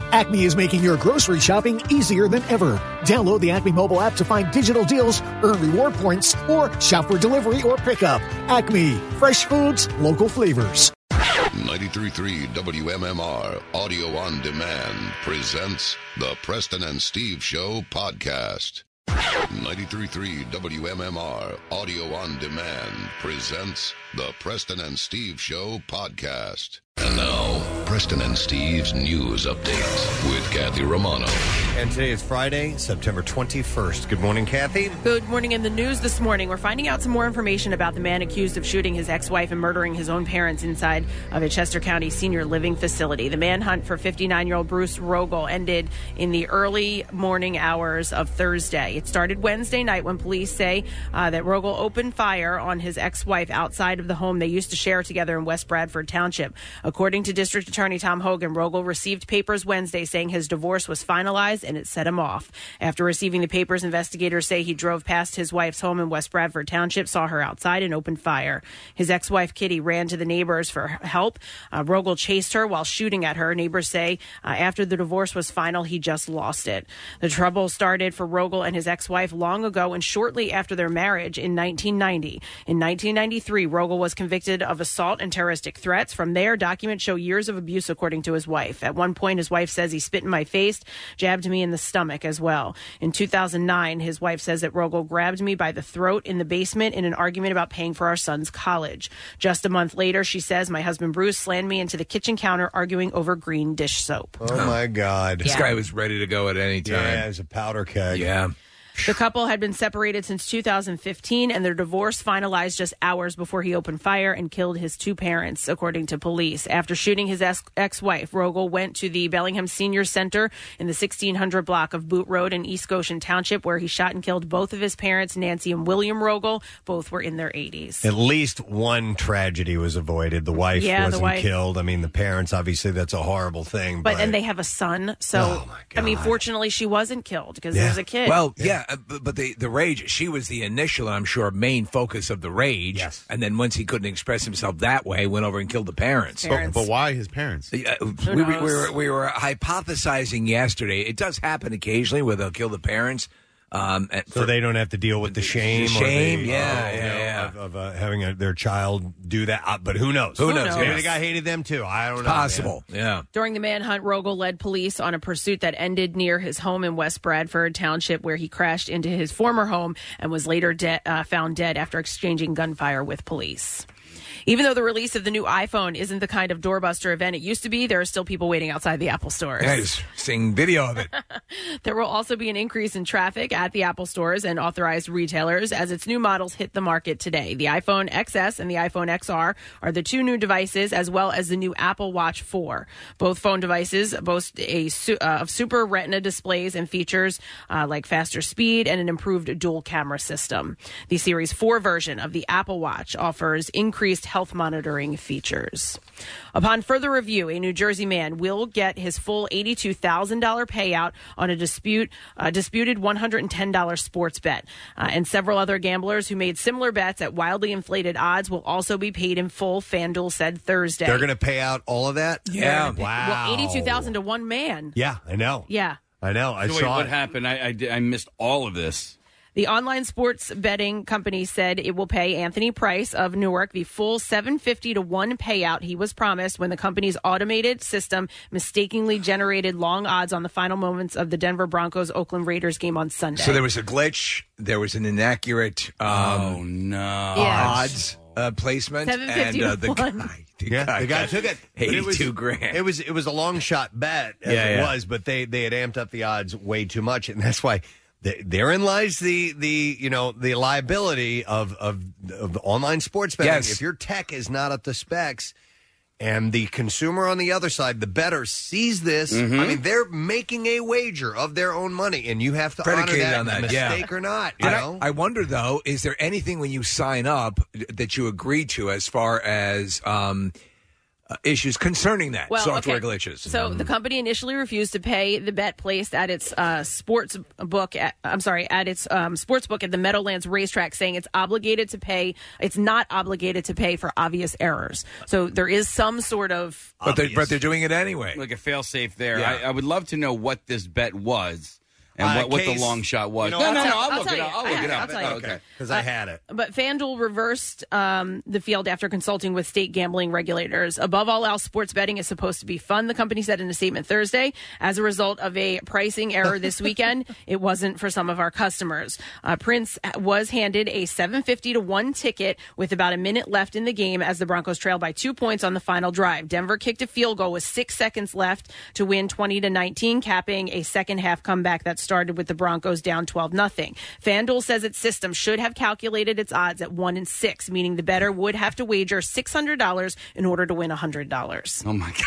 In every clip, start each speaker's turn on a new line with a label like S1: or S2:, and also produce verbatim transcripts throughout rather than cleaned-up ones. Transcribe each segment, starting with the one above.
S1: Acme is making your grocery shopping easier than ever. Download the Acme mobile app to find digital deals, earn reward points, or shop for delivery or pickup. Acme, fresh foods, local flavors.
S2: ninety-three point three W M M R Audio on Demand presents the Preston and Steve Show podcast. ninety-three point three W M M R Audio on Demand presents the Preston and Steve Show podcast. And now, Preston and Steve's news update with Kathy Romano.
S3: And today is Friday, September twenty-first. Good morning, Kathy.
S4: Good morning. In the news this morning, we're finding out some more information about the man accused of shooting his ex-wife and murdering his own parents inside of a Chester County senior living facility. The manhunt for fifty-nine-year-old Bruce Rogel ended in the early morning hours of Thursday. It started Wednesday night when police say uh, that Rogel opened fire on his ex-wife outside of the home they used to share together in West Bradford Township. According to District Attorney Tom Hogan, Rogel received papers Wednesday saying his divorce was finalized and it set him off. After receiving the papers, investigators say he drove past his wife's home in West Bradford Township, saw her outside, and opened fire. His ex-wife, Kitty, ran to the neighbors for help. Uh, Rogel chased her while shooting at her. Neighbors say uh, after the divorce was final, he just lost it. The trouble started for Rogel and his ex-wife long ago and shortly after their marriage in nineteen ninety. In nineteen ninety-three, Rogel was convicted of assault and terroristic threats. From there, documents show years of abuse, according to his wife. At one point, his wife says he spit in my face, jabbed me in the stomach as well. In two thousand nine, his wife says that Rogel grabbed me by the throat in the basement in an argument about paying for our son's college. Just a month later, she says, my husband Bruce slammed me into the kitchen counter arguing over green dish soap.
S3: Oh, my God.
S5: This
S4: Yeah.
S5: guy was ready to go at any time.
S3: Yeah, it was a powder keg.
S5: Yeah.
S4: The couple had been separated since two thousand fifteen, and their divorce finalized just hours before he opened fire and killed his two parents, according to police. After shooting his ex-wife, Rogel went to the Bellingham Senior Center in the sixteen hundred block of Boot Road in East Goshen Township, where he shot and killed both of his parents, Nancy and William Rogel. Both were in their eighties.
S3: At least one tragedy was avoided. The wife
S4: Yeah, the
S3: wasn't
S4: wife.
S3: killed. I mean, the parents, obviously, that's a horrible thing. But,
S4: But and they have a son, so
S3: Oh, my
S4: I mean,
S3: God.
S4: fortunately, she wasn't killed because
S3: Yeah.
S4: there's a kid.
S5: Well, yeah, uh, but but the, the rage, she was the initial, and I'm sure, main focus of the rage.
S3: Yes.
S5: And then once he couldn't express himself that way, went over and killed the parents.
S4: Parents.
S6: But, but why his parents?
S5: Uh,
S4: Who
S5: we, we,
S4: knows?
S5: we, were, we were hypothesizing yesterday. It does happen occasionally where they'll kill the parents. Um, and
S3: so
S5: for-
S3: they don't have to deal with the shame.
S5: The
S3: or
S5: shame,
S3: the,
S5: yeah,
S3: uh, you
S5: yeah,
S3: know,
S5: yeah.
S3: Of, of uh, having a, their child do that. Uh, but who knows?
S5: Who knows?
S4: knows?
S3: Maybe
S5: Yes.
S3: the guy hated them, too. I don't know.
S5: Possible, yeah.
S4: During the manhunt, Rogel led police on a pursuit that ended near his home in West Bradford Township, where he crashed into his former home and was later de- uh, found dead after exchanging gunfire with police. Even though the release of the new iPhone isn't the kind of doorbuster event it used to be, there are still people waiting outside the Apple stores.
S5: Guys, seeing video of it.
S4: There will also be an increase in traffic at the Apple stores and authorized retailers as its new models hit the market today. The iPhone X S and the iPhone X R are the two new devices, as well as the new Apple Watch four. Both phone devices boast a su- uh, of super retina displays and features uh, like faster speed and an improved dual camera system. The Series four version of the Apple Watch offers increased health monitoring features. Upon further review, a New Jersey man will get his full eighty-two thousand dollars payout on a dispute, uh, disputed one hundred ten dollars sports bet. Uh, and several other gamblers who made similar bets at wildly inflated odds will also be paid in full, FanDuel said Thursday.
S3: They're going to pay out all of that?
S5: Yeah.
S3: Wow.
S4: Well, eighty-two thousand dollars to one man.
S3: Yeah, I know.
S4: Yeah.
S3: I know. I
S7: So wait,
S3: saw
S7: what
S3: it.
S7: happened? I, I, did- I missed all of this.
S4: The online sports betting company said it will pay Anthony Price of Newark the full seven hundred fifty to one payout he was promised when the company's automated system mistakenly generated long odds on the final moments of the Denver Broncos Oakland Raiders game on Sunday.
S5: So there was a glitch. There was an inaccurate um,
S7: oh, no.
S4: Yeah.
S5: odds uh, placement.
S4: seven hundred fifty
S5: and uh,
S4: to
S5: the
S4: one.
S5: guy, the
S3: Yeah,
S5: guy
S3: the guy
S5: got
S3: took it. But it was-
S5: eighty-two grand.
S3: It was it was a long shot bet as
S5: Yeah,
S3: it
S5: yeah.
S3: was, but they they had amped up the odds way too much, and that's why th- therein lies the the you know the liability of of, of the online sports betting.
S5: Yes.
S3: If your tech is not up to specs, and the consumer on the other side, the bettor, sees this. I mean, they're making a wager of their own money, and you have to
S5: Predicated
S3: honor that,
S5: on that,
S3: mistake
S5: yeah.
S3: or not. You
S5: And
S3: know,
S5: I, I wonder, though, is there anything when you sign up that you agree to as far as um, uh, issues concerning that
S4: Well,
S5: software
S4: okay.
S5: glitches.
S4: So the company initially refused to pay the bet placed at its uh, sports book. At, I'm sorry, at its um, sports book at the Meadowlands racetrack, saying it's obligated to pay. It's not obligated to pay for obvious errors. So there is some sort of.
S5: But they're, but they're doing it anyway.
S7: Like a fail-safe there.
S5: Yeah.
S7: I, I would love to know what this bet was and
S3: Uh,
S7: what, what the
S3: case-
S7: long shot was.
S3: you know,
S7: no,
S3: I'll
S7: no,
S3: tell-
S7: no. I'll,
S4: I'll
S7: look
S4: tell
S7: it
S4: you.
S7: up. I'll
S4: I
S7: look
S4: have
S7: it
S4: it.
S7: up.
S4: I'll tell you.
S7: Okay.
S3: Because I had it.
S4: But FanDuel reversed um, the field after consulting with state gambling regulators. Above all else, sports betting is supposed to be fun, the company said in a statement Thursday. As a result of a pricing error this weekend, it wasn't for some of our customers. Uh, Prince was handed a seven fifty to one ticket with about a minute left in the game as the Broncos trailed by two points on the final drive. Denver kicked a field goal with six seconds left to win twenty to nineteen, capping a second half comeback that started with the Broncos down twelve nothing. FanDuel says its system should have calculated its odds at one in six, meaning the bettor would have to wager six hundred dollars in order to win one hundred dollars.
S7: Oh, my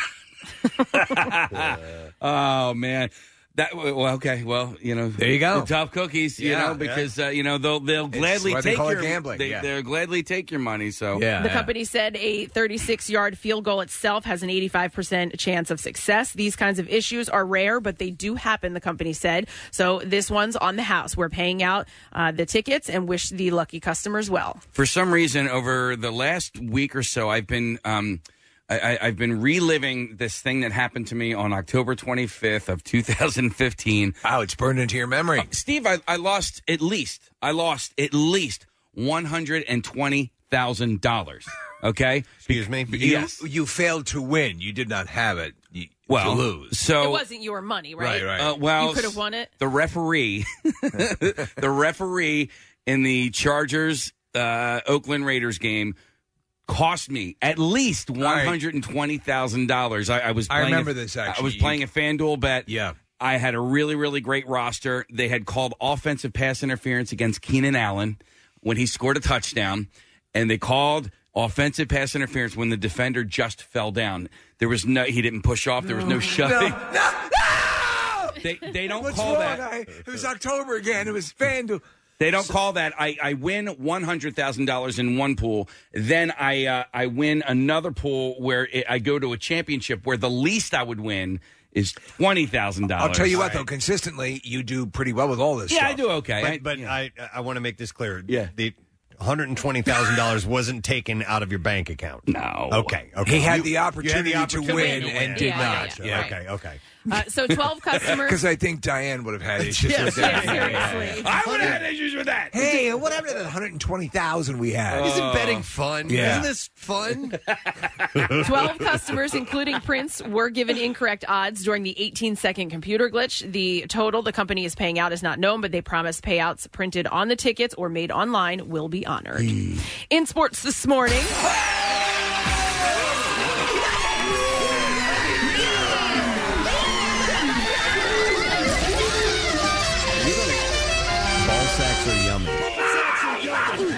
S7: God. Oh, man. That well, okay. Well, you know,
S5: There you go.
S7: the tough cookies, you
S5: Yeah,
S7: know, because uh, you know they'll they'll
S5: It's
S7: gladly
S5: why they
S7: take
S5: call it
S7: your
S5: gambling,
S7: They,
S5: yeah.
S7: They'll gladly take your money. So
S5: yeah,
S4: The
S5: yeah.
S4: company said a thirty-six yard field goal itself has an eighty-five percent chance of success. These kinds of issues are rare, but they do happen, the company said. So this one's on the house. We're paying out uh, the tickets and wish the lucky customers well.
S7: for some reason, over the last week or so, I've been um, I, I've been reliving this thing that happened to me on October twenty-fifth of two thousand fifteen.
S5: Wow, it's burned into your memory.
S7: Steve, I, I lost at least I lost at least one hundred and twenty thousand dollars. Okay,
S3: Excuse me?
S5: You,
S7: yes.
S5: you failed to win. You did not have it. You,
S7: Well,
S5: to lose.
S7: so
S4: It wasn't your money, right?
S5: Right, right.
S7: Uh, well,
S4: You could have won it.
S7: The referee, the referee in the Chargers uh, Oakland Raiders game cost me at least one hundred and twenty thousand dollars. I, I was.
S5: I
S7: Playing
S5: remember
S7: a,
S5: this,
S7: I
S5: actually.
S7: was playing a FanDuel bet.
S5: Yeah.
S7: I had a really, really great roster. They had called offensive pass interference against Keenan Allen when he scored a touchdown, and they called offensive pass interference when the defender just fell down. There was no, he didn't push off. There was no shoving.
S5: No, no, no!
S7: They they don't
S5: What's
S7: call
S5: wrong?
S7: that.
S5: I, it was October again. It was FanDuel.
S7: They don't call that. I, I win one hundred thousand dollars in one pool. Then I uh, I win another pool where it, I go to a championship where the least I would win is twenty thousand dollars.
S5: I'll tell you what, though, consistently, you do pretty well with all this
S7: Yeah,
S5: stuff.
S7: I do okay.
S3: But,
S7: I,
S3: but
S7: you know.
S3: I I want to make this clear.
S7: Yeah.
S3: The one hundred twenty thousand dollars wasn't taken out of your bank account.
S7: No.
S3: Okay. Okay.
S5: He had
S3: You-
S5: the
S3: you had
S5: opportunity,
S3: the opportunity
S5: to win
S3: to
S5: and
S3: win.
S5: did
S4: Yeah, yeah,
S5: not.
S4: yeah,
S5: Yeah.
S3: Okay. Okay.
S4: Uh, so twelve customers.
S5: Because I think Diane would have had issues
S4: Yeah,
S5: with that.
S4: seriously.
S7: I would have had issues with that.
S5: Hey, whatever that one hundred twenty thousand we had.
S3: Isn't betting fun?
S5: yeah.
S3: Isn't this fun?
S4: twelve customers, including Prince, were given incorrect odds during the eighteen second computer glitch. The total the company is paying out is not known, but they promise payouts printed on the tickets or made online will be honored. In sports this morning.
S3: Ball sacks are yummy.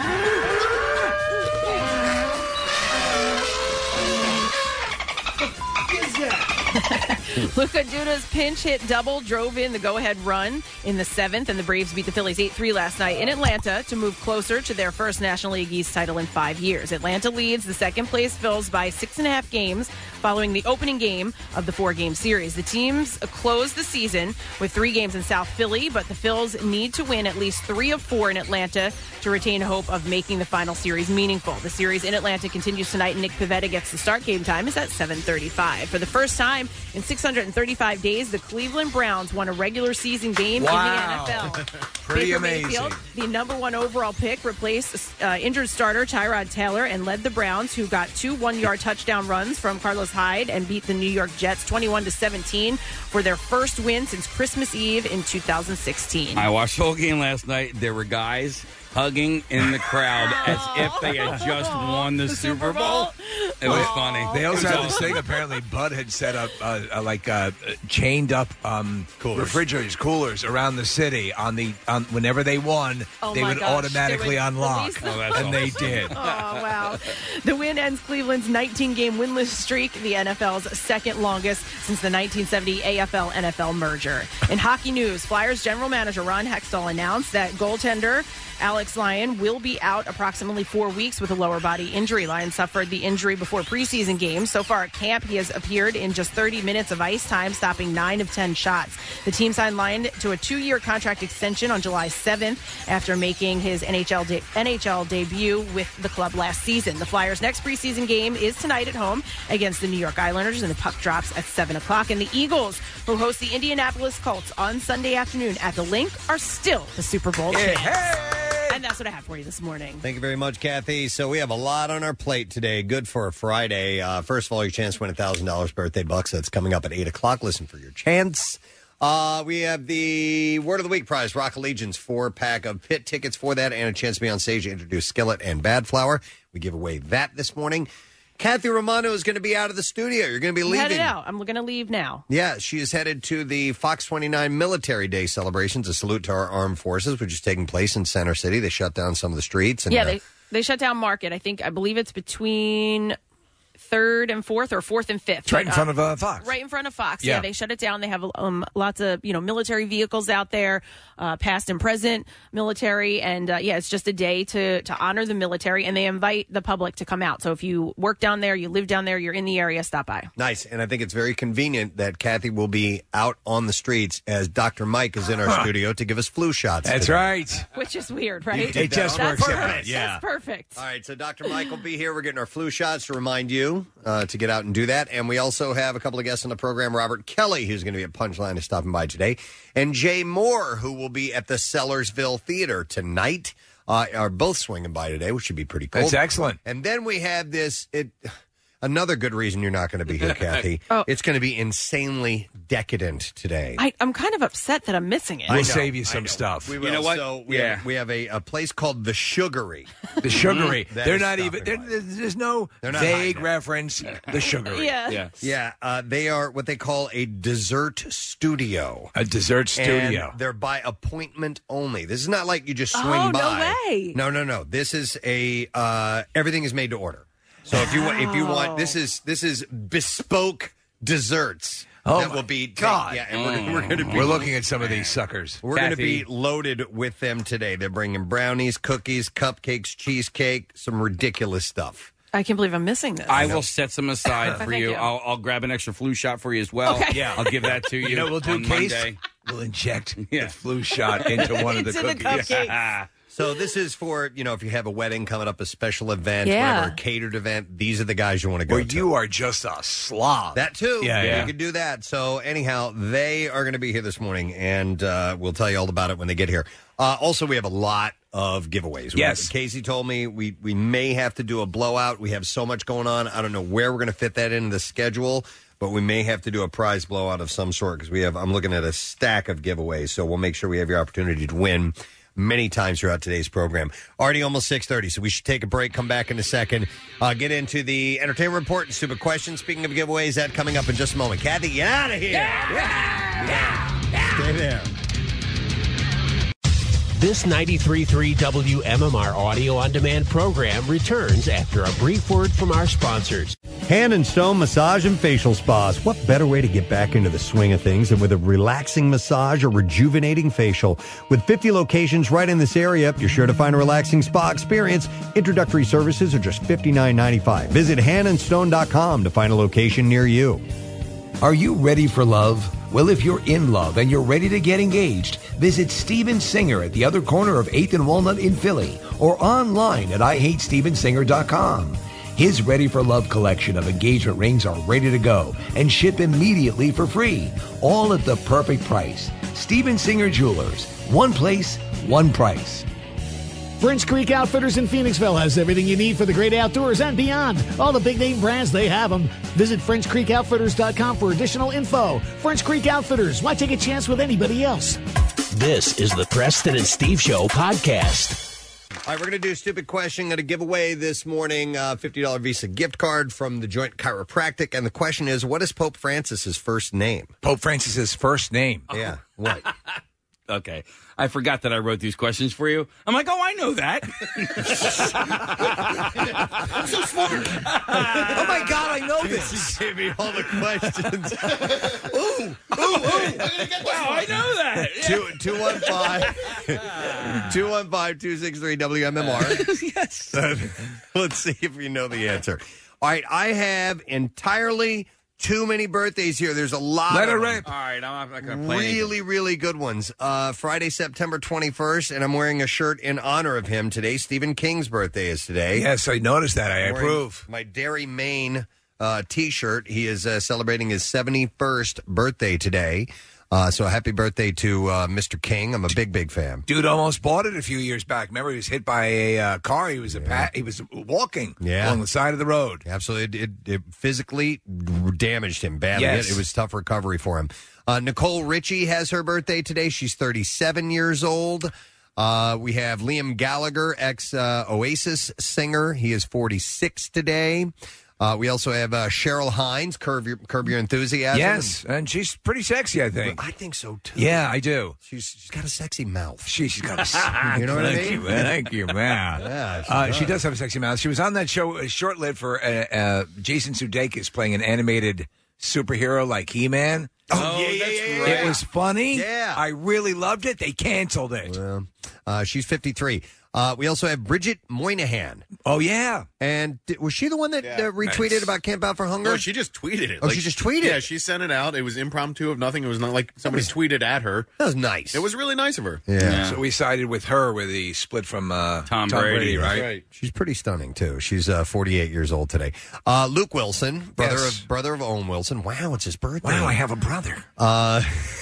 S4: Luka Duda's pinch hit double drove in the go-ahead run in the seventh, and the Braves beat the Phillies eight three last night in Atlanta to move closer to their first National League East title in five years. Atlanta leads the second-place Phils by six and a half games following the opening game of the four-game series. The teams closed the season with three games in South Philly, but the Phils need to win at least three of four in Atlanta to retain hope of making the final series meaningful. The series in Atlanta continues tonight, and Nick Pivetta gets the start. Game time is at seven thirty-five. For the first time in six hundred thirty-five days, the Cleveland Browns won a regular season game
S5: Wow.
S4: in the N F L.
S5: Pretty
S4: Baker
S5: amazing.
S4: Mayfield, the number one overall pick, replaced uh, injured starter Tyrod Taylor and led the Browns, who got two one-yard touchdown runs from Carlos Hyde and beat the New York Jets twenty-one to seventeen for their first win since Christmas Eve in two thousand sixteen.
S7: I watched the whole game last night. There were guys hugging in the crowd as if they had just won the,
S4: The
S7: Super
S4: Super
S7: Bowl.
S4: Bowl?
S7: It was funny.
S5: They also
S7: It was
S5: had this
S7: awesome.
S5: thing. Apparently, Bud had set up uh, uh, like uh, chained up um,
S3: Coolers.
S5: refrigerators, coolers around the city. On the on, whenever they won,
S4: Oh
S5: they
S4: my
S5: would
S4: gosh,
S5: automatically
S4: they would
S5: unlock,
S4: release them.
S7: Oh, that's
S5: and they
S7: awesome.
S5: did.
S4: Oh, wow. The win ends Cleveland's nineteen game winless streak, the N F L's second longest since the nineteen seventy A F L N F L merger. In hockey news, Flyers general manager Ron Hextall announced that goaltender Alex Lyon will be out approximately four weeks with a lower body injury. Lyon suffered the injury before four preseason games. So far at camp, he has appeared in just thirty minutes of ice time, stopping nine of ten shots. The team signed Lyon to a two-year contract extension on July seventh after making his N H L, de- N H L debut with the club last season. The Flyers' next preseason game is tonight at home against the New York Islanders, and the puck drops at seven o'clock. And the Eagles, who host the Indianapolis Colts on Sunday afternoon at the Link, are still the Super Bowl
S3: Hey,
S4: champs.
S3: hey!
S4: And that's what I have for you this morning.
S3: Thank you very much, Kathy. So we have a lot on our plate today. Good for a Friday. Uh, first of all, your chance to win one thousand dollars birthday bucks. That's coming up at eight o'clock. Listen for your chance. Uh, we have the Word of the Week prize, Rock Allegiance, four-pack of pit tickets for that, and a chance to be on stage to introduce Skillet and Bad Flower. We give away that this morning. Kathy Romano is going to be out of the studio. You're going to be leaving.
S4: Headed out. I'm going to leave now.
S3: Yeah, she is headed to the Fox twenty-nine Military Day celebrations, a salute to our armed forces, which is taking place in Center City. They shut down some of the streets. And,
S4: yeah,
S3: uh,
S4: they, they shut down Market. I think, I believe it's between third and fourth or fourth and fifth.
S5: It's right in
S4: But,
S5: front
S4: uh,
S5: of uh, Fox.
S4: Right in front of Fox. Yeah.
S5: Yeah.
S4: They shut it down. They have um, lots of, you know, military vehicles out there, uh, past and present military. And, uh, yeah, it's just a day to, to honor the military. And they invite the public to come out. So if you work down there, you live down there, you're in the area, stop by.
S3: Nice. And I think it's very convenient that Kathy will be out on the streets as Doctor Mike is in our studio to give us flu shots.
S5: That's
S3: today.
S5: right.
S4: Which is weird, right?
S5: It just
S4: That's
S5: works out.
S4: perfect.
S5: Yeah.
S4: That's perfect.
S3: All right, so Doctor Mike will be here. We're getting our flu shots to remind you uh, to get out and do that. And we also have a couple of guests on the program. Robert Kelly, who's going to be at Punchline, is stopping by today. And Jay Moore, who will be at the Sellersville Theater tonight, uh, are both swinging by today, which should be pretty cool.
S5: That's excellent.
S3: And then we have this... it. Another good reason you're not going to be here, Kathy.
S4: Oh.
S3: It's going to be insanely decadent today.
S4: I, I'm kind of upset that I'm missing it.
S5: We'll
S3: I know,
S5: save you
S3: I
S5: some
S3: know.
S5: stuff.
S3: We will.
S7: You know what?
S3: So we
S7: Yeah.
S3: have, we have a, a place called The Sugary.
S5: The Sugary.
S3: That
S5: They're
S3: is
S5: not
S3: stopping
S5: even. they're-
S3: by.
S5: There's there's no
S3: They're not
S5: vague
S3: hiding it.
S5: reference. The Sugary.
S4: Yeah.
S7: Yeah.
S3: Yeah, uh, they are what they call a dessert studio.
S5: A dessert studio.
S3: And they're by appointment only. This is not like you just swing
S4: Oh, no
S3: by.
S4: way.
S3: No, no, no. This is a uh, everything is made to order. So if you want, if you want, this is this is bespoke desserts
S5: Oh,
S3: that
S5: my
S3: will be
S5: God.
S3: Yeah, and we're, we're going to be
S5: We're looking at some of these suckers.
S3: We're going to
S7: Kathy.
S3: be loaded with them today. They're bringing brownies, cookies, cupcakes, cheesecake, some ridiculous stuff.
S4: I can't believe I'm missing this.
S7: I will set some aside for
S4: Thank
S7: you.
S4: you.
S7: I'll, I'll grab an extra flu shot for you as well.
S4: Okay.
S5: Yeah.
S7: I'll give that to you.
S5: You know, we'll do
S7: on
S5: case.
S7: Monday.
S5: We'll inject
S7: Yeah.
S5: the flu shot into one of the
S4: Into the
S5: cookies.
S4: cupcakes.
S3: So this is for, you know, if you have a wedding coming up, a special event,
S4: Yeah.
S3: whatever, a catered event, these are the guys you want to go
S5: Where
S3: to.
S5: you are just a slob.
S3: That too.
S5: Yeah, yeah.
S3: You can do that. So anyhow, they are going to be here this morning, and uh, we'll tell you all about it when they get here. Uh, also, we have a lot of giveaways. We-
S5: Yes.
S3: Casey told me we, we may have to do a blowout. We have so much going on. I don't know where we're going to fit that into the schedule, but we may have to do a prize blowout of some sort because we have. I'm looking at a stack of giveaways, so we'll make sure we have your opportunity to win many times throughout today's program. Already almost six thirty, so we should take a break, come back in a second, uh, get into the entertainment report and stupid questions. Speaking of giveaways, that coming up in just a moment. Kathy, get out of here. Yeah. Yeah. Yeah. Stay there.
S6: This ninety-three point three W M M R audio on demand program returns after a brief word from our sponsors.
S8: Hand and Stone Massage and Facial Spas. What better way to get back into the swing of things than with a relaxing massage or rejuvenating facial? With fifty locations right in this area, you're sure to find a relaxing spa experience. Introductory services are just fifty-nine ninety-five. Visit hand and stone dot com to find a location near you.
S5: Are you ready for love? Well, if you're in love and you're ready to get engaged, visit Steven Singer at the other corner of eighth and Walnut in Philly or online at I hate steven singer dot com. His Ready for Love collection of engagement rings are ready to go and ship immediately for free, all at the perfect price. Steven Singer Jewelers. One place, one price.
S1: French Creek Outfitters in Phoenixville has everything you need for the great outdoors and beyond. All the big name brands, they have them. Visit French Creek Outfitters dot com for additional info. French Creek Outfitters, why take a chance with anybody else?
S6: This is the Preston and Steve Show podcast.
S3: All right, we're going to do a stupid question. Going to give away this morning a fifty dollars Visa gift card from the Joint Chiropractic. And the question is, what is Pope Francis's first name?
S5: Pope Francis's first name.
S3: Yeah, what?
S7: Okay. I forgot that I wrote these questions for you. I'm like, oh, I know that. I'm so smart.
S5: Oh, my God, I know this.
S3: He gave me all the questions.
S7: ooh, ooh, ooh. Wow, I know that.
S3: Two two one five two one five two six three W M M R.
S7: Yes.
S3: Let's see if you know the answer. All right, I have entirely too many birthdays here. There's a lot
S9: Let
S3: of
S9: it
S3: them.
S9: rip.
S7: All right, I'm not going to play
S3: Really, really good ones. Uh, Friday, September twenty-first, and I'm wearing a shirt in honor of him today. Stephen King's birthday is today.
S9: Yes, I noticed that. I
S3: I'm wearing
S9: approve.
S3: My Derry, Maine uh, T-shirt. He is uh, celebrating his seventy-first birthday today. Uh, so happy birthday to uh, Mister King. I'm a big, big fan.
S9: Dude almost bought it a few years back. Remember, he was hit by a uh, car. He was a pa- he was walking
S3: Yeah.
S9: along the side of the road.
S3: Absolutely. It, it, it physically damaged him badly.
S9: Yes.
S3: It, it was tough recovery for him. Uh, Nicole Richie has her birthday today. She's thirty-seven years old. Uh, we have Liam Gallagher, ex-Oasis singer. He is forty-six today. Uh, we also have uh, Cheryl Hines, Curb Your, Curb Your Enthusiasm.
S9: Yes, and she's pretty sexy, I think.
S3: I think so, too.
S9: Yeah, I do.
S3: She's She's got a sexy mouth.
S9: She, she's got a
S3: You know what I
S9: Thank
S3: mean?
S9: you, man. Thank you, man.
S3: Yeah, she
S9: uh,
S3: does.
S9: she does have a sexy mouth. She was on that show, uh, short-lived for uh, uh, Jason Sudeikis playing an animated superhero like He-Man.
S3: Oh, yeah, yeah, yeah, yeah.
S9: It was funny.
S3: Yeah.
S9: I really loved it. They canceled it.
S3: Well, uh, she's fifty-three. Uh, we also have Bridget Moynihan.
S9: Oh, yeah.
S3: And th- was she the one that
S10: Yeah.
S3: uh, retweeted
S10: Nice.
S3: about Camp Out for Hunger?
S10: No, she just tweeted it.
S3: Oh, she just tweeted
S10: Yeah,
S3: it?
S10: she sent it out. It was impromptu of nothing. It was not like somebody tweeted at her.
S3: That was nice.
S10: It was really nice of her.
S3: Yeah.
S9: So we sided with her with the split from uh,
S7: Tom Brady,
S9: right?
S10: Right.
S3: She's pretty stunning too. She's uh, forty-eight years old today. Uh, Luke Wilson, brother
S9: Yes.
S3: of brother of Owen Wilson. Wow, it's his birthday.
S9: Wow, I have a brother.
S3: Uh,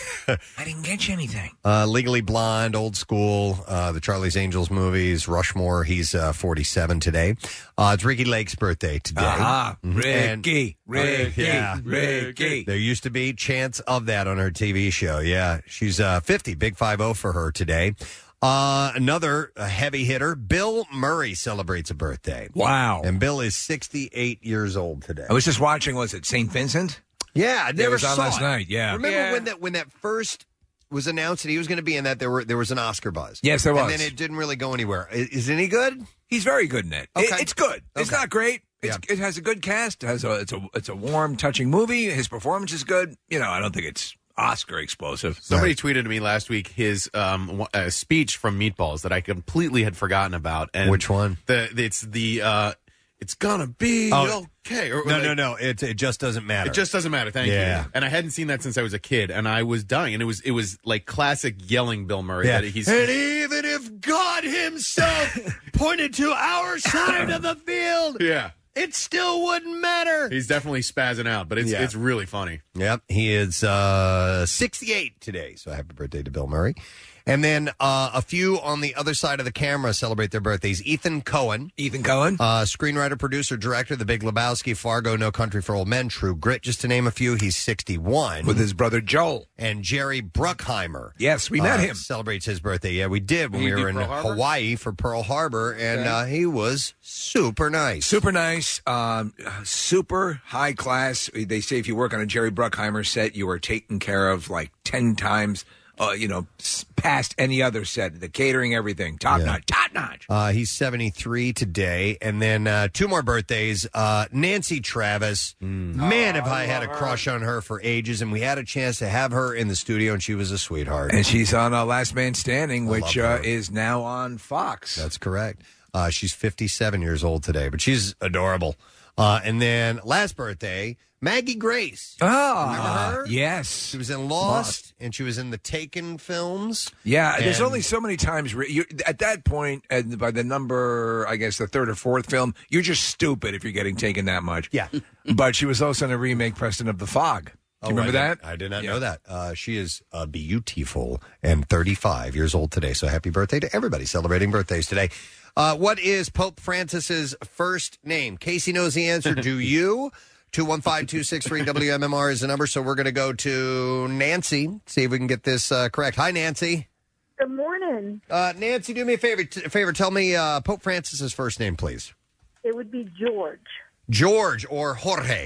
S9: I didn't get you anything.
S3: uh, Legally Blonde, Old School, uh, the Charlie's Angels movies, Rushmore. He's uh, forty-seven today. Uh, it's Ricky Lake's birthday today.
S9: Ah,
S3: Mhm. And-
S9: Ricky, Ricky,
S3: Yeah.
S9: Ricky.
S3: There used to be chants of that on her T V show. Yeah, she's uh, fifty, big five oh for her today. Uh, another uh, heavy hitter, Bill Murray celebrates a birthday.
S9: Wow.
S3: And Bill is sixty-eight years old today.
S9: I was just watching, was it Saint Vincent?
S3: Yeah, I never
S9: was on
S3: saw
S9: last
S3: it.
S9: night, yeah.
S3: Remember
S9: Yeah.
S3: when that when that first was announced that he was going to be in that, there were there was an Oscar buzz.
S9: Yes, there was.
S3: And then it didn't really go anywhere. Is, is it any good?
S9: He's very good in it. It-
S3: Okay.
S9: it's good. It's
S3: Okay.
S9: not great. It's, It has a good cast. It has a it's a it's a warm, touching movie. His performance is good. You know, I don't think it's Oscar explosive.
S10: Somebody tweeted to me last week his um, w- uh, speech from Meatballs that I completely had forgotten about. And
S3: Which one?
S10: The it's the uh, it's gonna be
S3: Oh,
S10: okay. Or,
S3: No,
S10: like,
S3: no, no. It it just doesn't matter.
S10: It just doesn't matter. Thank
S3: Yeah.
S10: you. And I hadn't seen that since I was a kid, and I was dying. And it was it was like classic yelling Bill Murray.
S3: Yeah.
S10: That he's
S3: And even if God Himself pointed to our side of the field,
S10: yeah.
S3: it still wouldn't matter.
S10: He's definitely spazzing out, but it's
S3: Yeah.
S10: it's really funny.
S3: Yep, he is uh, sixty-eight today, so happy birthday to Bill Murray. And then uh, a few on the other side of the camera celebrate their birthdays. Ethan Cohen.
S9: Ethan Cohen.
S3: Uh, screenwriter, producer, director, The Big Lebowski, Fargo, No Country for Old Men, True Grit, just to name a few. He's sixty-one.
S9: With his brother Joel.
S3: And Jerry Bruckheimer.
S9: Yes, we met
S3: uh,
S9: him.
S3: Celebrates his birthday. Yeah, we did when
S10: Did
S3: we
S10: you
S3: were
S10: do
S3: in
S10: Pearl Harbor?
S3: Hawaii for Pearl Harbor, and uh, he was super nice.
S9: Super nice, um, super high class. They say if you work on a Jerry Bruckheimer set, you are taken care of like ten times, uh, you know, s- past any other set. The catering, everything, top
S3: Yeah.
S9: notch, top notch.
S3: Uh, he's seventy-three today. And then uh, two more birthdays. Uh, Nancy Travis. Man, have I had a crush on her for ages. And we had a chance to have her in the studio, and she was a sweetheart.
S9: And she's on uh, Last Man Standing, which
S3: love
S9: uh,
S3: her.
S9: is now on Fox.
S3: That's correct. Uh, she's fifty-seven years old today, but she's adorable. Uh, and then last birthday, Maggie Grace.
S9: Ah,
S3: Remember her?
S9: yes.
S3: She was in Lost, and she was in the Taken films.
S9: Yeah, there's
S3: And-
S9: only so many times re- you, at that point, and by the number, I guess the third or fourth film, you're just stupid if you're getting taken that much.
S3: Yeah.
S9: But she was also in a remake, Preston of the Fog. Do you
S3: Oh,
S9: remember
S3: I
S9: that?
S3: did- I did not
S9: Yeah.
S3: know that. Uh, she is uh, beautiful and thirty-five years old today. So happy birthday to everybody celebrating birthdays today. Uh, what is Pope Francis's first name? Casey knows the answer. Do you? two one five, two six three, W M M R is the number. So we're going to go to Nancy, see if we can get this uh, correct. Hi, Nancy.
S11: Good morning.
S3: Uh, Nancy, do me a favor. T- favor tell me uh, Pope Francis's first name, please.
S11: It would be George.
S3: George or Jorge.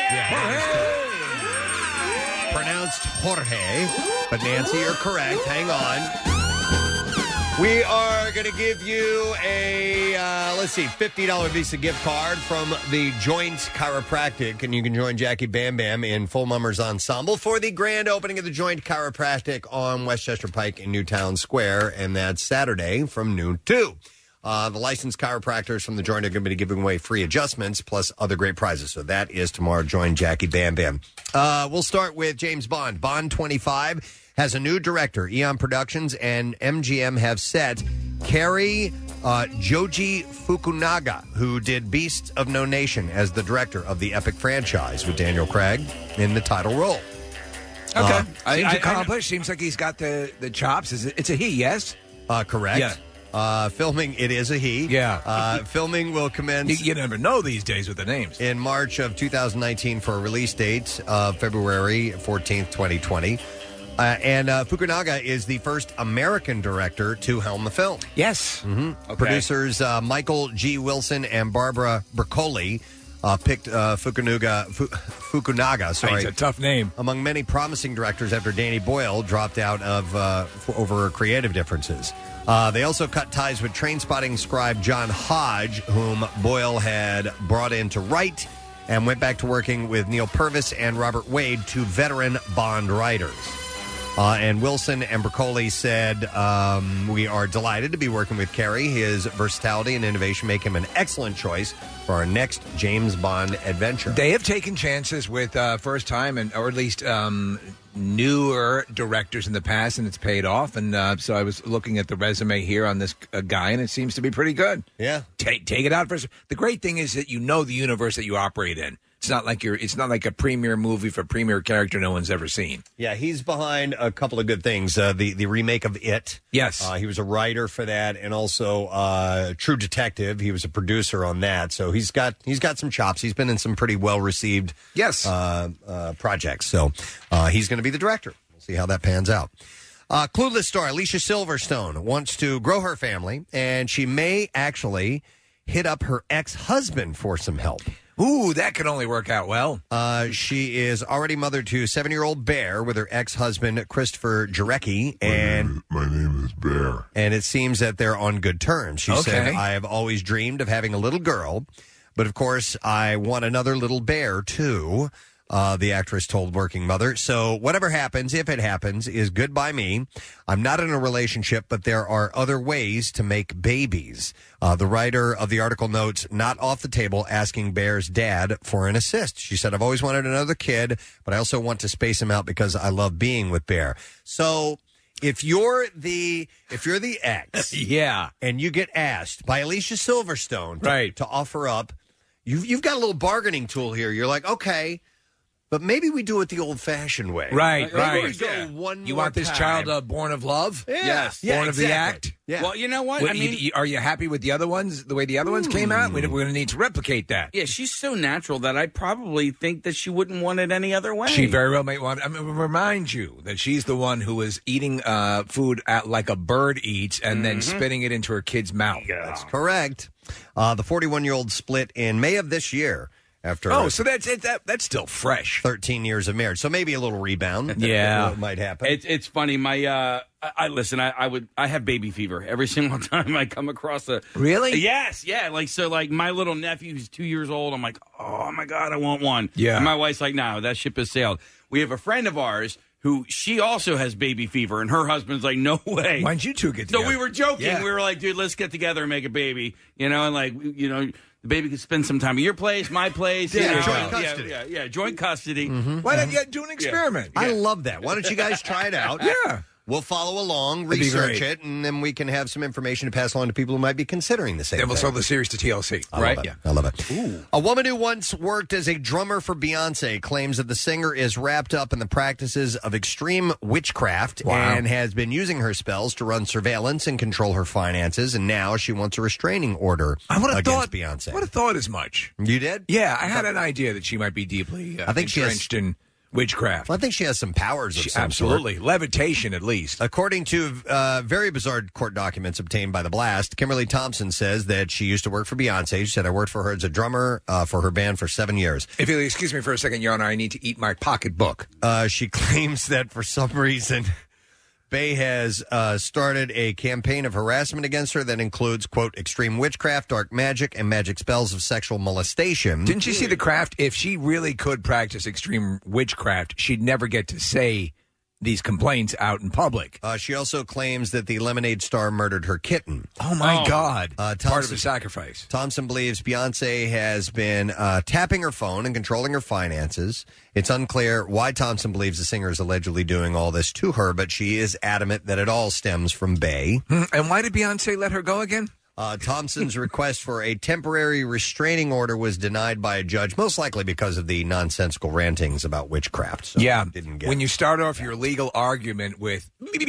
S9: Jorge!
S3: Pronounced Jorge, but Nancy, you're correct. Hang on. We are going to give you a, uh, let's see, fifty dollars Visa gift card from the Joint Chiropractic, and you can join Jackie Bam Bam in Full Mummers Ensemble for the grand opening of the Joint Chiropractic on Westchester Pike in Newtown Square, and that's Saturday from noon to. Uh, the licensed chiropractors from the joint are going to be giving away free adjustments plus other great prizes. So that is tomorrow. Join Jackie Bam Bam. Uh, we'll start with James Bond. Bond twenty-five has a new director. Eon Productions and M G M have set Cary uh, Joji Fukunaga, who did Beasts of No Nation, as the director of the epic franchise, with Daniel Craig in the title role.
S9: Okay.
S3: Uh,
S9: Seems
S3: I- I-
S9: accomplished. Seems like he's got the, the chops. Is it, it's a he, yes?
S3: Uh, correct.
S9: Yeah.
S3: Uh, filming, it is a he.
S9: Yeah.
S3: Uh, filming will commence.
S9: You, you never know these days with the names.
S3: In March of two thousand nineteen for a release date of February fourteenth, twenty twenty. Uh, and uh, Fukunaga is the first American director to helm the film.
S9: Yes.
S3: Mm-hmm.
S9: Okay.
S3: Producers uh, Michael G. Wilson and Barbara Bercoli uh, picked uh, Fukunaga, Fu- Fukunaga sorry,
S9: It's a tough name.
S3: among many promising directors after Danny Boyle dropped out of uh, f- over creative differences. Uh, they also cut ties with Trainspotting scribe John Hodge, whom Boyle had brought in to write, and went back to working with Neil Purvis and Robert Wade, two veteran Bond writers. Uh, and Wilson and Bercoli said, um, we are delighted to be working with Cary. His versatility and innovation make him an excellent choice for our next James Bond adventure.
S9: They have taken chances with uh, first time and or at least um, newer directors in the past, and it's paid off. And uh, so I was looking at the resume here on this uh, guy, and it seems to be pretty good.
S3: Yeah,
S9: take take it out first. The great thing is that you know the universe that you operate in. It's not like you're. It's not like a premiere movie for a premiere character no one's ever seen.
S3: Yeah, he's behind a couple of good things. Uh, the the remake of It.
S9: Yes,
S3: uh, he was a writer for that, and also uh, True Detective. He was a producer on that, so he's got he's got some chops. He's been in some pretty well received
S9: yes
S3: uh, uh, projects. So uh, he's going to be the director. We'll see how that pans out. Uh, Clueless star Alicia Silverstone wants to grow her family, and she may actually hit up her ex-husband for some help.
S9: Ooh, that could only work out well.
S3: Uh, she is already mother to seven-year-old Bear with her ex-husband, Christopher Jarecki. And
S12: My name is Bear.
S3: And it seems that they're on good terms. She said,
S9: Okay.
S3: I have always dreamed of having a little girl, but of course I want another little bear, too, uh, the actress told Working Mother. So whatever happens, if it happens, is good by me. I'm not in a relationship, but there are other ways to make babies. Uh, the writer of the article notes, not off the table, asking Bear's dad for an assist. She said, I've always wanted another kid, but I also want to space him out because I love being with Bear. So if you're the if you're the ex,
S9: yeah,
S3: and you get asked by Alicia Silverstone to,
S9: Right.
S3: to offer up, you've you've got a little bargaining tool here. You're like, okay, but maybe we do it the old-fashioned way.
S9: Right,
S3: Maybe
S9: right.
S3: we go one
S9: You
S3: more
S9: want this
S3: time.
S9: child uh, born of love?
S3: Yeah.
S7: Yes.
S3: Yeah,
S9: born of the
S3: exactly.
S9: act?
S3: Yeah.
S7: Well, you know what?
S9: What,
S7: I
S9: you-
S7: mean,
S9: you- are you happy with the other ones, the way the other ones came out? We, we're going to need to replicate that.
S7: yeah, she's so natural that I probably think that she wouldn't want it any other way.
S9: She very well may want. I mean, remind you that she's the one who was eating uh, food at, like a bird eats, and then
S3: Mhm.
S9: spitting it into her kid's mouth.
S3: That's correct. Uh, the forty-one-year-old split in May of this year after
S9: Oh, so that's it, that that's still fresh.
S3: thirteen years of marriage. So maybe a little rebound.
S7: Yeah.
S3: That might happen.
S7: It's it's funny. My uh, I, I listen. I, I would I have baby fever every single time I come across a
S9: Really?
S7: Yes, yeah. Like so, like my little nephew who's two years old. I'm like, oh my god, I want one.
S9: Yeah.
S7: And my wife's like, no, that ship has sailed. We have a friend of ours who she also has baby fever, and her husband's like, no way.
S9: Why don't you two get
S7: So
S9: together?
S7: we were joking.
S9: Yeah.
S7: We were like, dude, let's get together and make a baby. You know, and like, you know, the baby could spend some time at your place, my place.
S3: Yeah,
S7: you know.
S3: joint
S7: Yeah,
S3: custody.
S7: Yeah, yeah, joint custody.
S9: Why not yeah, do an experiment?
S3: I love that. Why don't you guys try it out?
S9: Yeah.
S3: We'll follow along,
S9: That'd be
S3: research
S9: great.
S3: it, and then we can have some information to pass along to people who might be considering the same
S9: Then we'll
S3: thing.
S9: sell the series to T L C.
S3: I
S9: right?
S3: love it. I love it. A woman who once worked as a drummer for Beyonce claims that the singer is wrapped up in the practices of extreme witchcraft
S9: Wow.
S3: and has been using her spells to run surveillance and control her finances, and now she wants a restraining order
S9: I would have
S3: against
S9: thought.
S3: Beyonce.
S9: I would have thought as much.
S3: You did?
S9: Yeah, I had an idea that she might be deeply uh,
S3: I think she has-
S9: entrenched in witchcraft.
S3: Well, I think she has some powers of
S9: She-
S3: some
S9: absolutely.
S3: sort.
S9: Levitation, at least.
S3: According to uh, very bizarre court documents obtained by The Blast, Kimberly Thompson says that she used to work for Beyonce. She said, I worked for her as a drummer uh, for her band for seven years.
S9: If you'll excuse me for a second, Your Honor, I need to eat my pocketbook.
S3: Uh, she claims that for some reason, Bay has uh, started a campaign of harassment against her that includes, quote, extreme witchcraft, dark magic, and magic spells of sexual molestation.
S9: Didn't you see the craft? If she really could practice extreme witchcraft, she'd never get to say these complaints out in public.
S3: Uh, she also claims that the Lemonade star murdered her kitten.
S9: Oh, my
S3: Oh.
S9: God.
S3: Uh,
S9: Part of a sacrifice.
S3: Thompson believes Beyonce has been uh, tapping her phone and controlling her finances. It's unclear why Thompson believes the singer is allegedly doing all this to her, but she is adamant that it all stems from Bey.
S9: And why did Beyonce let her go again?
S3: Uh, Thompson's request for a temporary restraining order was denied by a judge, most likely because of the nonsensical rantings about witchcraft. So
S9: yeah.
S3: didn't get
S9: When you start off your legal argument with...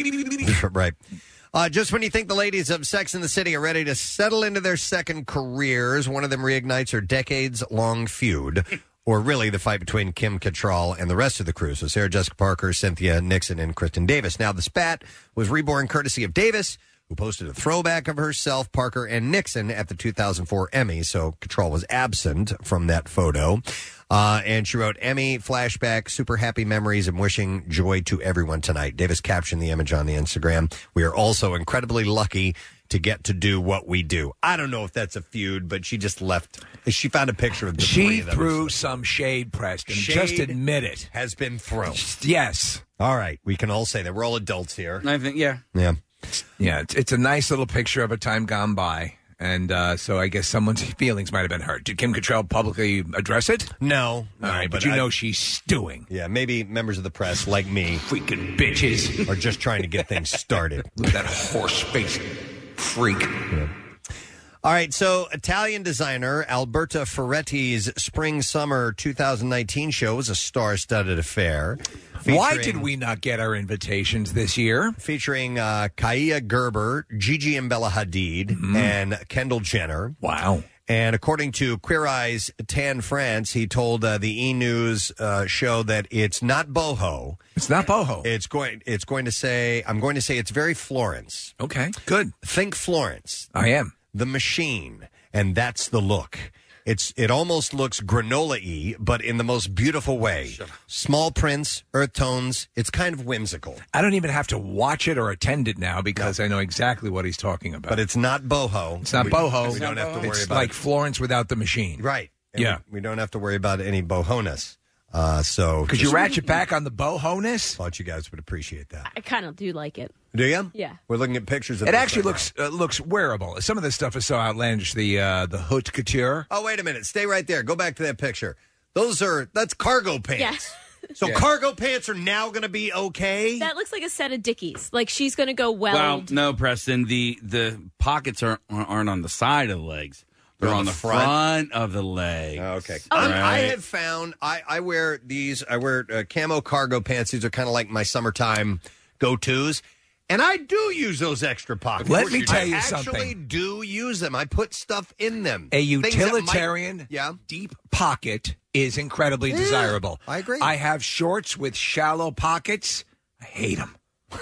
S3: right. Uh, just when you think the ladies of Sex and the City are ready to settle into their second careers, one of them reignites her decades-long feud, or really the fight between Kim Cattrall and the rest of the crew. So Sarah Jessica Parker, Cynthia Nixon, and Kristen Davis. Now, the spat was reborn courtesy of Davis, who posted a throwback of herself, Parker, and Nixon at the two thousand four Emmys. So Cattrall was absent from that photo. Uh, and she wrote, Emmy, flashback, super happy memories, and wishing joy to everyone tonight. Davis captioned the image on the Instagram. We are also incredibly lucky to get to do what we do. I don't know if that's a feud, but she just left. She found a picture of the three
S9: She
S3: of them.
S9: threw some shade, Preston.
S3: Shade
S9: Just admit it.
S3: Has been thrown.
S9: Yes.
S3: All right. We can all say that. We're all adults here.
S7: I think, yeah.
S3: Yeah.
S9: Yeah, it's, it's a nice little picture of a time gone by. And uh, so I guess someone's feelings might have been hurt. Did Kim Cattrall publicly address it?
S3: No. no
S9: All right, but,
S3: but
S9: you
S3: I-
S9: know she's stewing.
S3: Yeah, maybe members of the press, like me,
S9: freaking bitches,
S3: are just trying to get things started.
S9: That horse-faced freak.
S3: Yeah. All right, so Italian designer Alberta Ferretti's Spring-Summer two thousand nineteen show was a star-studded affair.
S9: Why
S3: featuring-
S9: did we not get our invitations this year?
S3: Featuring uh, Kaya Gerber, Gigi and Bella Hadid, and Kendall Jenner.
S9: Wow.
S3: And according to Queer Eye's Tan France, he told uh, the E! News uh, show that it's not boho.
S9: It's not boho.
S3: It's going. It's going to say. I'm going to say it's very Florence.
S9: Okay, good.
S3: Think Florence.
S9: I am.
S3: The Machine, and that's the look. It's it almost looks granola-y, but in the most beautiful way. Small prints, earth tones. It's kind of whimsical.
S9: I don't even have to watch it or attend it now because I know exactly what he's talking about.
S3: But it's not boho.
S9: It's not
S3: We-
S9: boho.
S3: We don't have to worry
S9: It's
S3: about
S9: like
S3: it.
S9: Florence without the machine.
S3: Right. And
S9: Yeah.
S3: We, we don't have to worry about any boho-ness. Uh, so
S9: Could you
S3: just
S9: ratchet back on the boho-ness?
S3: Thought you guys would appreciate that.
S12: I kind of do like it.
S3: Do you?
S12: Yeah.
S3: We're looking at pictures of
S9: It
S3: this
S9: actually
S3: right
S9: looks uh, looks wearable. Some of this stuff is so outlandish. The uh, the haute couture.
S3: now. Oh, wait a minute. Stay right there. Go back to that picture. Those are that's cargo pants. So
S9: Yeah.
S3: cargo pants are now going to be okay.
S12: That looks like a set of Dickies. Like she's going to go weld.
S7: Well, no, Preston. The the pockets aren't aren't on the side of the legs. They're on the front, of the leg.
S3: Okay.
S7: All
S3: I'm- I
S7: right.
S3: have found I, I wear these. I wear uh, camo cargo pants. These are kind of like my summertime go-tos. And I do use those extra pockets.
S9: Let me tell you
S3: I
S9: something.
S3: actually do use them. I put stuff in them.
S9: A
S3: Things that might-
S9: utilitarian,
S3: yeah.
S9: deep pocket is incredibly
S3: Yeah,
S9: desirable.
S3: I agree.
S9: I have shorts with shallow pockets. I hate them.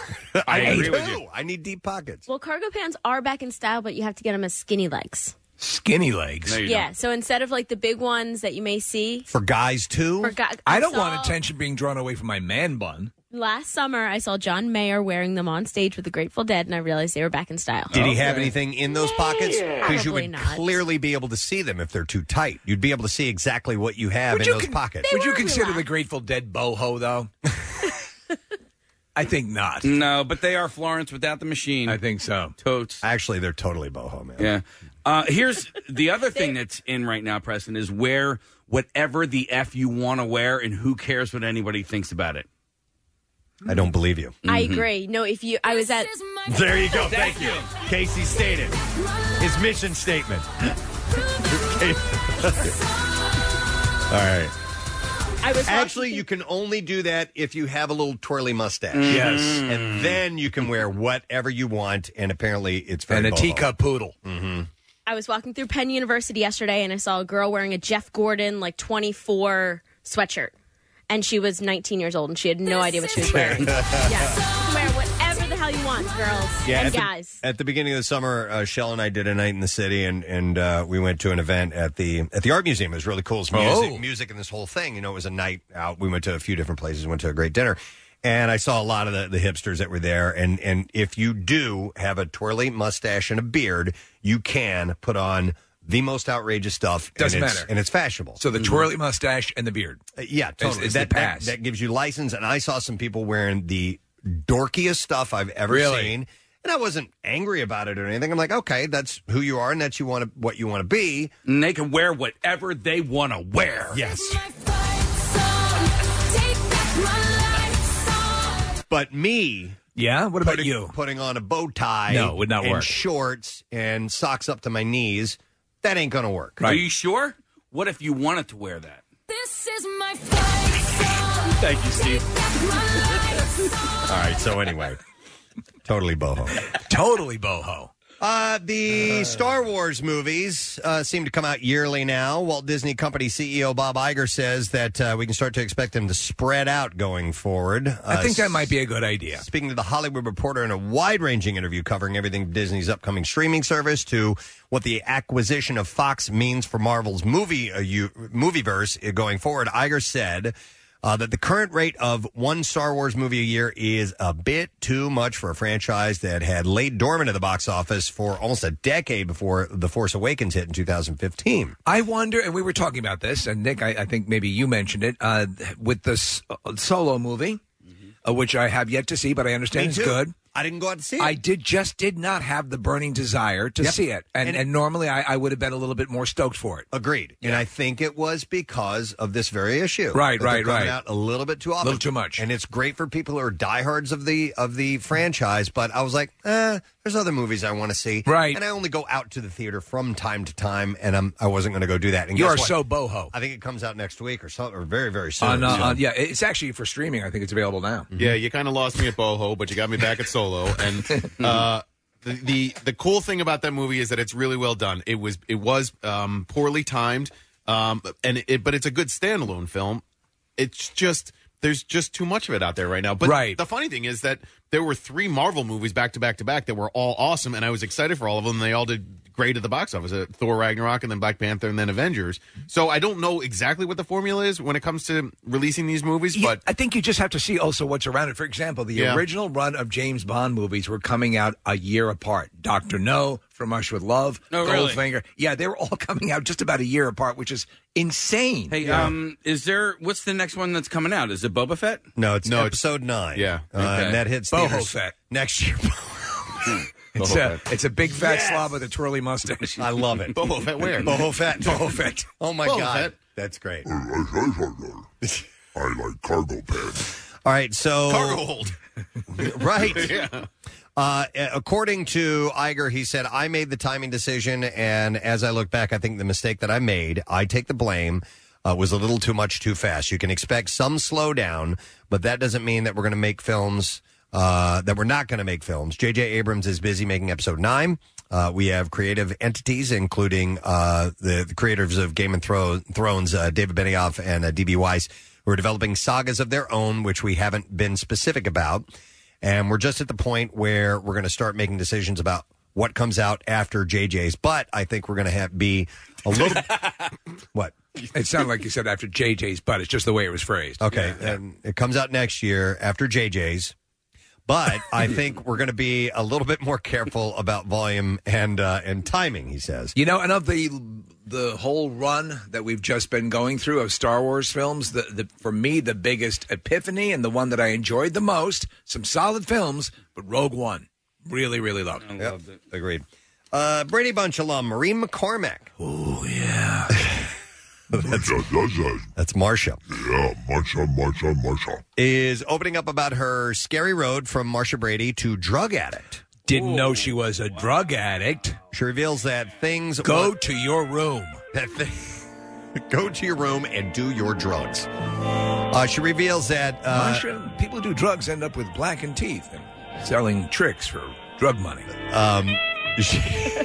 S3: I
S9: hate
S3: agree with
S9: them.
S3: you. I need deep pockets.
S12: Well, cargo pants are back in style, but you have to get them as skinny legs.
S9: Skinny legs.
S12: Yeah. So instead of like the big ones that you may see
S3: For guys, too?
S12: for guys,
S9: I don't
S12: saw-
S9: want attention being drawn away from my man bun.
S12: Last summer, I saw John Mayer wearing them on stage with the Grateful Dead, and I realized they were back in style.
S3: Did he have anything in those pockets? Because you
S12: Probably
S3: would
S12: not.
S3: clearly be able to see them if they're too tight. You'd be able to see exactly what you have
S9: Would
S3: in
S9: you
S3: those
S9: con-
S3: pockets.
S9: Would you consider the Grateful Dead boho, though? I think not.
S7: No, but they are Florence without the machine.
S9: I think so.
S7: Totes.
S3: Actually, they're totally boho, man.
S7: Yeah. Uh, here's the other thing that's in right now, Preston, is wear whatever the F you want to wear, and who cares what anybody thinks about it.
S3: I don't believe you.
S12: I agree. No, if you, I was at.
S3: There you go. Thank you. Casey stated his mission statement. All right.
S12: I was
S3: Actually, you can only do that if you have a little twirly mustache.
S9: Yes.
S3: And then you can wear whatever you want, and apparently it's very
S9: And a
S3: boho.
S9: teacup poodle.
S3: Mm-hmm.
S12: I was walking through Penn University yesterday, and I saw a girl wearing a Jeff Gordon like twenty-four sweatshirt, and she was nineteen years old, and she had no idea what she was wearing. Yeah, you can wear whatever the hell you want, girls
S3: Yeah,
S12: and
S3: at the,
S12: guys.
S3: at the beginning of the summer, uh, Shell and I did a night in the city, and and uh, we went to an event at the at the art museum. It was really cool. It was music,
S9: Oh.
S3: music, and this whole thing. You know, it was a night out. We went to a few different places. Went to a great dinner, and I saw a lot of the, the hipsters that were there. And and if you do have a twirly mustache and a beard, you can put on the most outrageous stuff.
S9: Doesn't
S3: and it's,
S9: matter.
S3: And it's fashionable.
S9: So the twirly mustache and the beard.
S3: Uh, yeah, totally.
S9: Is, is
S3: that,
S9: the
S3: that,
S9: pass.
S3: that gives you license. And I saw some people wearing the dorkiest stuff I've ever
S9: Really?
S3: seen. And I wasn't angry about it or anything. I'm like, okay, that's who you are, and that's you want to, what you want to be.
S7: And they can wear whatever they want to wear.
S3: Yes. But me,
S9: yeah. What about
S3: putting,
S9: you?
S3: Putting on a bow tie,
S9: No, would not
S3: and
S9: work.
S3: shorts and socks up to my knees. That ain't gonna work.
S7: Are you sure? What if you wanted to wear that?
S13: This is my fight.
S3: Thank you, Steve. All right. So anyway, totally boho.
S9: Totally boho.
S3: Uh, the Star Wars movies uh, seem to come out yearly now. Walt Disney Company C E O Bob Iger says that uh, we can start to expect them to spread out going forward. Uh,
S9: I think that might be a good idea.
S3: Speaking to the Hollywood Reporter in a wide-ranging interview covering everything from Disney's upcoming streaming service to what the acquisition of Fox means for Marvel's movie uh, you, movieverse uh, going forward, Iger said Uh, that the current rate of one Star Wars movie a year is a bit too much for a franchise that had laid dormant at the box office for almost a decade before The Force Awakens hit in two thousand fifteen.
S9: I wonder, and we were talking about this, and Nick, I, I think maybe you mentioned it, uh, with the s- uh, Solo movie, uh, which I have yet to see, but I understand
S3: Me
S9: it's
S3: too.
S9: good.
S3: I didn't go out to see it.
S9: I did just did not have the burning desire to
S3: Yep.
S9: see it, and, and,
S3: And-
S9: normally I, I would have been a little bit more stoked for it.
S3: Agreed. And I think it was because of this very issue.
S9: Right,
S3: that they're
S9: right,
S3: coming
S9: right.
S3: out a little bit too often.
S9: Little too much.
S3: And it's great for people who are diehards of the of the franchise, but I was like, eh, there's other movies I want to see.
S9: Right.
S3: And I only go out to the theater from time to time, and I'm, I wasn't going to go do that. And
S9: You
S3: guess
S9: are
S3: what?
S9: so boho.
S3: I think it comes out next week or something, or very, very soon.
S9: On, uh,
S3: So-
S9: on- yeah, it's actually for streaming. I think it's available now.
S10: Yeah, you kind of lost me at Boho, but you got me back at Solo. And uh, the, the the cool thing about that movie is that it's really well done. It was it was um, poorly timed, um, and it, but it's a good standalone film. It's just there's just too much of it out there right now. But
S9: Right.
S10: the funny thing is that there were three Marvel movies back to back to back that were all awesome, and I was excited for all of them. And they all did great at the box office: uh, Thor Ragnarok, and then Black Panther, and then Avengers. So I don't know exactly what the formula is when it comes to releasing these movies,
S9: Yeah,
S10: but
S9: I think you just have to see also what's around it. For example, the
S10: Yeah.
S9: original run of James Bond movies were coming out a year apart. Doctor No, From Us with Love,
S7: Oh, really?
S9: Goldfinger. Yeah, they were all coming out just about a year apart, which is insane.
S7: Hey, um, is there? What's the next one that's coming out? Is it Boba Fett?
S3: No, it's
S10: No,
S3: episode nine.
S10: yeah.
S3: Uh,
S7: Okay.
S3: and that hits
S9: Boho
S3: theaters
S9: Fett.
S3: next year.
S9: It's a, it's a big fat slob with a twirly mustache.
S3: I love it.
S10: Boba Fett where?
S3: Boho Fett.
S9: Boho Fett.
S3: Oh, my
S10: Boba
S3: God.
S10: Fett.
S3: That's great.
S2: I like cargo pants.
S3: All right, so...
S10: Cargo hold.
S3: Right.
S10: Yeah.
S3: Uh, according to Iger, he said, I made the timing decision, and as I look back, I think the mistake that I made, I take the blame, uh, was a little too much too fast. You can expect some slowdown, but that doesn't mean that we're going to make films, uh, that we're not going to make films. J J. Abrams is busy making episode nine. Uh, we have creative entities, including uh, the, the creators of Game of Thro- Thrones, uh, David Benioff and uh, D B. Weiss, who are developing sagas of their own, which we haven't been specific about. And we're just at the point where we're going to start making decisions about what comes out after J J's. But I think we're going to have be a little. What?
S9: It sounded like you said after J J's, but it's just the way it was phrased.
S3: Okay, and it comes out next year after J J's. But I think we're going to be a little bit more careful about volume and uh, and timing. He says.
S9: You know, and of the the whole run that we've just been going through of Star Wars films, the, the for me the biggest epiphany and the one that I enjoyed the most, some solid films, but Rogue One, really, really loved.
S7: I
S9: It.
S7: loved it.
S3: Agreed. Uh, Brady Bunch alum Maureen McCormack.
S9: Oh yeah,
S3: that's, that's Marsha.
S2: Yeah, Marsha, Marsha, Marsha.
S3: Is opening up about her scary road from Marsha Brady to drug addict.
S9: didn't know she was a drug addict.
S3: She reveals that things
S9: Go to your room.
S3: That thing, go to your room and do your drugs. Uh, she reveals that uh,
S9: Marsha, people who do drugs end up with blackened teeth and selling tricks for drug money.
S3: um, she,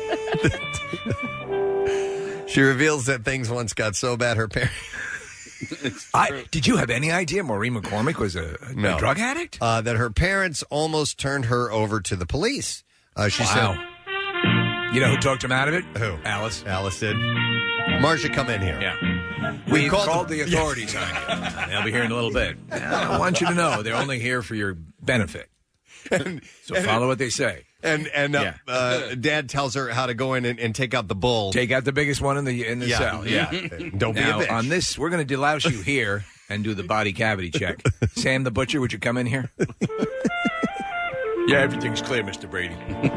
S3: she reveals that things once got so bad her parents.
S9: I, did you have any idea Maureen McCormick was a, a
S3: No.
S9: drug addict?
S3: Uh, that her parents almost turned her over to the police. Uh, she
S9: Wow.
S3: said,
S9: You know who talked him out of it?
S3: Who?
S9: Alice.
S3: Alice did. Marsha, come in here.
S9: Yeah. We called,
S3: called
S9: the
S3: the-
S9: authorities on you. They'll be here in a little bit. I want you to know they're only here for your benefit.
S3: And,
S9: So follow what they say.
S3: and and uh, uh, Dad tells her how to go in and, and take out the bull.
S9: Take out the biggest one in the in the
S3: Yeah.
S9: cell. Yeah.
S3: Don't be a
S9: now,
S3: bitch.
S9: on this, we're going to delouse you here and do the body cavity check. Sam the butcher, would you come in here? Yeah, everything's clear, Mister Brady.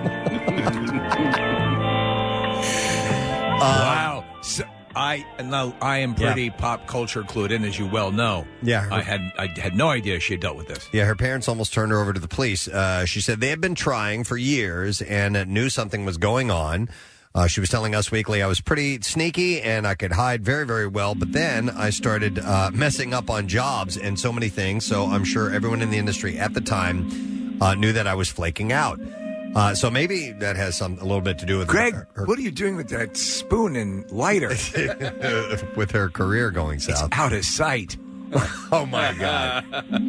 S9: wow. So, I no, I am pretty pop culture clued in, as you well know.
S3: Yeah, her-
S9: I had I had no idea she had dealt with this.
S3: Yeah, her parents almost turned her over to the police. Uh, she said they had been trying for years and uh, knew something was going on. Uh, she was telling Us Weekly, I was pretty sneaky and I could hide very, very well. But then I started uh, messing up on jobs and so many things. So I'm sure everyone in the industry at the time uh, knew that I was flaking out. Uh, so maybe that has some a little bit to do with
S9: Greg,
S3: her, her
S9: what are you doing with that spoon and lighter?
S3: with her career going south.
S9: It's out of sight.
S3: Oh my God!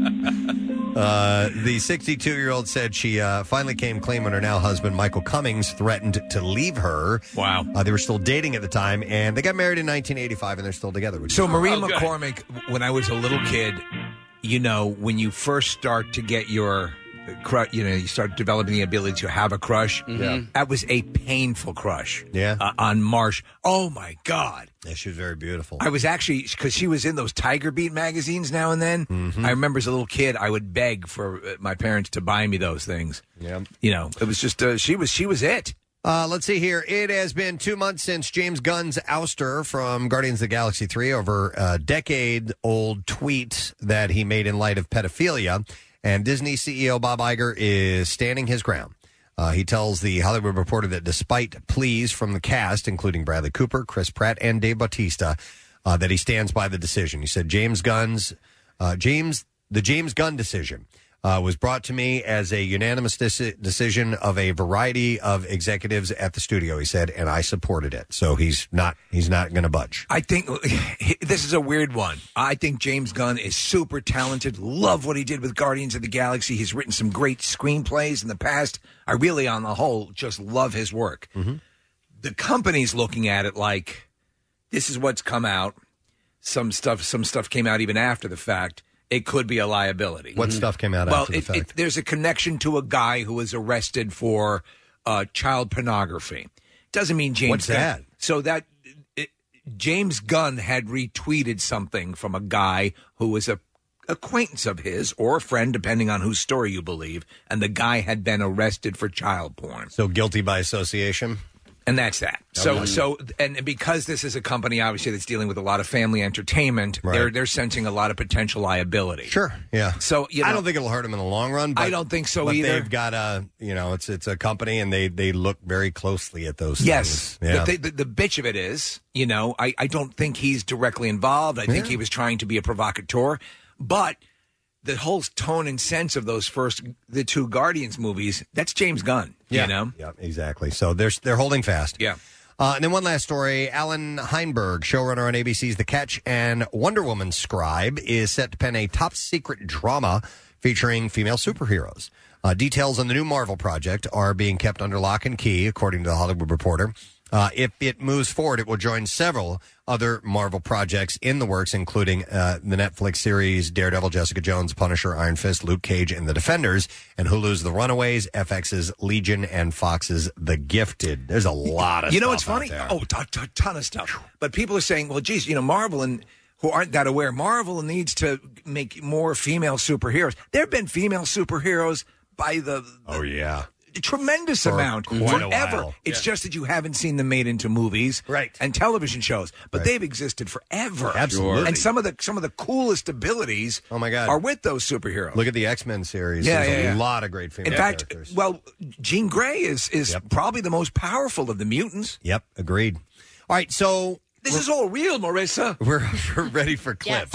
S3: Uh, the sixty-two-year-old said she uh, finally came clean when her now husband Michael Cummings threatened to leave her.
S9: Wow!
S3: Uh, they were still dating at the time, and they got married in nineteen eighty-five, and they're still together. Which
S9: So
S3: is-
S9: Marie
S3: Oh, good.
S9: McCormick, when I was a little kid, you know, when you first start to get your, cru- you know, you start developing the ability to have a crush.
S3: Yeah.
S9: That was a painful crush.
S3: Yeah.
S9: Uh, on Marsh. Oh my God.
S3: Yeah, she was very beautiful.
S9: I was actually, because she was in those Tiger Beat magazines now and then.
S3: Mm-hmm.
S9: I remember as a little kid, I would beg for uh, my parents to buy me those things.
S3: Yeah.
S9: You know, it was just, uh, she was, she was it.
S3: Uh, let's see here. It has been two months since James Gunn's ouster from Guardians of the Galaxy three over a decade-old tweet that he made in light of pedophilia. And Disney C E O Bob Iger is standing his ground. Uh, he tells the Hollywood Reporter that despite pleas from the cast, including Bradley Cooper, Chris Pratt, and Dave Bautista, uh, that he stands by the decision. He said, James Gunn's, uh, James, the James Gunn decision uh, was brought to me as a unanimous deci- decision of a variety of executives at the studio, he said, and I supported it. So he's not, he's not going to budge.
S9: I think this is a weird one. I think James Gunn is super talented. Love what he did with Guardians of the Galaxy. He's written some great screenplays in the past. I really, on the whole, just love his work.
S3: Mm-hmm.
S9: The company's looking at it like this is what's come out. Some stuff, some stuff came out even after the fact. It could be a liability.
S3: What stuff came out
S9: well,
S3: after the
S9: it,
S3: fact?
S9: It, there's a connection to a guy who was arrested for uh, child pornography. Doesn't mean James
S3: What's
S9: Gunn.
S3: that?
S9: So that it, James Gunn had retweeted something from a guy who was a acquaintance of his or a friend, depending on whose story you believe, and the guy had been arrested for child porn.
S3: So guilty by association?
S9: And that's that. So,
S3: Okay.
S9: so, and because this is a company, obviously, that's dealing with a lot of family entertainment,
S3: Right.
S9: they're they're sensing a lot of potential liability.
S3: Sure, yeah.
S9: So, you know,
S3: I don't think it'll hurt him in the long run. But,
S9: I don't think so
S3: but
S9: either.
S3: They've got a, you know, it's it's a company, and they they look very closely at those.
S9: Yes.
S3: things. Yeah.
S9: The, the, the bitch of it is, you know, I, I don't think he's directly involved. I think
S3: Yeah.
S9: he was trying to be a provocateur. But the whole tone and sense of those first, the two Guardians movies, that's James Gunn,
S3: yeah,
S9: you know?
S3: yeah, exactly. So they're they're holding fast.
S9: Yeah.
S3: Uh, and then one last story. Alan Heinberg, showrunner on A B C's The Catch and Wonder Woman scribe, is set to pen a top-secret drama featuring female superheroes. Uh, details on the new Marvel project are being kept under lock and key, according to The Hollywood Reporter. Uh, if it moves forward, it will join several other Marvel projects in the works, including uh, the Netflix series Daredevil, Jessica Jones, Punisher, Iron Fist, Luke Cage, and The Defenders, and Hulu's The Runaways, F X's Legion, and Fox's The Gifted. There's a lot of
S9: You know
S3: stuff
S9: what's funny?
S3: out there.
S9: Oh, a t- t- ton of stuff. But people are saying, well, geez, you know, Marvel and who aren't that aware, Marvel needs to make more female superheroes. There have been female superheroes by the,
S3: oh yeah,
S9: tremendous
S3: For
S9: amount
S3: quite a
S9: forever.
S3: while.
S9: It's
S3: Yeah.
S9: just that you haven't seen them made into movies,
S3: right,
S9: and television shows, but
S3: Right.
S9: they've existed forever.
S3: Absolutely.
S9: And some of the some of the coolest abilities,
S3: oh my God,
S9: are with those superheroes.
S3: Look at the X-Men series.
S9: Yeah,
S3: There's
S9: yeah,
S3: a
S9: yeah.
S3: lot of great female
S9: In fact,
S3: characters.
S9: well, Jean Grey is is probably the most powerful of the mutants.
S3: Yep, agreed. All right, so
S9: this is all real, Marissa.
S3: We're, we're ready for clips.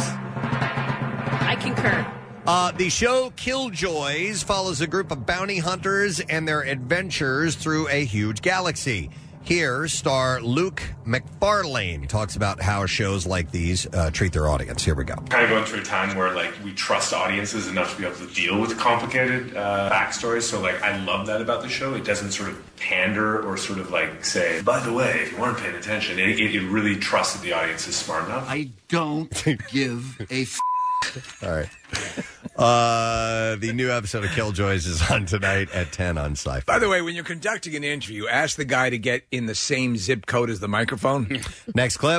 S12: I concur.
S3: Uh, the show Killjoys follows a group of bounty hunters and their adventures through a huge galaxy. Here, star Luke McFarlane talks about how shows like these uh, treat their audience. Here we go.
S14: Kind of going through a time where like we trust audiences enough to be able to deal with complicated uh, backstories. So like I love that about the show. It doesn't sort of pander or sort of like say, by the way, if you weren't paying attention, it, it, it really trusted the audience is smart enough.
S15: I don't give a f-
S3: All right. Uh, the new episode of Killjoys is on tonight at ten on Sci-Fi.
S9: By the way, when you're conducting an interview, ask the guy to get in the same zip code as the microphone.
S3: Next clip.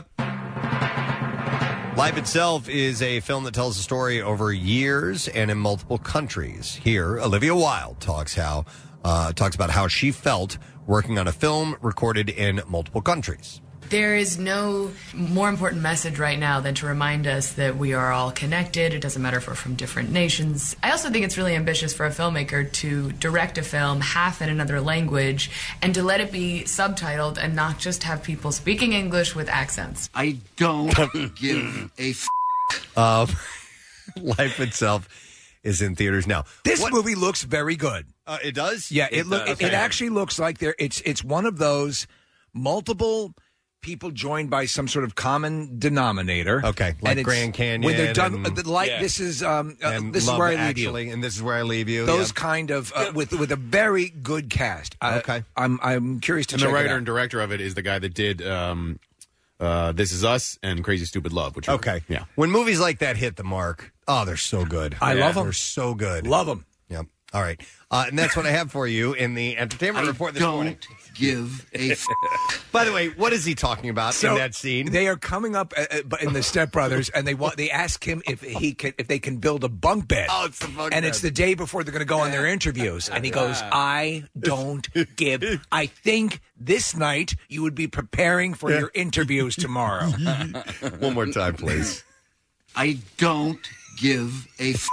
S3: Life Itself is a film that tells a story over years and in multiple countries. Here, Olivia Wilde talks how uh, talks about how she felt working on a film recorded in multiple countries.
S15: There is no more important message right now than to remind us that we are all connected. It doesn't matter if we're from different nations. I also think it's really ambitious for a filmmaker to direct a film half in another language and to let it be subtitled and not just have people speaking English with accents.
S16: I don't give a f***.
S3: Uh, Life Itself is in theaters now.
S9: This movie looks very good.
S3: Uh, it does?
S9: Yeah, it,
S3: It
S9: look.
S3: does.
S9: It, it
S3: Okay.
S9: actually looks like there. It's it's one of those multiple people joined by some sort of common denominator.
S3: Okay, like
S9: And it's-
S3: Grand Canyon.
S9: When they're done,
S3: and-
S9: the light.
S3: Yeah.
S9: This is um. Uh,
S3: And
S9: this is
S3: Love
S9: where I leave
S3: Actually,
S9: you.
S3: and this is where I leave you.
S9: Those
S3: yeah.
S9: kind of uh, with with a very good cast. Uh,
S3: Okay.
S9: I'm I'm curious to
S10: And
S9: check
S10: the
S9: it
S10: writer
S9: out.
S10: and director of it is the guy that did um, uh, This Is Us and Crazy Stupid Love. Which are,
S3: Okay.
S10: yeah.
S3: When movies like that hit the mark, oh, they're so good.
S9: I love 'em.
S3: They're so good.
S9: Love them.
S3: Yep. All right. Uh, and that's what I have for you in the entertainment
S16: I
S3: report this
S16: don't
S3: morning.
S16: give a f-
S3: By the way, what is he talking about
S9: So
S3: in that scene?
S9: They are coming up uh, uh, in the Step Brothers, and they want they ask him if he can if they can build a bunk bed.
S3: Oh, it's the bunk
S9: and
S3: bed.
S9: it's the day before they're going to go on their interviews, and he goes, "I don't give. I think this night you would be preparing for your interviews tomorrow."
S3: One more time, please.
S16: I don't give a f-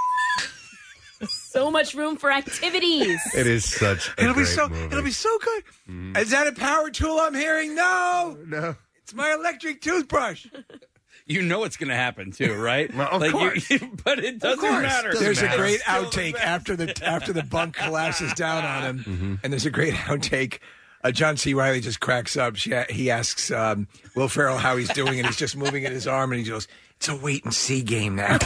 S12: So much room for activities.
S3: It is such a
S9: It'll be
S3: great
S9: so.
S3: movie.
S9: It'll be so good.
S3: Mm-hmm.
S9: Is that a power tool I'm hearing? No,
S3: no.
S9: It's my electric toothbrush.
S7: You know what's going to happen too, right?
S3: Well, of
S7: like
S3: course.
S7: You, but it doesn't
S3: course.
S7: matter.
S3: Doesn't
S9: There's
S3: matter.
S9: a great
S3: Still the
S9: outtake
S3: best.
S9: after the after the bunk collapses down on him,
S3: Mm-hmm.
S9: and there's a great outtake. Uh, John C. Reilly just cracks up. She, he asks um, Will Ferrell how he's doing, and he's just moving at his arm, and he goes, "It's a wait and see game now."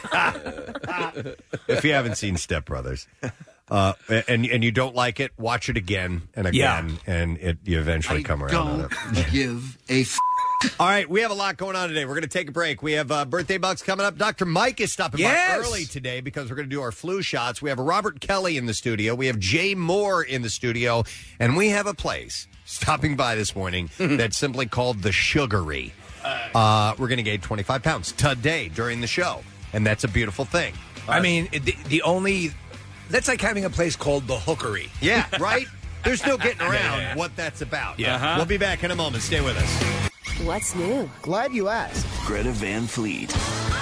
S3: If you haven't seen Step Brothers, uh, and and you don't like it, watch it again and again, and it you eventually
S16: I
S3: come around on
S16: don't
S3: it.
S16: give a f-
S3: All right, we have a lot going on today. We're going to take a break. We have uh, birthday bucks coming up. Doctor Mike is stopping
S9: Yes.
S3: by early today because we're going to do our flu shots. We have Robert Kelly in the studio. We have Jay Moore in the studio. And we have a place stopping by this morning that's simply called The Sugary. Uh, we're going to gain twenty-five pounds today during the show. And that's a beautiful thing.
S9: I mean, the, the only that's like having a place called the Hookery.
S3: Yeah, right? There's no getting around what that's about.
S9: Yeah. Uh-huh.
S3: We'll be back in a moment. Stay with us.
S17: What's new? Glad you asked.
S18: Greta Van Fleet.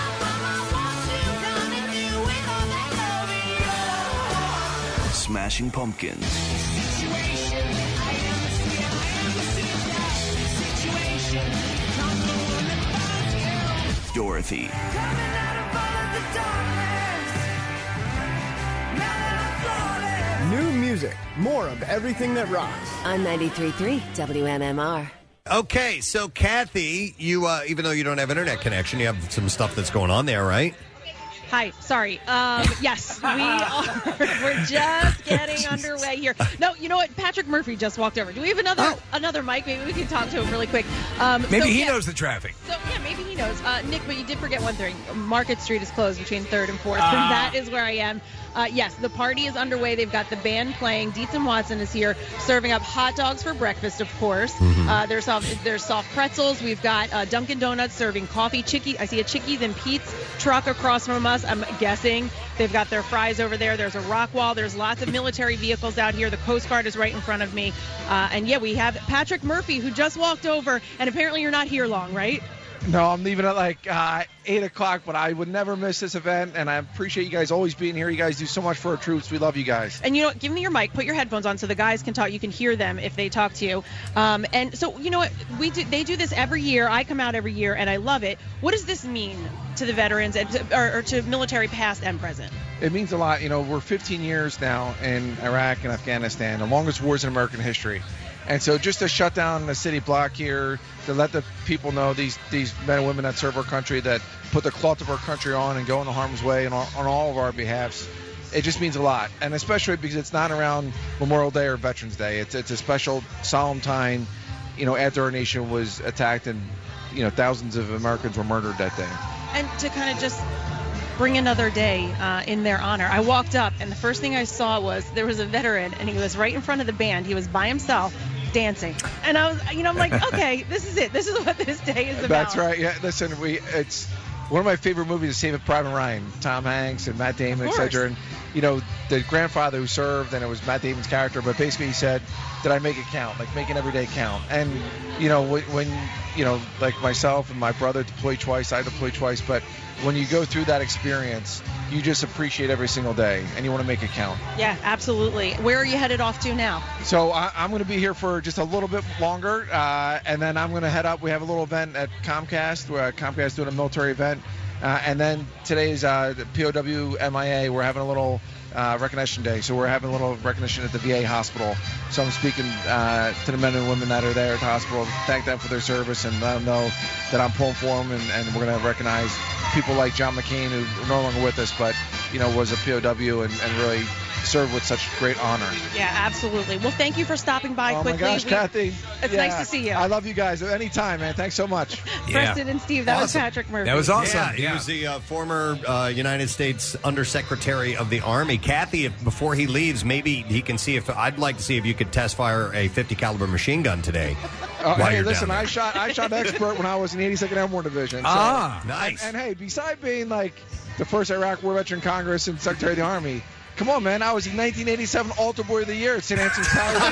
S18: Smashing Pumpkins. Dorothy.
S17: New music. More of everything that rocks.
S19: On ninety-three point three W M M R.
S3: Okay, so Kathy, you uh, even though you don't have internet connection, you have some stuff that's going on there, right?
S4: Hi, sorry. Um, yes, we are. We're just getting underway here. No, you know what? Patrick Murphy just walked over. Do we have another another mic? Maybe we can talk to him really quick. Um,
S9: Maybe
S4: so,
S9: he
S4: yeah,
S9: knows the traffic.
S4: So yeah, maybe he knows. Uh, Nick, but you did forget one thing. Market Street is closed between third and fourth,
S9: Ah.
S4: and that is where I am. Uh, yes, the party is underway. They've got the band playing. Dietz and Watson is here serving up hot dogs for breakfast, of course.
S3: Mm-hmm.
S4: Uh, there's soft, there's soft pretzels. We've got uh, Dunkin' Donuts serving coffee. Chicky, I see a Chickies and Pete's truck across from us. I'm guessing they've got their fries over there. There's a rock wall. There's lots of military vehicles out here. The Coast Guard is right in front of me. Uh, and yeah, we have Patrick Murphy, who just walked over. And apparently you're not here long, right?
S20: No, I'm leaving at like uh, eight o'clock, but I would never miss this event, and I appreciate you guys always being here. You guys do so much for our troops. We love you guys.
S4: And you know what? Give me your mic. Put your headphones on so the guys can talk. You can hear them if they talk to you. Um, and so you know what? We do. They do this every year. I come out every year, and I love it. What does this mean to the veterans and to, or, or to military past and present?
S20: It means a lot. You know, we're fifteen years now in Iraq and Afghanistan, the longest wars in American history. And so just to shut down the city block here, to let the people know, these these men and women that serve our country, that put the cloth of our country on and go into harm's way and on, on all of our behalfs, it just means a lot. And especially because it's not around Memorial Day or Veterans Day. It's it's a special, solemn time, you know, after our nation was attacked and, you know, thousands of Americans were murdered that day.
S4: And to kind of just Bring Another Day uh, in their honor. I walked up, and the first thing I saw was there was a veteran, and he was right in front of the band. He was by himself dancing. And I was, you know, I'm like, okay, this is it. This is what this day is about.
S20: That's right. Yeah, listen, we it's one of my favorite movies is Saving Private Ryan. Tom Hanks and Matt Damon, et cetera. And, you know, the grandfather who served, and it was Matt Damon's character, but basically he said, did I make it count? Like, making every day count. And, you know, when, when, you know, like myself and my brother deployed twice, I deployed twice, but when you go through that experience, you just appreciate every single day, and you want to make it count.
S4: Yeah, absolutely. Where are you headed off to now?
S20: So I, I'm going to be here for just a little bit longer, uh, and then I'm going to head up. We have a little event at Comcast, where Comcast is doing a military event, uh, and then today's uh, the P O W M I A. We're having a little uh, recognition day, so we're having a little recognition at the V A hospital. So I'm speaking uh, to the men and women that are there at the hospital, thank them for their service, and let them know that I'm pulling for them, and, and we're going to recognize people like John McCain, who are no longer with us, but, you know, was a P O W and, and really served with such great honor.
S4: Yeah, absolutely. Well, thank you for stopping by
S20: oh
S4: quickly.
S20: Oh, my gosh,
S4: we,
S20: Kathy.
S4: It's
S20: yeah,
S4: nice to see you.
S20: I love you guys. Anytime, man. Thanks so much.
S4: Preston and Steve, that
S3: Awesome.
S4: was Patrick Murphy.
S3: Yeah, he was the uh, former uh, United States Undersecretary of the Army. Kathy, if, before he leaves, maybe he can see if I'd like to see if you could test fire a fifty caliber machine gun today.
S20: Uh,
S3: while
S20: hey,
S3: you're
S20: listen,
S3: down
S20: I
S3: there.
S20: shot I shot expert when I was in the eighty-second Airborne Division. So,
S3: Ah, nice.
S20: And, and hey, beside being like the first Iraq War Veteran Congress and Secretary of the Army, come on, man, I was in nineteen eighty-seven Altar Boy of the Year at Saint Anthony's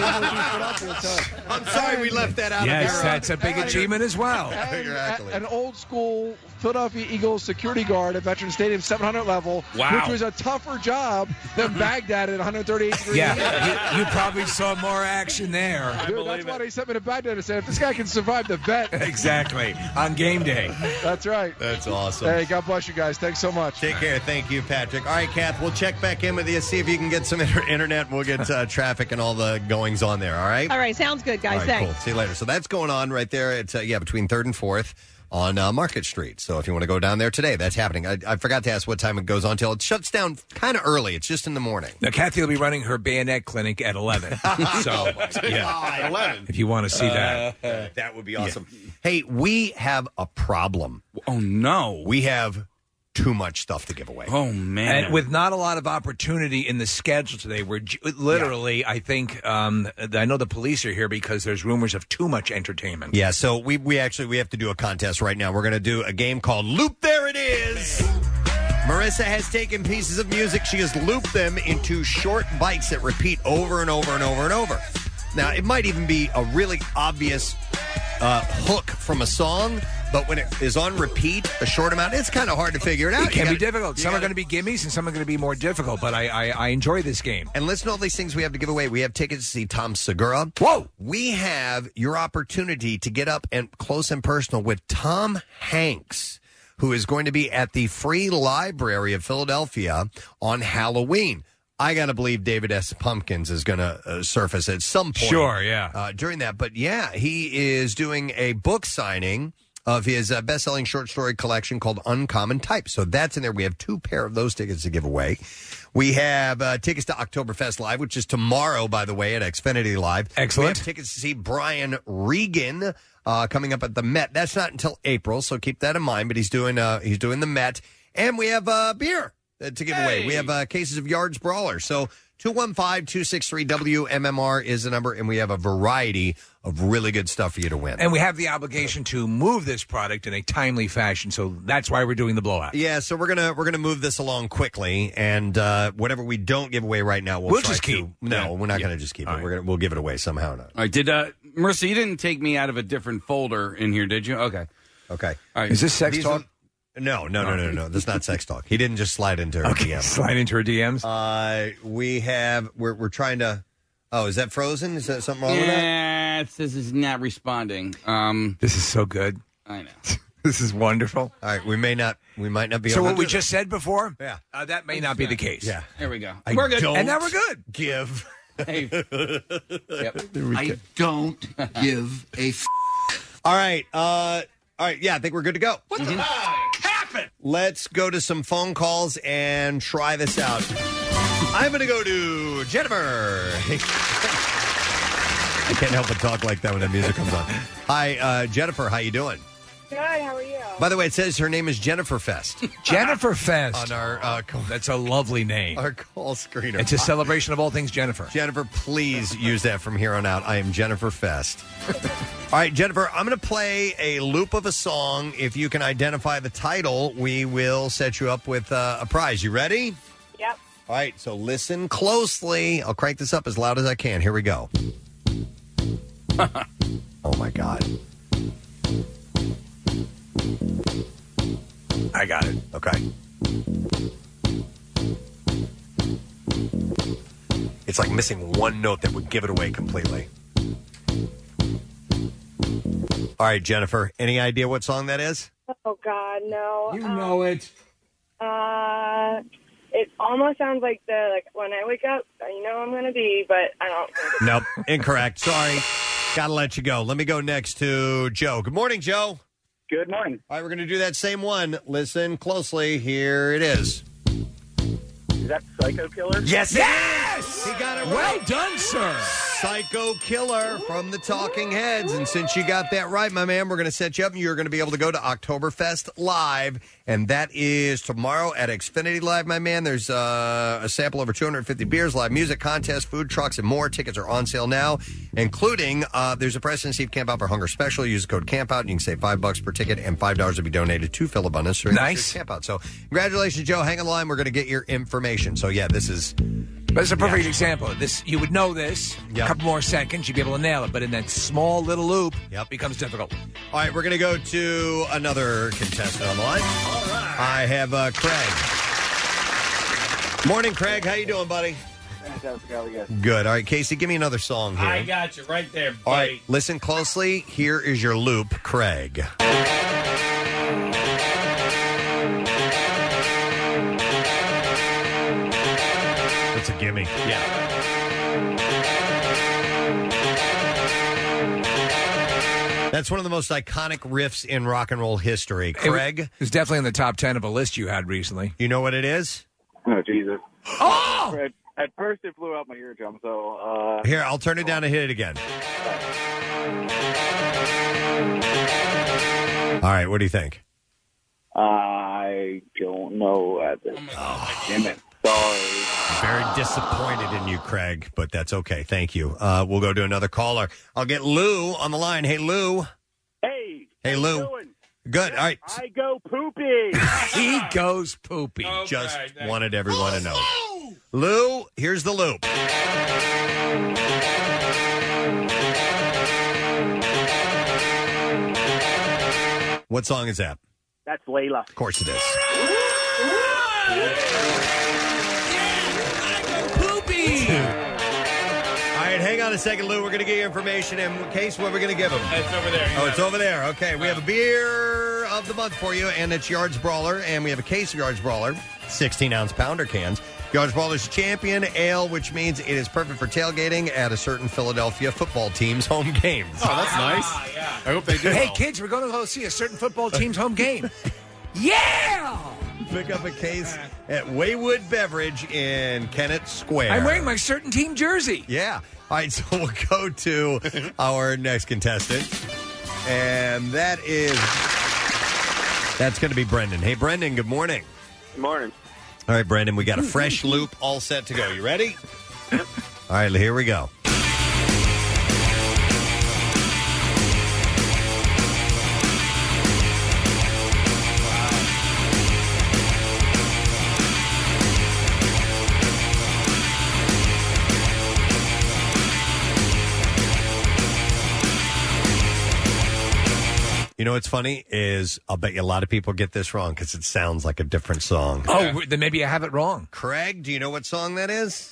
S20: Palace. So,
S3: I'm sorry we left that out
S9: Yes,
S3: of your, uh,
S9: that's a big achievement as well.
S20: And a- an old school Philadelphia Eagles security guard at Veterans Stadium, seven hundred level,
S9: Wow.
S20: which was a tougher job than Baghdad at one thirty-eight degrees.
S9: Yeah, you, you probably saw more action there.
S20: Dude, that's why they sent me to Baghdad and said, if this guy can survive the vet.
S9: Exactly. On game day.
S20: That's right.
S3: That's awesome.
S20: Hey, God bless you guys. Thanks so much.
S3: Take care. Thank you, Patrick. All right, Kath, we'll check back in with you, see if you can get some inter- internet. We'll get uh, traffic and all the goings on there, all right?
S4: All right, sounds good, guys.
S3: All right,
S4: Thanks.
S3: cool. See you later. So that's going on right there. It's, uh, yeah, between third and fourth on uh, Market Street. So if you want to go down there today, that's happening. I, I forgot to ask what time it goes on till. It shuts down kind of early. It's just in the morning.
S9: Now, Kathy will be running her bayonet clinic at eleven. So, yeah.
S3: eleven.
S9: If you want to see that.
S3: Uh, that would be awesome. Hey, we have a problem.
S7: Oh, no.
S3: We have too much stuff to give away.
S7: Oh, man.
S9: And with not a lot of opportunity in the schedule today, we're j- literally, I think, um, I know the police are here because there's rumors of too much entertainment.
S3: Yeah, so we we actually we have to do a contest right now. We're going to do a game called Loop There It Is. Marissa has taken pieces of music. She has looped them into short bites that repeat over and over and over and over. Now, it might even be a really obvious uh, hook from a song, but when it is on repeat, a short amount, it's kind of hard to figure it out.
S9: It can
S3: You
S9: be
S3: gotta-
S9: difficult.
S3: you
S9: Some are
S3: gotta-
S9: going to be gimmies and some are going to be more difficult, but I, I, I enjoy this game.
S3: And listen to all these things we have to give away. We have tickets to see Tom Segura.
S9: Whoa!
S3: We have your opportunity to get up and close and personal with Tom Hanks, who is going to be at the Free Library of Philadelphia on Halloween. I got to believe David S. Pumpkins is going to uh, surface at some point.
S9: Sure, yeah.
S3: Uh, during that. But yeah, he is doing a book signing of his uh, best-selling short story collection called Uncommon Type. So that's in there. We have two pair of those tickets to give away. We have uh, tickets to Oktoberfest Live, which is tomorrow, by the way, at Xfinity Live.
S9: Excellent.
S3: We have tickets to see Brian Regan uh, coming up at the Met. That's not until April, so keep that in mind. But he's doing uh, he's doing the Met, and we have uh, beer uh, to give away. We have uh, cases of Yards Brawler. So two one five, two six three, W M M R is the number, and we have a variety of really good stuff for you to win.
S9: And we have the obligation to move this product in a timely fashion, so that's why we're doing the blowout.
S3: Yeah, so we're gonna we're gonna move this along quickly, and uh, whatever we don't give away right now, we'll,
S7: We'll
S3: try
S7: just
S3: to-
S7: keep.
S3: No,
S7: Yeah.
S3: we're not
S7: Yeah.
S3: gonna just keep
S7: All
S3: it.
S7: right.
S3: We're gonna we'll give it away somehow.
S7: All right, did uh, Marissa, you didn't take me out of a different folder in here, did you? Okay.
S3: Okay.
S7: All right.
S9: Is this sex
S3: These
S9: talk?
S3: are- No, no, no, no, no, no. That's not sex talk. He didn't just slide into her
S9: Okay,
S3: D Ms.
S9: slide into her D Ms.
S3: Uh, we have. We're we're trying to. Oh, is that frozen? Is that something wrong with that?
S7: Yeah, it says it's not responding. Um,
S9: This is so good.
S7: I know.
S9: This is wonderful.
S3: All right, we may not. We might not be.
S9: So
S3: able
S9: what
S3: to
S9: we
S3: do
S9: just said before,
S3: Yeah.
S9: uh, that may not be the case.
S3: Yeah.
S7: There we go.
S3: I
S7: We're good.
S3: don't
S9: And now we're good.
S3: Give.
S7: Hey. Yep.
S16: I don't give a f-
S3: All right. Uh. All right. Yeah, I think we're good to go.
S9: What the happened?
S3: Let's go to some phone calls and try this out. I'm going to go to Jennifer. I can't help but talk like that when the music comes on. Hi, uh, Jennifer. How you doing?
S11: Good, how are you?
S3: By the way, it says her name is Jennifer Fest.
S9: Jennifer Fest.
S3: On our uh, call,
S9: That's a lovely name.
S3: our call screener.
S9: It's a celebration of all things Jennifer.
S3: Jennifer, please use that from here on out. I am Jennifer Fest. All right, Jennifer, I'm going to play a loop of a song. If you can identify the title, we will set you up with uh, a prize. You ready?
S11: Yep.
S3: All right, so listen closely. I'll crank this up as loud as I can. Here we go. Oh, my God.
S9: I got it.
S3: Okay. It's like missing one note that would give it away completely. All right, Jennifer, any idea what song that is?
S11: Oh, God, no.
S9: You
S11: Um,
S9: know it.
S11: Uh, it almost sounds like the, like, when I wake up, I know I'm going to be, but I don't think it's...
S3: Nope, incorrect. Sorry. Got to let you go. Let me go next to Joe. Good morning, Joe.
S18: Good morning.
S3: All right, we're going to do that same one. Listen closely. Here it is.
S18: Is that Psycho Killer?
S3: Yes!
S9: Yes!
S3: He got it
S9: Well
S3: right.
S9: done, sir.
S3: Psycho Killer from the Talking Heads. And since you got that right, my man, we're going to set you up and you're going to be able to go to Oktoberfest Live. And that is tomorrow at Xfinity Live, my man. There's uh, a sample of over two hundred fifty beers, live music, contest, food trucks, and more. Tickets are on sale now, including uh, there's a Preston and Steve Camp Out for Hunger special. Use the code CAMPOUT and you can save five bucks per ticket and five dollars will be donated to Phil Abundance during
S9: Nice.
S3: this year's Camp Out. So congratulations, Joe. Hang on the line. We're going to get your information. So, yeah, this is...
S9: But it's a perfect example. This you would know this.
S3: Yep.
S9: A couple more seconds, you'd be able to nail it. But in that small little loop,
S3: Yep.
S9: it becomes difficult.
S3: All right, we're going to go to another contestant on the line. All right. I have uh, Craig. Morning, Craig. How you doing, buddy?
S18: Fantastic. How are you guys?
S3: Good. All right, Casey, give me another song here.
S7: I got you right there, buddy.
S3: All right, listen closely. Here is your loop, Craig. That's a gimme.
S7: Yeah.
S3: That's one of the most iconic riffs in rock and roll history. Craig?
S9: It was definitely in the top ten of a list you had recently.
S3: You know what it is?
S18: Oh, Jesus.
S9: Oh!
S18: At, at first, it flew out my eardrum, so... Uh,
S3: Here, I'll turn it down and hit it again. All right, what do you think?
S18: I don't know at this
S3: Oh,
S18: Damn it. Sorry.
S3: Very disappointed in you, Craig, but that's okay. Thank you. Uh, we'll go to another caller. I'll get Lou on the line. Hey, Lou.
S18: Hey.
S3: Hey,
S18: how
S3: Lou.
S18: you doing?
S3: Good. All right.
S18: I go poopy.
S9: He goes poopy.
S3: Just wanted everyone to know. Lou, here's the loop. What song is that?
S18: That's Layla.
S3: Of course it is.
S9: Poopy!
S3: All right, hang on a second, Lou. We're going to get your information. In case, what we're going to give him?
S7: It's over there. You
S3: Oh,
S7: got
S3: it's
S7: it.
S3: over there. Okay, we have a beer of the month for you, and it's Yards Brawler, and we have a case of Yards Brawler, sixteen-ounce pounder cans. Yards Brawler's Champion Ale, which means it is perfect for tailgating at a certain Philadelphia football team's home games.
S10: Oh, that's nice. I hope they do.
S9: Hey,
S10: well.
S9: kids, we're going to go see a certain football team's home game. Yeah!
S3: Pick up a case at Waywood Beverage in Kennett Square.
S9: I'm wearing my certain team jersey.
S3: Yeah. All right, so we'll go to our next contestant. And that is, that's going to be Brendan. Hey, Brendan, good morning.
S18: Good morning.
S3: All right, Brendan, we got a fresh loop all set to go. You ready? All right, here we go. You know what's funny is I'll bet you a lot of people get this wrong because it sounds like a different song.
S9: Oh, then maybe I have it wrong.
S3: Craig, do you know what song that is?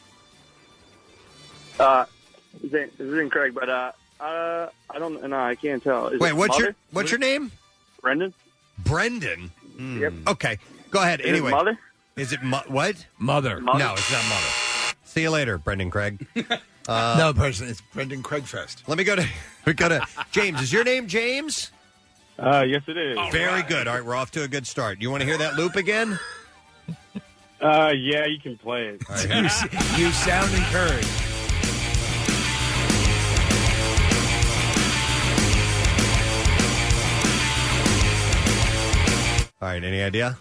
S18: Uh, this isn't, this isn't Craig, but uh, uh, I don't know. I can't tell. Is
S3: Wait,
S18: it
S3: what's
S18: Mother?
S3: your what's your name?
S18: Brendan.
S3: Brendan. Hmm.
S18: Yep.
S3: Okay, go ahead.
S18: Is it
S3: anyway,
S18: Mother?
S3: Is it mo- what?
S9: Mother.
S18: Mother?
S3: No, it's not Mother. See you later, Brendan Craig. Uh,
S9: no, person, it's Brendan Craigfest.
S3: Let me go to we go to James. Is your name James?
S18: Uh, yes, it is.
S3: Very good. All right, we're off to a good start. You want to hear that loop again?
S18: Uh, yeah, you can play it.
S3: All right,
S9: You, s- you sound encouraged.
S3: right, any idea?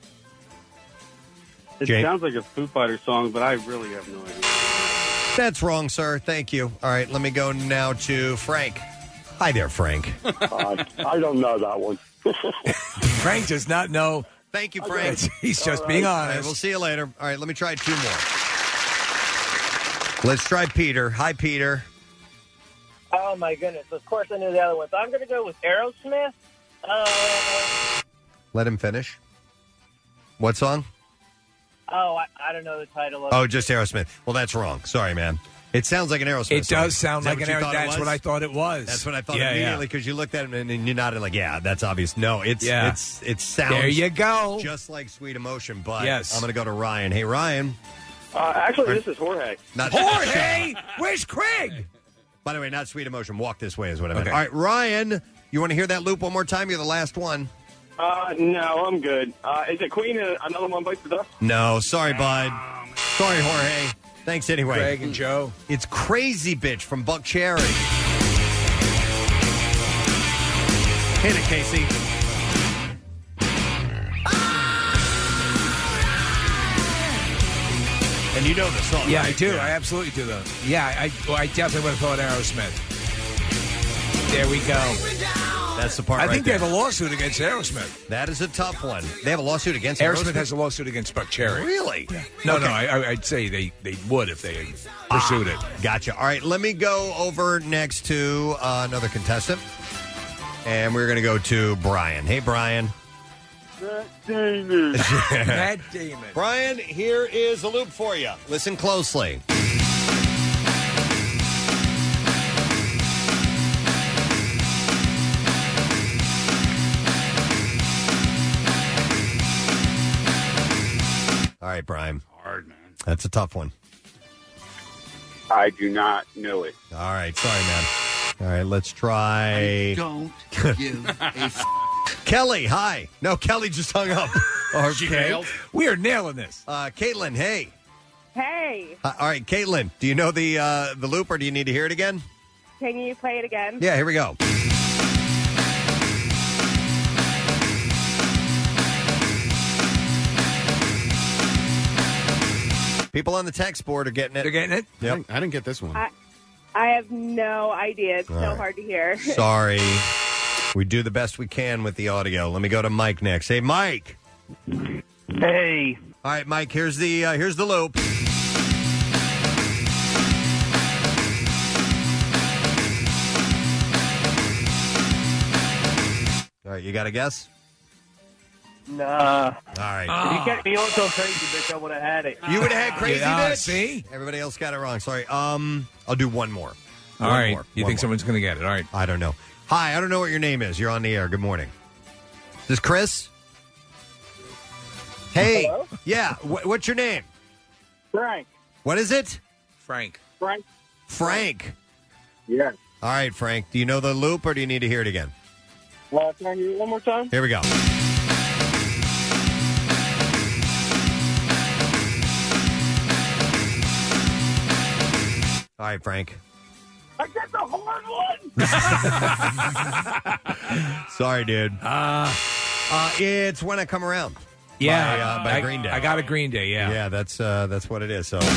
S18: It
S3: Jane?
S18: sounds like a Foo Fighters song, but I really have no idea.
S3: That's wrong, sir. Thank you. All right, let me go now to Frank. Hi there, Frank.
S21: Uh, I don't know that one.
S9: Frank does not know.
S3: Thank you, Frank.
S9: He's just being
S3: All right,
S9: honest.
S3: we'll see you later. All right, let me try two more. Let's try Peter. Hi, Peter.
S22: Oh, my goodness. Of course I knew the other one. So I'm going to go with Aerosmith. Uh,
S3: Let him finish. What song?
S22: oh, I, I don't know the title of
S3: Oh,
S22: it.
S3: just Aerosmith. Well, that's wrong. Sorry, man. It sounds like an Aerosmith
S9: It
S3: song.
S9: does sound
S3: Is that
S9: like
S3: what
S9: an
S3: you
S9: Aerosmith.
S3: thought it
S9: That's
S3: was?
S9: what I thought it was.
S3: That's what I thought
S9: Yeah,
S3: immediately
S9: yeah.
S3: because you looked at it and, and you nodded like, yeah, that's obvious. No, it's
S9: Yeah.
S3: it's it sounds
S9: There you go.
S3: just like Sweet Emotion, but
S9: Yes.
S3: I'm going to go to Ryan. Hey, Ryan.
S18: Uh, actually, this is Jorge.
S3: Not
S9: Jorge! Where's Craig?
S3: By the way, not Sweet Emotion. Walk This Way is what I meant.
S9: Okay.
S3: All right, Ryan, you want to hear that loop one more time? You're the last one.
S18: Uh, no, I'm good. Uh, is it Queen? Uh, another one bites the dust?
S3: No, sorry, bud. Sorry, Jorge. Thanks anyway.
S9: Craig and Joe.
S3: It's Crazy Bitch from Buck Cherry. Hit it, Casey. And you know the song.
S9: Yeah,
S3: right?
S9: I do. I absolutely do, though. Yeah, I, well, I definitely would have thought Aerosmith. There we go.
S3: That's the part
S9: I
S3: right
S9: think they
S3: there.
S9: have a lawsuit against Aerosmith.
S3: That is a tough one. They have a lawsuit against
S9: Aerosmith.
S3: Aerosmith?
S9: has a lawsuit against Buck Cherry.
S3: Really?
S9: No,
S3: Okay.
S9: no, I, I- I'd say they, they would if they pursued it.
S3: Gotcha. All right, let me go over next to uh, another contestant. And we're going to go to Brian. Hey, Brian.
S9: Matt Damon.
S3: Brian, here is a loop for you. Listen closely. All right, Brian.
S7: Hard, man.
S3: That's a tough one.
S21: I do not know it.
S3: All right, sorry, man. All right, let's try.
S16: Don't give a f-
S3: Kelly, hi. No, Kelly just hung up. Okay.
S9: We are nailing this.
S3: Uh, Caitlin, hey.
S11: Hey,
S3: Uh, all right, Caitlin, do you know the uh, the loop or do you need to hear it again?
S11: can you play it again?
S3: Yeah, here we go. People on the text board are getting it.
S9: They're getting it?
S3: Yep.
S10: I didn't, I didn't get this one.
S11: I, I have no idea. It's
S3: All
S11: so
S3: right.
S11: hard to hear.
S3: Sorry. We do the best we can with the audio. Let me go to Mike next. Hey, Mike.
S18: Hey.
S3: All right, Mike, here's the uh, here's the loop. All right, you got a guess?
S18: Nah.
S3: All right.
S18: If you kept me on so crazy, bitch, I would have had it.
S3: You would have had Crazy
S9: Yeah,
S3: Bitch.
S9: see?
S3: Everybody else got it wrong. Sorry. Um, I'll do one more.
S9: All
S3: One
S9: right.
S3: more.
S9: You
S3: One
S9: think
S3: more.
S9: someone's going to get it? All right.
S3: I don't know. Hi, I don't know what your name is. You're on the air. Good morning. Is this Chris? Hey.
S22: Hello?
S3: Yeah. Wh- what's your name?
S22: Frank.
S3: What is it?
S9: Frank.
S22: Frank.
S3: Frank.
S21: Yes.
S3: All right, Frank. Do you know the loop or do you need to hear it again?
S18: Well, can I hear it one more time?
S3: Here we go. All right, Frank.
S22: I get the hard one.
S3: Sorry, dude.
S9: Uh,
S3: Uh, it's When I Come Around.
S9: yeah.
S3: By, uh, by
S9: I,
S3: Green Day.
S9: I got a Green Day, yeah.
S3: Yeah, that's uh, that's what it is. So,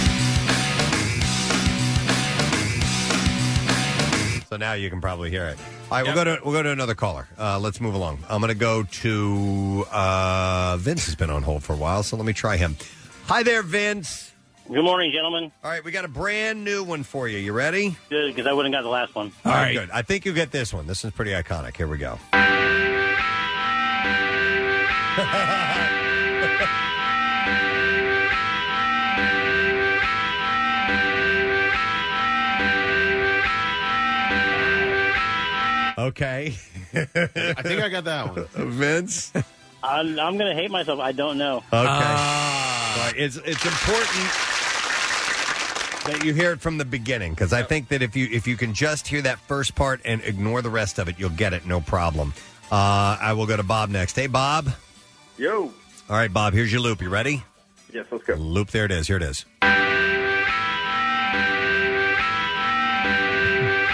S3: so now you can probably hear it. All right, we'll go to we'll go to another caller. Uh, let's move along. I'm going to go to uh, Vince. Has been on hold for a while, so let me try him. Hi there, Vince.
S22: Good morning, gentlemen.
S3: All right, we got a brand new one for you. You ready?
S22: Good, because I wouldn't got the last one.
S3: All right, good. I think you get this one. This is pretty iconic. Here we go. Okay.
S10: I think I got that one.
S3: Vince?
S22: I'm, I'm going to hate myself. I don't know.
S3: Okay. All right. It's it's important that you hear it from the beginning because I think that if you if you can just hear that first part and ignore the rest of it, you'll get it no problem. Uh, I will go to Bob next. Hey, Bob.
S21: Yo.
S3: All right, Bob. Here's your loop. You ready?
S21: Yes, let's go.
S3: Loop. There it is. Here it is.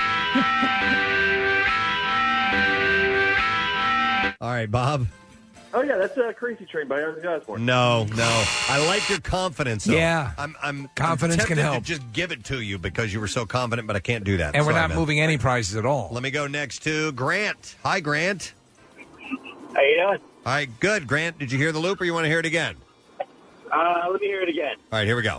S3: All right, Bob.
S18: Oh, yeah, that's uh, Crazy Train by Ozzy Osbourne.
S3: No, no. I like your confidence, though.
S9: Yeah.
S3: I'm, I'm
S9: Confidence
S3: I'm
S9: can
S3: tempted
S9: help.
S3: to just give it to you because you were so confident, but I can't do that.
S9: And we're
S3: Sorry,
S9: not
S3: man.
S9: moving any prizes at all.
S3: Let me go next to Grant. Hi, Grant.
S22: How you doing?
S3: All right, good. Grant, did you hear the loop or you want to hear it again?
S22: Uh, let me hear it again.
S3: All right, here we go.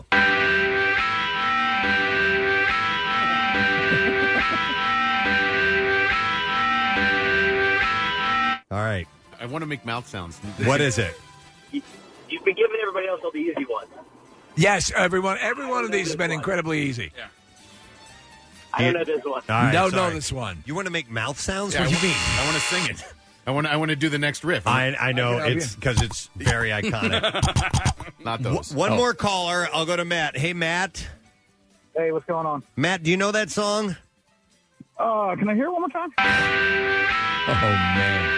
S3: All right.
S10: I want to make mouth sounds.
S3: What is it?
S22: You've been giving everybody else all the easy ones.
S9: Yes, everyone. Every one of these has been incredibly easy.
S22: Yeah. I don't know this one.
S3: All right,
S9: don't
S3: sorry.
S9: know this one.
S3: You want to make mouth sounds?
S10: Yeah,
S3: what do you
S10: I,
S3: mean?
S10: I want to sing it. I want. I want to do the next riff.
S3: I, I know.
S10: I can help
S3: It's
S10: you.
S3: because it's very iconic.
S10: Not those.
S3: One
S10: Oh.
S3: more caller. I'll go to Matt. Hey, Matt.
S1: Hey, what's going on?
S3: Matt, do you know that song?
S1: Uh, can I hear it one more time?
S9: Oh, man.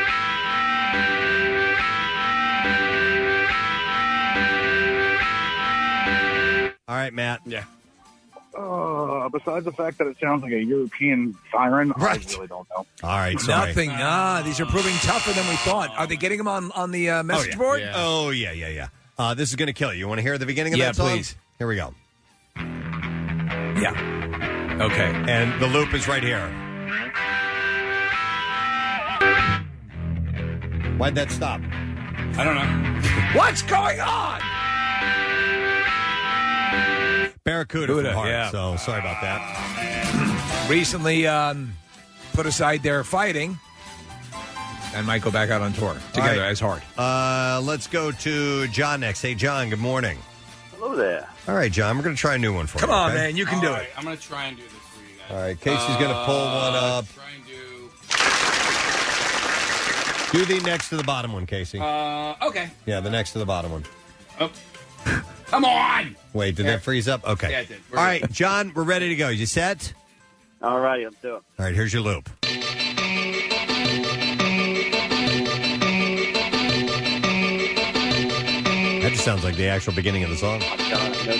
S3: All right, Matt.
S7: Yeah.
S1: Uh, besides the fact that it sounds like a European siren,
S3: Right.
S1: I really don't know.
S3: All right, sorry.
S9: Nothing. Ah, these are proving tougher than we thought. Are they getting them on, on the uh, message
S3: oh, yeah.
S9: board?
S3: Yeah. Oh, yeah, yeah, yeah. Uh, this is going to kill you. You want to hear the beginning of
S9: Yeah,
S3: that song?
S9: please.
S3: Here we go.
S9: Yeah. Okay.
S3: And the loop is right here. Why'd that stop?
S7: I don't know.
S9: What's going on?
S3: Barracuda from
S9: Cuda,
S3: Heart.
S9: yeah.
S3: So sorry about that.
S9: Recently um, put aside their fighting and might go back out on tour together
S3: right.
S9: as Heart.
S3: Uh, let's go to John next. Hey, John, good morning.
S18: Hello there.
S3: All right, John, we're going to try a new one for
S9: Come
S3: you.
S9: on,
S3: okay?
S9: man. You can
S7: All
S9: do
S7: right,
S9: it.
S7: I'm going to try and do this for you guys.
S3: All right, Casey's going to pull one
S7: Uh,
S3: up.
S7: Try and
S3: Do
S7: do.
S3: the next to the bottom one, Casey.
S7: Uh, okay.
S3: Yeah, the next to the bottom one.
S7: Oh. Come on!
S3: Wait, did
S7: Yeah.
S3: that freeze up? Okay.
S7: Yeah, it did. We're
S3: All
S7: good.
S3: right, John, we're ready to go. You set?
S18: All righty, I'm doing.
S3: All right, here's your loop. That just sounds like the actual beginning of the song.
S18: I know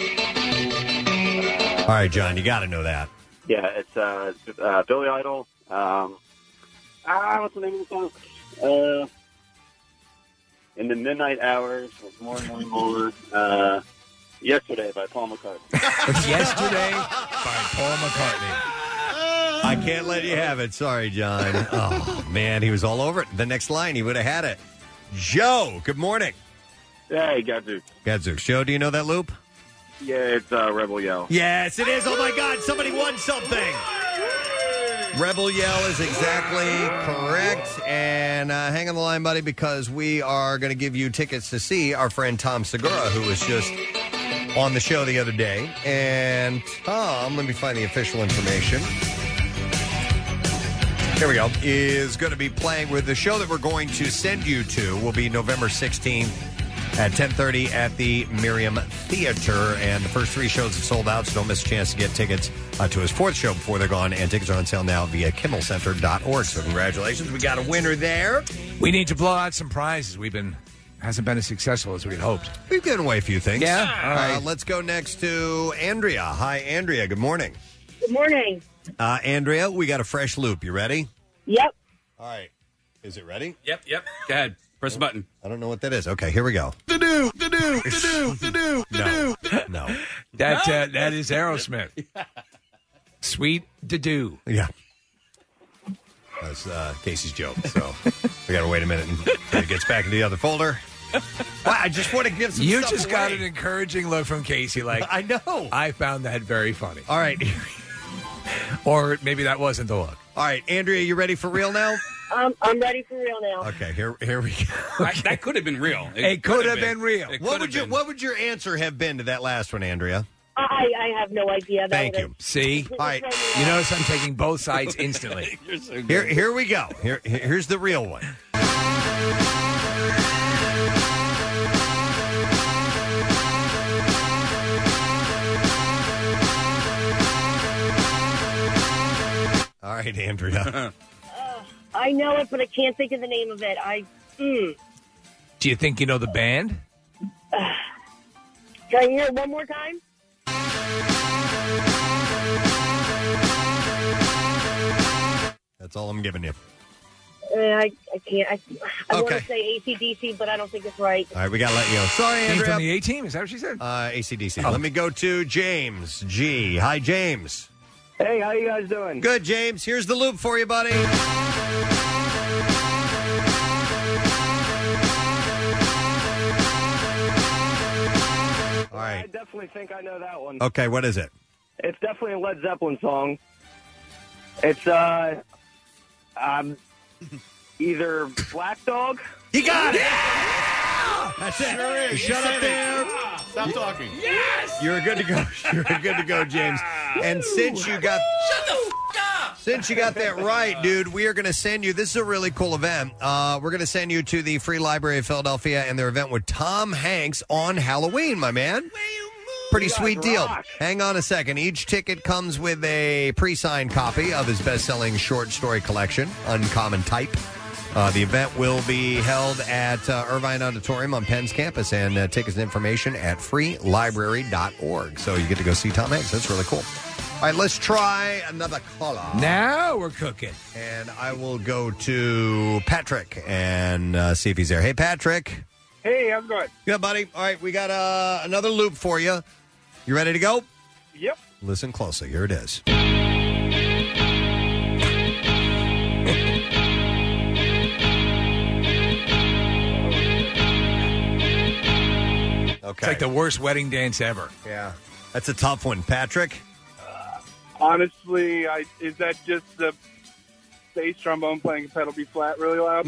S18: that.
S3: All right, John, you got to know that.
S18: Yeah, it's uh, uh, Billy Idol. Um, ah, what's the name of the song? Uh, in the midnight hours, with more and more and more. Uh, Yesterday by Paul McCartney.
S9: Yesterday by Paul McCartney.
S3: I can't let you have it. Sorry, John. Oh, man, he was all over it. The next line, he would have had it. Joe, good morning.
S18: Hey, Gadzooks.
S3: Gadzooks. Joe, do you know that loop?
S18: Yeah, it's uh, Rebel Yell.
S3: Yes, it is. Oh, my God, somebody won something. Rebel Yell is exactly correct. And uh, hang on the line, buddy, because we are going to give you tickets to see our friend Tom Segura, who was just on the show the other day. And Tom, let me find the official information. Here we go. Is going to be playing with the show that we're going to send you to will be November sixteenth at ten thirty at the Miriam Theater. And the first three shows have sold out, so don't miss a chance to get tickets uh, to his fourth show before they're gone. And tickets are on sale now via kimmel center dot org. So congratulations. We got a winner there.
S9: We need to blow out some prizes. We've been hasn't been as successful as we'd hoped.
S3: We've given away a few things.
S9: Yeah.
S3: All right. Uh, let's go next to Andrea. Hi, Andrea. Good morning.
S8: Good morning.
S3: Uh, Andrea, we got a fresh loop. You ready?
S8: Yep.
S3: All right. Is it ready?
S7: Yep, yep. Go ahead. Press the button.
S3: I don't know what that is. Okay, here we go.
S10: The do, the do, the do, the do, the
S3: No.
S10: do.
S3: No.
S9: That uh, that is Aerosmith. Sweet to do.
S3: Yeah. That's uh, Casey's joke. So we got to wait a minute until it gets back into the other folder. Well, I just want to give some
S9: You
S3: stuff
S9: just got
S3: away.
S9: an encouraging look from Casey. Like
S3: I know.
S9: I found that very funny.
S3: All right.
S9: Or maybe that wasn't the look.
S3: All right, Andrea, you ready for real now?
S8: Um, I'm ready for real now.
S3: Okay, here here we go.
S7: That, that could have been real.
S9: It could have been real.
S7: It
S3: What
S7: could
S3: would
S7: have
S3: your
S7: been.
S3: what would your answer have been to that last one, Andrea?
S8: I, I have no idea. That
S3: Thank
S8: would've-
S3: you.
S9: See?
S3: All right.
S9: You notice I'm taking both sides instantly.
S7: You're so good.
S3: Here here we go. Here here's the real one. All right, Andrea.
S8: I know it, but I can't think of the name of it. I. Mm.
S9: Do you think you know the band?
S8: Can I hear it one more time?
S3: That's all I'm giving you.
S8: Uh, I, I can't. I, I want
S3: Okay.
S8: to say A C D C, but I don't think it's right.
S3: All right, we got to let you go. Sorry,
S9: Came
S3: Andrea.
S9: from the A-Team? Is that what she said?
S3: Uh, A C D C.
S9: Oh.
S3: Let me go to James G. Hi, James.
S22: Hey, how you guys doing?
S3: Good, James. Here's the loop for you, buddy. All right.
S22: I definitely think I know that one.
S3: Okay, what is it?
S22: It's definitely a Led Zeppelin song. It's uh, um, either Black Dog.
S3: You got it.
S10: That's it. Sure is.
S3: Shut up there.
S10: Stop talking.
S7: Yes!
S3: You're good to go. You're good to go, James. And since you got
S7: Shut the f- up!
S3: Since you got that right, dude, we are going to send you. This is a really cool event. Uh, we're going to send you to the Free Library of Philadelphia and their event with Tom Hanks on Halloween, my man. Pretty sweet deal. Hang on a second. Each ticket comes with a pre-signed copy of his best-selling short story collection, Uncommon Type. Uh, the event will be held at uh, Irvine Auditorium on Penn's campus, and uh, tickets and information at free library dot org. So you get to go see Tom Hanks. That's really cool. All right, let's try another caller.
S9: Now we're cooking.
S3: And I will go to Patrick and uh, see if he's there. Hey, Patrick.
S22: Hey, I'm good.
S3: Good, buddy. All right, we got uh, another loop for you. You ready to go?
S22: Yep.
S3: Listen closely. Here it is. Okay.
S9: It's like the worst wedding dance ever.
S3: Yeah. That's a tough one. Patrick?
S22: Honestly, I is that just the bass trombone playing a pedal B flat really loud?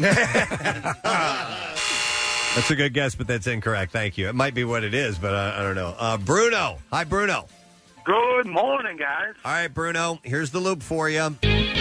S3: That's a good guess, but that's incorrect. Thank you. It might be what it is, but I, I don't know. Uh, Bruno. Hi, Bruno.
S22: Good morning, guys.
S3: All right, Bruno. Here's the loop for you.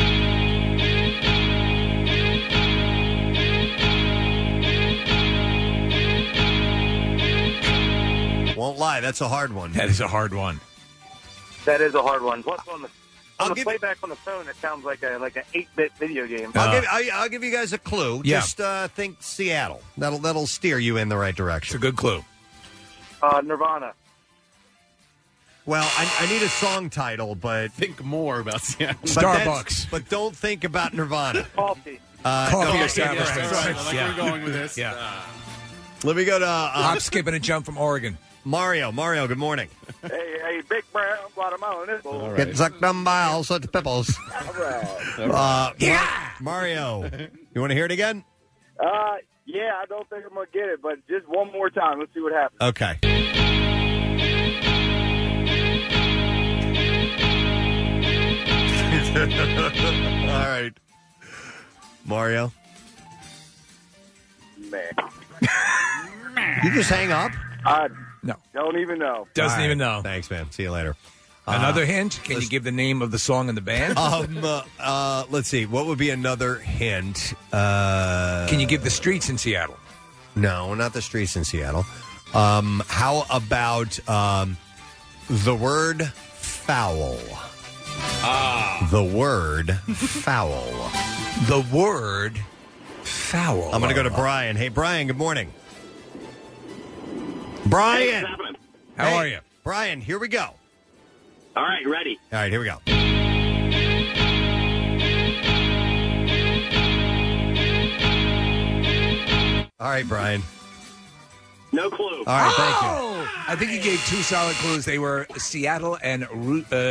S3: Won't lie, that's a hard one.
S9: That is a hard one.
S22: That is a hard one. Plus, on the
S3: I'll
S22: on the
S3: give-
S22: playback on the phone, it sounds like a like an eight bit video game.
S3: I'll, give, I, I'll give you guys a clue.
S22: Yeah.
S3: Just uh, think Seattle. That'll that'll steer you in the right direction.
S9: It's a good clue.
S22: Uh, Nirvana.
S3: Well, I, I need a song title, but
S10: think more about Seattle.
S3: But
S9: Starbucks.
S3: that's- But don't think about Nirvana.
S22: Coffee.
S3: Uh,
S9: Coffee
S3: no,
S9: establishment.
S3: yeah, right.
S10: I like
S9: Yeah.
S10: where we're going with this.
S9: Yeah.
S3: Let me go to uh,
S9: Hop, skip, and a jump from Oregon.
S3: Mario. Mario, good morning.
S22: Hey, hey, big brown watermelon. All
S3: Get sucked on by all sorts of pimples.
S22: right.
S3: Uh, yeah! Mario, you want to hear it again?
S22: Uh, yeah, I don't think I'm gonna get it, but just one more time. Let's see what happens.
S3: Okay. All right. Mario.
S22: Man,
S3: You just hang up?
S22: I
S9: No.
S22: don't even know.
S9: Doesn't
S3: All right.
S9: even know.
S3: Thanks, man. See you later.
S9: Another
S3: Uh,
S9: hint? Can you give the name of the song and the band?
S3: Um, uh, uh, let's see. What would be another hint? Uh,
S9: Can you give the streets in Seattle?
S3: No, not the streets in Seattle. Um, how about um, the word foul?
S7: Ah.
S3: The word foul.
S9: The word foul.
S3: I'm going to go to Brian. Hey, Brian, good morning. Brian.
S9: How
S3: Hey,
S9: are you?
S3: Brian, here we go.
S5: All right, ready.
S3: All right, here we go. All right, Brian.
S5: No clue.
S3: All right, thank you.
S9: Oh! I think you gave two solid clues. They were Seattle and Ru- uh,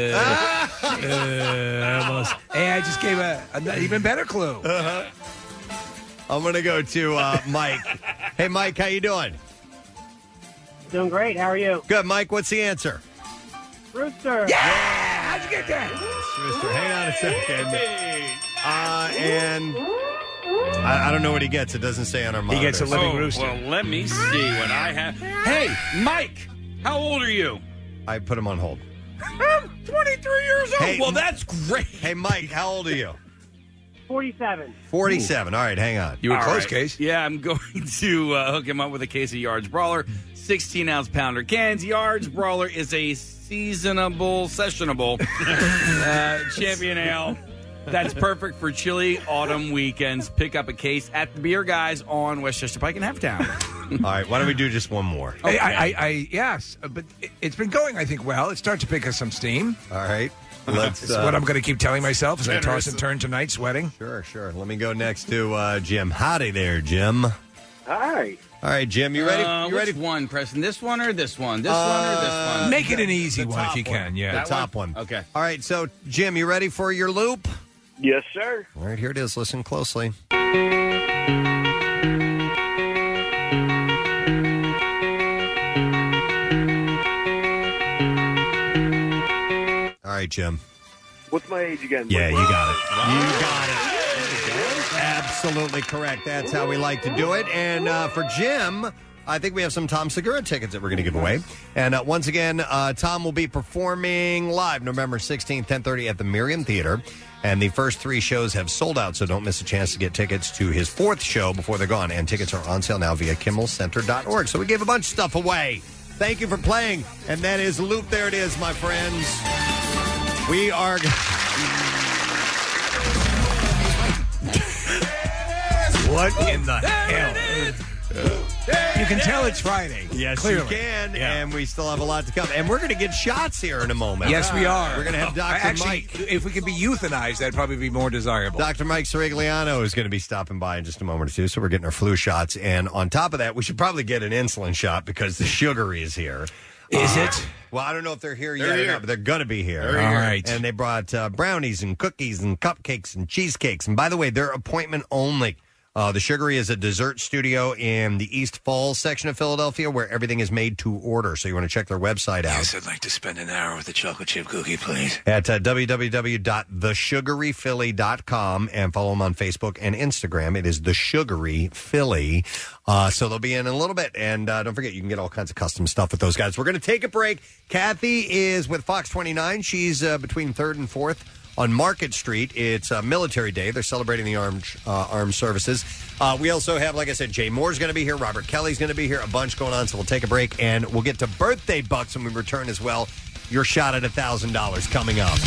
S9: uh, almost. Hey, I just gave a, an even better clue.
S3: Uh-huh. I'm going to go to uh, Mike. Hey, Mike, how you doing?
S22: Doing great. How are you?
S3: Good, Mike. What's the answer?
S22: Rooster.
S9: Yeah! How'd you get that?
S3: Mister, hang on a second. Uh, and I, I don't know what he gets. It doesn't say on our monitor.
S9: He gets a living
S7: Oh,
S9: rooster.
S7: well, let me see what I have. Hey, Mike, how old are you?
S3: I put him on hold.
S7: I'm twenty-three years old.
S3: Hey,
S7: well,
S3: M-
S7: that's great.
S3: Hey, Mike, how old are you?
S22: Forty-seven.
S3: forty-seven. All right, hang on.
S9: You were
S7: All
S9: close,
S7: right.
S9: Case.
S7: Yeah, I'm going to uh, hook him up with a case of Yards Brawler, sixteen ounce pounder cans. Yards Brawler is a seasonable, sessionable uh, champion ale. That's perfect for chilly autumn weekends. Pick up a case at the Beer Guys on Westchester Pike in Halftown.
S3: All right, why don't we do just one more?
S9: Hey, I, I, I, yes, uh, but it- it's been going, I think, well. It's starting to pick up some steam.
S3: All right. Let's,
S9: This is
S3: uh,
S9: what I'm going to keep telling myself as I toss
S3: Generous.
S9: and turn tonight, sweating.
S3: Sure, sure. Let me go next to uh, Jim. Howdy there, Jim.
S18: Hi.
S3: All right, Jim, you ready?
S7: Uh,
S3: you
S7: which
S3: ready?
S7: one, Preston? This one or this one? This one or this one?
S9: Make it an easy
S3: The
S9: one if
S3: top
S9: you can, yeah.
S3: The
S7: That
S3: top one?
S7: Okay.
S3: All right, so, Jim, you ready for your loop?
S18: Yes, sir.
S3: All right, here it is. Listen closely. All right, Jim.
S18: What's my age again?
S3: Yeah, you got it. You got it. Absolutely correct. That's how we like to do it. And uh, for Jim, I think we have some Tom Segura tickets that we're going to give away. And uh, once again, uh, Tom will be performing live November sixteenth, ten thirty at the Miriam Theater. And the first three shows have sold out, so don't miss a chance to get tickets to his fourth show before they're gone. And tickets are on sale now via kimmel center dot org. So we gave a bunch of stuff away. Thank you for playing. And that is Loop. There it is, my friends. We are...
S9: What in the hell? You can tell it's Friday.
S3: Yes,
S9: clearly.
S3: you can,
S9: Yeah.
S3: and we still have a lot to come. And we're going to get shots here in a moment.
S9: Yes, we are.
S3: We're going to have Doctor
S9: Actually,
S3: Mike.
S9: if we could be euthanized, that'd probably be more desirable.
S3: Doctor Mike Sirigliano is going to be stopping by in just a moment or two, so we're getting our flu shots. And on top of that, we should probably get an insulin shot because the sugary is here.
S9: Is
S3: Uh,
S9: it?
S3: Well, I don't know if they're here
S10: They're
S3: yet or
S10: here.
S3: not, but they're going to be here.
S10: They're
S9: All
S10: here.
S9: right.
S3: And they brought uh, brownies and cookies and cupcakes and cheesecakes. And by the way, they're appointment only. Uh, the Sugary is a dessert studio in the East Falls section of Philadelphia where everything is made to order. So you want to check their website out.
S9: Yes, I'd like to spend an hour with a chocolate chip cookie, please.
S3: At uh, w w w dot the sugary philly dot com and follow them on Facebook and Instagram. It is The Sugary Philly. Uh, so they'll be in, in a little bit. And uh, don't forget, you can get all kinds of custom stuff with those guys. We're going to take a break. Kathy is with Fox twenty-nine. She's uh, between third and fourth on Market Street. It's uh, Military Day. They're celebrating the armed, uh, armed services. Uh, we also have, like I said, Jay Moore's going to be here. Robert Kelly's going to be here. A bunch going on. So we'll take a break. And we'll get to birthday bucks when we return as well. Your shot at one thousand dollars coming up.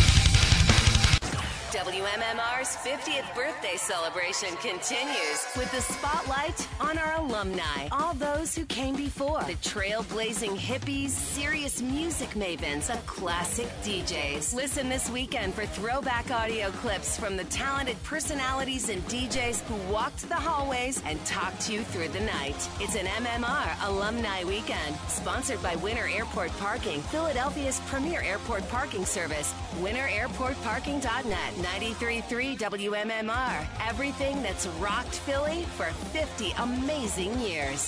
S19: W M M R's fiftieth birthday celebration continues with the spotlight on our alumni, all those who came before, the trailblazing hippies, serious music mavens, and classic D Js. Listen this weekend for throwback audio clips from the talented personalities and D Js who walked the hallways and talked you through the night. It's an M M R Alumni Weekend, sponsored by Winter Airport Parking, Philadelphia's premier airport parking service, winter airport parking dot net. ninety-three point three W M M R. Everything that's rocked Philly for fifty amazing years.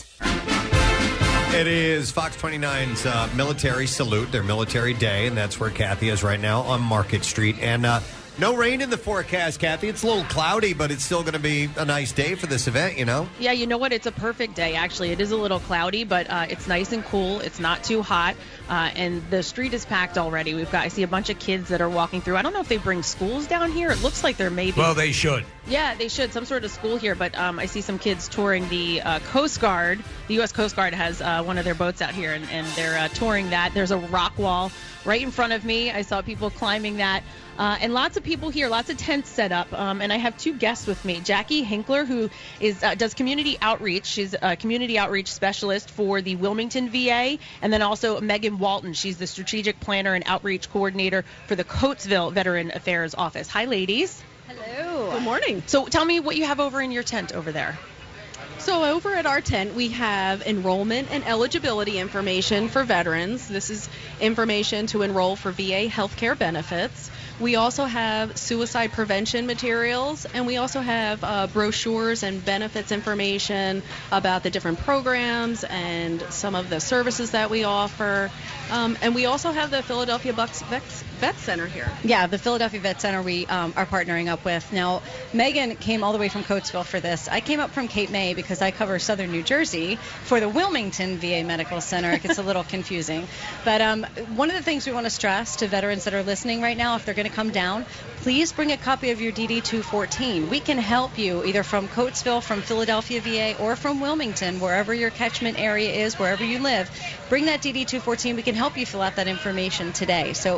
S3: It is Fox twenty-nine's uh, Military Salute, their Military Day, and that's where Kathy is right now on Market Street. And uh, no rain in the forecast, Kathy. It's a little cloudy, but it's still going to be a nice day for this event, you know?
S4: Yeah, you know what? It's a perfect day, actually. It is a little cloudy, but uh, it's nice and cool. It's not too hot, uh, and the street is packed already. We've got, I see a bunch of kids that are walking through. I don't know if they bring schools down here. It looks like there may be.
S9: Well, they should.
S4: Yeah, they should. Some sort of school here, but um, I see some kids touring the uh, Coast Guard. The U S Coast Guard has uh, one of their boats out here, and, and they're uh, touring that. There's a rock wall right in front of me. I saw people climbing that. Uh, and lots of people here, lots of tents set up. Um, and I have two guests with me. Jackie Hinkler, who is uh, does community outreach. She's a community outreach specialist for the Wilmington V A. And then also Megan Walton. She's the strategic planner and outreach coordinator for the Coatesville Veteran Affairs Office. Hi, ladies.
S6: Hello.
S4: Good morning. So tell me what you have over in your tent over there.
S6: So over at our tent, we have enrollment and eligibility information for veterans. This is information to enroll for V A healthcare benefits. We also have suicide prevention materials, and we also have uh, brochures and benefits information about the different programs and some of the services that we offer. Um, and we also have the Philadelphia Bucks Vet, Vet Center here.
S13: Yeah, the Philadelphia Vet Center we um, are partnering up with. Now, Megan came all the way from Coatesville for this. I came up from Cape May because I cover southern New Jersey for the Wilmington V A Medical Center. It gets a little confusing. But um, one of the things we want to stress to veterans that are listening right now, if they're going to come down, please bring a copy of your D D two fourteen. We can help you either from Coatesville, from Philadelphia V A, or from Wilmington, wherever your catchment area is, wherever you live. Bring that D D two fourteen. We can help you fill out that information today. So it's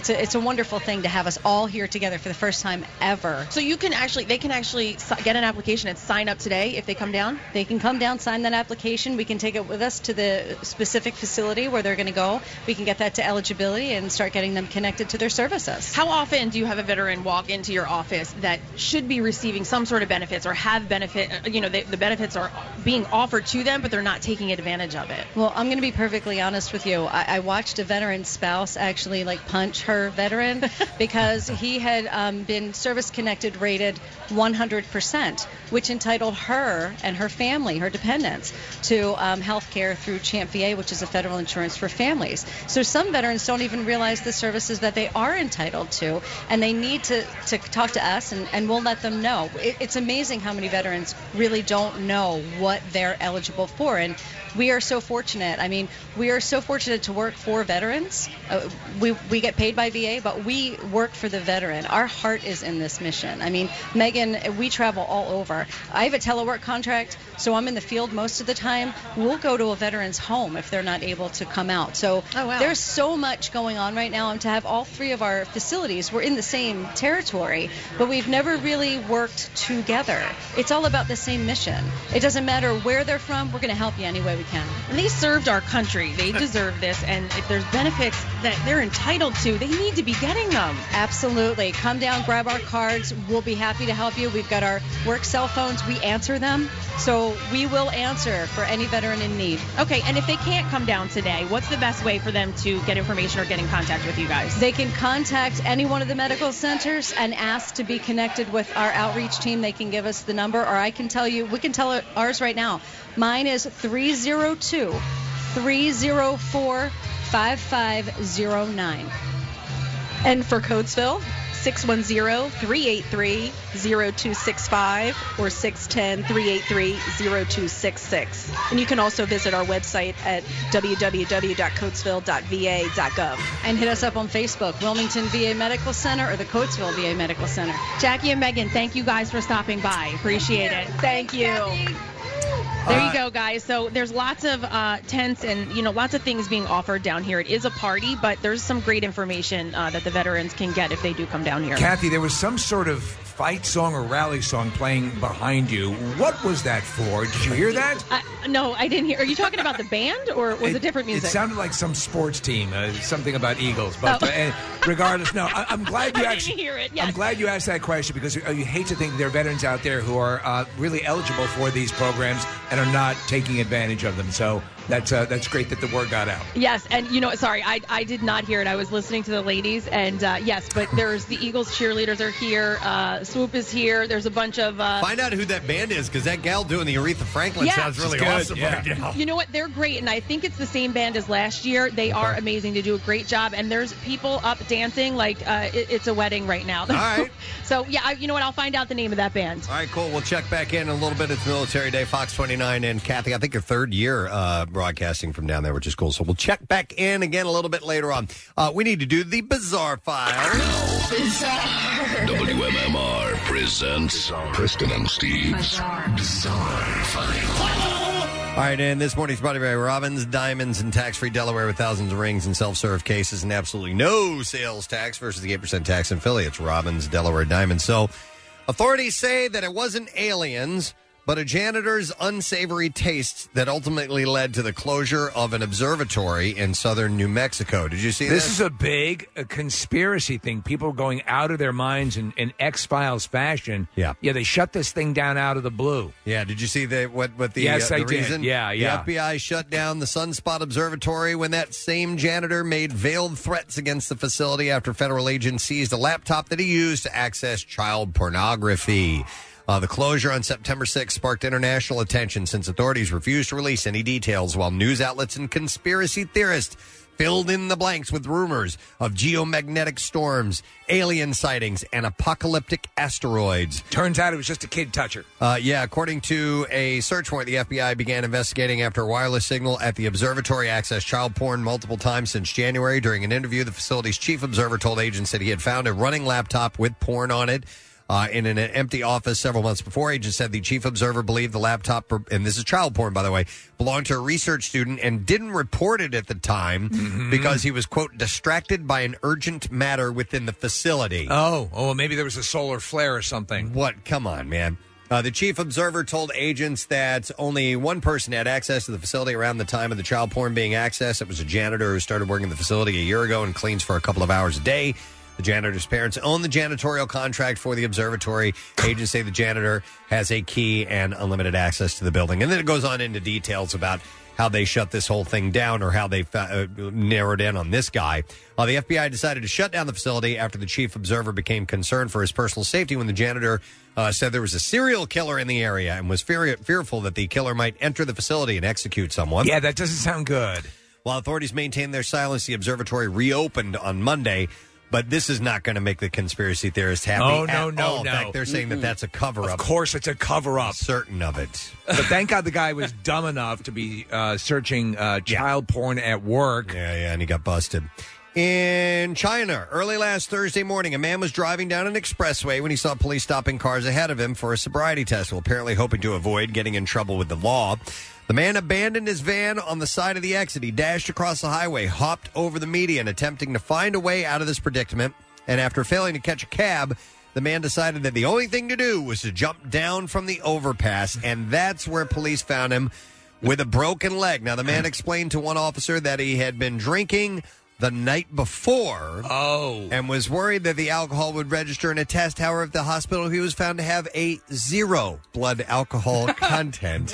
S13: it's a it's a wonderful thing to have us all here together for the first time ever.
S4: So you can actually, they can actually si- get an application and sign up today if they come down?
S13: They can come down, sign that application. We can take it with us to the specific facility where they're going to go. We can get that to eligibility and start getting them connected to their services.
S4: How often do you have a veteran walk into your office that should be receiving some sort of benefits or have benefit, you know, the, the benefits are being offered to them, but they're not taking advantage of it?
S13: Well, I'm going to be perfectly honest with you. I, I watched a veteran's spouse actually like punch her veteran because he had um, been service-connected rated one hundred percent, which entitled her and her family, her dependents, to um, health care through CHAMP V A, which is a federal insurance for families. So some veterans don't even realize the services that they are entitled to, and they need to, to talk to us, and, and we'll let them know. It, it's amazing how many veterans really don't know what they're eligible for, and we are so fortunate. I mean, we are so fortunate to work for veterans. Uh, we we get paid by V A, but we work for the veteran. Our heart is in this mission. I mean, Megan, we travel all over. I have a telework contract, so I'm in the field most of the time. We'll go to a veteran's home if they're not able to come out. So
S4: oh, wow.
S13: There's so much going on right now, and to have all three of our facilities, we're in the same territory, but we've never really worked together. It's all about the same mission. It doesn't matter where they're from. We're going to help you any way we can.
S4: And they served our country. They deserve this. And if there's benefits that they're entitled to, they need to be getting them.
S13: Absolutely. Come down, grab our cards. We'll be happy to help you. We've got our work cell phones. We answer them. So we will answer for any veteran in need.
S4: Okay, and if they can't come down today, what's the best way for them to get information or get in contact with you guys?
S13: They can contact any one of the medical centers and ask to be connected with our outreach team. They can give us the number, or I can tell you, we can tell ours right now. Mine is three oh two, three oh four, five five oh nine.
S6: And for Coatesville, six one zero, three eight three, zero two six five or six one zero, three eight three, zero two six six. And you can also visit our website at w w w dot coatesville dot v a dot gov.
S13: And hit us up on Facebook, Wilmington V A Medical Center or the Coatesville V A Medical Center.
S4: Jackie and Megan, thank you guys for stopping by. Appreciate it. Thank you. There you go, guys. So there's lots of uh, tents and, you know, lots of things being offered down here. It is a party, but there's some great information uh, that the veterans can get if they do come down here.
S9: Kathy, there was some sort of fight song or rally song playing behind you. What was that for? Did you hear that?
S4: Uh, no, I didn't hear. Are you talking about the band, or was it, it different music?
S9: It sounded like some sports team, uh, something about Eagles. But
S4: oh.
S9: uh, regardless, no, I, I'm glad you
S4: I
S9: actually.
S4: didn't hear it. Yes.
S9: I'm glad you asked that question because uh, you hate to think there are veterans out there who are uh, really eligible for these programs and are not taking advantage of them. So that's uh, that's great that the word got out.
S4: Yes, and you know, sorry, I I did not hear it. I was listening to the ladies, and uh, yes, but there's the Eagles cheerleaders are here. Uh, Swoop is here. There's a bunch of. Uh,
S3: Find out who that band is, because that gal doing the Aretha Franklin
S4: Yeah.
S3: sounds really
S9: She's good,
S3: awesome
S9: yeah.
S3: right now.
S4: You know what? They're great, and I think it's the same band as last year. They are amazing. They do a great job, and there's people up dancing like uh, it, it's a wedding right now.
S3: All right.
S4: So yeah, I, you know what? I'll find out the name of that band.
S3: All right, cool. We'll check back in a little bit. It's Military Day, Fox twenty-nine, and Kathy, I think your third year uh, broadcasting from down there, which is cool. So we'll check back in again a little bit later on. Uh, we need to do the Bizarre File.
S2: Bizarre. W M M R presents Preston and Steve's Bizarre File.
S3: All right, and this morning's brought to you by Robbins Diamonds in tax-free Delaware with thousands of rings and self-serve cases and absolutely no sales tax versus the eight percent tax in Philly. It's Robbins Delaware Diamonds. So authorities say that it wasn't aliens, but a janitor's unsavory tastes that ultimately led to the closure of an observatory in southern New Mexico. Did you see
S9: This
S3: this?
S9: is a big a conspiracy thing. People going out of their minds in, in X-Files fashion.
S3: Yeah.
S9: Yeah, they shut this thing down out of the blue.
S3: Yeah, did you see the, what, what the,
S9: Yes,
S3: uh,
S9: I
S3: the
S9: did.
S3: reason?
S9: Yeah, yeah.
S3: The F B I shut down the Sunspot Observatory when that same janitor made veiled threats against the facility after federal agents seized a laptop that he used to access child pornography. Uh, the closure on September sixth sparked international attention since authorities refused to release any details while news outlets and conspiracy theorists filled in the blanks with rumors of geomagnetic storms, alien sightings, and apocalyptic asteroids.
S9: Turns out it was just a kid toucher.
S3: Uh, yeah, according to a search warrant, the F B I began investigating after a wireless signal at the observatory accessed child porn multiple times since January. During an interview, the facility's chief observer told agents that he had found a running laptop with porn on it. Uh, in an empty office several months before, agents said the chief observer believed the laptop, and this is child porn, by the way, belonged to a research student and didn't report it at the time
S9: Mm-hmm.
S3: because he was, quote, distracted by an urgent matter within the facility.
S9: Oh, oh, maybe there was a solar flare or something.
S3: What? Come on, man. Uh, the chief observer told agents that only one person had access to the facility around the time of the child porn being accessed. It was a janitor who started working in the facility a year ago and cleans for a couple of hours a day. The janitor's parents own the janitorial contract for the observatory. Agents say the janitor has a key and unlimited access to the building. And then it goes on into details about how they shut this whole thing down or how they uh, narrowed in on this guy. Uh, the F B I decided to shut down the facility after the chief observer became concerned for his personal safety when the janitor uh, said there was a serial killer in the area and was fear- fearful that the killer might enter the facility and execute someone.
S9: Yeah, that doesn't sound good.
S3: While authorities maintained their silence, the observatory reopened on Monday. But this is not going to make the conspiracy theorists happy.
S9: Oh, no,
S3: at
S9: no,
S3: all. In
S9: no.
S3: fact, they're saying that that's a cover-up.
S9: Of course it's a cover-up.
S3: Certain of it.
S9: But thank God the guy was dumb enough to be uh, searching uh, child porn at work.
S3: Yeah, yeah, and he got busted. In China, early last Thursday morning, a man was driving down an expressway when he saw police stopping cars ahead of him for a sobriety test, well, apparently hoping to avoid getting in trouble with the law. The man abandoned his van on the side of the exit. He dashed across the highway, hopped over the median, attempting to find a way out of this predicament. And after failing to catch a cab, the man decided that the only thing to do was to jump down from the overpass. And that's where police found him with a broken leg. Now, the man explained to one officer that he had been drinking the night before.
S9: Oh.
S3: And was worried that the alcohol would register in a test. However, at the hospital, he was found to have a zero blood alcohol content.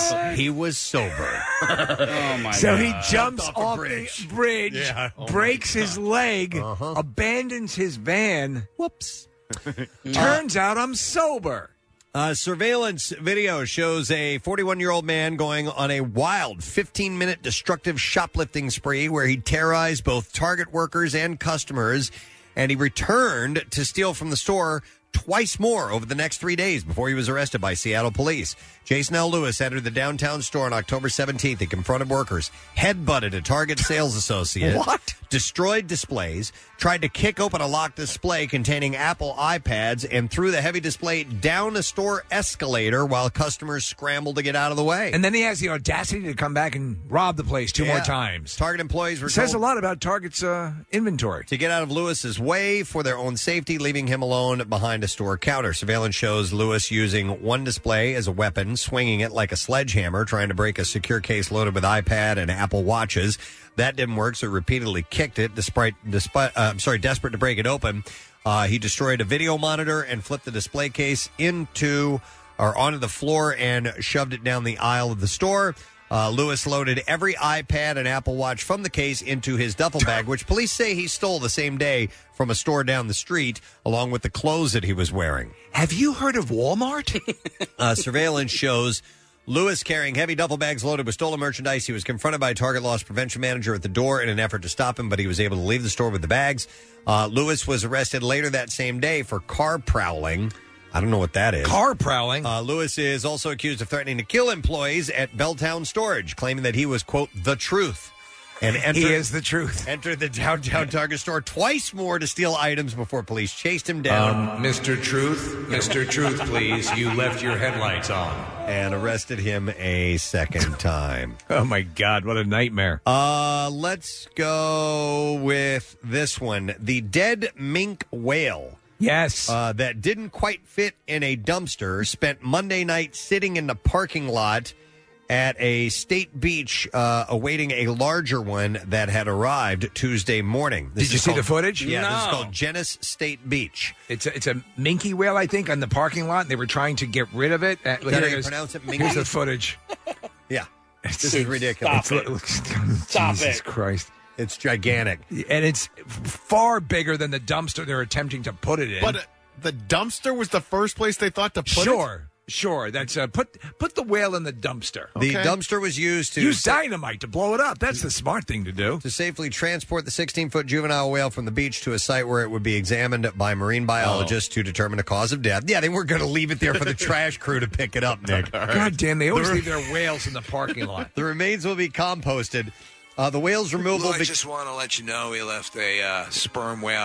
S3: He was sober.
S7: Oh, my
S9: so
S7: God.
S9: he jumps
S3: Jumped off a
S9: off
S3: bridge.
S9: the bridge,
S3: Yeah. Oh,
S9: breaks
S3: my
S9: his
S3: God.
S9: leg,
S3: Uh-huh.
S9: abandons his van.
S3: Whoops.
S9: Turns out I'm sober.
S3: Uh, surveillance video shows a forty-one-year-old man going on a wild fifteen-minute destructive shoplifting spree where he terrorized both Target workers and customers, and he returned to steal from the store twice more over the next three days before he was arrested by Seattle police. Jason L. Lewis entered the downtown store on October seventeenth. He confronted workers, headbutted a Target sales associate.
S9: What?
S3: Destroyed displays, tried to kick open a locked display containing Apple iPads, and threw the heavy display down a store escalator while customers scrambled to get out of the way.
S9: And then he has the audacity to come back and rob the place two more
S3: Yeah.
S9: times.
S3: Target employees were
S9: It says
S3: told
S9: a lot about Target's uh, inventory.
S3: to get out of Lewis's way for their own safety, leaving him alone behind a store counter. Surveillance shows Lewis using one display as a weapon, swinging it like a sledgehammer, trying to break a secure case loaded with iPad and Apple Watches. That didn't work, so he repeatedly kicked it, despite, despite uh, I'm sorry, desperate to break it open. Uh, he destroyed a video monitor and flipped the display case into or onto the floor and shoved it down the aisle of the store. Uh, Lewis loaded every iPad and Apple Watch from the case into his duffel bag, which police say he stole the same day from a store down the street, along with the clothes that he was wearing.
S9: Have you heard of Walmart?
S3: uh, surveillance shows Lewis carrying heavy duffel bags loaded with stolen merchandise. He was confronted by a Target loss prevention manager at the door in an effort to stop him, but he was able to leave the store with the bags. Uh, Lewis was arrested later that same day for car prowling. I don't know what that is.
S9: Car prowling?
S3: Uh, Lewis is also accused of threatening to kill employees at Belltown Storage, claiming that he was, quote, the truth. And entered,
S9: He is the truth.
S3: Entered the downtown Target store twice more to steal items before police chased him down.
S9: Um, Mister Truth, Mister Truth, please. You left your headlights on.
S3: And arrested him a second time.
S9: Oh, my God. What a nightmare.
S3: Uh, let's go with this one. The dead mink whale.
S9: Yes.
S3: Uh, that didn't quite fit in a dumpster spent Monday night sitting in the parking lot at a state beach uh, awaiting a larger one that had arrived Tuesday morning. This
S9: Did you
S3: is
S9: see
S3: called-
S9: the footage?
S3: Yeah, this is
S9: No.
S3: called Genes State Beach.
S9: It's a, it's a minke whale, I think, on the parking lot. And they were trying to get rid of it. Uh,
S3: Is that
S9: here
S3: how
S9: it
S3: you
S9: is.
S3: pronounce it,
S9: Here's
S3: minke?
S9: the footage.
S3: Yeah. This is ridiculous.
S9: Stop it.
S3: Stop
S9: Jesus
S3: it.
S9: Christ.
S3: It's gigantic.
S9: And it's far bigger than the dumpster they're attempting to put it in.
S10: But uh, the dumpster was the first place they thought to put it?
S9: Sure. Sure, that's uh, put put the whale in the dumpster.
S3: The dumpster was used to
S9: use dynamite to blow it up. That's the smart thing to do.
S3: To safely transport the sixteen-foot juvenile whale from the beach to a site where it would be examined by marine biologists to determine a cause of death. Yeah, they weren't going to leave it there for the trash crew to pick it up, Nick.
S9: God damn, they always
S3: The-
S9: leave their whales in the parking lot.
S3: The remains will be composted. Uh, the whale's removal.
S9: Well, I
S3: be-
S9: just want to let you know we left a uh, sperm whale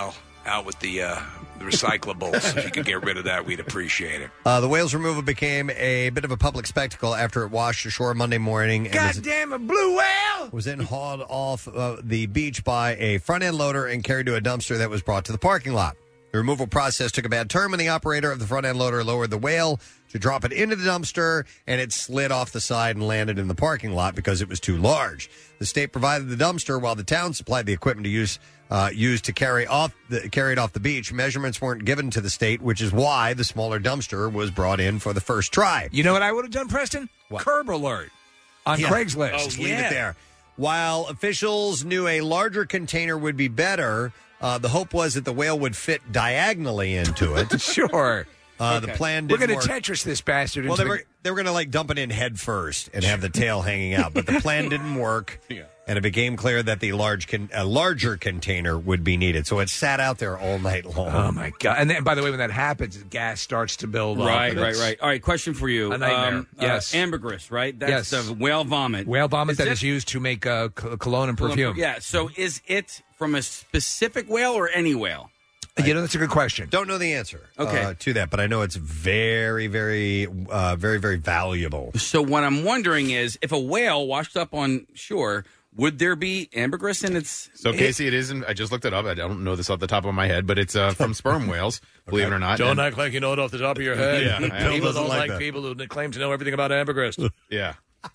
S9: out with the, uh, the recyclables. If you could get rid of that, we'd appreciate it.
S3: Uh, the whales removal became a bit of a public spectacle after it washed ashore Monday morning. And was,
S9: Goddamn a blue whale!
S3: was then hauled off uh, the beach by a front-end loader and carried to a dumpster that was brought to the parking lot. The removal process took a bad turn when the operator of the front-end loader lowered the whale to drop it into the dumpster, and it slid off the side and landed in the parking lot because it was too large. The state provided the dumpster while the town supplied the equipment to use uh, used to carry off the, carry it off the beach. Measurements weren't given to the state, which is why the smaller dumpster was brought in for the first try.
S9: You know what I would have done, Preston? Curb alert on
S3: Yeah.
S9: Craigslist.
S3: Just leave it there. While officials knew a larger container would be better, uh, the hope was that the whale would fit diagonally into it.
S9: Sure.
S3: Uh,
S9: Okay.
S3: The plan
S9: We're
S3: didn't
S9: gonna
S3: work.
S9: Tetris this bastard.
S3: Well,
S9: into
S3: they
S9: the-
S3: were they were going to like dump it in head first and have the tail hanging out, but the plan didn't work. And it became clear that the large con- a larger container would be needed, so it sat out there all night long.
S9: Oh my god! And then, by the way, when that happens, gas starts to build up.
S7: Right,
S9: and
S7: right,
S9: it's
S7: right. All right, question for you.
S9: A nightmare.
S7: Um,
S9: Yes.
S7: Uh, ambergris, right? That's
S9: Yes.
S7: the whale vomit.
S9: Whale vomit
S7: Is
S9: that
S7: it-
S9: is used to make uh, c- cologne and perfume.
S7: Yeah, so is it from a specific whale or any whale?
S9: You know, that's a good question.
S3: Don't know the answer
S7: Okay.
S3: uh, to that, but I know it's very, very, uh, very, very valuable.
S7: So what I'm wondering is, if a whale washed up on shore, would there be ambergris in its...
S10: So, Casey, it isn't. I just looked it up. I don't know this off the top of my head, but it's uh, from sperm whales, believe it or not.
S14: Don't
S10: And-
S14: act like you know it off the top of your head.
S10: Yeah, I- Bill
S14: people
S10: doesn't
S14: don't
S10: like
S14: like,
S10: that.
S14: people who claim to know everything about ambergris.
S10: Yeah.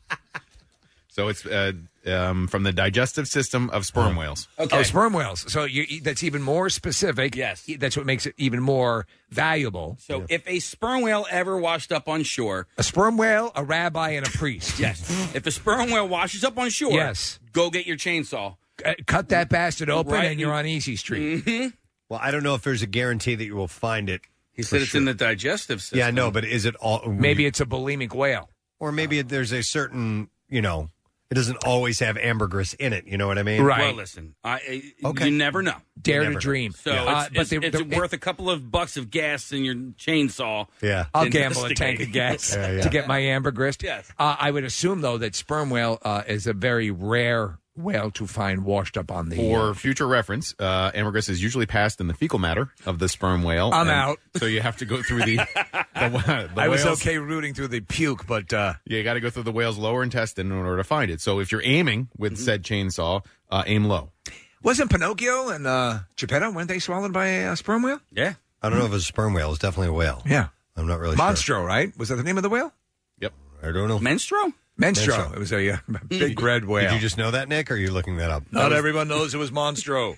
S10: So it's uh, um, from the digestive system of sperm whales.
S9: Oh, sperm whales. So you, that's even more specific.
S7: Yes.
S9: That's what makes it even more valuable.
S7: So if a sperm whale ever washed up on shore...
S9: A sperm whale, a rabbi, and a priest.
S7: Yes. If a sperm whale washes up on shore,
S9: Yes.
S7: go get your chainsaw.
S9: Uh, cut that bastard open,
S7: Right.
S9: and you're on Easy Street.
S7: Mm-hmm.
S3: Well, I don't know if there's a guarantee that you will find it.
S7: He
S3: for
S7: said it's
S3: sure.
S7: in the digestive system.
S3: Yeah, I know, but is it all?
S9: Maybe it's a bulimic whale.
S3: Or maybe there's a certain, you know, it doesn't always have ambergris in it. You know what I mean?
S7: Well, listen, I,
S3: Okay.
S7: you never know.
S9: Dare
S3: You
S9: to
S3: never know.
S9: dream.
S7: So
S9: Yeah.
S7: it's,
S9: Uh, but
S7: it's,
S9: they-
S7: it's
S9: the-
S7: worth a couple of bucks of gas in your chainsaw.
S3: Yeah.
S9: I'll gamble a tank of gas
S3: Yeah, yeah.
S9: to get my ambergris.
S7: Yes.
S9: Uh, I would assume, though, that sperm whale uh, is a very rare whale to find washed up on the.
S10: For
S9: uh,
S10: future reference, uh, ambergris is usually passed in the fecal matter of the sperm whale.
S9: I'm
S10: and
S9: out.
S10: So you have to go through the. the, the
S9: I was
S10: whale's-
S9: okay rooting through the puke, but uh,
S10: Yeah, you got to go through the whale's lower intestine in order to find it. So if you're aiming with said chainsaw, uh, aim low.
S9: wasn't Pinocchio and uh, Geppetto, weren't they swallowed by a uh, sperm whale?
S7: Yeah.
S3: I don't know if it's a sperm whale. It's definitely a whale.
S9: Yeah.
S3: I'm not really
S9: Monstro, right? Was that the name of the whale?
S10: Yep.
S3: sure. I don't know.
S7: Menstro?
S9: Menstro.
S3: Menstro.
S9: It was a uh, big red whale.
S3: Did you just know that, Nick, or are you looking that up?
S14: Not everyone knows it was Monstro.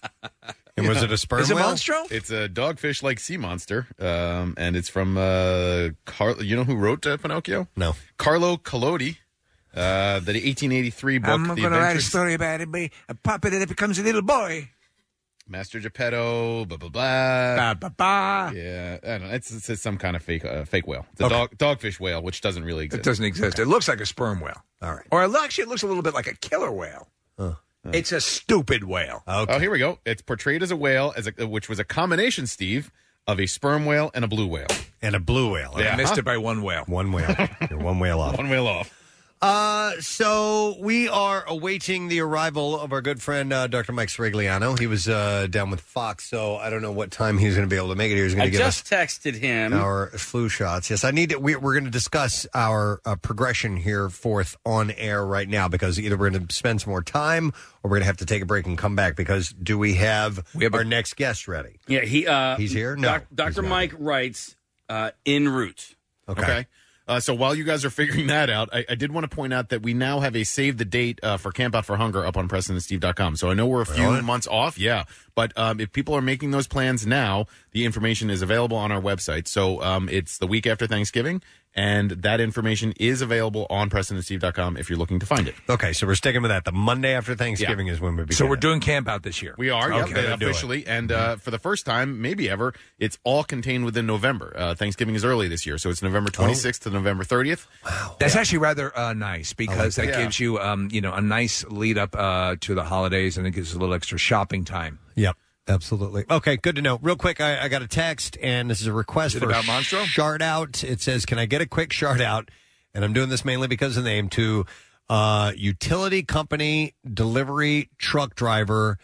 S3: And was it a sperm
S9: Is it
S3: whale?
S9: Monstro?
S10: It's a dogfish-like sea monster, um, and it's from uh, Car- you know who wrote uh, Pinocchio?
S3: No.
S10: Carlo Collodi. Uh, the eighteen eighty-three book,
S9: I'm
S10: The
S9: going to write a
S10: Adventures
S9: story about it, be a puppet that becomes a little boy.
S10: Master Geppetto, blah blah blah.
S9: Ba, ba, ba.
S10: Yeah, I don't know. It's, it's, it's some kind of fake uh, fake whale. It's a
S9: Okay.
S10: dog dogfish whale, which doesn't really
S9: It
S10: exist.
S9: doesn't exist. It looks like a sperm whale.
S3: All right.
S9: Or it, actually, it looks a little bit like a killer whale. It's a stupid whale.
S3: Okay.
S10: Oh, here we go. It's portrayed as a whale, as a, which was a combination, Steve, of a sperm whale and a blue whale.
S3: And a blue whale.
S9: I
S10: Yeah.
S9: missed it by one whale.
S3: One whale. You're one whale off.
S10: One whale off.
S3: Uh, so we are awaiting the arrival of our good friend uh, Doctor Mike Srigliano. He was uh, down with Fox, so I don't know what time he's going to be able to make it. He was going
S7: I
S3: to give
S7: just
S3: us
S7: texted him.
S3: our flu shots. Yes, I need to. We, we're going to discuss our uh, progression here forth on air right now because either we're going to spend some more time or we're going to have to take a break and come back because do we have,
S9: We have a-
S3: our next guest ready?
S7: Yeah, he. Uh,
S3: He's here? No,
S7: Doc, Doctor
S3: he's not.
S7: Mike writes uh, en route.
S3: Okay.
S10: Okay. Uh, so while you guys are figuring that out, I, I did want to point out that we now have a save the date uh, for Camp Out for Hunger up on Preston and Steve dot com. So I know we're a few
S3: Really?
S10: months off, yeah. But um, if people are making those plans now, the information is available on our website. So um, it's the week after Thanksgiving, and that information is available on Preston and Steve dot com if you're looking to find it.
S3: Okay, so we're sticking with that. The Monday after Thanksgiving is when we begin.
S9: So we're
S3: it.
S9: doing camp out this year.
S10: We are, yep,
S3: Okay,
S10: uh,
S3: do it.
S10: officially. And uh, for the first time, maybe ever, it's all contained within November. Uh, Thanksgiving is early this year, so it's November twenty-sixth to November thirtieth.
S9: That's actually rather uh, nice because
S10: like
S9: that
S10: that.
S9: gives you, um, you know, a nice lead up uh, to the holidays, and it gives a little extra shopping time.
S3: Yep, absolutely. Okay, good to know. Real quick, I, I got a text, and this is a request
S9: Is it
S3: for
S9: about
S3: a
S9: Monstro?
S3: shard out. It says, "Can I get a quick shard out?" And I'm doing this mainly because of the name to uh, utility company delivery truck driver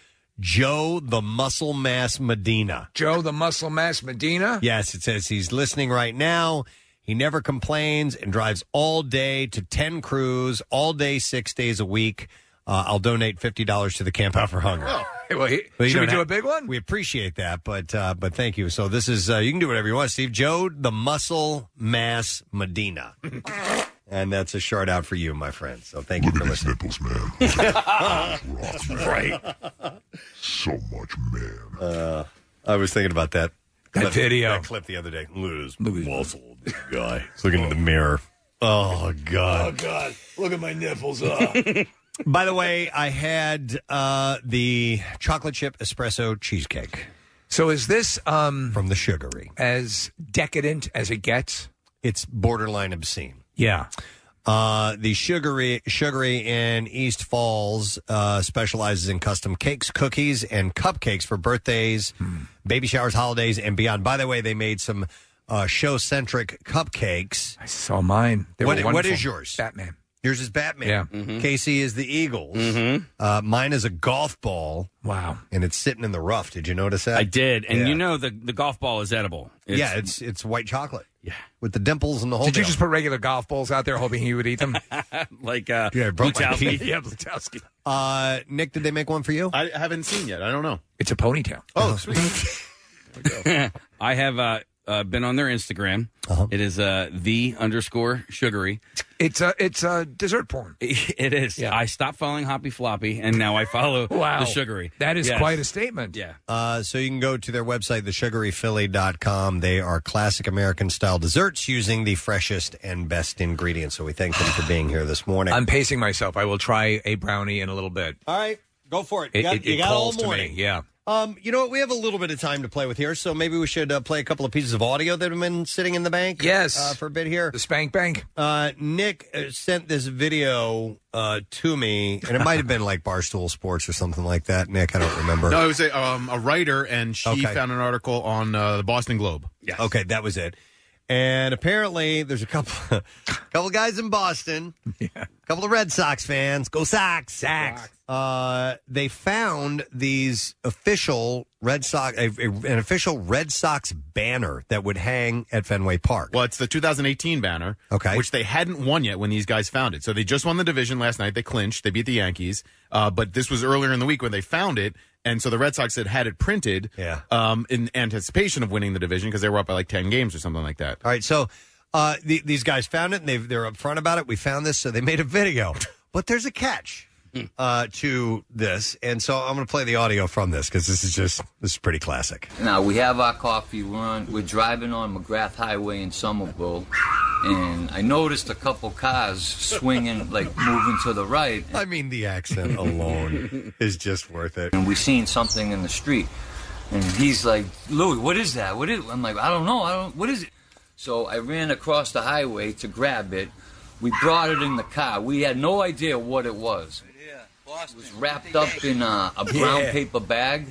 S3: Joe the Muscle Mass Medina.
S9: Joe the Muscle Mass Medina?
S3: Yes, it says he's listening right now. He never complains and drives all day to ten crews, all day, six days a week. Uh, I'll donate fifty dollars to the Camp Out for Hunger.
S9: Oh, well, he,
S3: But you
S9: should we
S3: don't
S9: do
S3: have-
S9: a big one?
S3: We appreciate that, but uh, but thank you. So this is, uh, you can do whatever you want, Steve. Joe the Muscle Mass Medina. And that's a shout out for you, my friend. So thank you for listening.
S2: Nipples, man.
S3: Right.
S2: So much, man.
S3: Uh, I was thinking about that.
S9: That
S3: clip,
S9: video.
S3: That clip the other day. Look at his muscle, this guy. He's looking in the mirror. Oh, God.
S14: God. Look at my nipples. Uh.
S3: By the way, I had uh, the chocolate chip espresso cheesecake.
S9: So is this um,
S3: from the Sugary
S9: as decadent as it gets?
S3: It's borderline obscene.
S9: Yeah.
S3: Uh, the Sugary Sugary in East Falls uh, specializes in custom cakes, cookies, and cupcakes for birthdays, baby showers, holidays, and beyond. By the way, they made some uh, show-centric cupcakes.
S9: I saw mine. They
S3: What,
S9: were
S3: what
S9: wonderful.
S3: is yours?
S9: Batman.
S3: Yours is Batman.
S9: Yeah.
S3: Mm-hmm. Casey is the Eagles. Mm-hmm. Uh, mine is a golf ball.
S9: Wow.
S3: And it's sitting in the rough. Did you notice that?
S7: I did, and
S3: Yeah.
S7: you know the the golf ball is edible. It's,
S3: yeah, it's it's white chocolate. Yeah, with the dimples and the whole.
S9: Did you
S3: deal.
S9: just put regular golf balls out there hoping he would eat them?
S7: like uh,
S3: Yeah, I broke my
S7: Blutowski.
S3: teeth.
S9: Yeah, Blutowski.
S3: Uh, Nick, did they make one for you?
S10: I haven't seen yet. I don't know.
S9: It's a ponytail.
S10: Oh, sweet.
S7: I have uh, uh, been on their Instagram.
S3: Uh-huh.
S7: It is uh, the underscore sugary.
S9: It's a it's a dessert porn.
S7: It is.
S9: Yeah.
S7: I stopped following Hoppy Floppy, and now I follow
S9: Wow.
S7: the sugary.
S9: That is
S7: Yes.
S9: quite a statement.
S7: Yeah.
S3: Uh, so you can go to their website, the sugary philly dot com. They are classic American-style desserts using the freshest and best ingredients. So we thank them for being here this morning.
S9: I'm pacing myself. I will try a brownie in a little bit.
S3: All right, go for it.
S9: It,
S3: You got,
S9: it,
S3: you
S9: it
S3: got all
S9: calls to
S3: morning.
S9: me. Yeah.
S3: Um, you know what? We have a little bit of time to play with here, so maybe we should uh, play a couple of pieces of audio that have been sitting in the bank.
S9: Yes.
S3: uh, for a bit here.
S9: The Spank Bank.
S3: Uh, Nick uh, sent this video uh, to me, and it might have been like Barstool Sports or something like that. Nick, I don't remember.
S10: No, it was a, um, a writer, and she
S3: Okay.
S10: found an article on uh, the Boston Globe.
S3: Yeah. Okay, that was it. And apparently, there's a couple, couple guys in Boston,
S9: yeah.
S3: a couple of Red Sox fans. Go Sox! Sox! Uh, they found these official Red Sox, a, a, an official Red Sox banner that would hang at Fenway Park.
S10: Well, it's the two thousand eighteen banner,
S3: Okay.
S10: which they hadn't won yet when these guys found it. So they just won the division last night. They clinched. They beat the Yankees. Uh, but this was earlier in the week when they found it. And so the Red Sox had had it printed
S3: Yeah.
S10: um, in anticipation of winning the division because they were up by like ten games or something like that.
S3: All right, so uh, the, these guys found it, and they've, they're upfront about it. We found this, so they made a video. But there's a catch uh, to this, and so I'm going to play the audio from this because this is just this is pretty classic.
S12: Now we have our coffee. We're on, we're driving on McGrath Highway in Somerville, and I noticed a couple cars swinging, like moving to the right.
S3: I mean, the accent alone is just worth it.
S12: And we seen something in the street, and he's like, "Louis, what is that? What is?" I'm like, "I don't know. I don't. What is it?" So I ran across the highway to grab it. We brought it in the car. We had no idea what it was. It was wrapped up in a, a brown
S9: Yeah.
S12: paper bag.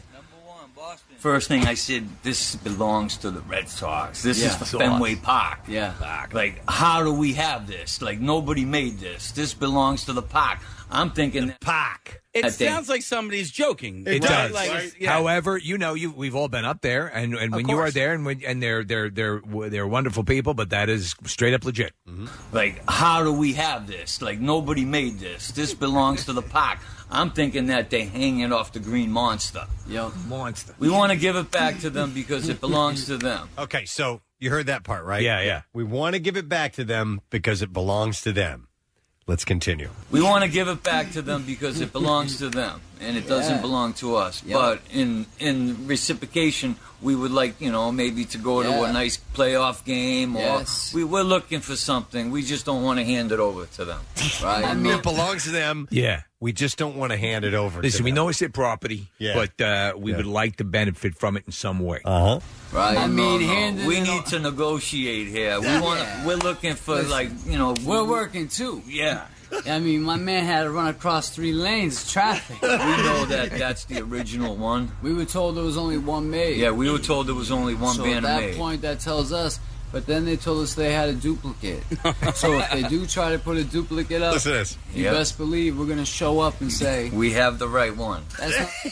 S12: First thing I said, this belongs to the Red Sox. This
S15: Yeah.
S12: is for Fenway Park.
S15: Yeah.
S12: Like, how do we have this? Like, nobody made this. This belongs to the park. I'm thinking that
S3: park.
S7: It
S12: I think-
S7: sounds like somebody's joking.
S9: It
S7: right?
S9: does.
S7: Like, it's- yeah.
S9: However, you know, you we've all been up there, and, and when you are
S12: course.
S9: there, and when, and they're they're they're they're wonderful people, but that is straight up legit.
S12: Like, how do we have this? Like, nobody made this. This belongs to the park. I'm thinking that they hang it off the Green Monster.
S15: Yep.
S9: Monster.
S12: We want to give it back to them because it belongs to them.
S3: Okay, so you heard that part, right?
S9: Yeah, yeah.
S3: We want to give it back to them because it belongs to them. Let's continue.
S12: We want to give it back to them because it belongs to them, and it doesn't
S15: Yeah.
S12: belong to us.
S15: Yep.
S12: But in in reciprocation, we would like, you know, maybe to go to
S15: Yeah.
S12: a nice playoff game, or
S15: Yes.
S12: we, we're looking for something. We just don't want to hand it over to them.
S15: Right.
S3: I mean, it belongs to them.
S9: Yeah.
S3: We just don't want to hand it over
S9: Listen,
S3: to
S9: we
S3: them.
S9: know it's their property,
S3: Yeah.
S9: but uh, we
S3: Yeah.
S9: would like to benefit from it in some way.
S3: Uh-huh.
S15: Right. I
S12: No,
S15: mean,
S12: no,
S15: handing
S12: we
S15: it
S12: need
S15: on-
S12: to negotiate here. We want to. We're looking for
S15: Listen,
S12: like, you know,
S15: We're
S12: we-
S15: working too.
S12: Yeah.
S15: I mean, my man had to run across three lanes, traffic.
S12: We know that that's the original one.
S15: We were told there was only one made.
S12: Yeah, we were told there was only one
S15: so
S12: banner
S15: at that
S12: made.
S15: point, that tells us. But then they told us they had a duplicate. So if they do try to put a duplicate up,
S3: Listen to this.
S15: you
S12: Yep.
S15: best believe we're going to show up and say,
S12: We have the right one.
S15: that's not,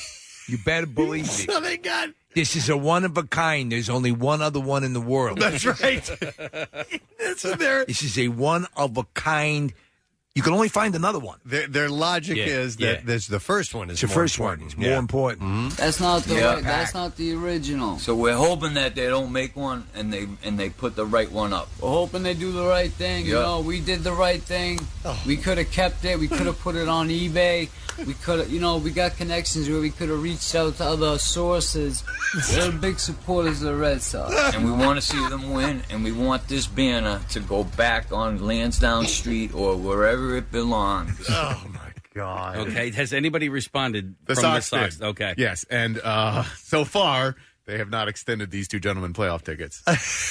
S9: You better believe it.
S3: So they got.
S9: This is a one of a kind. There's only one other one in the world.
S3: That's right. That's what they're.
S9: This is a one of a kind. You can only find another one.
S3: Their, their logic
S9: Yeah,
S3: is that
S9: yeah.
S3: this the first one is
S9: It's the
S3: more
S9: first
S3: important.
S9: one. It's more
S3: Yeah.
S9: important.
S15: That's not the
S12: Yeah.
S15: right, that's not the original.
S12: So we're hoping that they don't make one and they and they put the right one up.
S15: We're hoping they do the right thing. You
S12: Yeah.
S15: know, we did the right thing.
S3: Oh.
S15: We could have kept it. We could have put it on eBay. We could have, you know, we got connections where we could have reached out to other sources. They're big supporters of the Red Sox.
S12: And we want to see them win, and we want this banner to go back on Lansdowne Street or wherever it belongs.
S3: Oh my God.
S7: Okay, has anybody responded
S10: The
S7: from
S10: Sox
S7: the Sox?
S10: did.
S7: Okay.
S10: Yes, and uh, so far they have not extended these two gentlemen playoff tickets.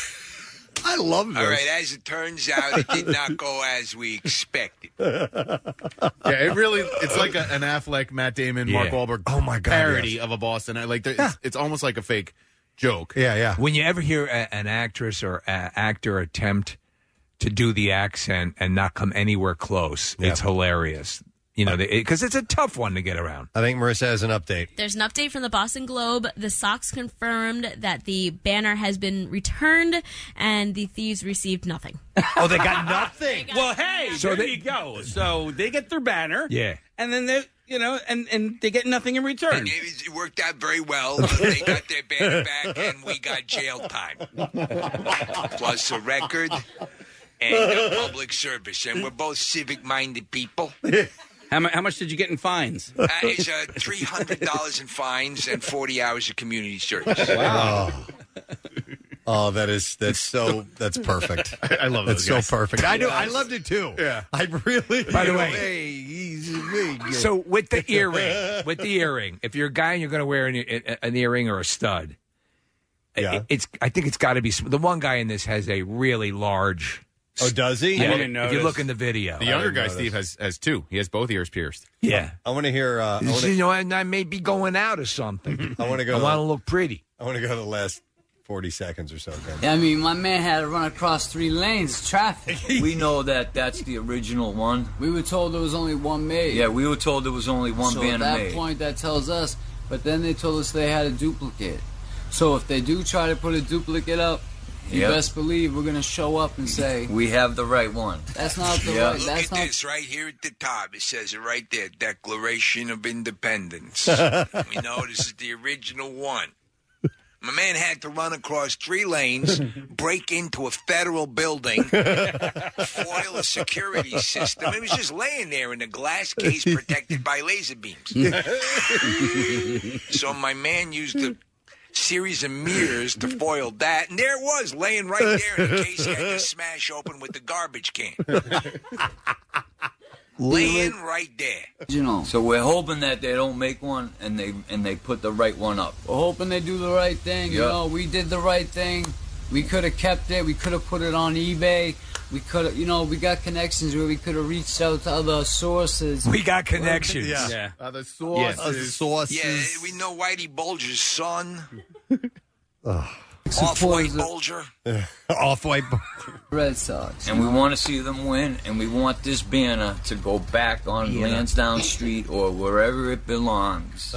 S3: I love this.
S9: All right, as it turns out, it did not go as we expected.
S10: Yeah, it really, it's like a, an Affleck, Matt Damon, Mark
S9: Yeah.
S10: Wahlberg
S3: Oh, my God,
S10: parody
S3: yes.
S10: of a Boston. I like, it's, it's almost like a fake joke.
S3: Yeah, yeah.
S9: When you ever hear a, an actress or a actor attempt to do the accent and not come anywhere close,
S3: Yeah.
S9: it's hilarious. You know, because it's a tough one to get around.
S3: I think Marissa has an update.
S17: There's an update from the Boston Globe. The Sox confirmed that the banner has been returned and the thieves received nothing.
S3: Oh, they got nothing.
S7: Well, hey,
S9: So
S7: there
S9: they-
S7: you go. So they get their banner.
S9: Yeah.
S7: And then they, you know, and, and they get nothing in return.
S9: And it, it worked out very well. They got their banner back, and we got jail time. Plus a record and a public service. And we're both civic-minded people.
S7: How, mu- how much did you get in fines?
S9: Uh, it's uh, three hundred dollars in fines and forty hours of community service.
S3: Wow. Oh, that is that's so that's perfect.
S10: I love
S3: That's
S10: those
S3: so
S10: guys.
S3: perfect. I know. I loved it too.
S10: Yeah.
S3: I really.
S9: By the
S3: you know,
S9: way-
S3: hey, he's big.
S9: So with the earring, with the earring, if you're a guy and you're going to wear an, an earring or a stud,
S3: Yeah.
S9: it- it's I think it's got to be the one guy in this has a really large.
S3: Oh, does he?
S7: I
S9: Yeah,
S7: didn't
S9: if you
S7: notice.
S9: look in the video,
S10: The younger
S3: didn't
S10: guy,
S3: notice.
S10: Steve, has, has two. He has both ears pierced.
S9: yeah.
S3: I want to hear. Uh, I want
S9: You
S3: to.
S9: know, and I may be going out or something.
S3: I want to go.
S9: I want to look pretty.
S3: I want to go to the last forty seconds or so. Again.
S15: I mean, my man had to run across three lanes of traffic.
S12: We know that that's the original one.
S15: We were told there was only one made.
S12: Yeah, we were told there was only one
S15: so
S12: banner
S15: at that
S12: made.
S15: point, that tells us. But then they told us they had a duplicate. So if they do try to put a duplicate up, you
S12: Yep.
S15: best believe we're gonna show up and say
S12: We have the right one.
S15: that's not the
S12: Yeah.
S15: right.
S9: Look
S15: That's
S9: at
S15: not.
S9: this right here at the top. It says it right there, Declaration of Independence. We know this is the original one. My man had to run across three lanes, break into a federal building, foil a security system. It was just laying there in a glass case protected by laser beams. So my man used a series of mirrors to foil that, and there it was, laying right there in a case he had to smash open with the garbage can. Laying right there.
S15: Original.
S12: So we're hoping that they don't make one and they and they put the right one up.
S15: We're hoping they do the right thing. You
S12: Yeah.
S15: know, we did the right thing. We could have kept it. We could have put it on eBay. We could have, you know, we got connections where we could have reached out to other sources.
S9: We got connections.
S3: Yeah.
S7: Yeah.
S10: Uh, the
S9: Yeah.
S10: sauces.
S3: Sauces.
S9: Yeah, we know Whitey Bulger's son.
S3: Ugh.
S9: Off-white Bulger.
S3: Off-white.
S15: Red Sox.
S12: And we want to see them win, and we want this banner to go back on Lansdowne Street or wherever it belongs.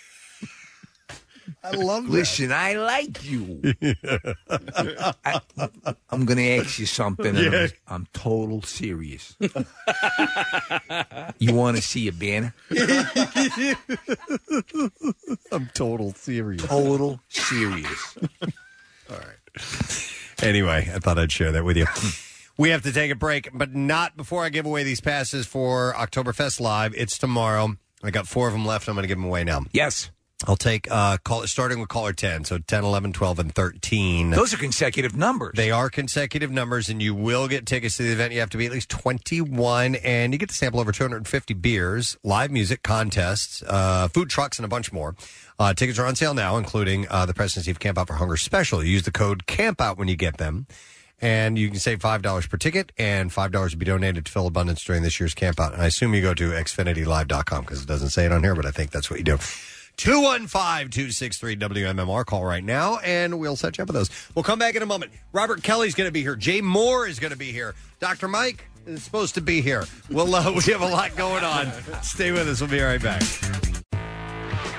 S3: I love that.
S9: Listen, I like you. I, I'm going to ask you something. And I'm, I'm total serious. You want to see a banner?
S3: I'm total serious.
S9: Total serious.
S3: All right. Anyway, I thought I'd share that with you. We have to take a break, but not before I give away these passes for Oktoberfest Live. It's tomorrow. I got four of them left. I'm going to give them away now.
S9: Yes.
S3: I'll take, uh, call, starting with caller ten, so ten, eleven, twelve, and thirteen.
S9: Those are consecutive numbers.
S3: They are consecutive numbers, and you will get tickets to the event. You have to be at least twenty-one, and you get to sample over two hundred fifty beers, live music, contests, uh, food trucks, and a bunch more. Uh, tickets are on sale now, including uh, the President Steve Camp Out for Hunger special. You use the code CAMPOUT when you get them, and you can save five dollars per ticket, and five dollars will be donated to Phil Abundance during this year's Camp Out. And I assume you go to xfinity live dot com because it doesn't say it on here, but I think that's what you do. two one five, two six three, W M M R. Call right now, and we'll set you up with those. We'll come back in a moment. Robert Kelly's going to be here. Jay Moore is going to be here. Doctor Mike is supposed to be here. We'll, uh, we have a lot going on. Stay with us. We'll be right back.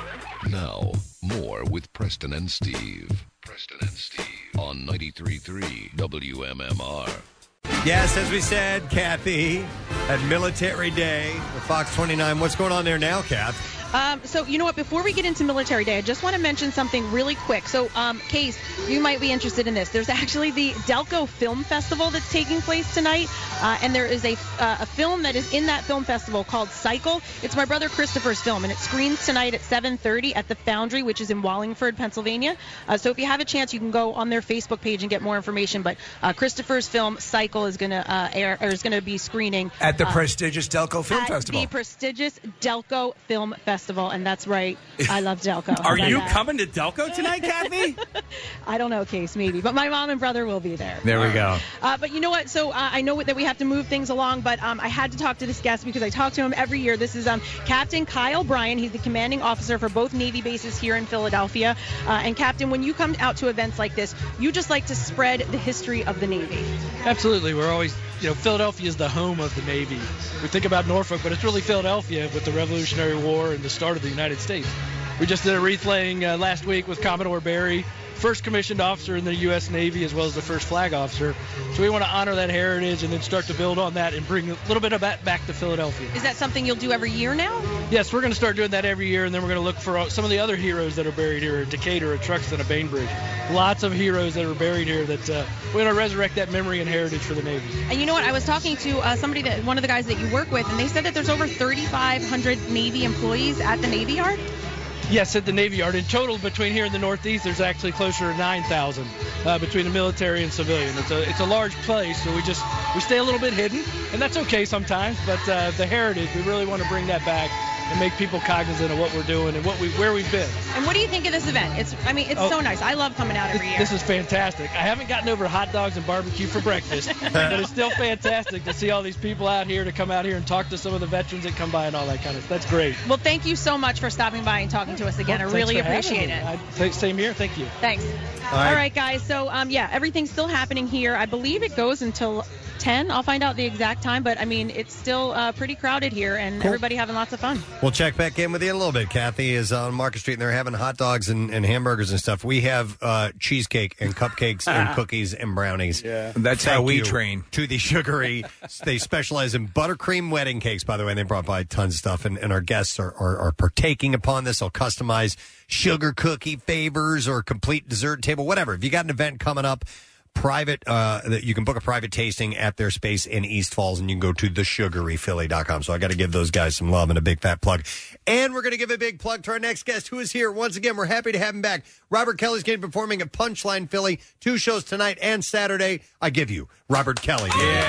S2: Now, more with Preston and Steve. Preston and Steve on ninety-three point three W M M R.
S3: Yes, as we said, Kathy, at Military Day with Fox twenty-nine. What's going on there now, Kath?
S6: Um, so, you know what? Before we get into Military Day, I just want to mention something really quick. So, um, Case, you might be interested in this. There's actually the Delco Film Festival that's taking place tonight, uh, and there is a, uh, a film that is in that film festival called Cycle. It's my brother Christopher's film, and it screens tonight at seven thirty at the Foundry, which is in Wallingford, Pennsylvania. Uh, so if you have a chance, you can go on their Facebook page and get more information. But uh, Christopher's film Cycle is going to uh, air, or is going to be screening
S9: at the
S6: uh,
S9: prestigious Delco Film
S6: at
S9: Festival.
S6: The prestigious Delco Film Festival. And that's right. I love Delco.
S7: Are you
S6: that.
S7: coming to Delco tonight, Kathy?
S6: I don't know, Case, maybe. But my mom and brother will be there.
S9: There we go.
S6: Uh, but you know what? So uh, I know that we have to move things along, but um, I had to talk to this guest because I talk to him every year. This is um, Captain Kyle Bryan. He's the commanding officer for both Navy bases here in Philadelphia. Uh, and Captain, when you come out to events like this, you just like to spread the history of the Navy.
S16: Absolutely. We're always, you know, Philadelphia is the home of the Navy. We think about Norfolk, but it's really Philadelphia with the Revolutionary War and the start of the United States. We just did a wreath laying uh, last week with Commodore Barry, first commissioned officer in the U S Navy as well as the first flag officer. So we want to honor that heritage and then start to build on that and bring a little bit of that back to Philadelphia.
S6: Is that something you'll do every year now?
S16: Yes, we're going to start doing that every year, and then we're going to look for some of the other heroes that are buried here at Decatur, at Truxton, at Bainbridge. Lots of heroes that are buried here that uh, we're going to resurrect that memory and heritage for the Navy.
S6: And you know what? I was talking to uh, somebody, that one of the guys that you work with, and they said that there's over thirty-five hundred Navy employees at the Navy Yard.
S16: Yes, at the Navy Yard. In total, between here and the Northeast, there's actually closer to nine thousand uh, between the military and civilian. It's a it's a large place, so we just we stay a little bit hidden, and that's okay sometimes. But uh, the heritage, we really want to bring that back and make people cognizant of what we're doing and what we where we've been.
S6: And what do you think of this event? It's I mean, it's
S16: Oh.
S6: so nice. I love coming out every year.
S16: This is fantastic. I haven't gotten over hot dogs and barbecue for breakfast, but it's still fantastic to see all these people out here, to come out here and talk to some of the veterans that come by and all that kind of stuff. That's great.
S6: Well, thank you so much for stopping by and talking to us again.
S16: Well,
S6: I
S16: thanks
S6: really
S16: for having
S6: appreciate
S16: me.
S6: it.
S16: I, th- same here. Thank you.
S6: Thanks.
S16: All right.
S6: All right, guys. So, um, yeah, everything's still happening here. I believe it goes until ten. I'll find out the exact time, but I mean, it's still uh, pretty crowded here, and
S3: Cool.
S6: everybody having lots of fun.
S3: We'll check back in with you in a little bit. Kathy is on Market Street, and they're having hot dogs and, and hamburgers and stuff. We have uh, cheesecake and cupcakes and cookies and brownies.
S9: Yeah. That's how we train.
S3: To the Sugary. They specialize in buttercream wedding cakes, by the way, and they brought by tons of stuff, and, and our guests are, are, are partaking upon this. They'll customize sugar cookie favors or complete dessert table, whatever. If you got an event coming up, private uh that you can book a private tasting at their space in East Falls, and you can go to the sugary philly dot com. So I got to give those guys some love and a big fat plug. And we're going to give a big plug to our next guest, who is here once again. We're happy to have him back. Robert Kelly's going to be performing at Punchline Philly, two shows tonight and Saturday. I give you Robert Kelly.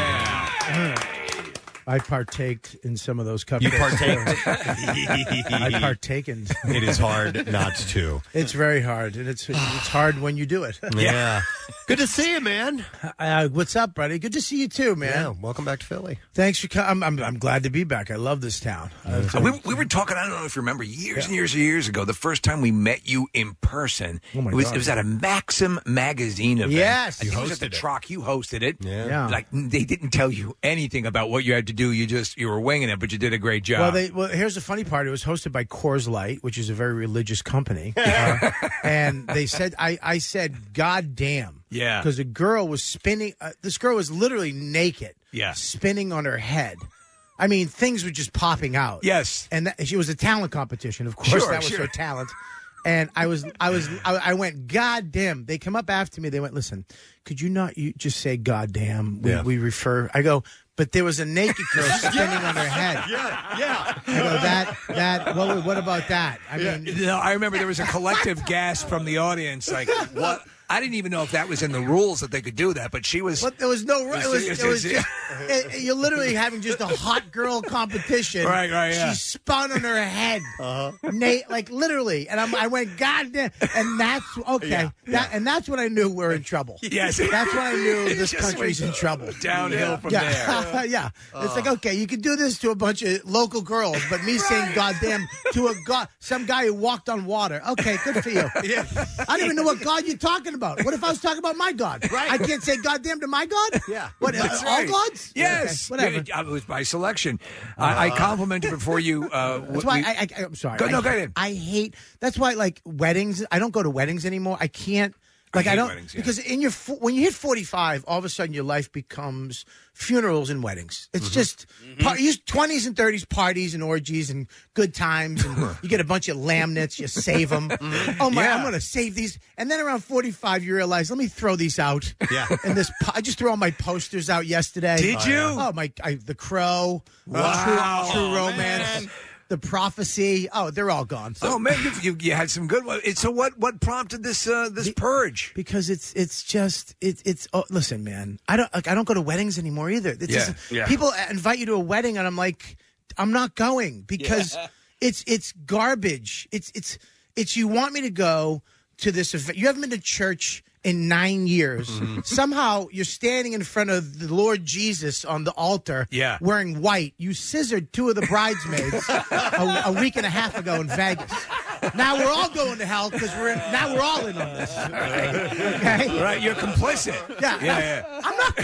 S20: Yeah. I partaked in some of those cupcakes.
S3: You partaked?
S20: I partaken.
S3: It is hard not to.
S20: It's very hard, and it's it's hard when you do it.
S3: Yeah. Good to see you, man.
S20: Uh, what's up, buddy? Good to see you too, man.
S3: Yeah, welcome back to Philly.
S20: Thanks for coming. I'm, I'm I'm glad to be back. I love this town. Uh,
S9: we, we were talking, I don't know if you remember, years and years and years ago, the first time we met you in person.
S20: Oh my
S9: it was
S20: God.
S9: It was at a Maxim magazine event.
S20: Yes.
S9: I think
S20: You
S9: it was at the
S20: hosted it.
S9: Troc. You hosted it.
S20: Yeah. Yeah.
S9: Like, they didn't tell you anything about what you had to do. You just, you were winging it, but you did a great job.
S20: Well, they, well, here's the funny part. It was hosted by Coors Light, which is a very religious company. Uh, and they said, I, I said, God damn.
S9: Yeah.
S20: Because a girl was spinning. Uh, this girl was literally naked.
S9: Yeah.
S20: Spinning on her head. I mean, things were just popping out.
S9: Yes.
S20: And that, she was a talent competition. Of course,
S9: Sure,
S20: that was
S9: sure.
S20: her talent. And I was, I was, I, I went, God damn. They come up after me. They went, listen, could you not you just say God damn? We,
S3: Yeah.
S20: we refer. I go, but there was a naked girl spinning on her head.
S3: Yeah, yeah.
S20: I go, that, that, what, what about that? I mean,
S9: You know, I remember there was a collective gasp from the audience, like, what? I didn't even know if that was in the rules that they could do that, but she was.
S20: But there was no. It was.
S9: Yes,
S20: It was
S9: yes,
S20: just, it, you're literally having just a hot girl competition.
S9: Right, right, yeah.
S20: She spun on her head,
S3: uh-huh.
S20: Nate, like literally, and I'm, I went, God damn, and that's okay.
S9: Yeah,
S20: that, and that's when I knew we're in trouble.
S9: Yes.
S20: that's when I knew
S9: It
S20: this
S9: just
S20: country's
S9: went
S20: in trouble.
S9: downhill from
S20: yeah.
S9: there.
S20: yeah, it's
S9: Oh.
S20: like okay, you can do this to a bunch of local girls, but me saying God damn to a god, some guy who walked on water. Okay, good for you.
S9: Yeah.
S20: I don't even know what God you're talking talking about? What if I was talking about my God? Right. I can't say goddamn to my God?
S3: Yeah.
S20: What,
S9: That's
S20: uh, all
S9: right.
S20: gods?
S9: Yes.
S20: Okay, whatever.
S9: Yeah, it was by selection. I, I complimented before you. Uh,
S20: That's why I, I, I'm sorry.
S9: Go,
S20: I,
S9: no, go ahead.
S20: I hate. That's why, like weddings. I don't go to weddings anymore. I can't. Like
S9: I
S20: I,
S9: hate
S20: don't
S9: weddings, yeah.
S20: because in your fo- when you hit forty-five, all of a sudden your life becomes funerals and weddings. It's
S9: Mm-hmm.
S20: just par- you twenties and thirties parties and orgies and good times, and you get a bunch of lamnets. You save them. Oh my!
S9: Yeah.
S20: I'm going to save these, and then around forty-five, you realize, let me throw these out.
S3: Yeah.
S20: And this, po- I just threw all my posters out yesterday.
S9: Did you?
S20: Oh my! I, the Crow.
S9: Wow.
S20: True, True
S9: Oh,
S20: Romance.
S9: man.
S20: The Prophecy. Oh, they're all gone. So-
S9: Oh man, you, you, you had some good ones. It's- So what? What prompted this? Uh, this purge?
S20: Because it's it's just it, it's oh, listen, man. I don't like, I don't go to weddings anymore either. It's
S9: Yeah.
S20: just-
S9: Yeah.
S20: People invite you to a wedding, and I'm like, I'm not going because
S9: Yeah.
S20: it's it's garbage. It's it's it's you want me to go to this event. You haven't been to church in nine years.
S9: Mm-hmm.
S20: Somehow you're standing in front of the Lord Jesus on the altar,
S9: Yeah.
S20: wearing white. You scissored two of the bridesmaids a, a week and a half ago in Vegas. Now we're all going to hell because we're in, now we're all in on this. Okay,
S9: Right, you're complicit.
S20: Yeah,
S9: Yeah, yeah.
S20: I'm not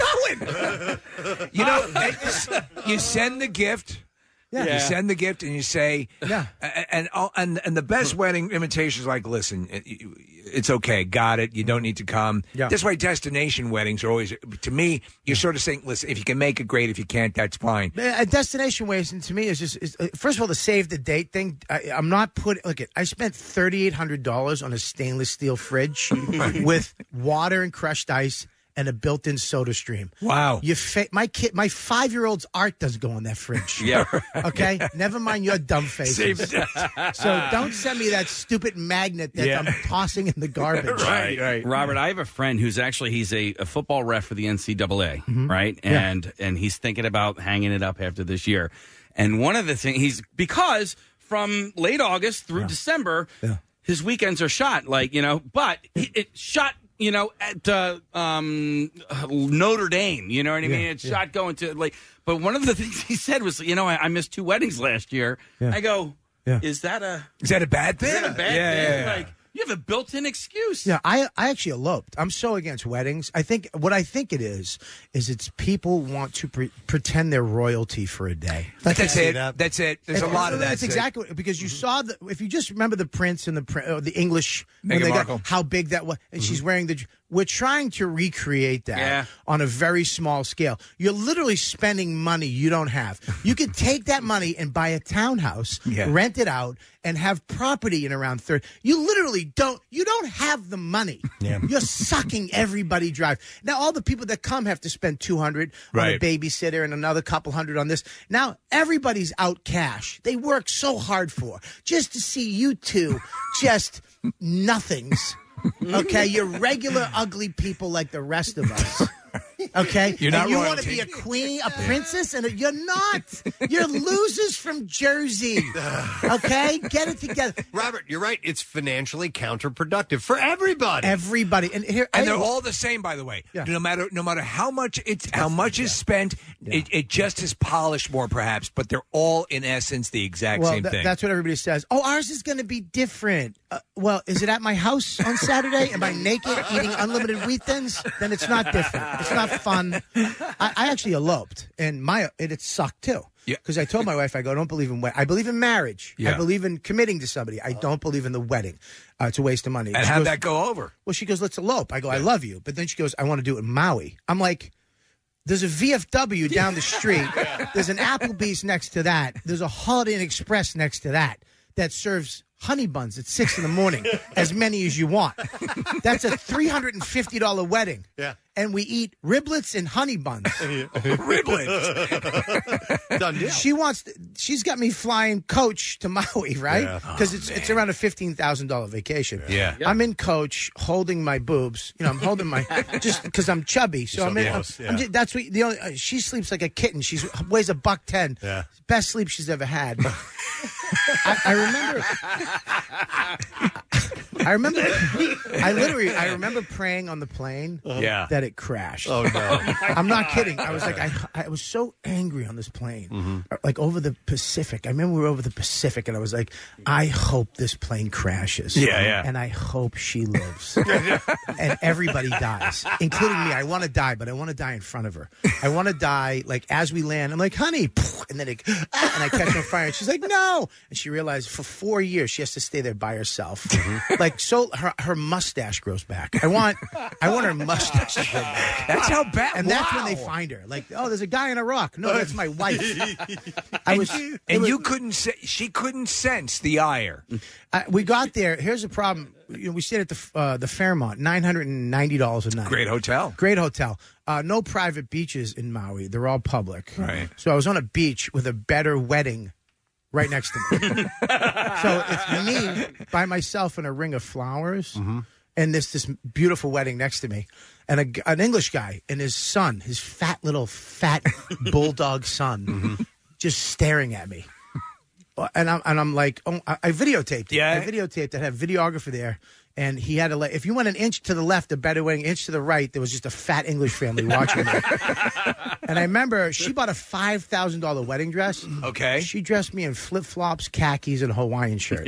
S20: going.
S9: You know, it's- you send the gift.
S20: Yeah.
S9: You send the gift and you say,
S20: yeah,
S9: and and and, and the best wedding invitation is like, listen, it, it's okay, got it. You don't need to come.
S20: Yeah.
S9: That's why destination weddings are always, to me, you're sort of saying, listen, if you can make it, great. If you can't, that's fine.
S20: A destination wedding to me is just is, uh, first of all the save the date thing. I, I'm not putting. Look, at I spent thirty eight hundred dollars on a stainless steel fridge with water and crushed ice and a built-in soda stream.
S9: Wow.
S20: You fa- my kid, my five-year-old's art doesn't go on that fridge.
S7: Yeah.
S20: Okay. Never mind your dumb faces.
S9: Save the-
S20: So don't send me that stupid magnet that
S7: Yeah.
S20: I'm tossing in the garbage.
S9: right.
S7: Robert, I have a friend who's actually he's a, a football ref for the N C double A, right?
S20: Yeah.
S7: And and he's thinking about hanging it up after this year. And one of the things he's because from late August through December, his weekends are shot, like you know, but he, it shot. You know, at uh, um, Notre Dame, you know what I mean?
S20: Yeah,
S7: It's
S20: yeah.
S7: shot going to like. But one of the things he said was, you know, I, I missed two weddings last year.
S20: Yeah.
S7: I go,
S20: Yeah.
S7: is that a
S9: Is that a bad thing?
S7: is that a bad
S9: yeah,
S7: thing?
S9: yeah, yeah.
S7: Like you have a built-in excuse.
S20: Yeah, I I actually eloped. I'm so against weddings. I think what I think it is is it's people want to pre- pretend they're royalty for a day.
S9: That's it. That's it. There's a
S20: It-
S9: lot of that.
S20: That's exactly what, because you saw the. If you just remember the Prince and the Prin- uh, the English when
S9: Meghan
S20: they
S9: Markle.
S20: got how big that was, and she's wearing the. We're trying to recreate that
S7: Yeah.
S20: on a very small scale. You're literally spending money you don't have. You could take that money and buy a townhouse,
S9: Yeah.
S20: rent it out, and have property in around thirty. You literally don't. You don't have the money. You're sucking everybody dry. Now all the people that come have to spend two hundred on a
S9: Right.
S20: babysitter and another couple hundred on this. Now everybody's out cash. They work so hard for just to see you two just nothings. Okay, you're regular ugly people like the rest of us. Okay,
S9: You're not
S20: and you want to
S9: royalty.
S20: be a queen, a princess, and a, you're not. You're losers from Jersey. Okay, get it together,
S3: Robert. You're right. It's financially counterproductive for everybody.
S20: everybody. And here,
S9: And
S20: I-
S9: they're all the same, by the way.
S20: Yeah.
S9: No matter no matter how much it's how much is spent, it, it just is polished more, perhaps. But they're all in essence the exact
S20: well,
S9: same
S20: th-
S9: thing.
S20: that's what everybody says. Oh, ours is going to be different. Uh, well, is it at my house on Saturday? Am I naked eating unlimited wheat thins? Then it's not different. It's not fun. I, I actually eloped, and my and it sucked too.
S9: Yeah.
S20: Because I told my wife, I go, I don't believe in wed- I believe in marriage. I
S9: Yeah.
S20: believe in committing to somebody. I don't believe in the wedding. Uh, it's a waste of money.
S9: and
S20: She
S9: how'd
S20: goes,
S9: that go over?
S20: Well, she goes, let's elope. I go, I love you. But then she goes, I want to do it in Maui. I'm like, there's a V F W down the street. There's an Applebee's next to that. There's a Holiday Inn Express next to that that serves honey buns at six in the morning, as many as you want. That's a three hundred fifty dollars wedding.
S3: Yeah.
S20: And we eat riblets and honey buns.
S9: Riblets.
S3: Done deal.
S20: She wants. To, she's got me flying coach to Maui, right?
S3: Yeah.
S20: Because it's it's around a fifteen thousand dollar vacation.
S9: Yeah.
S20: I'm in coach, holding my boobs. You know, I'm holding my just because I'm chubby. So
S3: You're
S20: I'm
S3: so
S20: in. I'm,
S3: close,
S20: I'm
S3: yeah.
S20: just, that's what the only. Uh, she sleeps like a kitten. She weighs a buck ten.
S3: Yeah.
S20: Best sleep she's ever had. I, I remember. I remember, I literally, I remember praying on the plane
S9: Yeah.
S20: that it crashed.
S3: Oh, no.
S20: I'm not kidding. I was like, I, I was so angry on this plane,
S3: Mm-hmm.
S20: like over the Pacific. I remember we were over the Pacific, and I was like, I hope this plane crashes.
S9: Yeah, yeah.
S20: And I hope she lives. And everybody dies, including me. I want to die, but I want to die in front of her. I want to die, like, as we land. I'm like, honey, and then it, ah, and I catch on fire, and she's like, no. And she realized for four years she has to stay there by herself. Like, so her her mustache grows back. I want I want her mustache to grow back.
S9: That's how bad.
S20: And that's when
S9: wow.
S20: they find her. Like, oh, there's a guy in a rock. No, that's my wife. I
S9: and
S20: was,
S9: you,
S20: it
S9: and
S20: was-
S9: you couldn't say, she couldn't sense the ire.
S20: I, we got there. Here's the problem. You know, we stayed at the uh, the Fairmont, nine hundred and ninety dollars a night.
S9: Great hotel.
S20: Great hotel. Uh, no private beaches in Maui. They're all public.
S9: Right.
S20: So I was on a beach with a better wedding right next to me. So it's me by myself in a ring of flowers, and this this beautiful wedding next to me, and a, an English guy and his son, his fat little fat bulldog son, just staring at me. And I'm and I'm like, oh, I, I videotaped it.
S9: Yeah.
S20: I videotaped it. I had a videographer there, and he had to let. If you went an inch to the left, a better wedding, inch to the right, there was just a fat English family watching me. And I remember she bought a five thousand dollar wedding dress.
S9: Okay.
S20: She dressed me in flip flops, khakis, and a Hawaiian shirt.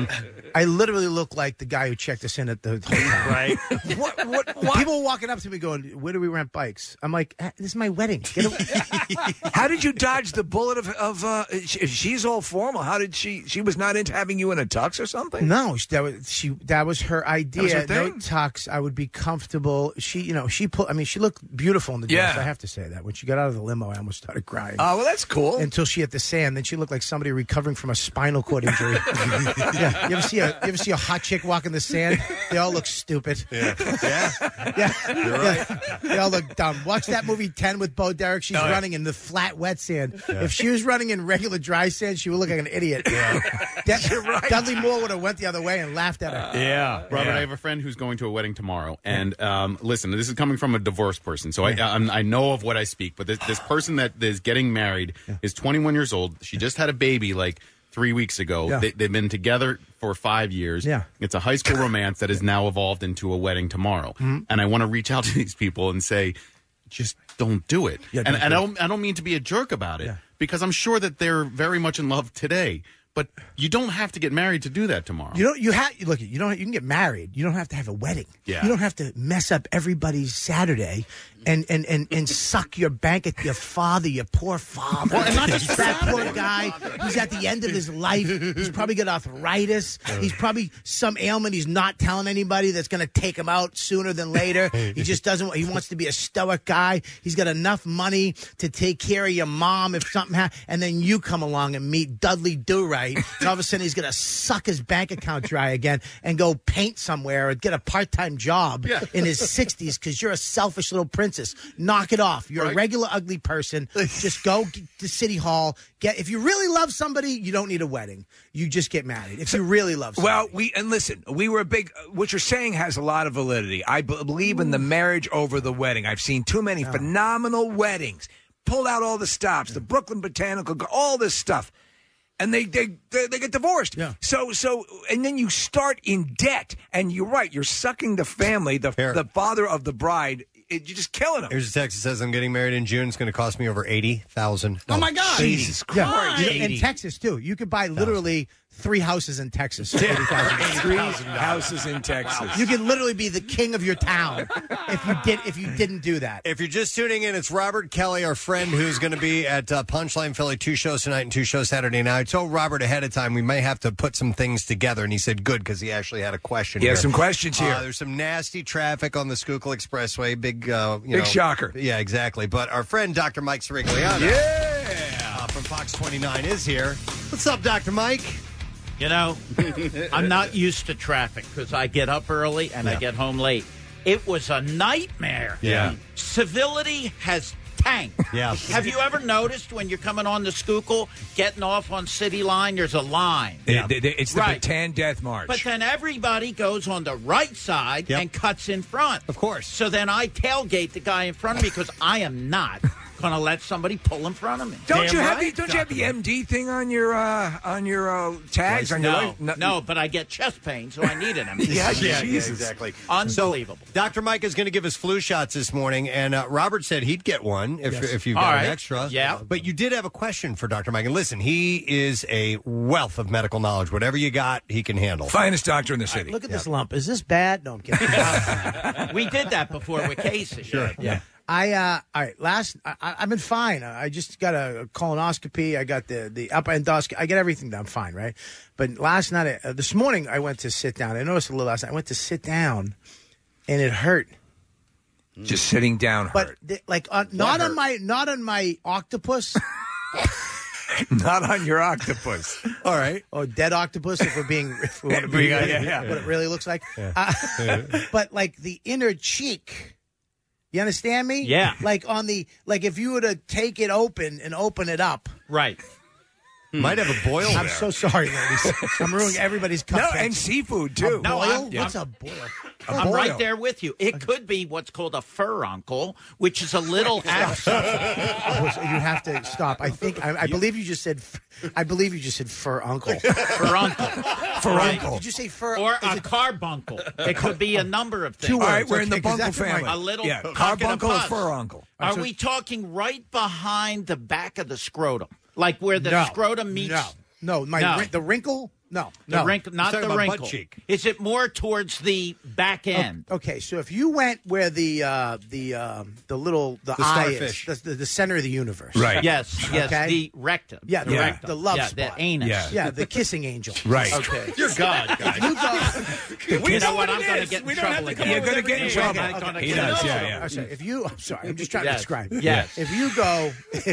S20: I literally look like the guy who checked us in at the hotel.
S3: Right.
S20: What, what, what? People were walking up to me going, "Where do we rent bikes?" I'm like, "Ah, "This is my wedding." Get away.
S9: How did you dodge the bullet of of? Uh, she, she's all formal. How did she? She was not into having you in a tux or something.
S20: No, that was she. That was her idea.
S9: was her
S20: No
S9: thing?
S20: tux. I would be comfortable. She, you know, she put. I mean, she looked beautiful in the dress.
S9: Yeah.
S20: I have to say that. When she got out of the limo, I almost started crying.
S9: Oh, well, that's cool.
S20: Until she hit the sand, then she looked like somebody recovering from a spinal cord injury. Yeah, you ever see a you ever see a hot chick walk in the sand? They all look stupid.
S3: Yeah, yeah,
S20: yeah.
S3: You're right.
S20: Yeah. They all look dumb. Watch that movie ten with Bo Derek. She's
S9: Oh, yeah.
S20: running in the flat, wet sand.
S3: Yeah.
S20: If she was running in regular dry sand, she would look like an idiot.
S3: Yeah.
S20: Dud-
S9: You're right.
S20: Dudley Moore would have went the other way and laughed at her.
S10: Yeah, Robert,
S9: Yeah.
S10: I have a friend who's going to a wedding tomorrow, and um, listen, this is coming from a divorced person, so I I'm, I know of what I speak. But this, this person that is getting married is twenty-one years old. She just had a baby like three weeks ago.
S20: Yeah.
S10: They, they've been together for five years.
S20: Yeah.
S10: It's a high school romance that has now evolved into a wedding tomorrow.
S20: Mm-hmm.
S10: And I want to reach out to these people and say, just don't do it.
S20: Yeah,
S10: and
S20: don't
S10: and
S20: do
S10: I
S20: it.
S10: don't I don't mean to be a jerk about it
S20: Yeah.
S10: because I'm sure that they're very much in love today. But you don't have to get married to do that tomorrow.
S20: You don't. You have. Look. You don't. You can get married. You don't have to have a wedding.
S10: Yeah.
S20: You don't have to mess up everybody's Saturday, and and and, and suck your bank at your father, your poor father.
S10: Well, and not just
S20: that poor guy. He's at the end of his life. He's probably got arthritis. He's probably some ailment he's not telling anybody that's going to take him out sooner than later. He just doesn't. He wants to be a stoic guy. He's got enough money to take care of your mom if something happens, and then you come along and meet Dudley Do-Right. And all of a sudden, he's going to suck his bank account dry again and go paint somewhere or get a part-time job
S10: Yeah.
S20: in his sixties because you're a selfish little princess. Knock it off. You're a
S10: Right.
S20: regular ugly person. Just go g- to City Hall. Get if you really love somebody, you don't need a wedding. You just get married. If you really love somebody.
S9: Well, we and listen, we were a big. What you're saying has a lot of validity. I b- believe in the marriage over the wedding. I've seen too many phenomenal weddings. Pulled out all the stops, the Brooklyn Botanical, all this stuff, and they they they, they get divorced.
S20: Yeah.
S9: So so and then you start in debt, and you're right. You're sucking the family, the
S3: Here.
S9: the father of the bride. It, you're just killing them.
S3: Here's a text that says I'm getting married in June. It's going to cost me over eighty thousand.
S20: Oh my God!
S9: Jesus
S20: Yeah.
S9: Christ.
S20: You know, in Texas too, you could buy literally three houses in Texas. for eighty thousand dollars.
S9: Three houses in Texas.
S20: You could literally be the king of your town if you did if you didn't do that.
S3: If you're just tuning in, it's Robert Kelly, our friend, who's going to be at uh, Punchline Philly, two shows tonight and two shows Saturday night. I told Robert ahead of time we may have to put some things together, and he said good because he actually had a question.
S9: Yeah,
S3: here.
S9: some questions here.
S3: Uh, there's some nasty traffic on the Schuylkill Expressway. Big, uh, you
S9: Big
S3: know,
S9: shocker.
S3: Yeah, exactly. But our friend Doctor Mike Sirigliano,
S9: Yeah.
S3: uh, from Fox twenty-nine, is here. What's up, Doctor Mike?
S11: You know, I'm not used to traffic because I get up early and I
S3: Yeah.
S11: get home late. It was a nightmare.
S3: Yeah.
S11: Civility has tanked.
S3: Yeah.
S11: Have you ever noticed when you're coming on the Schuylkill, getting off on City Line, there's a line?
S9: It- it- it's the
S11: Right.
S9: Bataan Death March.
S11: But then everybody goes on the right side
S3: Yep.
S11: and cuts in front.
S3: Of course.
S11: So then I tailgate the guy in front of me because I am not going to let somebody pull in front of me.
S9: Don't
S11: Damn
S9: you have
S11: right,
S9: the Don't you have the
S11: Doctor
S9: M D thing on your uh, on your uh, tags on your
S11: no,
S9: life?
S11: no, no, but I get chest pain, so I need an M D.
S3: yeah, yeah, yeah, exactly.
S11: Unbelievable.
S3: So, Doctor Mike is going to give us flu shots this morning, and uh, Robert said he'd get one if,
S11: Yes.
S3: if you've
S11: All
S3: got
S11: right.
S3: an extra.
S11: Yeah.
S3: But you did have a question for Doctor Mike. And listen, he is a wealth of medical knowledge. Whatever you got, he can handle.
S9: Finest doctor in the city.
S20: Look at this lump. Is this bad? No, I'm kidding.
S11: We did that before with Casey.
S20: Sure.
S11: Yeah.
S20: I uh all right. Last I, I- I've been fine. I just got a colonoscopy. I got the the upper endoscopy. I get everything done fine, right? But last night, uh, this morning, I went to sit down. I noticed a little last night. I went to sit down, and it hurt.
S9: Just sitting down
S20: But
S9: hurt.
S20: th- like uh, not on my not on my octopus.
S9: Not on your octopus.
S3: All right.
S20: Or dead octopus, if we're being, if we want to be,
S9: Yeah, yeah, yeah.
S20: what it really looks like.
S9: Yeah.
S20: Uh, but like the inner cheek, you understand me?
S11: Yeah.
S20: Like on the, like if you were to take it open and open it up.
S11: Right.
S3: Might have a boil
S20: I'm
S3: there.
S20: so sorry, ladies. I'm ruining everybody's
S9: No,
S20: cupcakes.
S9: and seafood too.
S20: A
S11: No,
S20: boil?
S11: I'm-
S20: What's
S11: I'm-
S20: a boil?
S11: I'm
S20: boil.
S11: right there with you. It could be what's called a furuncle, which is a little abscess.
S20: You have to stop. I think I, I believe you just said. f- I believe you just said fur uncle.
S11: Furuncle.
S20: Furuncle. Did you say fur?
S11: Or
S20: is
S11: a
S20: it-
S11: carbuncle. It could be a number of things.
S20: Two
S9: All right,
S20: words,
S9: we're in the
S20: okay, 'cause
S9: Bunkle
S20: that's what my-
S9: family.
S11: A little
S9: yeah,
S11: pocket of
S9: carbuncle or
S11: pus.
S9: fur uncle.
S11: Are we talking right behind the back of the scrotum? Like where the
S20: No.
S11: scrotum meets
S20: No, no, my
S11: No.
S20: rin- the wrinkle. No,
S11: the
S20: no.
S11: wrinkle, not
S3: He's
S11: the
S3: talking about butt
S11: wrinkle.
S3: cheek.
S11: Is it more towards the back end?
S20: Okay, so if you went where the uh, the um, the little the,
S3: The
S20: eye
S3: starfish.
S20: is, the, the, the center of the universe,
S9: Right.
S11: Yes, yes,
S20: Okay.
S11: the rectum.
S20: Yeah,
S11: the
S20: the,
S11: rectum.
S20: the love
S11: yeah,
S20: spot,
S11: the anus.
S9: Yeah.
S20: yeah, the kissing angel.
S9: Right.
S11: Okay.
S3: You're God, guys.
S20: You go.
S11: You know what? I'm going to get in trouble again.
S9: You're going to get in trouble.
S11: I'm gonna
S9: He
S11: get
S9: does,
S11: in
S9: yeah,
S11: trouble.
S9: yeah.
S20: I'm sorry. If you, I'm sorry. I'm just trying
S11: Yes.
S20: to describe.
S11: Yes.
S20: If you go,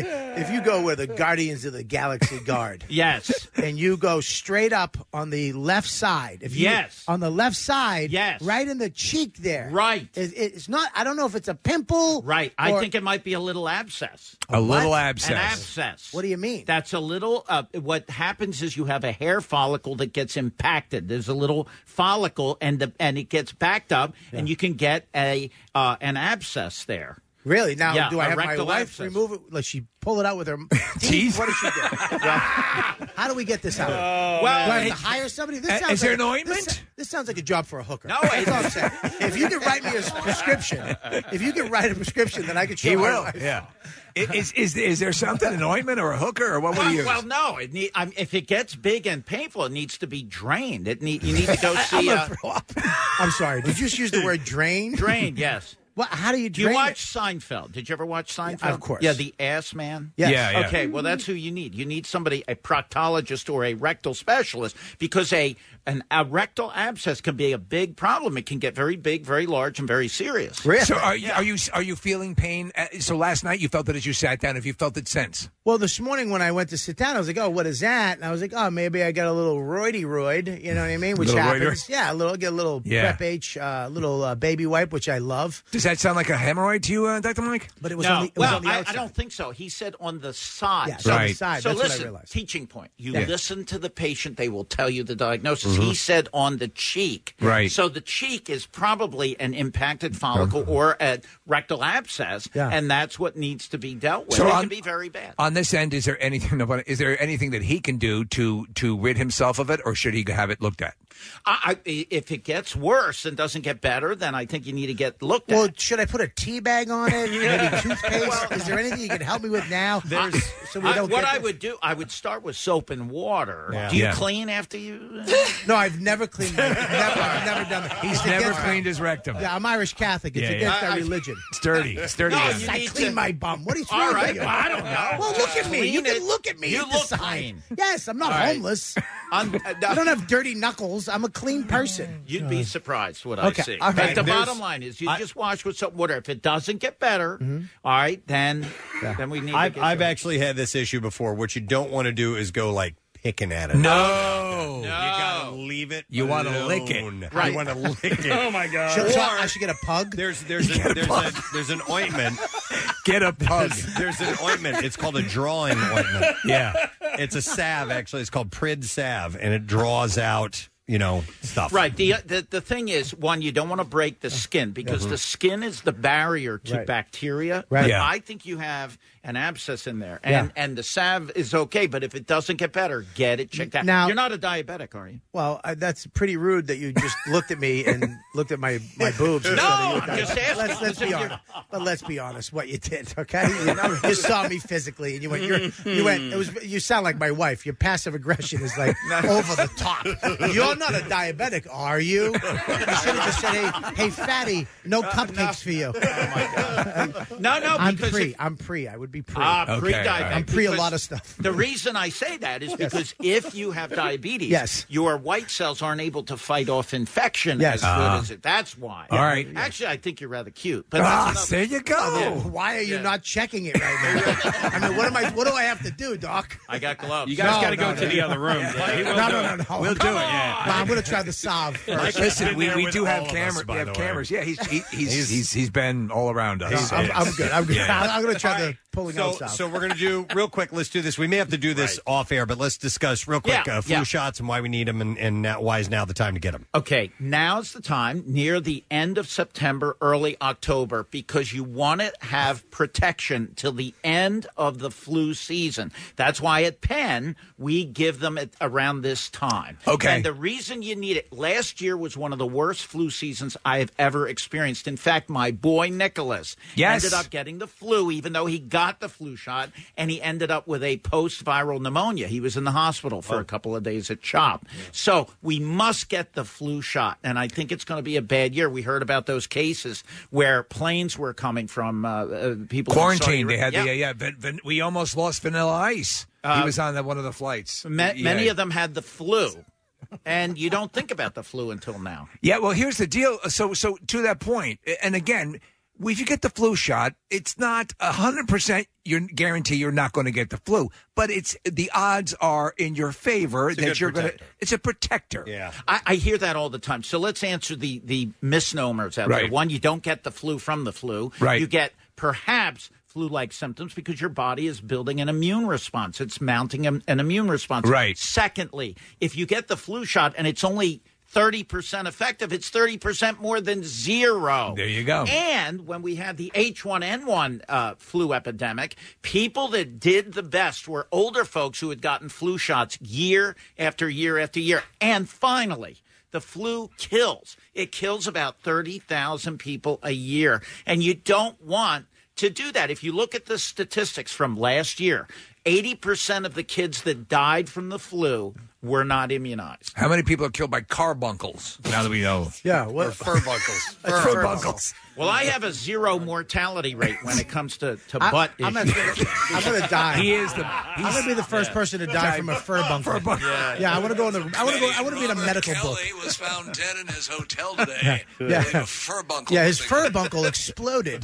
S20: if you go where the Guardians of the Galaxy guard,
S11: Yes.
S20: and you go straight up on the left side. If you,
S11: Yes.
S20: On the left side.
S11: Yes.
S20: Right in the cheek there.
S11: Right.
S20: It, it's not. I don't know if it's a pimple.
S11: Right. I
S20: or-
S11: think it might be a little abscess.
S9: A little
S20: What?
S9: abscess.
S11: An abscess.
S20: What do you mean?
S11: That's a little. Uh, what happens is you have a hair follicle that gets impacted. There's a little follicle, and the and it gets backed up, and you can get a uh, an abscess there.
S20: Really? Now,
S11: Yeah,
S20: do I
S11: a
S20: have my
S11: rectal
S20: wife
S11: abscess.
S20: remove it? Like she pull it out with her teeth?
S9: Teeth?
S20: What does she do? Yeah. How do we get this out?
S11: Well,
S20: do I have
S11: it-
S20: to hire somebody? This
S9: Uh,
S20: sounds
S9: is there
S20: like,
S9: an ointment?
S20: This, this sounds like a job for a hooker.
S11: No,
S20: That's
S11: it-
S20: all I'm saying. If you could write me a prescription, if you could write a prescription, then I could show
S9: He
S20: my
S9: will.
S20: wife.
S9: Yeah. I- Is, is is there something, an ointment or a hooker, or what would
S11: well,
S9: you use?
S11: well, no. It need, I mean, if it gets big and painful, it needs to be drained. It need you need to go
S20: I'm
S11: see
S20: gonna
S11: a
S20: throw up. I'm sorry. Did you just use the word drain?
S11: drained. Yes.
S20: What? How do you
S11: Do
S20: drain
S11: you
S20: it?
S11: watch Seinfeld? Did you ever watch Seinfeld?
S20: of course.
S11: Yeah, the ass man.
S20: Yes.
S9: Yeah, yeah.
S11: Okay, well, that's who you need. You need somebody, a proctologist or a rectal specialist, because a an a rectal abscess can be a big problem. It can get very big, very large, and very serious.
S20: Really?
S9: So are you, are you are you feeling pain? Uh, So last night you felt it as you sat down. Have you felt it since?
S20: Well, this morning when I went to sit down, I was like, "Oh, what is that?" And I was like, "Oh, maybe I got a little roidy roid." You know what I mean? Which
S9: Little
S20: happens.
S9: roider?
S20: Yeah, a little get a little
S9: Yeah.
S20: Prep H, uh, little uh, baby wipe, which I love.
S9: Does that sound like a hemorrhoid to you, uh, Doctor Mike?
S20: But it was
S11: no,
S20: on the, it was
S11: well,
S20: on the
S11: I,
S20: outside.
S11: I don't think so. He said on the side.
S20: Yeah, it's on the
S9: Right.
S20: side.
S11: So
S20: That's what I
S11: listen,
S20: realized.
S11: teaching point. You
S9: Yeah.
S11: listen to the patient; they will tell you the diagnosis. He said on the cheek.
S9: Right.
S11: So the cheek is probably an impacted follicle or a rectal abscess,
S20: Yeah.
S11: and that's what needs to be dealt with.
S9: So
S11: it
S9: on-
S11: can be very bad.
S9: On this end, is there anything? Is there anything that he can do to to rid himself of it, or should he have it looked at?
S11: I, I, if it gets worse and doesn't get better, then I think you need to get looked
S20: Well,
S11: at.
S20: should I put a tea bag on it? Maybe toothpaste? Is there anything you can help me with now? There's so we
S11: I-
S20: don't
S11: what
S20: get
S11: I
S20: this?
S11: would do, I would start with soap and water.
S20: Yeah.
S11: Do you
S9: Yeah.
S11: clean after you?
S20: No, I've never cleaned. My, never, I've never done that.
S9: He's
S20: It's
S9: never
S20: against-
S9: cleaned his rectum.
S20: Yeah, I'm Irish Catholic. It's
S9: Yeah, yeah.
S20: against
S11: I-
S20: our
S11: I-
S20: religion.
S9: It's dirty. It's dirty.
S11: No,
S9: Yeah.
S20: Yes,
S11: you
S20: I
S11: need
S20: clean
S11: to-
S20: my bum. What is
S11: All
S20: wrong
S11: right,
S20: with you?
S11: well, I don't know.
S20: Well, look at me. You
S11: Clean
S20: can
S11: it.
S20: look at me.
S11: You
S20: and
S11: look
S20: decide.
S11: clean.
S20: Yes, I'm not
S11: All right.
S20: homeless.
S11: Un- uh,
S20: I don't have dirty knuckles. I'm a clean person.
S11: You'd be surprised what
S20: Okay,
S11: I see.
S20: all
S11: But
S20: right.
S11: the
S20: There's-
S11: bottom line is, you just wash with soap and water. If it doesn't get better, all right, then then we need.
S3: I've,
S11: to get
S3: I've
S11: some-
S3: actually had this issue before. What you don't want to do is go like picking at it.
S9: No.
S3: You gotta leave it.
S9: You wanna
S3: alone.
S9: lick it.
S3: Right. You want to lick it.
S9: Oh, my God.
S20: Should, should
S3: Or-
S20: I, I should get a pug.
S3: There's there's a,
S9: Get a
S3: there's
S9: pug.
S3: a, there's an ointment.
S9: Get a pug.
S3: There's, there's an ointment. It's called a drawing ointment.
S9: Yeah.
S3: It's a salve actually. It's called Prid salve, and it draws out. you know, stuff.
S11: Right. The, the the thing is, one, you don't want to break the skin because
S3: Mhm.
S11: the skin is the barrier to
S20: Right.
S11: bacteria.
S20: Right.
S11: But
S20: Yeah.
S11: I think you have an abscess in there, and
S20: Yeah.
S11: and the salve is okay. But if it doesn't get better, get it checked out.
S20: Now-
S11: You're not a diabetic, are you?
S20: Well, uh, that's pretty rude that you just looked at me and looked at my, my boobs.
S11: No,
S20: instead of you.
S11: I'm just asking.
S20: Let's, let's be
S11: If you're-
S20: honest. But let's be honest. What you did, okay? You, you saw me physically, and you went. You're, you went. It was. You sound like my wife. Your passive aggression is like over the top. You're not a diabetic, are you? You should have just said, "Hey, hey, fatty, no cupcakes for you."
S11: No, no,
S20: I'm
S11: because
S20: pre.
S11: if-
S20: I'm pre. I would be pre.
S11: Ah, pre-diabetic.
S20: I'm pre a
S11: because
S20: lot of stuff.
S11: The reason I say that is
S20: Yes.
S11: because if you have diabetes,
S20: Yes.
S11: your white cells aren't able to fight off infection
S20: Yes.
S11: as good
S20: Ah.
S11: as it. That's why.
S20: All right.
S11: Actually, I think you're rather cute. But
S20: Ah,
S11: that's
S20: there
S11: another-
S20: you go.
S11: Yeah.
S20: Why are you not checking it right now? I mean, what am I? What do I have to do, Doc?
S11: I got gloves.
S20: You guys No, gotta go no, to no. the other room.
S9: Yeah, he will
S20: no,
S9: do
S20: no,
S9: it.
S20: no, no.
S9: We'll
S20: Come
S9: do it,
S20: on.
S9: yeah.
S20: Well, I'm going to try the salve first.
S9: Listen, we,
S20: There
S9: we
S20: with
S9: do
S20: all
S9: have
S20: of us,
S9: cameras.
S20: by
S9: We have
S20: the way.
S9: cameras. Yeah, he's he, he's, he's he's he's been all around us.
S20: I'm, I'm good. I'm good.
S9: Yeah.
S20: I'm going to try the pulling
S3: So,
S20: out salve.
S3: so we're going to do real quick. Let's do this. We may have to do this off air, but let's discuss real quick
S11: Yeah,
S3: uh, flu
S11: yeah.
S3: shots and why we need them, and, and now, why is now the time to get them.
S11: Okay, now's the time near the end of September, early October, because you want to have protection till the end of the flu season. That's why at Penn, we give them at around this time.
S9: Okay.
S11: And the reason you need it, last year was one of the worst flu seasons I have ever experienced. In fact, my boy Nicholas
S9: Yes.
S11: ended up getting the flu, even though he got the flu shot, and he ended up with a post-viral pneumonia. He was in the hospital for a couple of days at CHOP. So we must get the flu shot, and I think it's going to be a bad year. We heard about those cases where planes were coming from uh, uh, people
S9: Quarantine. They
S11: In
S9: had
S11: Saudi
S9: the
S11: Arabia.
S9: yeah. Van, Van, we almost lost Vanilla Ice. he
S11: Uh,
S9: was on the, one of the flights.
S11: Ma-
S9: Yeah.
S11: Many of them had the flu, and you don't think about the flu until now.
S9: Yeah, well, here's the deal. So, so to that point, and again, if you get the flu shot, it's not a hundred percent. You guarantee you're not going to get the flu, but it's the odds are in your favor
S11: It's a
S9: that
S11: good
S9: you're going to.
S11: protector.
S9: It's a protector.
S3: Yeah.
S11: I, I hear that all the time. So let's answer the, the misnomers out
S9: Right.
S11: there. One, you don't get the flu from the flu.
S9: Right.
S11: You get perhaps flu-like symptoms because your body is building an immune response. It's mounting an, an immune response.
S9: Right.
S11: Secondly, if you get the flu shot and it's only thirty percent effective, it's thirty percent more than zero.
S9: There you go.
S11: And when we had the H one N one uh, flu epidemic, people that did the best were older folks who had gotten flu shots year after year after year. And finally, the flu kills. It kills about thirty thousand people a year. And you don't want to do that. If you look at the statistics from last year, eighty percent of the kids that died from the flu were not immunized.
S9: How many people are killed by carbuncles? Now that we know.
S20: Yeah, what
S3: Or fur buckles.
S9: Fur, fur buckles.
S11: Well, I have a zero mortality rate when it comes to, to
S20: I-
S11: butt
S20: I'm
S11: issues.
S20: gonna, I'm gonna die.
S9: He is the.
S20: I'm gonna be the first
S11: Yeah.
S20: person to die from a fur bunker.
S11: Yeah,
S20: Yeah, I want to go in the. I want to go. I want to be in a medical book.
S1: was found dead in his hotel today.
S20: Yeah.
S1: A fur bunkle.
S20: Yeah, his fur bunkle exploded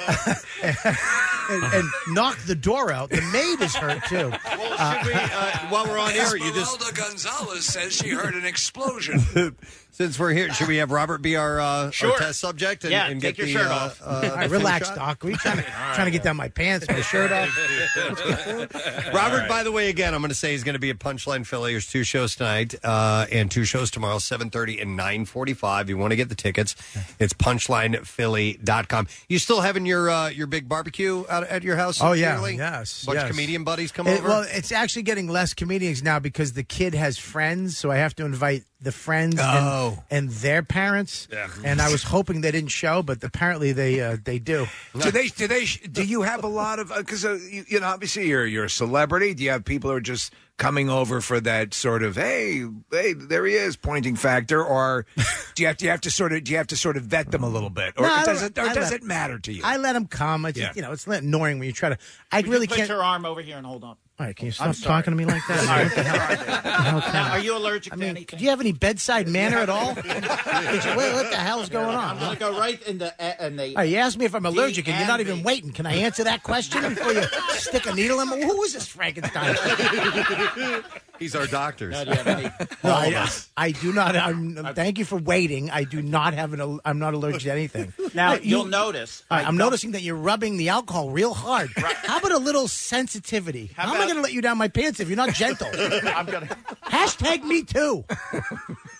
S20: and, and knocked the door out. The maid is hurt too.
S3: Well, should we, uh, while we're on air, you just
S1: Esmeralda Gonzalez says she heard an explosion.
S3: since we're here, should we have Robert be our, uh,
S11: Sure.
S3: our test subject and,
S11: Yeah,
S3: and
S11: take
S3: get
S11: your
S3: the
S11: shirt
S3: uh,
S11: off.
S3: Uh,
S20: All
S3: the
S20: right,
S3: flu
S20: relax,
S3: shot?
S20: Doc. We trying to trying to get down my pants, my shirt off.
S3: Robert, by the way, again, I'm going to say he's going to be at Punchline Philly. There's two shows tonight uh, and two shows tomorrow, seven thirty and nine forty-five. You want to get the tickets, it's punchline philly dot com. You still having your uh, your big barbecue out at your house?
S20: Oh yeah,
S3: yearly?
S20: yes.
S3: Bunch
S20: yes.
S3: of comedian buddies come
S20: It-
S3: over?
S20: Well, it's actually getting less comedians now because the kid has friends, so I have to invite the friends
S9: Oh.
S20: and, and their parents.
S3: Yeah.
S20: And I was hoping they didn't show, but apparently they uh, they do.
S9: Do they? Do they? Do you have a lot of? Because uh, you, you know, obviously you're you're a celebrity. Do you have people who are just coming over for that sort of hey, hey, there he is pointing factor, or do you have to you have to sort of do you have to sort of vet them a little bit, or
S20: No, I
S9: does
S20: don't-
S9: it or
S20: I
S9: does
S20: let-
S9: it matter to you?
S20: I let them come. It's
S9: Yeah.
S20: just, you know, it's annoying when you try to. I
S11: Would
S20: really
S11: you put
S20: can't.
S11: your arm over here and hold on.
S20: All right, can you
S11: I'm
S20: stop
S11: sorry.
S20: talking to me like that? What the hell?
S11: Now, are you allergic
S20: I
S11: to
S20: mean,
S11: anything?
S20: do you have any bedside manner at all? Did you- what, what the hell's going on?
S11: I'm going to go right in the... Uh, in the
S20: All right, you asked me if I'm allergic, and you're not
S11: and
S20: even
S11: the-
S20: waiting. Can I answer that question before you stick a needle in me? Who is this Frankenstein?
S3: He's our doctor.
S11: No, do you have any-
S20: No,
S11: All of
S20: I,
S11: us.
S20: I do not. I'm, thank you for waiting. I do not have an. al- I'm not allergic to anything.
S11: Now,
S20: Uh,
S11: you'll notice...
S20: All right,
S11: I
S20: I'm
S11: don't-
S20: noticing that you're rubbing the alcohol real hard. How about a little sensitivity? How, am I
S11: about-
S20: going to let you down my pants if you're not gentle?
S11: I'm going to...
S20: Hashtag me too.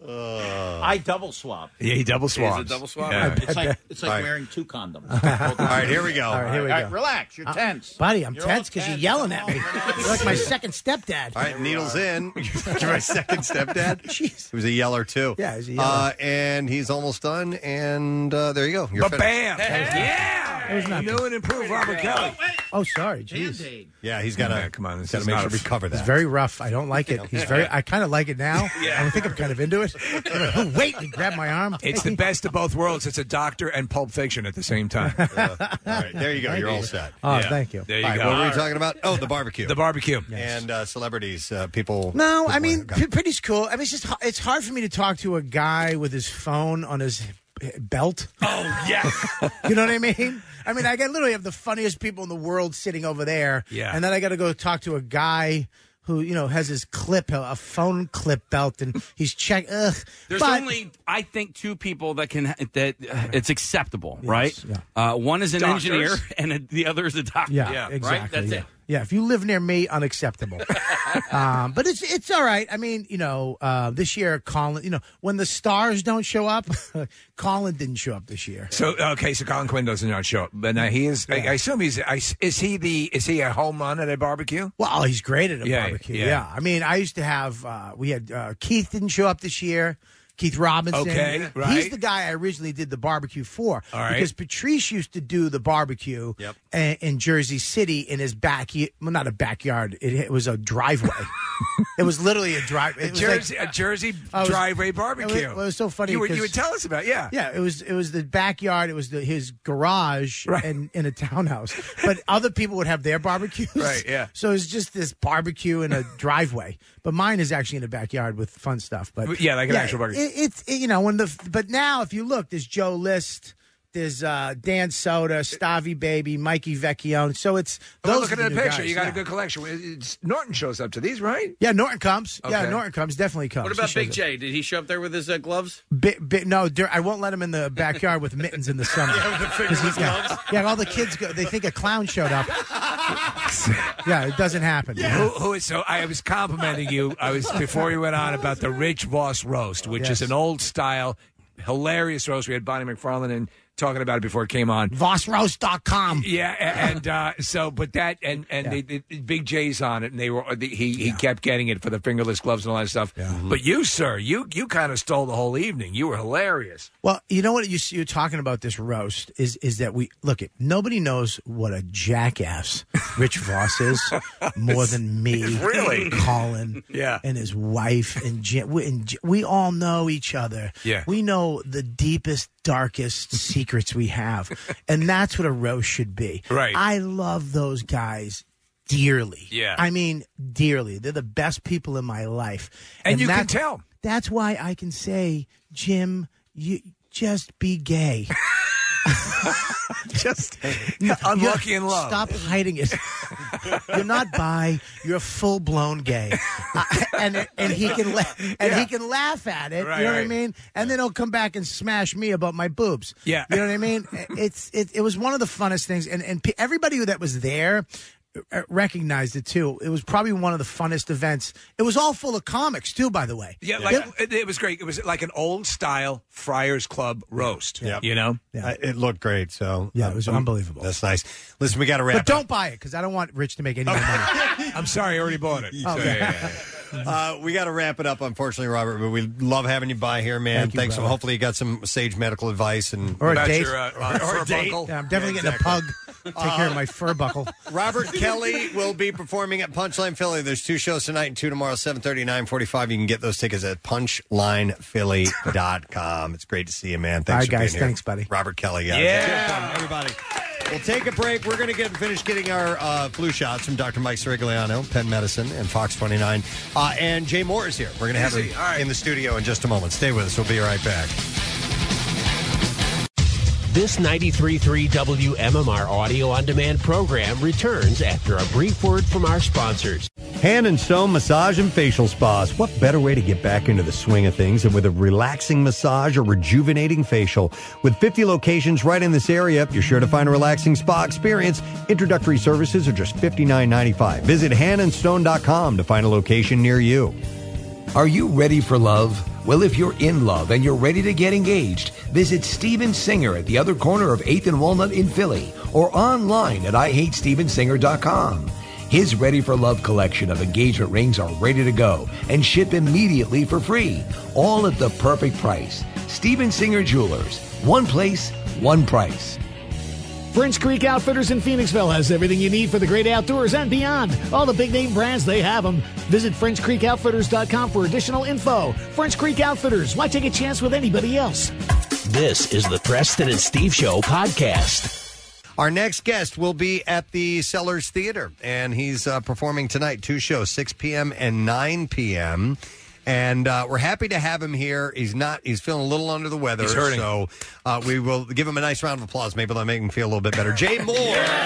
S11: I double swab.
S9: Yeah, he double swabs.
S7: Is it double swab?
S9: Yeah.
S11: It's like it's like
S3: All right.
S11: wearing two condoms.
S3: All right, here we go.
S20: All right, here we
S11: All
S20: go.
S11: right, relax. You're
S20: Uh,
S11: tense.
S20: Buddy, I'm
S11: You're
S20: tense
S11: all
S20: because you're
S11: tense.
S20: yelling
S11: Come
S20: at
S11: on,
S20: me.
S11: come on.
S20: You're like my second stepdad.
S3: All right, needles in. You're my second stepdad.
S20: Jeez.
S3: He was a yeller, too.
S20: Yeah, he's a yeller.
S3: Uh, and he's almost done, and uh, there you go. You're
S9: But
S3: finished.
S9: bam! Yeah!
S20: It was not
S9: New and improved Robert Kelly.
S20: Oh, sorry. Jeez.
S11: Band-Aid.
S3: Yeah, he's got to
S9: Yeah, come on, this
S3: got to
S9: is
S3: make
S9: not
S3: sure
S9: a-
S3: we cover that.
S20: It's very rough. I don't like it. He's very. I kind of like it now.
S9: Yeah.
S20: I think I'm kind of into it. Oh, wait, he grabbed my arm.
S9: It's the best of both worlds. It's a doctor and Pulp Fiction at the same time.
S3: All right, there you go. You're all set.
S20: Oh,
S9: Yeah.
S20: thank you.
S9: There you
S3: All right,
S9: go.
S3: what were we talking about? Oh, the barbecue.
S9: The barbecue.
S3: And uh, celebrities, uh, people.
S20: No, I
S3: people-
S20: mean,
S3: okay.
S20: p- pretty cool. I mean, it's just h- it's hard for me to talk to a guy with his phone on his belt.
S9: Oh, yeah.
S20: You know what I mean? I mean, I got literally have the funniest people in the world sitting over there.
S9: Yeah.
S20: And then I got to go talk to a guy who, you know, has his clip, a phone clip belt, and he's check. Ugh.
S7: There's
S20: But-
S7: only, I think, two people that can that uh, it's acceptable, right?
S20: yeah.
S7: Uh, one is an
S20: Doctors.
S7: engineer, and a, the other is a doctor.
S20: Yeah, exactly.
S7: Right. That's
S20: yeah.
S7: it.
S20: Yeah, if you live near me, unacceptable. um, but it's it's all right. I mean, you know, uh, this year, Colin, you know, when the stars don't show up, Colin didn't show up this year.
S9: So okay, so Colin Quinn does not show up, but now he is. I, I assume he's. I, is he the? Is he a home run at a barbecue?
S20: Well, he's great at a
S9: Yeah,
S20: barbecue.
S9: yeah.
S20: Yeah. I mean, I used to have. Uh, we had uh, Keith didn't show up this year. Keith Robinson.
S9: Okay, right.
S20: He's the guy I originally did the barbecue for.
S9: All right.
S20: Because Patrice used to do the barbecue
S3: Yep.
S20: in, in Jersey City in his back. Well, not a backyard. It, it was a driveway. It was literally a drive.
S9: A
S20: It was
S9: Jersey,
S20: like-
S9: a Jersey
S20: I was-
S9: driveway
S20: It
S9: barbecue.
S20: was, well, it was so funny.
S9: You would, you
S20: because-
S9: would tell us about, yeah.
S20: Yeah, it was it was the backyard. It was the, his garage
S9: Right.
S20: and in a townhouse. But other people would have their barbecues.
S9: Right, yeah.
S20: So it's just this barbecue in a driveway. But mine is actually in a backyard with fun stuff. But
S9: Yeah, like an actual barbecue.
S20: It, it's it, you know when the but now if you look, there's Joe List. There's uh, Dan Soda, Stavi Baby, Mikey Vecchione. So it's
S9: We're
S20: those
S9: looking
S20: are
S9: at
S20: the
S9: the
S20: new
S9: picture.
S20: guys,
S9: You got
S20: yeah.
S9: a good collection. It's, Norton shows up to these, right?
S20: Yeah, Norton comes. Yeah,
S9: Okay.
S20: Norton comes. Definitely comes.
S7: What
S20: He
S7: about
S20: shows
S7: Big
S20: up.
S7: J? Did he show up there with his uh, gloves?
S20: Bi- bi- no, dur- I won't let him in the backyard with mittens in the summer.
S7: Yeah, with the
S20: 'Cause he's
S7: fingerless
S20: got-
S7: gloves.
S20: yeah, all the kids go. They think a clown showed up. Yeah, it doesn't happen.
S9: Who, who is so? I was complimenting you. I was before you went on about the Rich Voss roast, which
S20: Yes.
S9: is an old style, hilarious roast. We had Bonnie McFarlane and talking about it before it came on.
S20: Voss Roast dot com.
S9: Yeah, a- and uh, so, but that and and
S20: Yeah.
S9: they, they, Big J's on it, and they were the, he he kept getting it for the fingerless gloves and all that stuff. But you, sir, you you kind of stole the whole evening. You were hilarious.
S20: Well, you know what you, you're talking about this roast is is that we look at nobody knows what a jackass Rich Voss is more than me,
S9: Really?
S20: Colin,
S9: Yeah.
S20: and his wife, and Jim. We, and J- we all know each other.
S9: Yeah.
S20: we know the deepest, darkest secrets we have, and that's what a roast should be.
S9: Right.
S20: I love those guys dearly.
S9: Yeah.
S20: I mean dearly. They're the best people in my life,
S9: And you can
S20: that's-
S9: tell.
S20: That's why I can say, Jim, you just be gay.
S9: Just unlucky in love.
S20: Stop hiding it. You're not bi. You're full blown gay, uh, and and he can la- and
S9: Yeah.
S20: he can laugh at it.
S9: Right,
S20: you know what I
S9: right.
S20: mean? And then he'll come back and smash me about my boobs.
S9: Yeah.
S20: you know what I mean? It's it. It was one of the funnest things, and and pe- everybody that was there uh, recognized it too. It was probably one of the funnest events. It was all full of comics too, by the way.
S9: Yeah, like it, it was great. It was like an old style Friars Club roast.
S3: Yep.
S9: You know.
S3: Uh, it looked great. So
S20: Yeah, it was
S3: um,
S20: unbelievable.
S3: That's nice. Listen, we got to wrap.
S20: But don't buy it because I don't want Rich to make any more money.
S9: I'm sorry, I already bought it. So,
S20: Okay.
S9: yeah, yeah, yeah.
S3: Uh, we got to wrap it up, unfortunately, Robert. But we love having you by here, man.
S20: Thank you,
S3: Thanks.
S20: brother.
S3: Hopefully, you got some sage medical advice and
S20: Or a
S9: About
S20: date.
S9: your, uh, uh,
S3: Or a date.
S9: furbuckle.
S20: Yeah, I'm definitely
S3: Yeah,
S20: getting a pug. Take care of my fur buckle.
S3: Robert Kelly will be performing at Punchline Philly. There's two shows tonight and two tomorrow, seven thirty, nine forty-five. You can get those tickets at punchline philly dot com. It's great to see you, man. Thanks
S20: All right,
S3: for
S20: guys.
S3: being here.
S20: Thanks, buddy.
S3: Robert Kelly, guys.
S9: Yeah.
S3: Everybody. We'll take a break. We're going to get finish getting our uh, flu shots from Doctor Mike Sirigliano, Penn Medicine, and Fox twenty-nine. Uh, and Jay Moore is here. We're going to have
S9: Is
S3: him
S9: he? All right.
S3: in the studio in just a moment. Stay with us. We'll be right back.
S8: This ninety-three point three W M M R audio on demand program returns after a brief word from our sponsors.
S3: Hand and Stone Massage and Facial Spas. What better way to get back into the swing of things than with a relaxing massage or rejuvenating facial? With fifty locations right in this area, you're sure to find a relaxing spa experience. Introductory services are just fifty-nine ninety-five. Visit hand and stone dot com to find a location near you.
S21: Are you ready for love?
S9: Well, if you're in love and you're ready to get engaged, visit Steven Singer at the other corner of eighth and Walnut in Philly or online at I hate steven singer dot com. His Ready for Love collection of engagement rings are ready to go and ship immediately for free, all at the perfect price. Steven Singer Jewelers. One place, one price.
S5: French Creek Outfitters in Phoenixville has everything you need for the great outdoors and beyond. All the big name brands, they have them. Visit french creek outfitters dot com for additional info. French Creek Outfitters, why take a chance with anybody else?
S8: This is the Preston and Steve Show podcast.
S3: Our next guest will be at the Sellers Theater, and he's uh, performing tonight, two shows, six p.m. and nine p.m., and uh, we're happy to have him here. He's not. He's feeling a little under the weather.
S9: He's hurting.
S3: So uh, we will give him a nice round of applause. Maybe that'll make him feel a little bit better. Jay Moore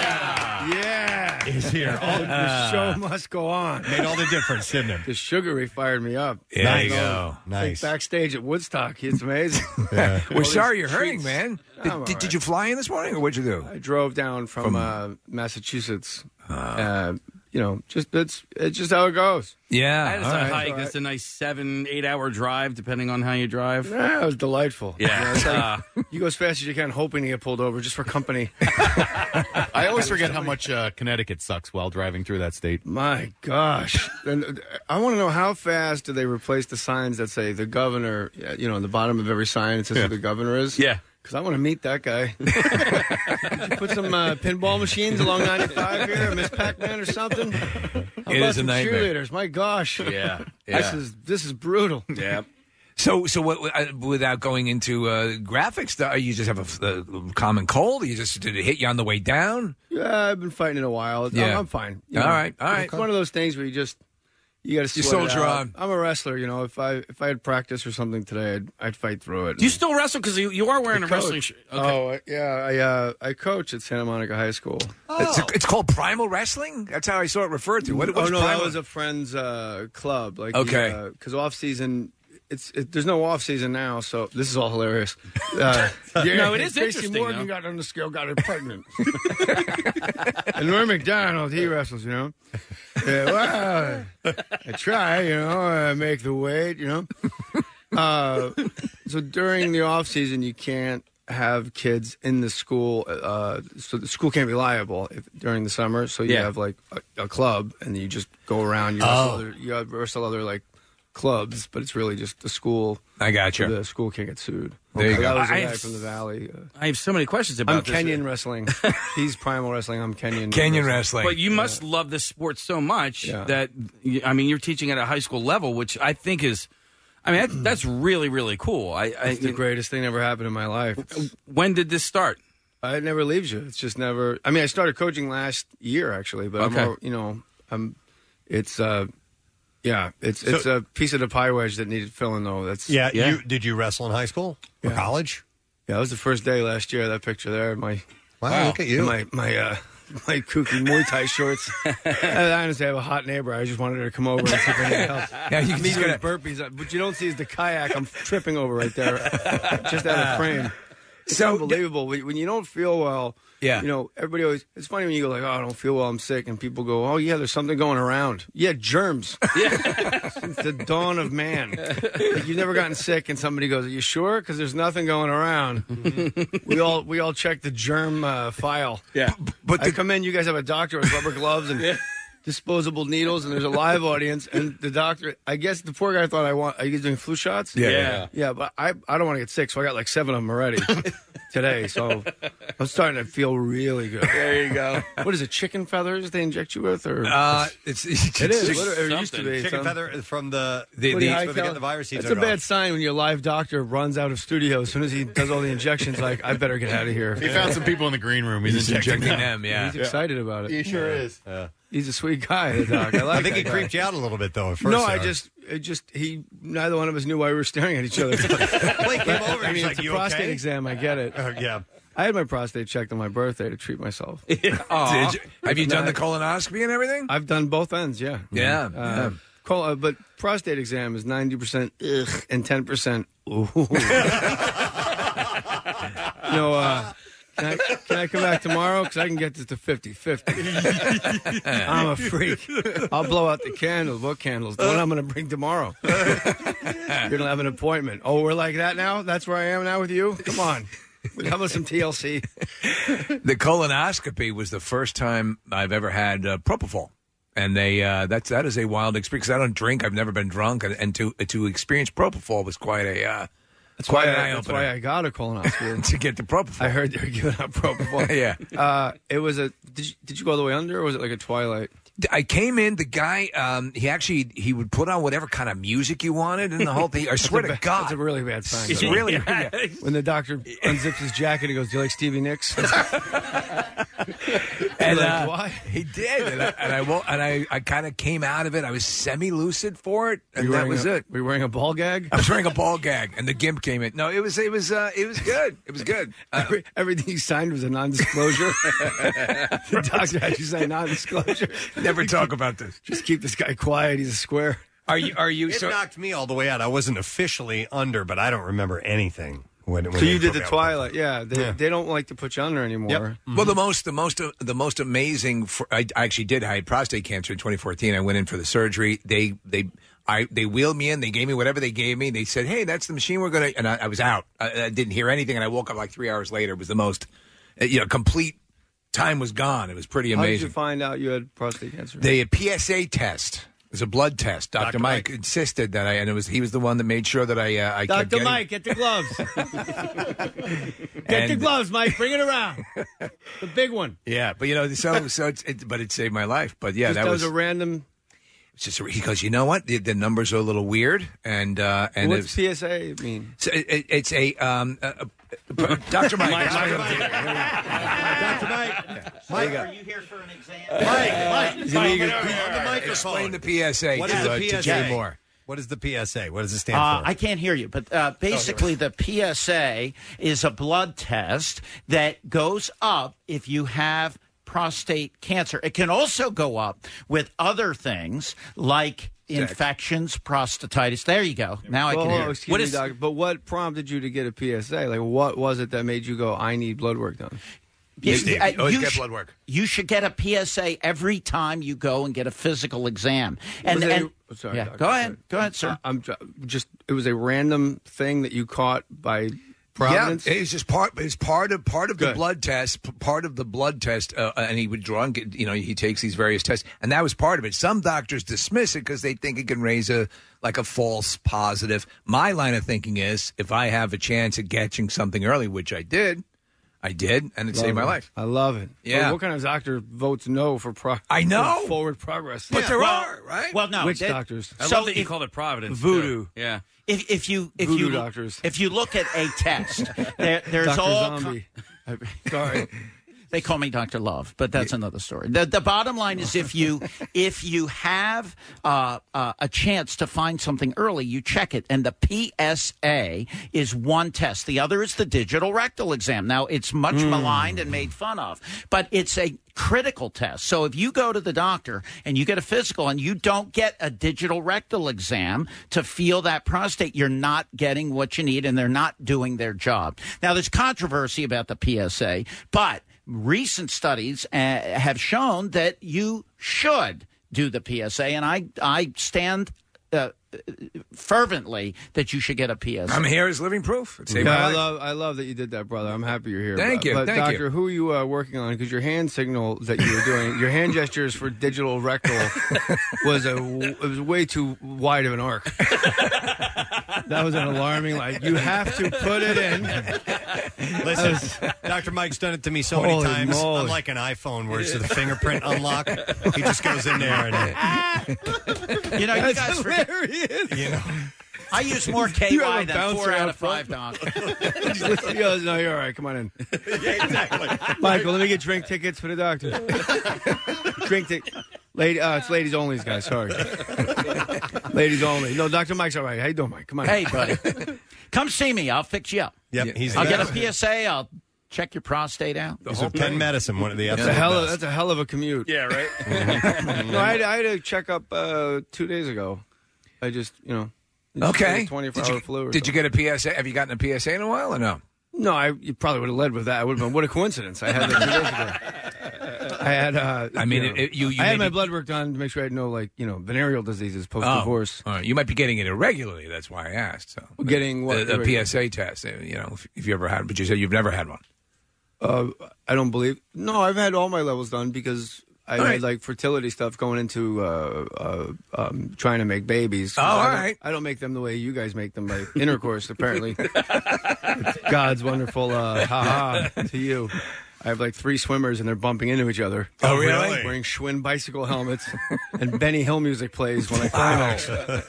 S21: Yeah.
S3: is here.
S21: Oh, the show must go on.
S3: Made all the difference, didn't it?
S21: The Sugary fired me up.
S9: Yeah, there you go.
S21: Nice. Like backstage at Woodstock. It's amazing.
S3: Yeah.
S9: We're sorry you're hurting,
S21: treats.
S9: man.
S21: I'm
S9: Did,
S21: all
S9: did,
S21: right.
S9: did you fly in this morning, or what'd you do?
S21: I drove down from,
S9: From-
S21: uh, Massachusetts. Uh, you know, just it's it's just how it goes.
S9: Yeah.
S7: That's
S21: all
S7: a
S21: right.
S7: hike.
S21: All right.
S7: That's a nice seven, eight hour drive, depending on how you drive.
S21: Yeah, it was delightful.
S7: Yeah.
S21: You know, it's like,
S7: Uh,
S21: you go as fast as you can, hoping to get pulled over just for company.
S10: I always forget how much uh, Connecticut sucks while driving through that state.
S21: My gosh. And uh, I want to know how fast do they replace the signs that say the governor, uh, you know, on the bottom of every sign it says
S7: Yeah.
S21: who the governor is?
S7: Yeah.
S21: Because I want to meet that guy. Did you put some uh, pinball machines along ninety-five here, Miss Pac-Man or something? How
S9: It
S21: about
S9: is a
S21: some
S9: nightmare.
S21: cheerleaders? My gosh.
S7: Yeah.
S21: This
S7: Yeah.
S21: is this is brutal.
S7: Yeah.
S9: So, so what, uh, without going into uh, graphics, uh, you just have a, a common cold? You just did it hit you on the way down?
S21: Yeah, I've been fighting it a while. I'm-
S9: Yeah.
S21: I'm fine.
S9: All right, all right.
S21: It's one of those things where you just you got to
S9: You
S21: soldier
S9: soldier on.
S21: I'm a wrestler, you know. If I if I had practice or something today, I'd, I'd fight through it.
S7: Do you still wrestle? Because you, you are wearing
S21: I
S7: a wrestling
S21: coach.
S7: shirt.
S21: Oh I- yeah, I uh, I coach at Santa Monica High School.
S9: It's, it's called Primal Wrestling? That's how I saw it referred to. What,
S21: oh
S9: what's
S21: no,
S9: Primal?
S21: that was a friend's uh, club. Like
S9: Okay.
S21: because off season. It's it, there's no off season now, so this is all hilarious. Uh, yeah,
S7: No, it is
S21: Tracy
S7: interesting,
S21: Morgan
S7: though.
S21: got on the scale, got her pregnant, and Norm Macdonald he wrestles, you know. Yeah, well, I try, you know, I make the weight, you know. Uh, so during the off season, you can't have kids in the school, uh, so the school can't be liable if, during the summer. So you
S7: Yeah.
S21: have like a, a club, and you just go around. You wrestle,
S9: Oh.
S21: other, you wrestle other like clubs, but it's really just the school.
S9: I got you.
S21: The school can't get sued.
S9: There you
S21: So
S9: go.
S21: That was a
S7: I
S21: guy
S7: have-
S21: from the valley. Uh,
S7: I have so many questions about
S21: I'm
S7: this.
S21: Kenyan wrestling. He's Primal Wrestling. I'm Kenyan.
S9: Kenyan wrestling.
S7: But you must love this sport so much
S21: Yeah.
S7: that, you- I mean, you're teaching at a high school level, which I think is, I mean, that, that's really, really cool. I, I,
S21: It's the greatest thing that ever happened in my life.
S7: When did this start?
S21: Uh, it never leaves you. It's just never. I mean, I started coaching last year actually, but
S7: Okay.
S21: I'm, all, you know, I'm. It's uh, yeah, it's
S3: So-
S21: it's a piece of the pie wedge that needed filling though. That's
S3: Yeah,
S7: Yeah.
S3: You, did you wrestle in high school or
S21: Yeah.
S3: college?
S21: yeah. That was the first day last year. That picture there, my
S3: Wow, look at you.
S21: my my uh. My kooky Muay Thai shorts. I honestly have a hot neighbor. I just wanted her to come over and see if I need help.
S9: Yeah, you
S21: Me
S9: just
S21: doing
S9: gotta-
S21: burpees. uh, What you don't see is the kayak I'm tripping over right there, just out of frame. It's
S9: So-
S21: unbelievable when when you don't feel well.
S9: Yeah.
S21: You know, everybody always. It's funny when you go like, "Oh, I don't feel well. I'm sick," and people go, "Oh, yeah, there's something going around." Yeah, germs. Yeah. Since the dawn of man, like, you've never gotten sick, and somebody goes, "Are you sure?" Because there's nothing going around. we all we all check the germ uh, file.
S7: Yeah.
S21: But I come in, you guys have a doctor with rubber gloves and disposable needles, and there's a live audience, and the doctor. I guess the poor guy thought I want. Are you guys doing flu shots?
S9: Yeah.
S7: Yeah.
S21: Yeah, but I I don't want to get sick, so I got like seven of them already today. So I'm starting to feel really good.
S7: There you go.
S21: What is it? Chicken feathers they inject you with, or
S9: Uh, it's, it's,
S21: it is.
S9: it's-
S21: Literally, it used to
S7: something.
S21: be.
S3: Chicken
S21: Some-
S3: feather from the
S9: The-
S21: What
S9: the-
S21: do you high
S3: where they get
S21: cal-
S3: the virus seeds
S21: That's a
S3: are
S21: bad
S3: off.
S21: sign when your live doctor runs out of studio as soon as he does all the injections. Like, I better get out of here.
S10: He found some people in the green room. He's,
S9: He's
S10: injecting,
S9: injecting
S10: them.
S9: them, yeah.
S21: He's excited about it.
S10: He sure is.
S21: He's a sweet guy, the doc. I like.
S3: I think
S21: that
S3: it
S21: guy.
S3: creeped you out a little bit though at first.
S21: No, I
S3: Sarah.
S21: just, it just, he, neither one of us knew why we were staring at each other.
S3: Blake came over.
S21: I
S3: He's
S21: mean,
S3: like,
S21: it's a
S3: "You
S21: prostate
S3: okay?"
S21: exam. I get it.
S3: Uh, yeah.
S21: I had my prostate checked on my birthday to treat myself.
S9: Did you- have you done the
S21: Not-
S9: colonoscopy and everything?
S21: I've done both ends, yeah.
S9: Yeah,
S21: Uh,
S9: yeah.
S21: col- uh, but prostate exam is ninety percent ugh and ten percent ooh. you know, uh, Can I, can I come back tomorrow? Because I can get this to fifty-fifty. I'm a freak. I'll blow out the candles. What candles? The one I'm going to bring tomorrow. You're going to have an appointment. Oh, we're like that now? That's where I am now with you? Come on. How about some T L C?
S9: The colonoscopy was the first time I've ever had uh, propofol. And they uh, that's that is a wild experience. 'Cause I don't drink. I've never been drunk. And, and to to experience propofol was quite a... Uh,
S21: That's
S9: quite
S21: why,
S9: an
S21: I,
S9: eye
S21: that's
S9: opener.
S21: why I got a colonoscopy.
S9: To get the propofol.
S21: I heard they were giving out propofol.
S9: Yeah.
S21: Uh, it was a... Did you, did you go all the way under, or was it like a Twilight?
S9: I came in, the guy, um, he actually, he would put on whatever kind of music you wanted and the whole thing. I swear to
S21: That's a,
S9: God.
S21: That's a really bad sign.
S9: It's
S21: though.
S9: really,
S21: Yeah. When the doctor unzips his jacket, he goes, "Do you like Stevie Nicks?"
S9: and
S21: Like,
S9: uh,
S21: why?
S9: He did, and I and I, wo- and I, I kind of came out of it. I was semi-lucid for it, and
S21: You
S9: that
S21: wearing
S9: was
S21: a-
S9: it.
S21: Were you wearing a ball gag?
S9: I was wearing a ball gag, and the gimp came in. No, it was it was uh, it was good. It was good. Uh,
S21: Every, everything he signed was a non-disclosure. The doctor actually signed non-disclosure.
S9: Never talk about this.
S21: Just keep this guy quiet. He's a square.
S9: Are you? Are you?
S3: It knocked me all the way out. I wasn't officially under, but I don't remember anything. When, when
S21: So
S3: they
S21: you did
S3: put
S21: the
S3: me out.
S21: Twilight, yeah. They,
S3: Yeah.
S21: they don't like to put you under anymore.
S9: Well, the most, the most, the most amazing. For, I, I actually did. I had prostate cancer in twenty fourteen. I went in for the surgery. They, they, I, they wheeled me in. They gave me whatever they gave me. They said, "Hey, that's the machine we're gonna." And I, I was out. I, I didn't hear anything. And I woke up like three hours later. It was the most, uh, you know, complete. Time was gone. It was pretty
S21: How did
S9: amazing.
S21: you find out you had prostate cancer?
S9: The P S A test. It was a blood test. Doctor
S21: Doctor
S9: Mike,
S21: Mike.
S9: insisted that I, and it was he was the one that made sure that I, uh, I kept
S21: Doctor
S9: getting.
S21: Mike, get the gloves. Get the
S9: And-
S21: gloves, Mike. Bring it around. The big one.
S9: Yeah, but you know, so so it's, it, but it saved my life. But yeah,
S21: Just
S9: that
S21: does
S9: was
S21: a random.
S9: It's just he goes, you know what? The, the numbers are a little weird, and uh, and
S21: What's
S9: it's,
S21: P S A mean?
S9: so it, it, it's a um, uh, uh, Doctor Mike.
S21: Mike,
S9: Doctor
S21: Mike.
S3: Doctor Mike.
S9: Mike,
S11: Are you here for an exam?
S3: Mike, Mike.
S9: He's an eager-
S3: on the microphone.
S9: Explain the P S A
S3: What
S9: to,
S3: is the
S9: uh,
S3: P
S9: to
S3: S A?
S9: Jay Moore.
S3: What is the P S A? What does it stand
S11: Uh,
S3: for?
S11: I can't hear you, but uh, basically the P S A is a blood test that goes up if you have prostate cancer. It can also go up with other things like infections, prostatitis. There you go. Now I
S21: Well,
S11: can
S21: hold
S11: hear.
S21: on,
S11: you.
S21: excuse
S11: What
S21: me,
S11: is-
S21: doctor, but what prompted you to get a P S A? Like, what was it that made you go, "I need blood work done"?
S11: Yes,
S9: Steve,
S11: uh,
S9: always
S11: you
S9: get
S11: sh-
S9: blood work.
S11: You should get a P S A every time you go and get a physical exam. And,
S21: Was it a-
S11: and
S21: oh, sorry,
S11: yeah,
S21: doctor,
S11: go ahead,
S21: sorry.
S11: go ahead, sir.
S21: Uh, I'm ju- just. It was a random thing that you caught by Providence.
S9: Yeah, it's just part. It's part of part of the
S21: Good.
S9: blood test. p- Part of the blood test, uh, and he would draw. And get, you know, he takes these various tests, and that was part of it. Some doctors dismiss it because they think it can raise a like a false positive. My line of thinking is, if I have a chance at catching something early, which I did, I did, and it
S21: Love
S9: saved my
S21: it.
S9: life.
S21: I love it.
S9: Yeah.
S21: Well, what kind of doctor votes no for pro-
S9: I know.
S21: for forward progress?
S9: But there
S11: Well-
S9: are, right?
S11: Well, no.
S21: Which
S11: that-
S21: doctors?
S7: I
S11: So
S7: love that you
S11: if-
S7: called it Providence.
S21: Voodoo.
S7: too. Yeah.
S11: If, if you if
S21: Voodoo
S11: you
S21: doctors.
S11: if you look at a test, there, there's
S21: Doctor
S11: all
S21: Zombie.
S11: co-
S21: Sorry.
S11: They call me Doctor Love, but that's another story. The, the bottom line is, if you if you have uh, uh, a chance to find something early, you check it, and the P S A is one test. The other is the digital rectal exam. Now, it's much
S21: Hmm.
S11: maligned and made fun of, but it's a critical test. So if you go to the doctor and you get a physical and you don't get a digital rectal exam to feel that prostate, you're not getting what you need, and they're not doing their job. Now, there's controversy about the P S A, but recent studies uh, have shown that you should do the P S A, and I I stand uh, fervently that you should get a P S A.
S9: I'm here as living proof. It saved
S21: Yeah,
S9: my
S21: I
S9: life.
S21: love, I love that you did that, brother. I'm happy you're here.
S9: Thank
S21: but,
S9: you,
S21: But
S9: thank
S21: doctor,
S9: you.
S21: who are you uh, working on? Because your hand signal that you were doing, your hand gestures for digital rectal was a, it was way too wide of an arc. That was an alarming. Like, you have to put it in.
S3: Listen, Doctor Mike's done it to me so many
S21: Holy
S3: times.
S21: moly.
S3: I'm like an iPhone where it's the fingerprint unlock. He just goes in there and
S11: You know, you
S21: That's
S11: guys forget.
S21: hilarious.
S3: you know.
S11: I use more K
S21: You have
S11: Y
S21: a
S11: than
S21: bouncer
S11: four out
S21: out
S11: of five,
S21: front.
S11: Doc.
S21: Just listen, he goes, no, you're all right. Come on in.
S3: Yeah, exactly.
S21: Michael, let me get drink tickets for the doctor. Drink ticket. Lady, uh, it's ladies only, guys. Sorry. Ladies only. No, Doctor Mike's all right. How you doing, Mike? Come on.
S11: Hey, buddy, come see me. I'll fix you up.
S3: Yep, he's
S11: I'll
S3: the
S11: get a
S3: best.
S11: P S A. I'll check your prostate out.
S3: He's a Penn Medicine, one of the
S21: That's
S3: absolute
S21: a hell of,
S3: best.
S21: that's a hell of a commute.
S7: Yeah, right?
S21: No, I had, I had a checkup uh, two days ago. I just, you know. it's
S9: Okay.
S21: a twenty-four
S9: Did
S21: hour
S9: you,
S21: flu. Or
S9: did you get a P S A? Have you gotten a P S A in a while or no?
S21: No, I you probably would have led with that. I would have been, what a coincidence. I had that two days ago. I had, uh,
S9: I mean,
S21: you, know,
S9: it, it, you, you
S21: I had
S9: maybe-
S21: my blood work done to make sure I had no, like, you know, venereal diseases post-divorce.
S9: Oh, all right. You might be getting it irregularly. That's why I asked. So.
S21: Getting what?
S9: The, the P S A test, uh, you know, if, if you ever had, but you said you've never had one.
S21: Uh, I don't believe. No, I've had all my levels done because I
S9: All
S21: had
S9: right.
S21: like fertility stuff going into uh, uh, um, trying to make babies.
S9: Oh,
S21: I
S9: all
S21: don't-
S9: right.
S21: I don't make them the way you guys make them by intercourse. Apparently, it's God's wonderful uh, ha ha to you. I have like three swimmers and they're bumping into each other.
S9: Oh, really?
S21: Wearing Schwinn bicycle helmets, and Benny Hill music plays when I climax.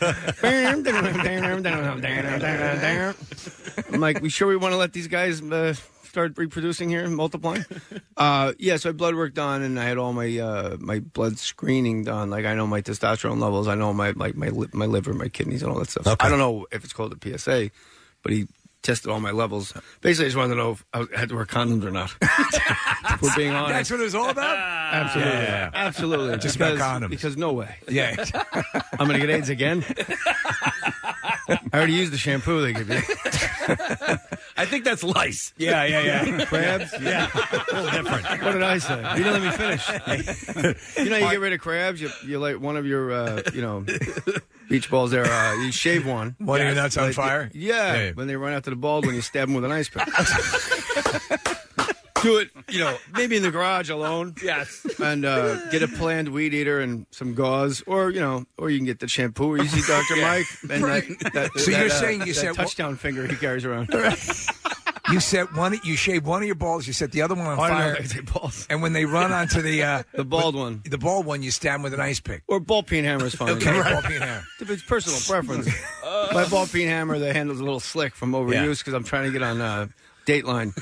S21: I'm like, we sure we want to let these guys uh, start reproducing here and multiplying? Uh, yeah, so I had blood work done, and I had all my uh, my blood screening done. Like, I know my testosterone levels, I know my like my li- my liver, my kidneys, and all that stuff. So I don't know if it's called a P S A, but he tested all my levels. Basically, I just wanted to know if I was- I had to wear condoms or not. If we're being honest.
S9: That's what it was all about?
S21: Absolutely.
S9: Yeah, yeah, yeah.
S21: Absolutely.
S9: Just
S21: because,
S9: about condoms.
S21: Because no way.
S9: Yeah.
S21: I'm going to get AIDS again. I already used the shampoo they give you.
S7: I think that's lice.
S21: Yeah, yeah, yeah. Crabs?
S7: Yeah. A little different.
S21: What did I say? You didn't let me finish. You know, you get rid of crabs, you, you light one of your, uh, you know, beach balls there, uh, you shave one.
S9: One of your nuts on
S21: Like,
S9: fire?
S21: Yeah.
S9: Yeah.
S21: When they run out to the bald one, you stab them with an ice pick. Do it, you know, maybe in the garage alone.
S7: Yes.
S21: And uh, get a planned weed eater and some gauze, or you know, or you can get the shampoo. Or you see Doctor
S9: Yeah.
S21: Mike. And
S9: Right.
S21: that, that,
S9: So
S21: that,
S9: you're
S21: uh,
S9: saying you
S21: that
S9: said-
S21: touchdown finger he carries around.
S9: You set one. You shave one of your balls. You set the other one on
S21: Oh, I don't know
S9: fire.
S21: if they say balls.
S9: And when they run onto the uh,
S21: The bald one.
S9: the bald one, you stab them with an ice pick.
S21: Or ball peen hammer is fine.
S9: Okay, ball peen hammer.
S21: It's personal preference. My ball peen hammer, the handle's a little slick from overuse because I'm trying to get on uh, Dateline.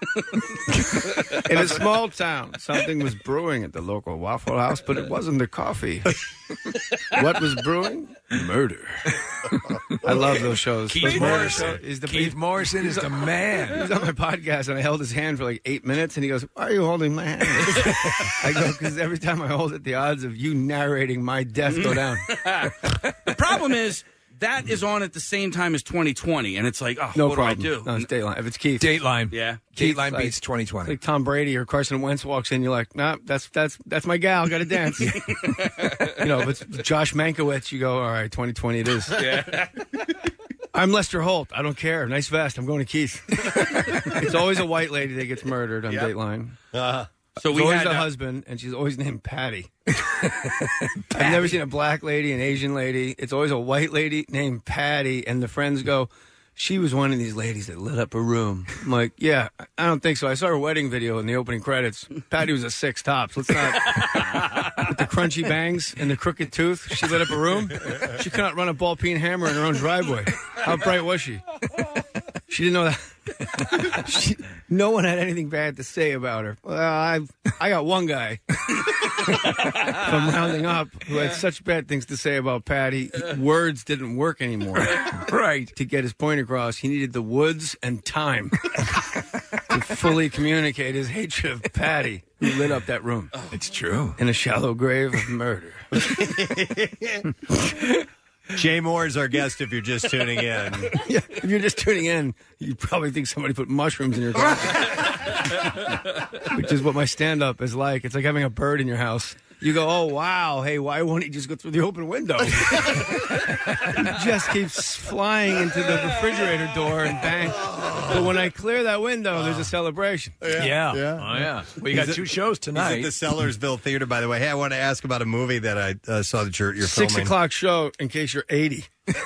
S21: In a small town, something was brewing at the local Waffle House, but it wasn't the coffee. What was brewing? Murder. I love those shows.
S9: Keith
S21: Those murder
S9: Morrison.
S21: shows is the
S9: Keith Morrison is the man.
S21: He was on my podcast, and I held his hand for like eight minutes, and he goes, "Why are you holding my hand?" I go, "Because every time I hold it, the odds of you narrating my death go down."
S7: The problem is that is on at the same time as twenty twenty, and it's like, oh,
S21: No
S7: what
S21: problem.
S7: do I do?
S21: No, it's Dateline. If it's Keith.
S9: Dateline.
S7: Yeah.
S9: Dateline
S21: like-
S9: beats twenty twenty.
S21: Like Tom Brady or Carson Wentz walks in, you're like, nah, that's that's that's my gal. Got to dance. You know, if it's Josh Mankiewicz, you go, all right, twenty twenty it is.
S7: Yeah.
S21: I'm Lester Holt. I don't care. Nice vest. I'm going to Keith. It's always a white lady that gets murdered on
S7: Yep.
S21: Dateline.
S3: Uh,
S7: So
S21: It's
S7: we
S21: always
S7: had
S21: a
S7: uh,
S21: husband, and she's always named Patty. I've never seen a black lady, an Asian lady. It's always a white lady named Patty, and the friends go, she was one of these ladies that lit up a room. I'm like, yeah, I don't think so. I saw her wedding video in the opening credits. Patty was a six tops. Let's not. With the crunchy bangs and the crooked tooth, she lit up a room. She could not run a ball peen hammer in her own driveway. How bright was she? She didn't know that. She, no one had anything bad to say about her. Well, I I got one guy from Rounding Up who had such bad things to say about Patty. Words didn't work anymore. Right. To get his point across, he needed the woods and time to fully communicate his hatred of Patty, who lit up that room.
S9: It's true.
S21: In a shallow grave of murder.
S3: Jay Moore is our guest if you're just tuning in.
S21: Yeah, if you're just tuning in, you'd probably think somebody put mushrooms in your coffee. Which is what my stand-up is like. It's like having a bird in your house. You go, oh, wow, hey, why won't he just go through the open window? He just keeps flying into the refrigerator door and bang. But when I clear that window, there's a celebration.
S9: Yeah.
S3: Yeah.
S9: Oh, yeah. Well, you got
S3: He's
S9: two
S3: at-
S9: shows tonight.
S3: He's at the Sellersville Theater, by the way. Hey, I want to ask about a movie that I uh, saw that you're, you're
S21: Six
S3: filming.
S21: o'clock show in case you're eighty.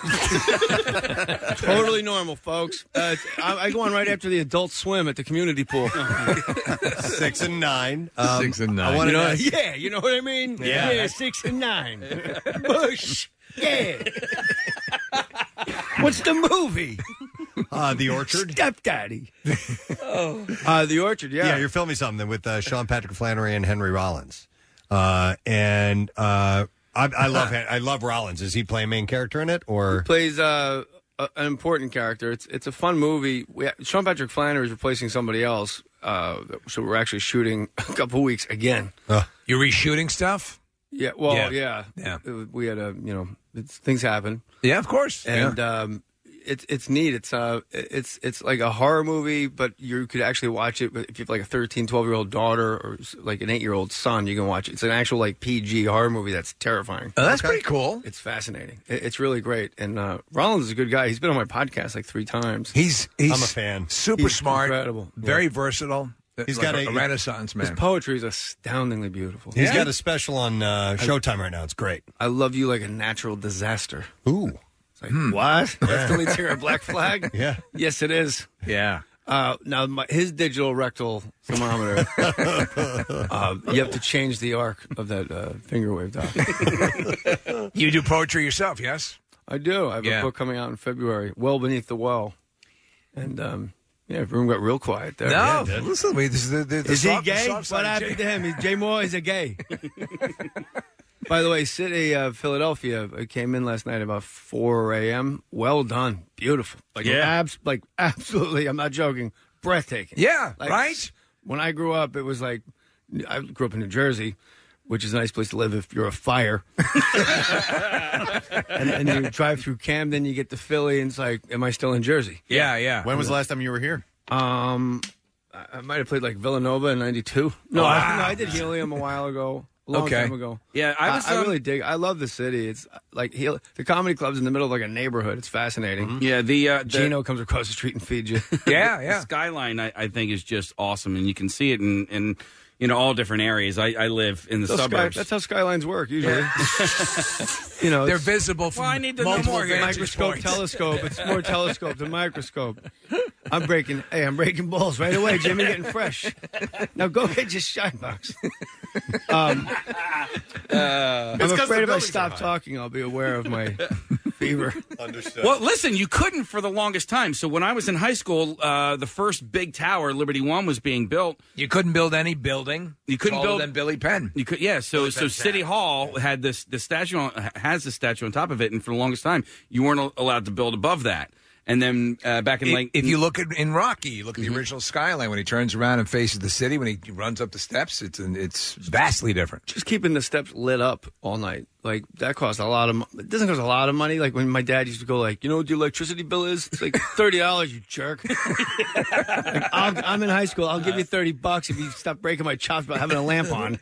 S21: Totally normal, folks. Uh, I, I go on right after the Adult Swim at the community pool.
S3: Six and nine. Um,
S9: Six and
S3: I
S9: nine.
S3: wanted
S21: You know,
S3: to ask-
S21: yeah, you know what I mean?
S3: Yeah.
S21: six and nine. Bush. Yeah. What's the movie?
S3: Uh, The Orchard.
S21: Stepdaddy. oh. Uh, The Orchard, yeah.
S3: Yeah, you're filming something with uh, Sean Patrick Flannery and Henry Rollins. Uh, and uh, I, I love Hen- I love Rollins. Is he playing main character in it, or
S21: plays uh, a, an important character. It's it's a fun movie. We, Sean Patrick Flannery is replacing somebody else, uh, so we're actually shooting a couple weeks again.
S9: You're reshooting stuff?
S21: Yeah, well,
S9: Yeah.
S21: yeah,
S9: Yeah.
S21: It was- we had a you know it's, things happen.
S9: Yeah, of course.
S21: And um, it's it's neat. It's uh it's it's like a horror movie, but you could actually watch it if you have like a thirteen, twelve year old daughter or like an eight year old son. You can watch it. It's an actual like P G horror movie that's terrifying.
S9: Oh, that's pretty cool.
S21: It's fascinating. It, it's really great. And uh, Rollins is a good guy. He's been on my podcast like three times.
S9: He's he's
S3: I'm a fan.
S9: Super
S21: He's
S9: smart,
S21: incredible,
S9: very
S21: Yeah.
S9: versatile.
S3: He's
S9: like
S3: got
S9: a,
S3: a-
S9: a Renaissance man.
S21: His poetry is astoundingly beautiful.
S3: He's got a special on uh, Showtime right now. It's great.
S21: I love you like a natural disaster.
S3: Ooh.
S21: It's like, what? That's the lead singer of Black Flag?
S3: Yeah.
S21: Yes, it is.
S9: Yeah.
S21: Uh, now, my, his digital rectal thermometer, uh, you have to change the arc of that uh, finger wave dial.
S9: You do poetry yourself, yes?
S21: I do. I have
S9: Yeah.
S21: a book coming out in February, Well Beneath the Well. And, um, yeah, the room got real quiet there.
S9: No,
S21: Yeah, it did.
S9: listen, wait, this is the, the, the
S21: Is
S9: soft-
S21: he
S9: the
S21: gay?
S9: soft side
S21: What
S9: of
S21: happened
S9: Jay.
S21: to him? He's, Jay Moore is a gay. By the way, City of Philadelphia I came in last night about four a.m. Well done. Beautiful. Like,
S9: Yeah.
S21: abs- like absolutely, I'm not joking, breathtaking.
S9: Yeah,
S21: Like,
S9: right?
S21: When I grew up, it was like, I grew up in New Jersey, which is a nice place to live if you're a fire. and, and you drive through Camden, you get to Philly, and it's like, am I still in Jersey?
S9: Yeah, yeah.
S10: When was the last time you were here?
S21: Um, I, I might have played like Villanova in ninety-two. No, I, no, I did Helium a while ago. A long
S9: Okay.
S21: time ago.
S7: Yeah, I was,
S21: I,
S7: um,
S21: really dig. I love the city. It's like Hel- the comedy club's in the middle of like a neighborhood. It's fascinating.
S7: Yeah, the, uh, the
S21: Gino comes across the street and feeds you.
S7: The skyline, I, I think, is just awesome, and you can see it in, in you know all different areas. I, I live in the
S21: That's how sky-
S7: suburbs.
S21: that's how skylines work usually. you know,
S9: They're
S21: it's
S9: visible from
S7: Well, I need to know
S9: multiple
S7: more.
S9: vantage
S21: microscope,
S9: points.
S21: telescope. It's more telescope than microscope. I'm breaking. Hey, I'm breaking balls right away, Jimmy. Getting fresh. Now go get your shine box. Um, uh, I'm
S7: It's 'cause
S21: afraid
S7: the
S21: if I
S7: buildings
S21: stop
S7: are high.
S21: talking, I'll be aware of my fever.
S3: Understood.
S7: Well, listen, you couldn't for the longest time. So when I was in high school, uh, the first big tower, Liberty One, was being built.
S9: You couldn't build any building.
S7: You couldn't
S9: taller
S7: build
S9: than Billy Penn.
S7: You could, yeah. So,
S9: Billy
S7: so
S9: Penn's
S7: City
S9: dad.
S7: Hall had this the statue on, has the statue on top of it, and for the longest time, you weren't al- allowed to build above that. And then uh, back in
S9: If-
S7: like
S9: if you look at in Rocky, you look at
S7: Mm-hmm.
S9: the original skyline when he turns around and faces the city. When he runs up the steps, it's an, it's vastly different.
S21: Just keeping the steps lit up all night, like that costs a lot of. Mo- it doesn't cost a lot of money. Like when my dad used to go, like, you know what the electricity bill is? It's like thirty dollars. You jerk. Like, I'll, I'm in high school. I'll give you thirty bucks if you stop breaking my chops by having a lamp on.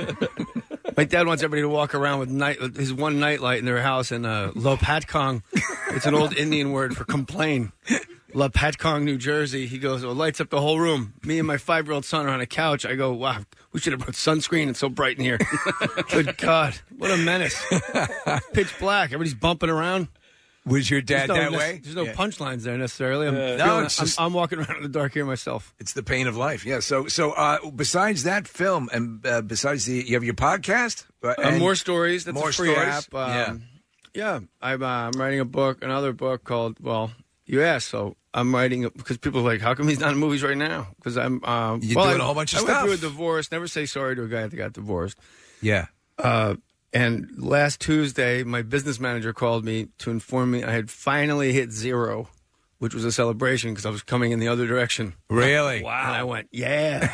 S21: My dad wants everybody to walk around with night with his one night light in their house in uh, La Patkong. It's an old Indian word for complain. La Patkong, New Jersey. He goes, well, it lights up the whole room. Me and my five-year-old son are on a couch. I go, wow, we should have put sunscreen. It's so bright in here. Good God, what a menace. Pitch black. Everybody's bumping around.
S9: Was your dad
S21: There's no
S9: that
S21: nec-
S9: way?
S21: There's no
S9: Yeah.
S21: punchlines there necessarily. I'm,
S9: Uh,
S21: feeling-
S9: no, it's
S21: I'm,
S9: just-
S21: I'm walking around in the dark here myself.
S9: It's the pain of life. Yeah. So so uh, besides that film and uh, besides the you have your podcast. Uh,
S21: Uh,
S9: and
S21: more stories. That's
S9: more
S21: a free
S9: stories?
S21: app. Um,
S9: yeah.
S21: Yeah, I'm, uh, I'm writing a book, another book called, well, you asked, so I'm writing, because people are like, how come he's not in movies right now? Because I'm, um,
S9: You're
S21: well,
S9: doing
S21: I,
S9: a whole bunch of
S21: I
S9: stuff.
S21: went through a divorce. Never say sorry to a guy that got divorced.
S9: Yeah.
S21: Uh, and last Tuesday, my business manager called me to inform me I had finally hit zero, which was a celebration because I was coming in the other direction.
S9: Really?
S21: Wow. And I went, yeah.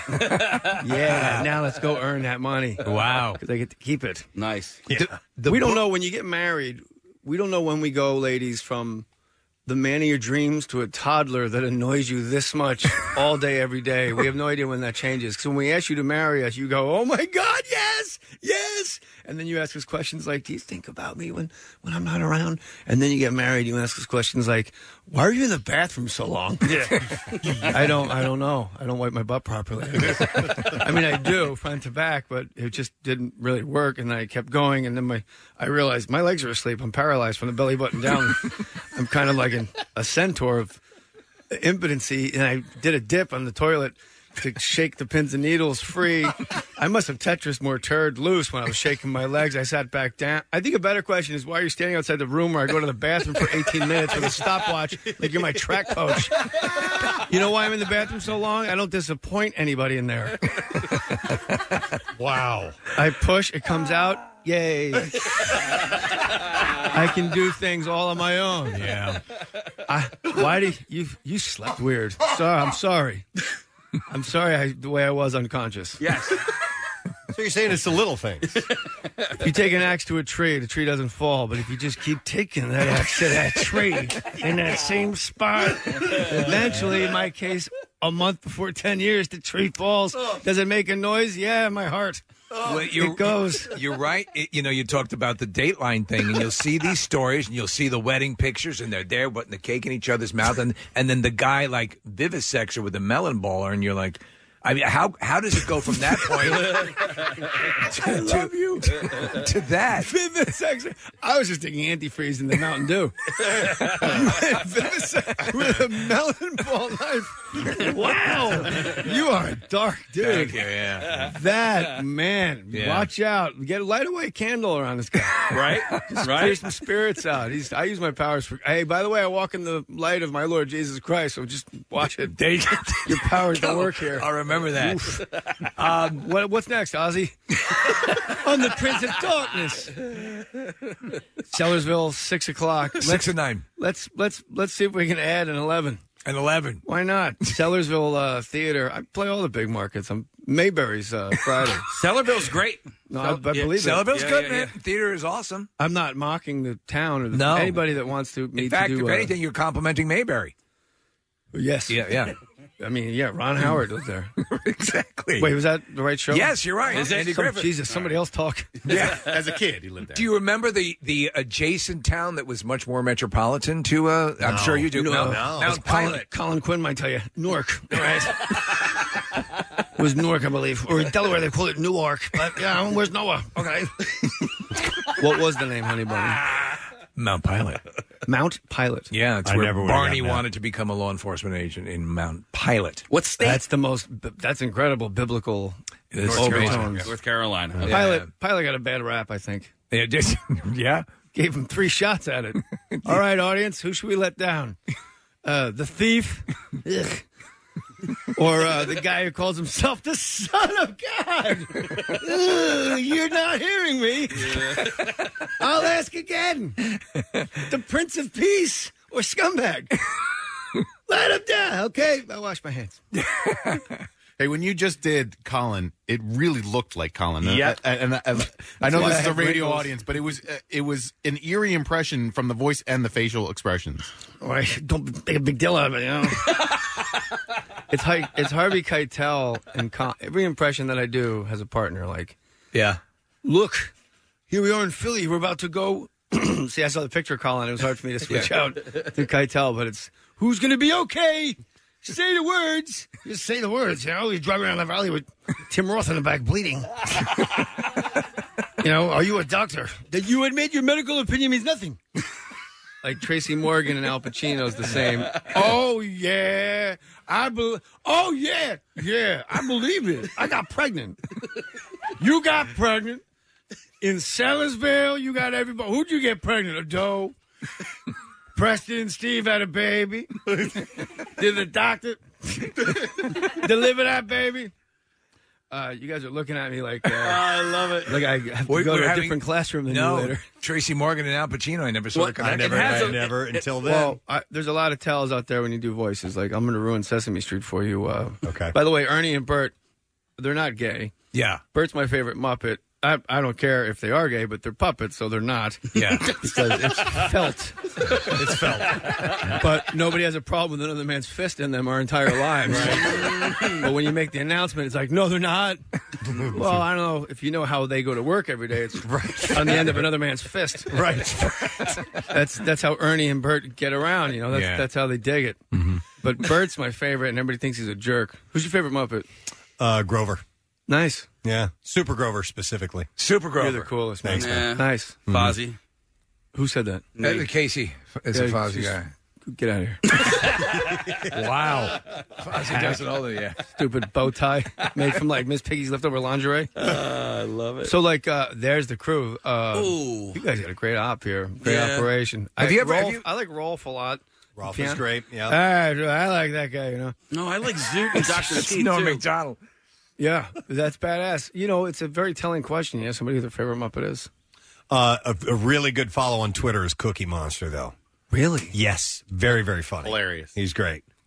S21: yeah, now let's go earn that money.
S9: Wow.
S21: Because I get to keep it.
S7: nice.
S21: Yeah. we don't know when you get married. We don't know when we go, ladies, from the man of your dreams to a toddler that annoys you this much all day, every day. We have no idea when that changes. Because when we ask you to marry us, you go, oh, my God, yes, yes. And then you ask us questions like, do you think about me when, when I'm not around? And then you get married, you ask us questions like, why are you in the bathroom so long? Yeah. I don't I don't know. I don't wipe my butt properly. I mean, I do front to back, but it just didn't really work. And I kept going. And then my I realized my legs are asleep. I'm paralyzed from the belly button down. I'm kind of like an, a centaur of impotency. And I did a dip on the toilet to shake the pins and needles free. I must have Tetris more turd loose when I was shaking my legs. I sat back down. I think a better question is why are you standing outside the room where I go to the bathroom for eighteen minutes with a stopwatch like you're my track coach? You know why I'm in the bathroom so long? I don't disappoint anybody in there.
S3: Wow.
S21: I push, it comes out. Yay. I can do things all on my own.
S9: Yeah.
S21: I, why did you you slept weird? Sorry, I'm sorry. I'm sorry I, the way I was unconscious.
S7: Yes.
S3: So you're saying it's the little things.
S21: If you take an axe to a tree, the tree doesn't fall. But if you just keep taking that axe to that tree in that same spot, eventually, in my case, a month before ten years, the tree falls. Does it make a noise? Yeah, my heart.
S9: Well, you're,
S21: it goes.
S9: You're right. It- you know, you talked about the Dateline thing, and you'll see these stories, and you'll see the wedding pictures, and they're there putting the cake in each other's mouth, and and then the guy like vivisects her with a melon baller, and you're like, I mean, how how does it go from that point to,
S21: I love you.
S9: to, to that?
S21: Vivisector. I was just thinking antifreeze in the Mountain Dew. Vivisector with a melon ball knife. Wow. You are a dark dude.
S9: Thank you, yeah.
S21: That, man,
S9: Yeah.
S21: watch out. Get a light away candle around this guy.
S7: Right?
S21: Just
S7: Right.
S21: clear some spirits out. He's, I use my powers for. Hey, by the way, I walk in the light of my Lord Jesus Christ, so just watch it. Your powers don't work here.
S9: I'll remember that.
S21: um, what, what's next, Ozzy? I'm the Prince of Darkness. Sellersville, six o'clock.
S9: Six
S21: Let's-
S9: and nine.
S21: Let's let's let's see if we can add an eleven.
S9: An eleven.
S21: Why not? Sellersville uh, Theater. I play all the big markets. I'm Mayberry's uh, Friday.
S7: Sellerville's great.
S21: No, I, I believe it.
S9: Sellerville's
S7: Yeah,
S9: good,
S7: yeah,
S9: man. Theater is awesome.
S21: I'm not mocking the town or the,
S9: No.
S21: anybody that wants to. me
S9: In fact,
S21: to do,
S9: if
S21: uh,
S9: anything, you're complimenting Mayberry.
S21: yes,
S9: Yeah, yeah.
S21: I mean, yeah, Ron Howard was there.
S9: Exactly.
S21: Wait, was that the right show?
S9: Yes, you're right.
S21: Is it?
S9: Andy
S21: Some-
S9: Griffith.
S21: Jesus, somebody else talk.
S9: Yeah.
S10: As a kid, he lived there.
S9: Do you remember the the adjacent town that was much more metropolitan to? Uh, I'm sure you do.
S21: No,
S9: no,
S21: no.
S9: Mount
S21: Colin,
S9: Pilot.
S21: Colin Quinn might tell you. Newark. All right. It was Newark, I believe. Or in Delaware, they call it Newark. But, yeah, where's Noah? Okay. What was the name, Honey Bunny?
S9: Mount Pilot.
S21: Mount Pilot.
S9: Yeah, it's
S3: I
S9: where
S3: never would've
S9: Barney
S3: gotten that.
S9: wanted to become a law enforcement agent in Mount Pilot.
S7: What state?
S21: That's the most, that's incredible biblical
S9: It is
S7: North
S9: amazing.
S7: Carolina. North Carolina.
S9: Yeah.
S21: Pilot. Pilot got a bad rap, I think.
S9: Yeah, just, yeah.
S21: Gave him three shots at it. All right, audience, who should we let down? Uh, the thief? Ugh. Or uh, the guy who calls himself the Son of God? Ugh, you're not hearing me. I'll ask again. The Prince of Peace or scumbag? Let him down. Okay, I wash my hands.
S10: Hey, when you just did Colin, it really looked like Colin.
S21: Yep.
S10: Uh, and, and, and I know
S21: why
S10: this
S21: I
S10: is a
S21: have
S10: radio
S21: wrinkles.
S10: audience, but it was uh, it was an eerie impression from the voice and the facial expressions.
S21: All right, don't make a big deal out of it, you know. It's Har- it's Harvey Keitel, and Con- every impression that I do has a partner. Like,
S9: Yeah.
S21: look, here we are in Philly. We're about to go. See, I saw the picture, Colin. It was hard for me to switch
S9: Yeah.
S21: out to Keitel, but it's who's going to be okay. Say the words. Just say the words. You know, he's driving around the valley with Tim Roth in the back bleeding. You know, are you a doctor? That you admit your medical opinion means nothing. Like Tracy Morgan and Al Pacino's the same. Oh yeah, I be- Oh yeah, yeah, I believe it. I got pregnant. You got pregnant in Sellersville. You got everybody. Who'd you get pregnant? A doe. Preston and Steve had a baby. Did the doctor deliver that baby? Uh, you guys are looking at me like uh,
S9: I love it.
S21: like I have to
S9: We're-
S21: go
S9: we're
S21: to a
S9: having-
S21: different classroom than
S9: No,
S21: you later.
S9: Tracy Morgan and Al Pacino. I never saw the
S3: I
S9: connection.
S3: never,
S7: It has
S3: I
S7: a-
S3: never
S7: it-
S3: until then.
S21: Well, I, there's a lot of tells out there when you do voices. Like, I'm going to ruin Sesame Street for you. Uh,
S3: Okay.
S21: By the way, Ernie and Bert, they're not gay.
S9: Yeah.
S21: Bert's my favorite Muppet. I, I don't care if they are gay, but they're puppets, so they're not.
S9: Yeah.
S21: Because it's felt. It's felt. But nobody has a problem with another man's fist in them our entire lives. But when you make the announcement, it's like, no, they're not. Well, I don't know if you know how they go to work every day. It's right on the end of another man's fist.
S3: Right.
S21: That's that's how Ernie and Bert get around. You know, that's
S9: Yeah.
S21: that's how they dig it. But Bert's my favorite, and everybody thinks he's a jerk. Who's your favorite Muppet?
S3: Uh, Grover.
S21: Nice.
S3: Yeah. Super Grover specifically.
S9: Super
S21: You're
S9: Grover.
S21: the coolest, man.
S3: Thanks,
S7: man.
S21: Nice.
S7: Fozzie.
S21: Who said that?
S9: Uh, Casey is a
S21: Yeah,
S9: Fozzie
S21: she's-
S9: guy.
S21: Get out of here.
S9: Wow. Fozzie does it all the yeah.
S21: Stupid bow tie made from like Miss Piggy's leftover lingerie.
S7: I love it.
S21: So like, uh, there's the crew. Uh,
S7: Ooh.
S21: you guys got a great op here. Great
S7: Yeah.
S21: operation.
S9: Have
S21: I,
S9: you ever- have
S21: Rolf,
S9: you-
S21: I like Rolf a lot.
S3: Rolf
S21: Yeah.
S3: is great. Yeah.
S21: Ah, I like that guy. You know.
S7: No, I like Zoot and Doctor T,
S9: Norm
S7: too.
S9: McDonald.
S21: Yeah, that's badass. You know, it's a very telling question. You know, somebody who their favorite Muppet is.
S3: Uh, a, a really good follow on Twitter is Cookie Monster, though.
S21: Really?
S3: Yes. Very, very funny.
S10: Hilarious.
S3: He's great.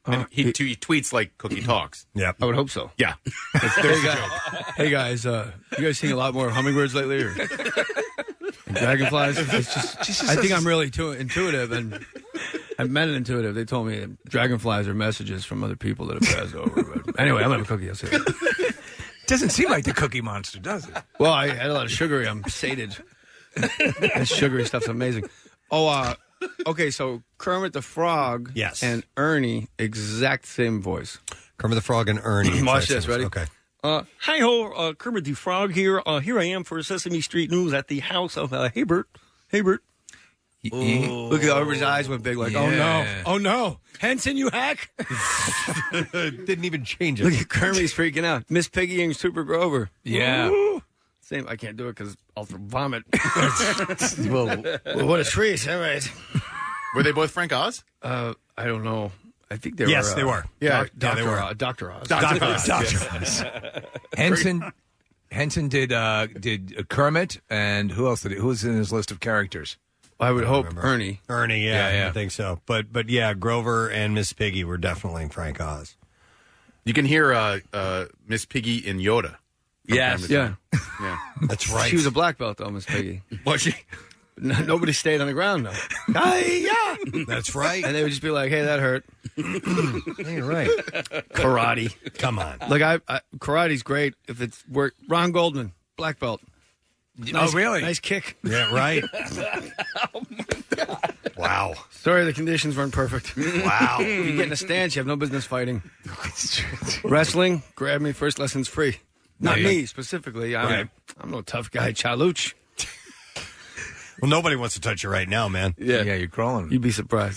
S10: And he, t- he tweets like Cookie talks.
S3: Yep.
S21: I would hope so.
S10: Yeah.
S21: That's,
S10: there's
S21: hey,
S10: the
S21: guys,
S10: joke.
S21: hey guys, uh, you guys seeing a lot more hummingbirds lately, or and dragonflies? It's just, I think I'm really too intuitive, and I'm men intuitive. They told me that dragonflies are messages from other people that have passed over. But anyway, I'm gonna have a cookie. I'll see you.
S9: Doesn't seem like the Cookie Monster, does it?
S21: Well, I had a lot of sugary. I'm sated. That sugary stuff's amazing. Oh, uh, okay. So Kermit the Frog,
S3: yes,
S21: and Ernie, exact same voice.
S3: Kermit the Frog and Ernie.
S21: Watch this. Ready?
S3: Okay.
S21: Uh, hi ho, uh, Kermit the Frog here. Uh, here I am for Sesame Street News at the house of uh, Haybert. Haybert.
S9: Oh.
S21: Look at everybody's eyes went big, like, oh no,
S9: Yeah.
S21: oh no, Henson, you hack!
S3: Didn't even change it.
S21: Look at Kermit's freaking out. Miss Piggy and Super Grover.
S9: Yeah.
S21: Woo. Same. I can't do it because I'll vomit. well, well, what a treat! All right.
S10: Were they both Frank Oz?
S21: Uh, I don't know. I think they
S3: Yes,
S21: were.
S3: they
S21: uh,
S3: were.
S21: Yeah,
S3: Yeah,
S21: Doctor
S3: they were.
S21: Oz. Doctor Oz.
S3: Doctor Oz.
S9: Doctor
S3: Yes.
S9: Oz. Henson, Henson did uh, did Kermit, and who else did he? Who was in his list of characters?
S21: I would
S3: I don't
S21: hope
S3: remember.
S21: Ernie.
S3: Ernie, yeah,
S9: Yeah, yeah.
S3: I think so. But but yeah, Grover and Miss Piggy were definitely Frank Oz.
S10: You can hear uh, uh, Miss Piggy in Yoda. from
S21: Yes.
S10: time to
S21: Yeah.
S10: time. Yeah.
S3: That's right.
S21: She was a black belt, though, Miss Piggy.
S10: Was she?
S21: No, nobody stayed on the ground, though. Hi-ya!
S3: That's right.
S21: And they would just be like, hey, that hurt.
S3: You're right.
S21: Karate.
S3: Come on.
S21: Like, I, I karate's great if it's work. Ron Goldman, black belt. Nice,
S9: oh, really?
S21: Nice kick.
S3: Yeah, right. Wow.
S21: Sorry, the conditions weren't perfect.
S3: Wow.
S21: You get in a stance, you have no business fighting. Wrestling, grab me, first lesson's free. Not
S3: Yeah.
S21: me, specifically. I'm,
S3: Right.
S21: I'm no tough guy, Chaluch.
S3: Well, nobody wants to touch you right now, man.
S21: Yeah.
S9: Yeah, you're crawling.
S21: You'd be surprised.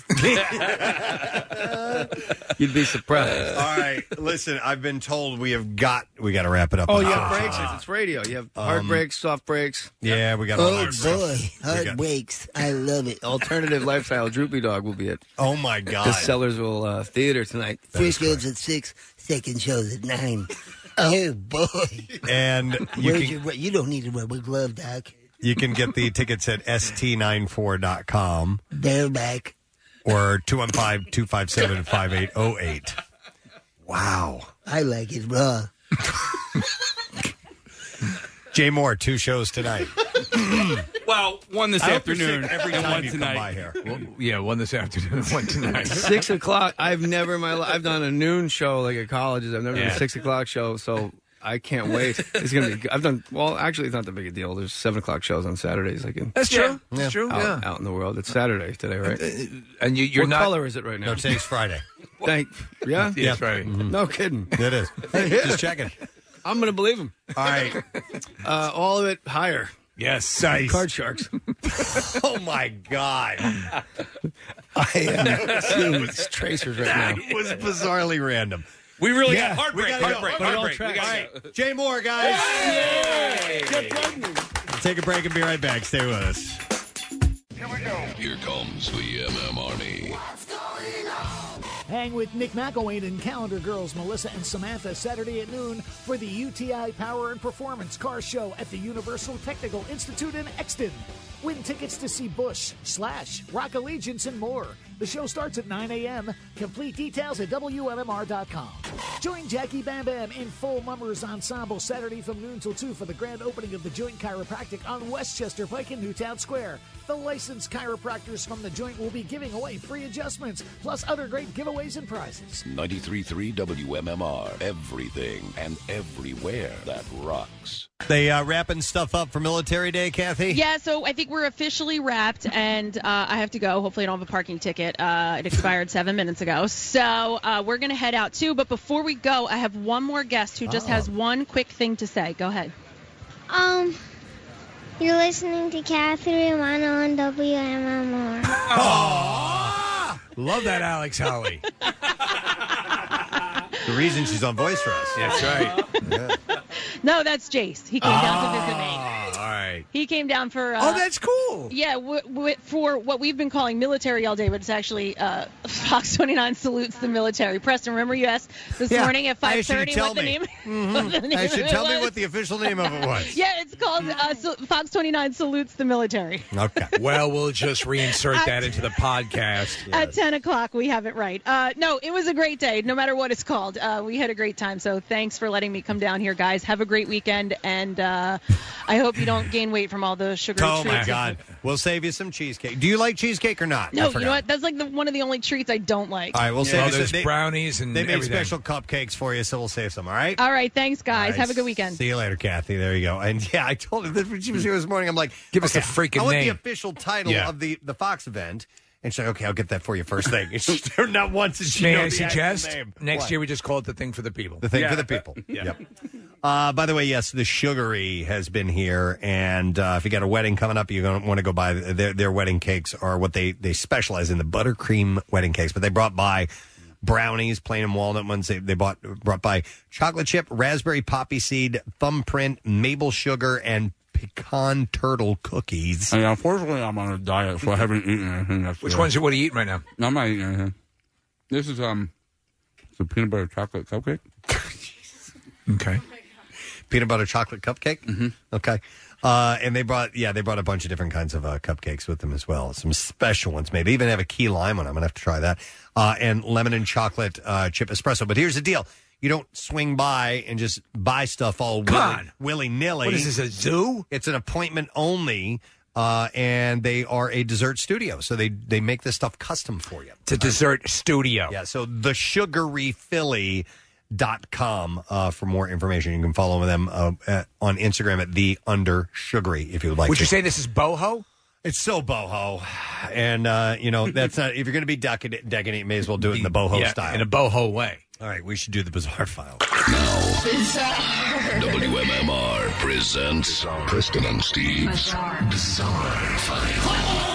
S21: You'd be surprised.
S3: All right, listen. I've been told we have got we got to wrap it up.
S21: Oh,
S3: on
S21: you
S3: the
S21: have
S3: show.
S21: breaks. It's radio. You have hard
S3: Um,
S21: breaks, soft breaks.
S3: Yeah, we got. a
S18: Oh
S3: lot of stuff.
S18: boy,
S3: We
S18: hard
S3: got-
S18: breaks. I love it.
S21: Alternative Lifestyle Droopy Dog will be at
S3: Oh my God.
S21: the Sellersville uh, Theater tonight.
S18: First show's at six, second show's at nine. Oh boy.
S3: And you
S18: Where's
S3: can
S18: your, you don't need a rubber glove, Doc.
S3: you can get the tickets at S T ninety-four dot com
S18: Bareback.
S3: or two one five, two five seven, five eight zero eight. Wow.
S18: I like it raw.
S3: Jay Moore, two shows tonight.
S7: Well, one this
S3: I hope you're
S7: afternoon
S3: sick every
S7: and
S3: time
S7: one
S3: you come
S7: tonight.
S3: by here.
S9: Well, yeah, one this afternoon, one tonight.
S21: Six o'clock. I've never in my life. I've done a noon show like at colleges. I've never done
S9: Yeah.
S21: a six o'clock show, so I can't wait. It's gonna be. I've done. Well, actually, it's not that big a deal. There's seven o'clock shows on Saturdays. Like in
S9: That's true. That's
S3: Yeah.
S9: true.
S21: out,
S9: Yeah.
S21: out in the world. It's Saturday today, right?
S9: And you, you're
S21: what
S9: not.
S21: color is it right now?
S3: No, today's Friday.
S21: Thank. Yeah.
S9: Yeah, that's right.
S21: No kidding.
S3: It is. Just checking.
S21: I'm gonna believe him.
S3: All right.
S21: Uh, all of it higher.
S9: Yes.
S21: Card sharks.
S3: Oh my God.
S21: I am seeing these tracers right now.
S3: That was bizarrely random.
S7: We really
S3: Yeah,
S7: got
S3: we
S7: heartbreak,
S3: gotta go.
S7: heartbreak,
S3: But it all
S7: heartbreak. We
S3: tracks.
S7: gotta
S3: All
S7: go.
S3: right. Jay Moore, guys. Take a break and be right back. Stay with us.
S2: Here comes the M M Army.
S5: Hang with Nick McElwain and Calendar Girls Melissa and Samantha Saturday at noon for the U T I Power and Performance Car Show at the Universal Technical Institute in Exton. Win tickets to see Bush, Slash, Rock Allegiance, and more. The show starts at nine a.m. Complete details at W M M R dot com. Join Jackie Bam Bam in full Mummers Ensemble Saturday from noon till two for the grand opening of the Joint Chiropractic on Westchester Pike in Newtown Square. The licensed chiropractors from the Joint will be giving away free adjustments, plus other great giveaways and prizes.
S2: ninety-three point three W M M R. Everything and everywhere that rocks.
S3: They uh, wrapping stuff up for Military Day, Kathy?
S6: Yeah, so I think we're officially wrapped, and uh, I have to go. Hopefully, I don't have a parking ticket. Uh, it expired seven minutes ago. So uh, we're going to head out, too. But before we go, I have one more guest who just
S3: Oh.
S6: has one quick thing to say. Go ahead.
S22: Um, you're listening to Kathy Romano on W M M R.
S9: Love that, Alex Holly.
S3: The reason she's on voice for us.
S9: That's right.
S3: Yeah.
S6: No, that's Jace. He came down to visit me.
S9: Ah, all right.
S4: He came down for. Uh,
S9: Oh, that's cool.
S4: Yeah, w- w- for what we've been calling military all day, but it's actually uh, Fox twenty-nine salutes the military. Preston, remember you asked this
S3: Yeah,
S4: morning at
S3: I asked you to
S4: five thirty
S3: tell
S4: what the
S3: me.
S4: name?
S3: Mhm.
S4: what the name
S3: I should
S4: of it
S3: tell me
S4: was?
S3: what the official name of it was.
S4: Yeah, it's called uh, so Fox twenty-nine salutes the military.
S3: Okay.
S9: Well, we'll just reinsert that into the podcast.
S4: At ten o'clock, we have it right. Uh, no, it was a great day, no matter what it's called. Uh, we had a great time, so thanks for letting me come down here, guys. Have a great weekend, and uh, I hope you don't gain weight from all the sugar
S3: Oh,
S4: treats.
S3: my God. We'll save you some cheesecake. Do you like cheesecake or not? I
S4: No, you
S3: forgot.
S4: know what? That's like the, one of the only treats I don't like.
S3: All right, we'll
S9: Yeah,
S3: save you
S9: there's
S3: some. They,
S9: brownies and
S3: they made
S9: everything.
S3: special cupcakes for you, so we'll save some, all right?
S4: All right, thanks, guys.
S3: All right,
S4: Have a good weekend.
S3: See you later, Kathy. There you go. And yeah, I told her that when she was here this morning, I'm like,
S9: Give us
S3: okay,
S9: the freaking
S3: I want
S9: name.
S3: the official title
S9: Yeah.
S3: of the, the Fox event. And she's like, okay, I'll get that for you first thing. And she, not once did she
S9: May
S3: know
S9: I
S3: the actual
S9: suggest
S3: name.
S9: next
S3: What?
S9: year we just call it the thing for the people?
S3: The thing
S9: Yeah.
S3: for the people.
S9: Yeah.
S3: Yep. Uh, by the way, yes, the Sugary has been here, and uh, if you got a wedding coming up, you're going to want to go buy their their wedding cakes. Are what they they specialize in, the buttercream wedding cakes. But they brought by brownies, plain and walnut ones. They they bought brought by chocolate chip, raspberry poppy seed, thumbprint, maple sugar, and pecan turtle cookies.
S7: And unfortunately, I'm on a diet, so I haven't eaten anything. That's
S9: Which
S7: good.
S9: ones? What are you eating right now?
S7: No, I'm not eating anything. This is um, it's a peanut butter chocolate cupcake.
S9: Okay.
S3: Peanut butter chocolate cupcake.
S7: Mm-hmm.
S3: Okay. Uh, and they brought, yeah, they brought a bunch of different kinds of uh, cupcakes with them as well. Some special ones made. They even have a key lime one. I'm going to have to try that. Uh, and lemon and chocolate uh, chip espresso. But here's the deal. You don't swing by and just buy stuff all willy, willy-nilly.
S9: What is this, a zoo?
S3: It's an appointment only, uh, and they are a dessert studio. So they, they make this stuff custom for you.
S9: It's a dessert studio.
S3: Yeah, so the Sugary Philly dot com uh, for more information. You can follow them uh, at, on Instagram at the under sugary if you would like
S9: Would
S3: to.
S9: you say this is boho?
S3: It's so boho, and uh, you know that's not. If you're going to be decadent, decadent, you may as well do it in the boho
S9: Yeah,
S3: style,
S9: in a boho way.
S3: All right, we should do the bizarre file.
S2: W M M R presents Preston and Steve's Bizarre File.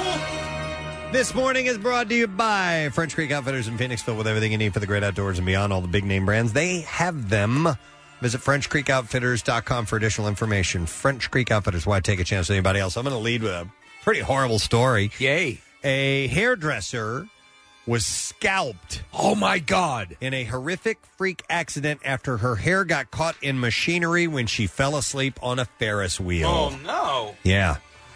S3: This morning is brought to you by French Creek Outfitters in Phoenixville, with everything you need for the great outdoors and beyond. All the big name brands, they have them. Visit French Creek Outfitters dot com for additional information. French Creek Outfitters, why take a chance with anybody else? I'm going to lead with a pretty horrible story.
S9: Yay.
S3: A hairdresser was scalped.
S9: Oh, my God.
S3: In a horrific freak accident after her hair got caught in machinery when she fell asleep on a Ferris wheel.
S7: Oh, no.
S3: Yeah.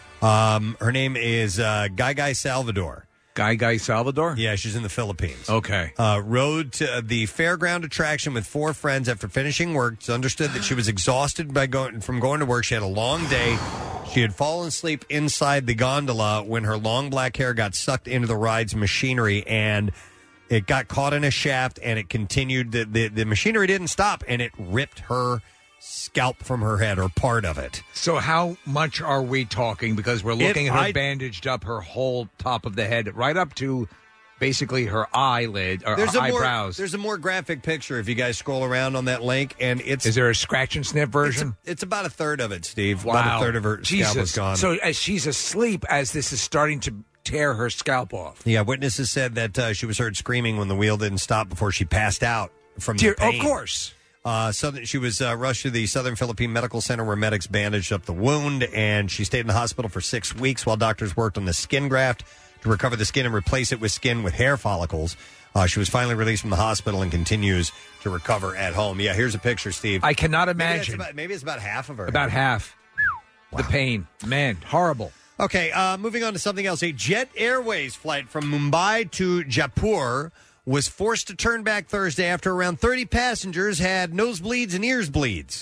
S3: Um, her name is uh, Guy Guy Salvador.
S9: Guy Guy Salvador?
S3: Yeah, she's in the Philippines.
S9: Okay.
S3: Uh, rode to the fairground attraction with four friends after finishing work. It's understood that she was exhausted by going from going to work. She had a long day. She had fallen asleep inside the gondola when her long black hair got sucked into the ride's machinery, and it got caught in a shaft, and it continued. The, the, the machinery didn't stop, and it ripped her scalp from her head, or part of it.
S9: So how much are we talking? Because we're looking
S3: It-
S9: at her
S3: I-
S9: bandaged up her whole top of the head, right up to basically her eyelid or
S3: There's a more
S9: eyebrows.
S3: there's a more graphic picture if you guys scroll around on that link, and it's
S9: Is there a scratch and sniff version?
S3: It's, it's about a third of it, Steve.
S9: Wow.
S3: About a third of her
S9: Jesus.
S3: scalp is gone.
S9: So as she's asleep, as this is starting to tear her scalp off.
S3: Yeah, witnesses said that uh, she was heard screaming when the wheel didn't stop before she passed out from
S9: Dear-
S3: the pain.
S9: of course.
S3: Uh, southern, she was uh, rushed to the Southern Philippine Medical Center where medics bandaged up the wound, and she stayed in the hospital for six weeks while doctors worked on the skin graft to recover the skin and replace it with skin with hair follicles. Uh, she was finally released from the hospital and continues to recover at home. Yeah, here's a picture, Steve.
S9: I cannot
S3: Maybe, that's
S9: imagine.
S3: about, maybe it's about half of her.
S9: About half. The pain. Man, horrible.
S3: Okay, uh, moving on to something else. A Jet Airways flight from Mumbai to Jaipur was forced to turn back Thursday after around thirty passengers had nosebleeds and ears bleeds.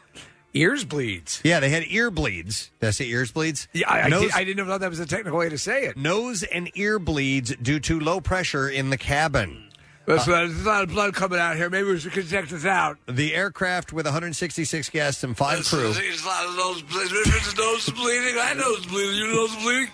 S9: Ears bleeds?
S3: Yeah, they had ear bleeds. Did I say ears bleeds?
S9: Yeah, I, I,
S3: Nose-
S9: did, I didn't know that was a technical way to say it.
S3: Nose and ear bleeds due to low pressure in the cabin.
S14: There's, uh, there's a lot of blood coming out here. Maybe we should check this out.
S3: The aircraft with one hundred sixty-six guests and five crew.
S1: There's a lot of nose bleeding. There's nose bleeding. I nose bleeding. You nose bleeding?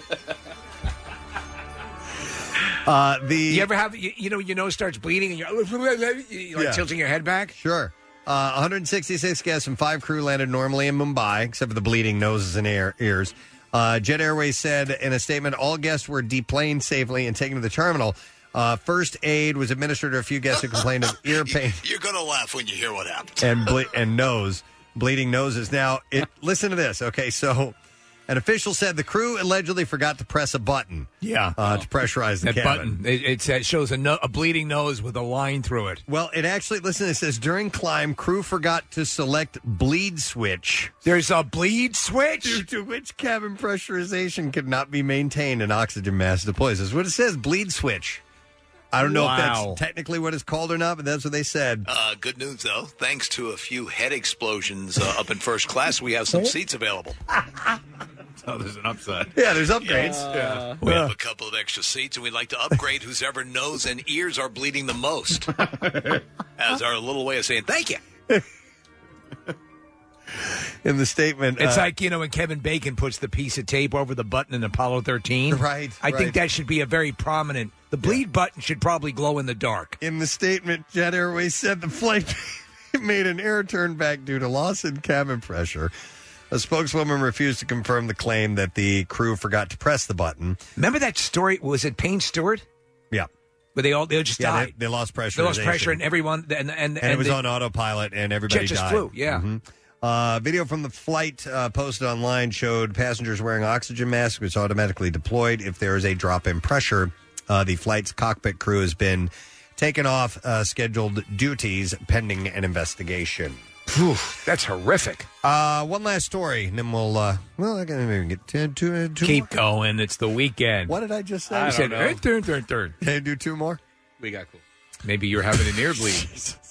S3: Uh, the
S9: You ever have, you, you know, your nose starts bleeding and you're, you're like
S3: Yeah.
S9: tilting your head back?
S3: Sure. Uh, one hundred sixty-six guests and five crew landed normally in Mumbai, except for the bleeding noses and ear, ears. Uh, Jet Airways said in a statement, all guests were deplaned safely and taken to the terminal. Uh, first aid was administered to a few guests who complained of ear pain
S1: You're going to laugh when you hear what happened.
S3: and ble- and nose. bleeding noses. Now, it, listen to this. Okay, so an official said the crew allegedly forgot to press a button.
S9: Yeah.
S3: Uh, to pressurize the
S9: that
S3: cabin.
S9: button. It, it says- shows a, no, a bleeding nose with a line through it.
S3: Well, it actually, listen, it says during climb, crew forgot to select bleed switch.
S9: There's a bleed switch?
S3: Due to which cabin pressurization could not be maintained and oxygen mask deploys. That's what it says, bleed switch. I don't know
S9: Wow.
S3: if that's technically what it's called or not, but that's what they said.
S1: Uh, good news, though. Thanks to a few head explosions uh, up in first class, we have some seats available.
S9: Oh, there's an upside.
S3: Yeah, there's upgrades.
S1: Yeah. We have a couple of extra seats, and we'd like to upgrade whose ever nose and ears are bleeding the most. As our little way of saying thank you.
S3: In the statement,
S9: It's
S3: uh,
S9: like, you know, when Kevin Bacon puts the piece of tape over the button in Apollo thirteen.
S3: Right,
S9: I
S3: right.
S9: think that should be a very prominent. The bleed button should probably glow in the dark.
S3: in the statement, Jet Airways said the flight made an air turn back due to loss in cabin pressure. A spokeswoman refused to confirm the claim that the crew forgot to press the button.
S9: Remember that story? Was it Payne Stewart?
S3: Yeah.
S9: Where they all they just
S3: Yeah,
S9: died.
S3: they, they lost pressure.
S9: They lost pressure, and everyone and and,
S3: and,
S9: and
S3: it was
S9: they-
S3: on autopilot, and everybody
S9: jet just
S3: died.
S9: flew. Yeah.
S3: Mhm. Uh, video from the flight uh, posted online showed passengers wearing oxygen masks, which automatically deployed if there is a drop in pressure. Uh, the flight's cockpit crew has been taken off uh, scheduled duties pending an investigation.
S9: Whew, that's horrific.
S3: Uh, one last story, and then we'll. Uh, well, I can maybe get two, two, two
S9: Keep
S3: more.
S9: going. It's the weekend.
S3: What did I just say?
S9: I
S3: You
S9: don't
S3: said,
S9: know.
S3: "Eh,
S9: Turn, turn, turn.
S3: Can I do two more?
S7: We got cool.
S9: Maybe you're having an ear bleed.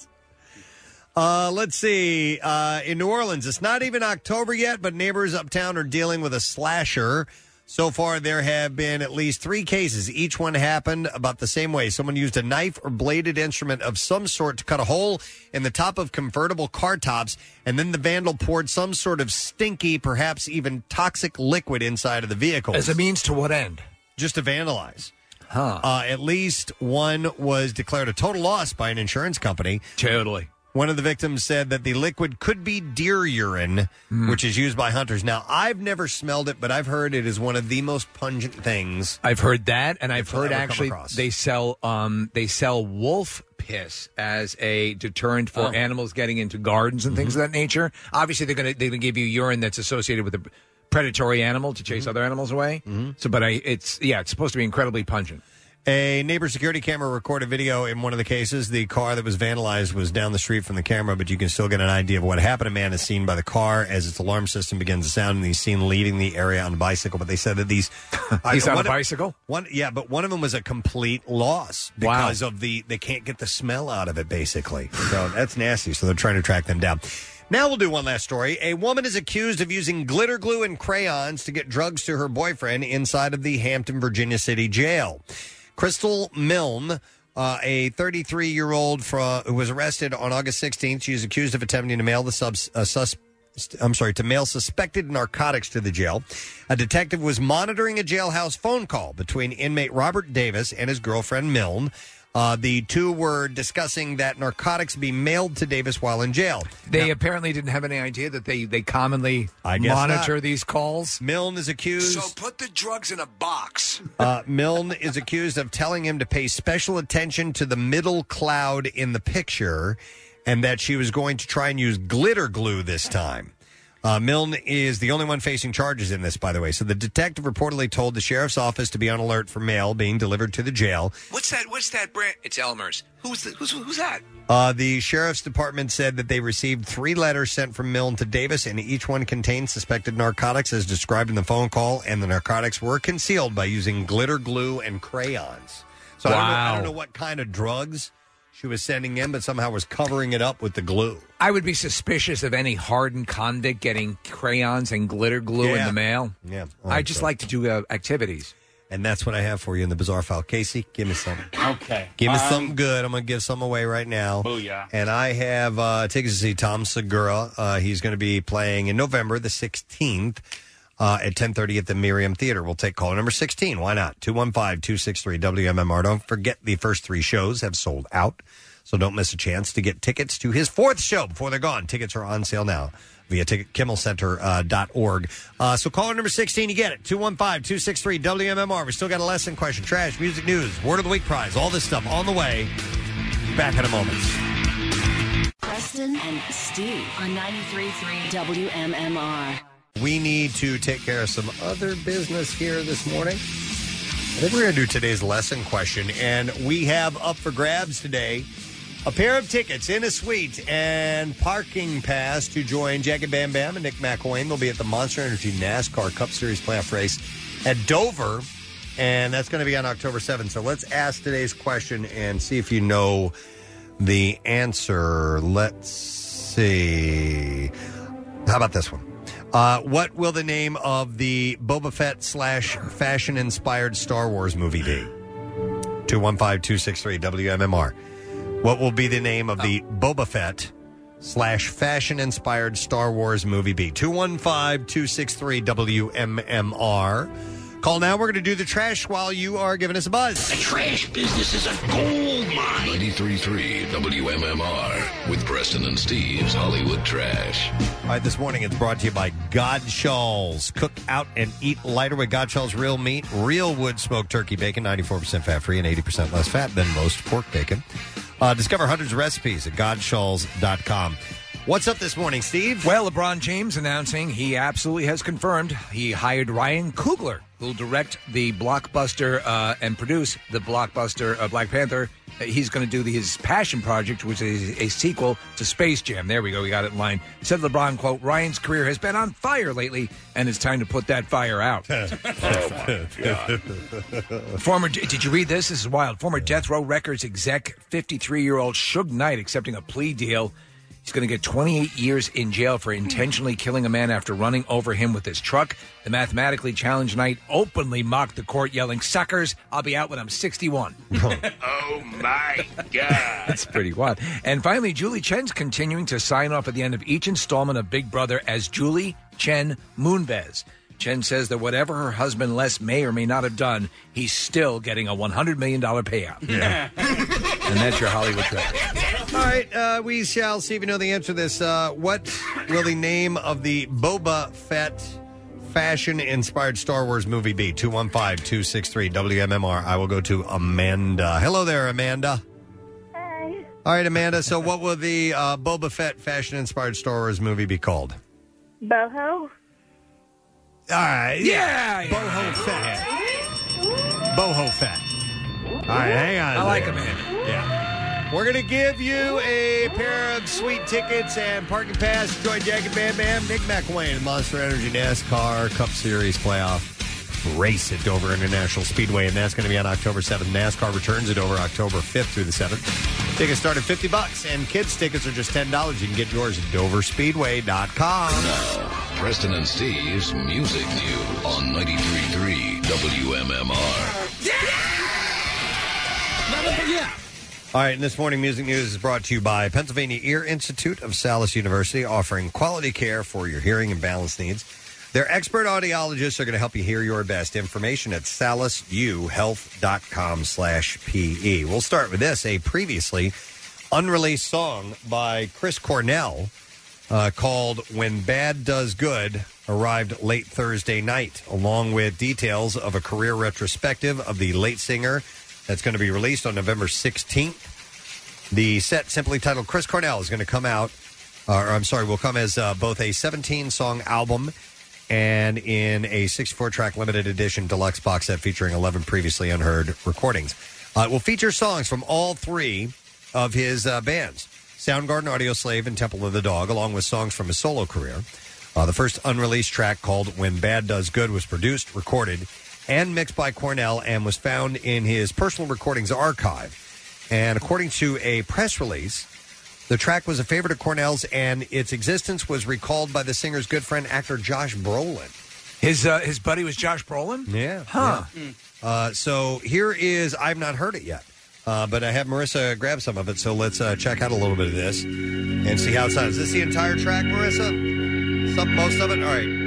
S3: Uh, let's see. Uh, in New Orleans, it's not even October yet, but neighbors uptown are dealing with a slasher. So far, there have been at least three cases. Each one happened about the same way. Someone used a knife or bladed instrument of some sort to cut a hole in the top of convertible car tops, and then the vandal poured some sort of stinky, perhaps even toxic liquid inside of the vehicle.
S9: As a means to what end?
S3: Just to vandalize.
S9: Huh.
S3: Uh, at least one was declared a total loss by an insurance company.
S9: Totally.
S3: One of the victims said that the liquid could be deer urine,
S9: Mm.
S3: which is used by hunters. Now, I've never smelled it, but I've heard it is one of the most pungent things.
S9: I've heard that, and I've
S3: I've
S9: heard
S3: ever come
S9: actually
S3: across.
S9: they sell um they sell wolf piss as a deterrent for
S3: Oh.
S9: animals getting into gardens and things of that nature. Obviously, they're gonna they're gonna give you urine that's associated with a predatory animal to chase other animals away. So, but I it's yeah, it's supposed to be incredibly pungent.
S3: A neighbor security camera recorded video in one of the cases. The car that was vandalized was down the street from the camera, but you can still get an idea of what happened. A man is seen by the car as its alarm system begins to sound, and he's seen leaving the area on a bicycle. But they said that these...
S9: He's on a
S3: one of-
S9: bicycle?
S3: One, yeah, but one of them was a complete loss because of the... They can't get the smell out of it, basically. So that's nasty, so they're trying to track them down. Now we'll do one last story. A woman is accused of using glitter glue and crayons to get drugs to her boyfriend inside of the Hampton, Virginia City jail. Crystal Milne, uh, a thirty-three-year-old fro- who was arrested on August sixteenth. She is accused of attempting to mail the subs, uh, sus- I'm sorry, to mail suspected narcotics to the jail. A detective was monitoring a jailhouse phone call between inmate Robert Davis and his girlfriend Milne. Uh, the two were discussing that narcotics be mailed to Davis while in jail.
S9: They apparently didn't have any idea that they they commonly
S3: I guess
S9: monitor
S3: not.
S9: these calls.
S3: Milne is accused.
S1: So put the drugs in a box.
S3: Uh, Milne is accused of telling him to pay special attention to the middle cloud in the picture and that she was going to try and use glitter glue this time. Uh, Milne is the only one facing charges in this, by the way. So the detective reportedly told the sheriff's office to be on alert for mail being delivered to the jail.
S1: What's that? What's that brand? It's Elmer's. Who's the, who's who's that?
S3: Uh, the sheriff's department said that they received three letters sent from Milne to Davis, and each one contained suspected narcotics as described in the phone call, and the narcotics were concealed by using glitter glue and crayons. So I, don't know, I
S9: Wow.
S3: don't know what kind of drugs she was sending in, but somehow was covering it up with the glue.
S9: I would be suspicious of any hardened convict getting crayons and glitter glue in
S3: Yeah.
S9: the mail.
S3: Yeah.
S9: I just like to do uh, activities.
S3: And that's what I have for you in the bizarre file. Casey, give me something.
S7: Okay.
S3: Give me
S7: Um,
S3: something good. I'm going to give some away right now.
S7: Booyah.
S3: And I have uh, tickets to see Tom Segura. Uh, he's going to be playing in November the sixteenth uh, at ten thirty at the Miriam Theater. We'll take caller number sixteen. Why not? two one five, two six three, W M M R. Don't forget the first three shows have sold out, so don't miss a chance to get tickets to his fourth show before they're gone. Tickets are on sale now via ticket, kimmel center dot org. Uh, so caller number sixteen, you get it. two one five, two six three, W M M R. We still got a lesson question, trash, music news, word of the week prize, all this stuff on the way. Back in a moment.
S13: Preston Preston and Steve on ninety-three point three W M M R.
S3: We need to take care of some other business here this morning. I think we're going to do today's lesson question, and we have up for grabs today a pair of tickets in a suite and parking pass to join Jagged Bam Bam and Nick McElwain. They'll be at the Monster Energy NASCAR Cup Series playoff race at Dover, and that's going to be on October seventh. So let's ask today's question and see if you know the answer. Let's see. How about this one? Uh, what will the name of the Boba Fett slash fashion-inspired Star Wars movie be? two one five, two six three, W M M R. What will be the name of the Boba Fett slash fashion-inspired Star Wars movie be? two one five, two six three, W M M R. Call now. We're going to do the trash while you are giving us a buzz.
S2: The trash business is a gold mine. ninety-three point three W M M R with Preston and Steve's Hollywood Trash.
S3: All right, this morning it's brought to you by Godshall's. Cook out and eat lighter with Godshall's real meat, real wood smoked turkey bacon, ninety-four percent fat free and eighty percent less fat than most pork bacon. Uh, discover hundreds of recipes at godshalls dot com. What's up this morning, Steve?
S9: Well, LeBron James announcing he absolutely has confirmed he hired Ryan Coogler, who'll direct the blockbuster uh, and produce the blockbuster uh, Black Panther. Uh, he's going to do the, his passion project, which is a sequel to Space Jam. There we go. We got it in line. Said LeBron, quote, Ryan's career has been on fire lately, and it's time to put that fire out.
S2: Oh, my God.
S9: Former, did you read this? This is wild. Former Death Row Records exec, fifty-three-year-old Suge Knight, accepting a plea deal. He's going to get twenty-eight years in jail for intentionally killing a man after running over him with his truck. The mathematically challenged Knight openly mocked the court, yelling, "Suckers, I'll be out when I'm sixty-one."
S2: Oh, my God.
S9: That's pretty wild. And finally, Julie Chen's continuing to sign off at the end of each installment of Big Brother as Julie Chen Moonves. Chen says that whatever her husband Les may or may not have done, he's still getting a one hundred million dollars payout. Yeah. And that's your Hollywood Trash.
S3: All right, uh, we shall see if you know the answer to this. Uh, what will the name of the Boba Fett fashion-inspired Star Wars movie be? two one five, two six three, W M M R. I will go to Amanda. Hello there, Amanda.
S22: Hey.
S3: All right, Amanda. So what will the uh, Boba Fett fashion-inspired Star Wars movie be called?
S22: Boho.
S3: All right.
S9: Yeah. yeah.
S3: Boho Fett. Boho Fett. All right, hang on.
S9: I like
S3: there.
S9: Amanda.
S3: Yeah. We're going to give you a pair of sweet tickets and parking pass to join Jagged Bam Bam, Nick McElwain, and Monster Energy NASCAR Cup Series playoff race at Dover International Speedway, and that's going to be on October seventh. NASCAR returns at Dover October fifth through the seventh. Tickets start at fifty bucks, and kids' tickets are just ten dollars. You can get yours at dover speedway dot com.
S2: Now, Preston and Steve's Music News on ninety-three point three W M M R.
S3: Yeah. All right, and this morning Music News is brought to you by Pennsylvania Ear Institute of Salis University, offering quality care for your hearing and balance needs. Their expert audiologists are going to help you hear your best. Information at salisu health dot com slash P E. We'll start with this, a previously unreleased song by Chris Cornell uh, called When Bad Does Good arrived late Thursday night, along with details of a career retrospective of the late singer that's going to be released on November sixteenth. The set, simply titled Chris Cornell, is going to come out, or I'm sorry, will come as uh, both a seventeen-song album and in a sixty-four track limited edition deluxe box set featuring eleven previously unheard recordings. Uh, it will feature songs from all three of his uh, bands, Soundgarden, Audioslave, and Temple of the Dog, along with songs from his solo career. Uh, the first unreleased track, called When Bad Does Good, was produced, recorded, and mixed by Cornell and was found in his personal recordings archive. And according to a press release, the track was a favorite of Cornell's, and its existence was recalled by the singer's good friend, actor Josh Brolin.
S9: His uh, his buddy was Josh Brolin?
S3: Yeah.
S9: Huh.
S3: Yeah. Uh, so here is, I've not heard it yet, uh, but I have Marissa grab some of it, so let's uh, check out a little bit of this and see how it sounds. Is this the entire track, Marissa? Some, most of it? All right.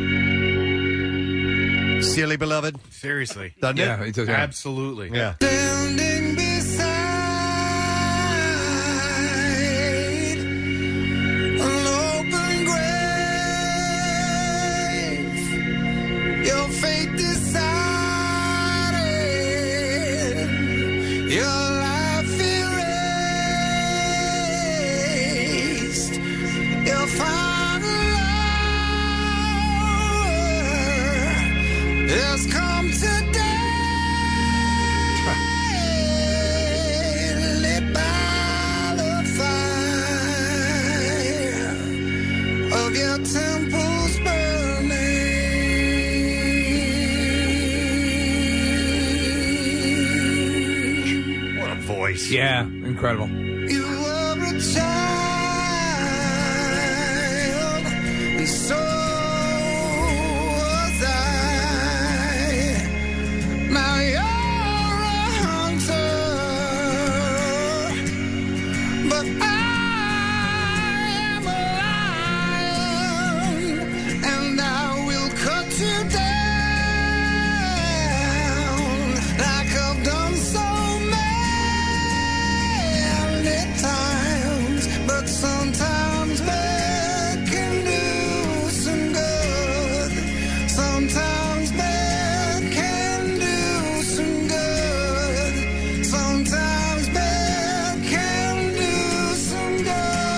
S3: Silly Beloved?
S10: Seriously.
S3: Doesn't
S10: yeah,
S3: it?
S10: it does, absolutely.
S3: Yeah.
S19: Your fate decided, your life erased.
S3: voice.
S9: Yeah, incredible.
S19: You were a child, and so was I. Now you're a hunter, but I am a lion, and I will cut you down like I've done so many times. But sometimes bad can do some good. Sometimes bad can do some good. Sometimes bad can do some good.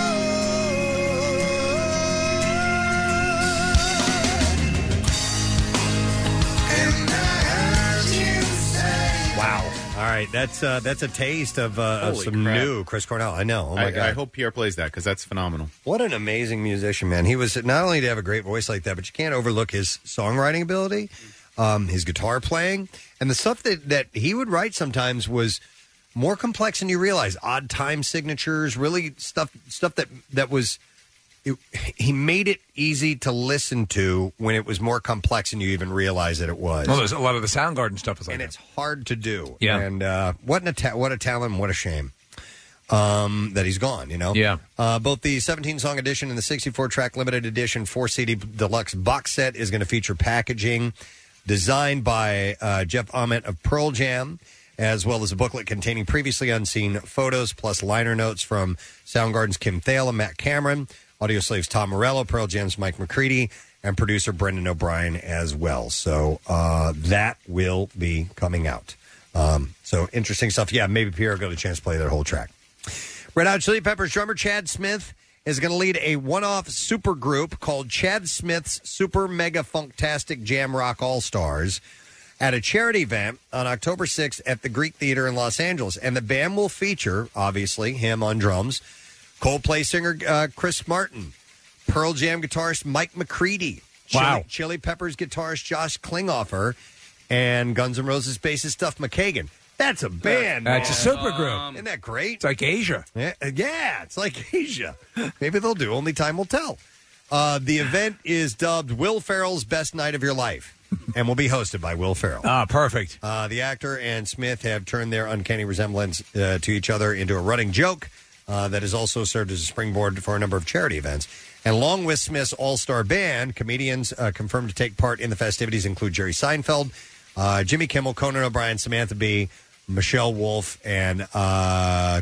S19: And I heard you say.
S3: Wow. All right, that's uh, that's a taste of, uh, of
S10: Holy
S3: some
S10: crap.
S3: new Chris Cornell. I know. Oh my
S10: I,
S3: god.
S10: I hope Pierre plays that because that's phenomenal.
S3: What an amazing musician, man. He was not only to have a great voice like that, but you can't overlook his songwriting ability, um, his guitar playing, and the stuff that, that he would write sometimes was more complex than you realize. Odd time signatures, really stuff stuff that that was. It, he made it easy to listen to when it was more complex than you even realize that it was.
S9: Well, there's a lot of the Soundgarden stuff is like
S3: and
S9: that.
S3: it's hard to do.
S9: Yeah.
S3: And uh, what, a ta- what a talent, and what a shame um, that he's gone, you know?
S9: Yeah.
S3: Uh, both the seventeen-song edition and the sixty-four track limited edition four C D deluxe box set is going to feature packaging designed by uh, Jeff Ament of Pearl Jam, as well as a booklet containing previously unseen photos, plus liner notes from Soundgarden's Kim Thale and Matt Cameron, Audioslave's Tom Morello, Pearl Jam's Mike McCready, and producer Brendan O'Brien as well. So uh, that will be coming out. Um, so interesting stuff. Yeah, maybe Pierre will get a chance to play that whole track. Red Hot Chili Peppers drummer Chad Smith is going to lead a one-off super group called Chad Smith's Super Mega Funktastic Jam Rock All-Stars at a charity event on October sixth at the Greek Theater in Los Angeles. And the band will feature, obviously, him on drums, Coldplay singer uh, Chris Martin, Pearl Jam guitarist Mike McCready,
S9: Wow.
S3: Chili, Chili Peppers guitarist Josh Klinghoffer, and Guns N' Roses bassist Duff McKagan. That's a band.
S9: That's a
S3: man.
S9: super group.
S3: Um, Isn't that great?
S9: It's like Asia.
S3: Yeah, yeah, it's like Asia. Maybe they'll do. Only time will tell. Uh, the event is dubbed Will Ferrell's Best Night of Your Life and will be hosted by Will Ferrell.
S9: Ah, perfect.
S3: Uh, the actor and Smith have turned their uncanny resemblance uh, to each other into a running joke uh, that has also served as a springboard for a number of charity events. And along with Smith's all-star band, comedians uh, confirmed to take part in the festivities include Jerry Seinfeld, uh, Jimmy Kimmel, Conan O'Brien, Samantha Bee, Michelle Wolf, and uh, uh,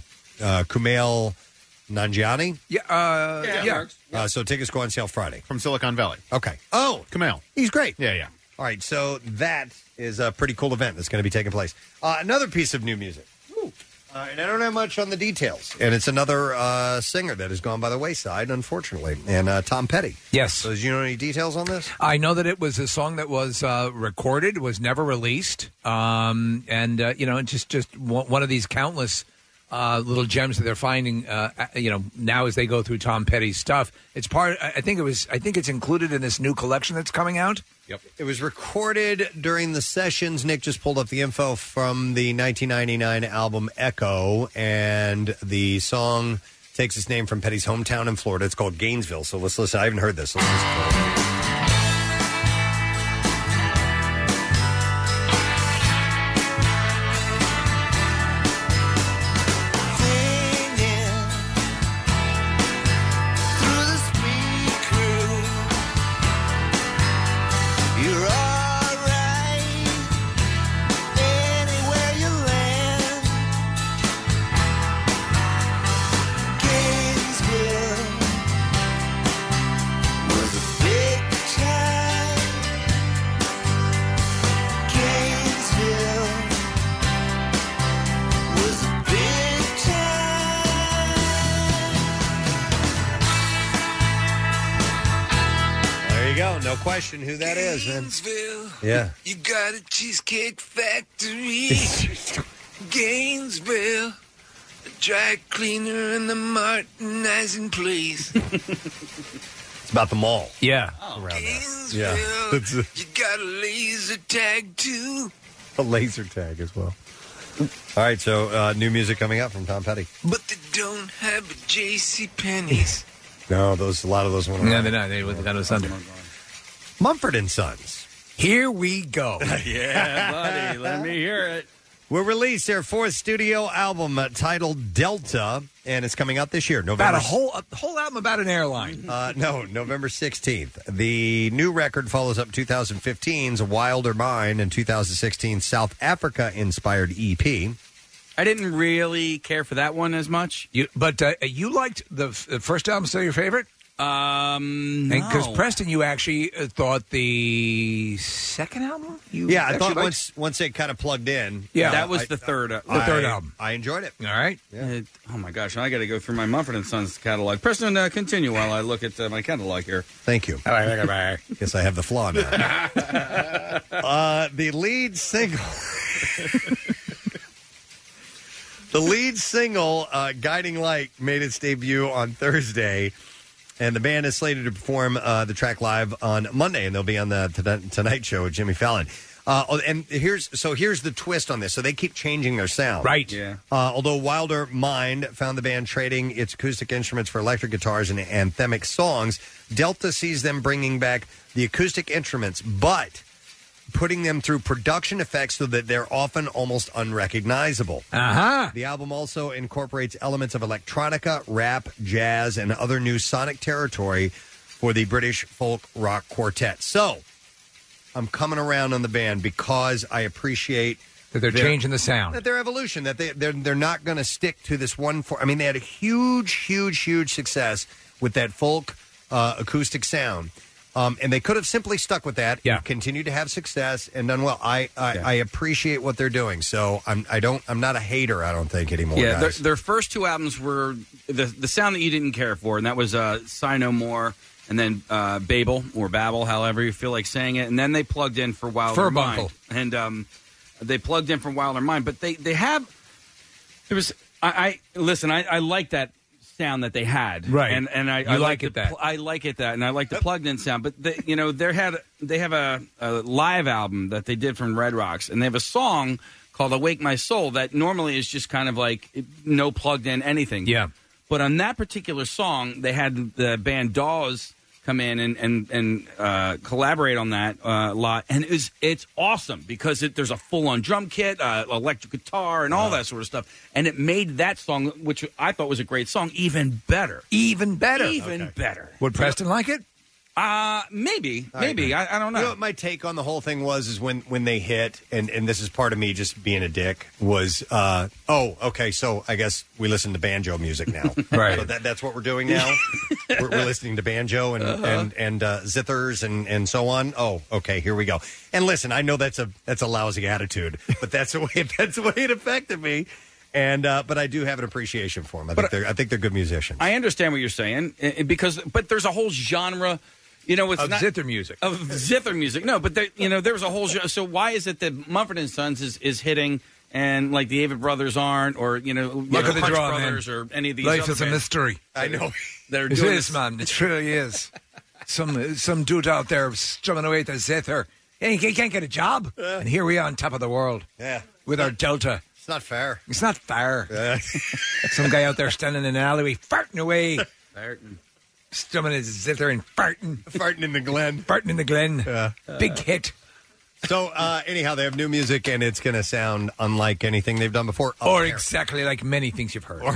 S3: Kumail Nanjiani.
S9: Yeah, uh,
S10: Yeah,
S9: yeah.
S10: works.
S3: Uh, so tickets go on sale Friday.
S10: From Silicon Valley.
S3: Okay. Oh,
S10: Kumail.
S3: he's great.
S10: Yeah, yeah.
S3: All right, so that is a pretty cool event that's going to be taking place. Uh, another piece of new music. Uh, and I don't have much on the details. And it's another uh, singer that has gone by the wayside, unfortunately, and uh, Tom Petty.
S9: Yes.
S3: So, do you know any details on this?
S9: I know that it was a song that was uh, recorded, was never released, um, and uh, you know, it's just just one one of these countless uh, little gems that they're finding. Uh, you know, now as they go through Tom Petty's stuff, it's part. I think it was. I think it's included in this new collection that's coming out.
S3: Yep. It was recorded during the sessions. Nick just pulled up the info from the nineteen ninety-nine album Echo, and the song takes its name from Petty's hometown in Florida. It's called Gainesville. So let's listen. I haven't heard this. Let's listen to it. No question who that is, man. Yeah.
S19: You got a cheesecake factory. Gainesville. A dry cleaner and the Martinizing place.
S3: It's about the mall.
S9: Yeah.
S3: Around there.
S19: Gainesville.
S3: Yeah. It's a,
S19: You got a laser tag too.
S3: a laser tag as well. All right, so uh, new music coming out from Tom Petty.
S19: But they don't have a J C Penney's.
S3: No, those a lot of those went
S9: No,
S3: around.
S9: they're not. They went down to Sunday.
S3: Mumford and Sons.
S9: Here we go.
S7: Yeah, buddy. Let me hear it.
S3: Will release their fourth studio album uh, titled Delta, and it's coming out this year, November.
S9: About a whole a whole album about an airline.
S3: Uh, no, November sixteenth. The new record follows up twenty fifteen's Wilder Mind and two thousand sixteen South Africa-inspired E P.
S7: I didn't really care for that one as much.
S9: You, but uh, you liked the, f- the first album, still your favorite?
S7: Um,
S9: Because
S7: no.
S9: Preston, you actually uh, thought the second album? You
S3: Yeah, I
S9: actually
S3: thought
S9: liked?
S3: once once it kind of plugged in.
S9: Yeah.
S7: that was
S3: I-
S7: the third. Uh,
S9: The third
S3: I-
S9: album.
S3: I enjoyed it.
S9: All right.
S7: It- oh my gosh! I got to go through my Mumford and Sons catalog. Preston, uh, continue while I look at uh, my catalog here.
S3: Thank you.
S9: All right, bye.
S3: Guess I have the flaw now. uh, the lead single. The lead single, uh, Guiding Light, made its debut on Thursday, and the band is slated to perform uh, the track live on Monday, and they'll be on the Tonight- Tonight Show with Jimmy Fallon. Uh, oh, and here's so here's the twist on this. So they keep changing their sound.
S9: Right.
S7: Yeah.
S3: Uh, although Wilder Mind found the band trading its acoustic instruments for electric guitars and anthemic songs, Delta sees them bringing back the acoustic instruments, but putting them through production effects so that they're often almost unrecognizable.
S9: Uh-huh.
S3: The album also incorporates elements of electronica, rap, jazz, and other new sonic territory for the British folk rock quartet. So, I'm coming around on the band because I appreciate
S9: That they're
S3: their-
S9: changing the sound.
S3: that their evolution, that they they're they're not going to stick to this one. For I mean, they had a huge, huge, huge success with that folk uh, acoustic sound. Um, and they could have simply stuck with that,
S9: Yeah.
S3: and continued to have success and done well. I I,
S7: Yeah.
S3: I appreciate what they're doing, so I'm I don't I'm not a hater. I don't think anymore.
S7: Yeah, their,
S3: guys.
S7: their first two albums were the the sound that you didn't care for, and that was uh, Sigh No More, and then uh, Babel or Babel, however you feel like saying it, and then they plugged in for Wilder
S9: Furbunkle.
S7: Mind, and um, they plugged in for Wilder Mind, but they they have it was I, I listen I, I like that sound that they had,
S9: Right.
S7: and and I,
S9: You
S7: I
S9: like
S7: the
S9: it that.
S7: pl- I like it that, and I like the plugged in sound, but they, you know they had they have a, a live album that they did from Red Rocks, and they have a song called "Awake My Soul" that normally is just kind of like no plugged in anything.
S9: Yeah.
S7: But on that particular song, they had the band Dawes come in and and, and uh, collaborate on that uh, a lot, and it was, it's awesome because it, there's a full on drum kit, uh, electric guitar, and all that sort of stuff, and it made that song, which I thought was a great song, even better.
S9: Even better.
S7: Even better.
S9: Would Preston like it?
S7: Uh maybe,
S3: I
S7: maybe.
S3: agree.
S7: I, I don't know.
S3: You know what my take on the whole thing was is when when they hit, and and this is part of me just being a dick, was uh oh okay, so I guess we listen to banjo music now.
S9: Right.
S3: So that that's what we're doing now. we're, we're listening to banjo and
S7: Uh-huh.
S3: and and uh, zithers and and so on. Oh, okay, here we go. And listen, I know that's a that's a lousy attitude, but that's the way that's the way it affected me. And uh, but I do have an appreciation for them. I think they're I think they're good musicians.
S7: I understand what you're saying eh, eh, because, but there's a whole genre. You know, it's
S9: Of
S7: not
S9: zither music.
S7: Of zither music. No, but there, you know, there was a whole. genre. So why is it that Mumford and Sons is, is hitting and like the Avett Brothers aren't, or you know,
S9: Look
S7: you know,
S9: at the
S7: Punch
S9: draw,
S7: Brothers
S9: man.
S7: or any of these?
S9: Life
S7: other
S9: is a
S7: bands
S9: mystery.
S3: I know.
S7: that are
S9: It
S7: doing
S9: is,
S7: this.
S9: man. It really is. Some some dude out there strumming away the zither. Hey, he can't get a job. And here we are on top of the world.
S3: Yeah.
S9: With our Delta.
S3: It's not fair.
S9: It's not fair. Some guy out there standing in an alleyway farting away.
S7: Farting.
S9: Strumming his zither and farting.
S3: Farting in the Glen.
S9: Farting in the Glen.
S3: Yeah.
S9: Big hit.
S3: So uh, anyhow, they have new music, and it's going to sound unlike anything they've done before.
S9: Or
S3: apparently.
S9: exactly like many things you've heard.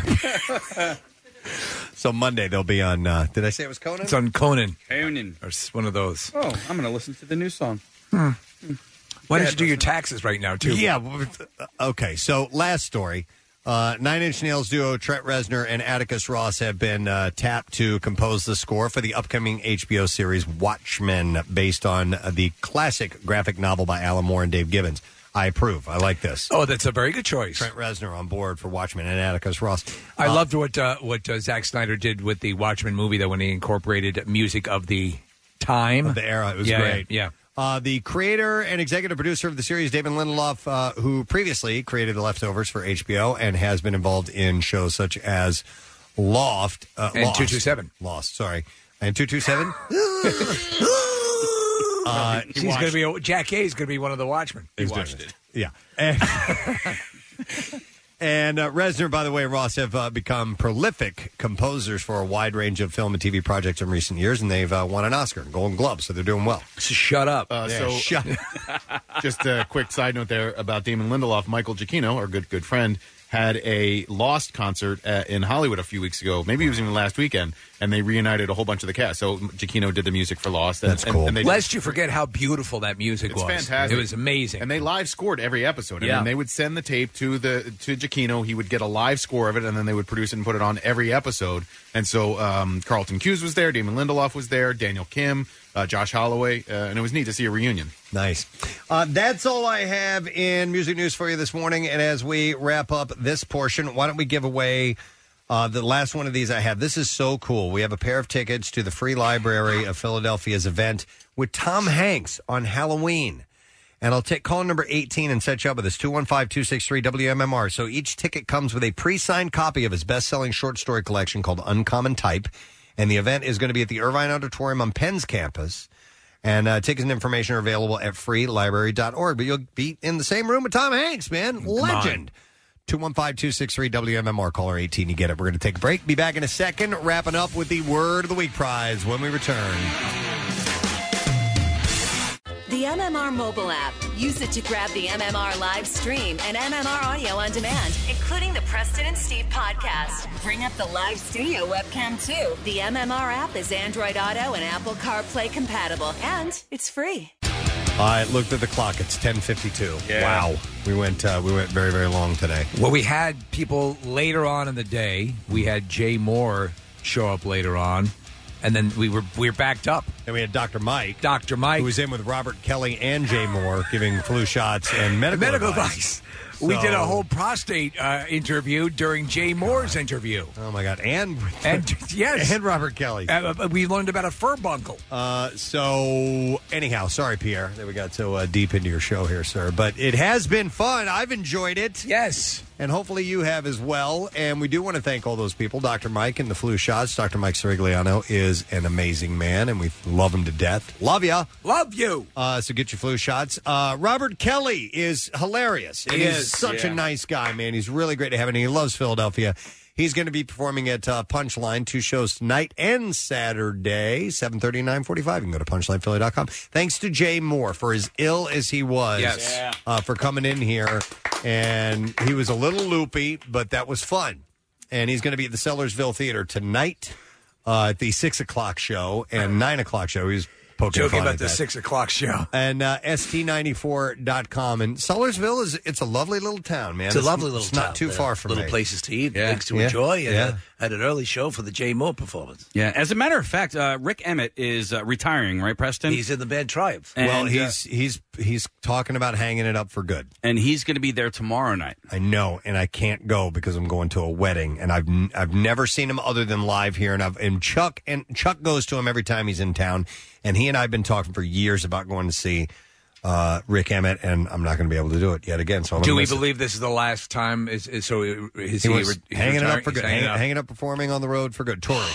S3: So Monday they'll be on. Uh, did I say it was Conan?
S9: It's on Conan.
S7: Conan.
S9: Or s- one of those.
S7: Oh, I'm going to listen to the new song.
S9: Hmm. Why don't
S7: ahead,
S9: you do your taxes right now, too?
S3: Yeah. well, Okay. So last story. Uh, Nine Inch Nails duo Trent Reznor and Atticus Ross have been uh, tapped to compose the score for the upcoming H B O series Watchmen, based on uh, the classic graphic novel by Alan Moore and Dave Gibbons. I approve. I like this.
S9: Oh, that's a very good choice.
S3: Trent Reznor on board for Watchmen and Atticus Ross.
S9: I
S3: Uh,
S9: loved what uh, what uh, Zack Snyder did with the Watchmen movie, though, when he incorporated music of the time.
S3: of the era. It was
S9: Yeah,
S3: great.
S9: Yeah.
S3: Uh, the creator and executive producer of the series, David Lindelof, uh, who previously created The Leftovers for H B O and has been involved in shows such as Loft. Uh,
S9: And
S3: Lost.
S9: two two seven.
S3: Lost, sorry. And two two seven? uh,
S9: He's going to be Jack A is going to be one of the Watchmen.
S3: He's
S7: watched
S3: doing
S7: it.
S3: Yeah. And, And uh, Reznor, by the way, Ross have uh, become prolific composers for a wide range of film and T V projects in recent years, and they've uh, won an Oscar and Golden Globe, so they're doing well.
S9: Shut up.
S10: Uh,
S3: Yeah,
S10: so,
S3: shut
S10: just a quick side note there about Damon Lindelof. Michael Giacchino, our good good friend, had a Lost concert uh, in Hollywood a few weeks ago. Maybe it was even last weekend, and they reunited a whole bunch of the cast. So Giacchino did the music for Lost. And,
S9: That's
S10: and-
S9: cool.
S10: And, they
S9: Lest you forget how beautiful that music
S10: It's
S9: was.
S10: fantastic.
S9: It was amazing.
S10: And they live scored every episode. I
S9: Yeah.
S10: mean, they would send the tape to the to Giacchino. He would get a live score of it, and then they would produce it and put it on every episode. And so um, Carlton Cuse was there, Damon Lindelof was there, Daniel Kim, uh, Josh Holloway, uh, and it was neat to see a reunion.
S3: Nice. Uh, that's all I have in music news for you this morning. And as we wrap up this portion, why don't we give away uh, the last one of these I have? This is so cool. We have a pair of tickets to the Free Library of Philadelphia's event with Tom Hanks on Halloween. And I'll take call number eighteen and set you up with this, two one five, two six three, W M M R. So each ticket comes with a pre-signed copy of his best-selling short story collection called Uncommon Type. And the event is going to be at the Irvine Auditorium on Penn's campus. And uh, tickets and information are available at free library dot org. But you'll be in the same room with Tom Hanks, man. Legend. two one five, two six three, W M M R. Caller eighteen, you get it. We're going to take a break. Be back in a second, wrapping up with the Word of the Week prize when we return.
S13: The M M R mobile app. Use it to grab the M M R live stream and M M R audio on demand, including the Preston and Steve podcast. Bring up the live studio webcam, too. The M M R app is Android Auto and Apple CarPlay compatible, and it's free.
S3: I looked at the clock. It's ten fifty-two.
S9: Yeah.
S3: Wow. We went uh, we went very, very long today.
S9: Well, we had people later on in the day. We had Jay Moore show up later on, and then we were we were backed up.
S3: And we had Doctor Mike.
S9: Doctor Mike.
S3: Who was in with Robert Kelly and Jay Moore giving flu shots and medical,
S9: Medical
S3: advice.
S9: advice. We
S3: So-
S9: did a whole prostate uh, interview during Jay Moore's interview.
S3: Oh, my God. And,
S9: and yes.
S3: and Robert Kelly.
S9: Uh, we learned about a furbuncle.
S3: Uh, so, anyhow, sorry, Pierre, that we got so uh, deep into your show here, sir. But it has been fun. I've enjoyed it.
S9: Yes.
S3: And hopefully you have as well. And we do want to thank all those people. Doctor Mike and the flu shots. Doctor Mike Sirigliano is an amazing man, and we love him to death. Love ya.
S9: Love you.
S3: Uh, so get your flu shots. Uh, Robert Kelly is hilarious. And
S9: He
S3: he's
S9: is,
S3: such
S9: yeah.
S3: a nice guy, man. He's really great to have, and he loves Philadelphia. He's going to be performing at uh, Punchline, two shows tonight and Saturday, seven thirty, nine forty-five. You can go to punchline philly dot com. Thanks to Jay Moore, for as ill as he was,
S9: Yes. Yeah.
S3: uh, for coming in here. And he was a little loopy, but that was fun. And he's going to be at the Sellersville Theater tonight uh, at the six o'clock show and nine o'clock show. He's poking
S9: Joking
S3: fun
S9: about
S3: at
S9: the
S3: that.
S9: six o'clock show.
S3: And uh, S T ninety-four dot com. And Sellersville, is it's a lovely little town, man.
S14: It's a lovely little
S3: It's
S14: town.
S3: not too
S14: There
S3: far
S14: are
S3: from
S14: little
S3: me.
S14: places to eat,
S7: Yeah.
S14: things to
S3: Yeah.
S14: enjoy, and
S3: Yeah.
S14: uh, had an early show for the Jay Moore performance.
S7: Yeah, as a matter of fact, uh, Rick Emmett is uh, retiring, right, Preston?
S14: He's in the band Triumph.
S3: Well,
S7: And, uh,
S3: he's he's he's talking about hanging it up for good.
S7: and he's going to be there tomorrow night.
S3: I know, and I can't go because I'm going to a wedding, and I've n- I've never seen him other than live here, and I've and Chuck and Chuck goes to him every time he's in town, and he and I've been talking for years about going to see uh, Rick Emmett, and I'm not going to be able to do it yet again. So I'm
S9: Do
S3: gonna
S9: we
S3: miss it.
S9: believe this is the last time? Is, is so? Is
S3: he
S9: he,
S3: was
S9: re- he's
S3: hanging it
S9: retiring?
S3: up for
S9: He's
S3: good,
S9: hanging
S3: hanging,
S9: up.
S3: hanging up performing on the road for good, touring.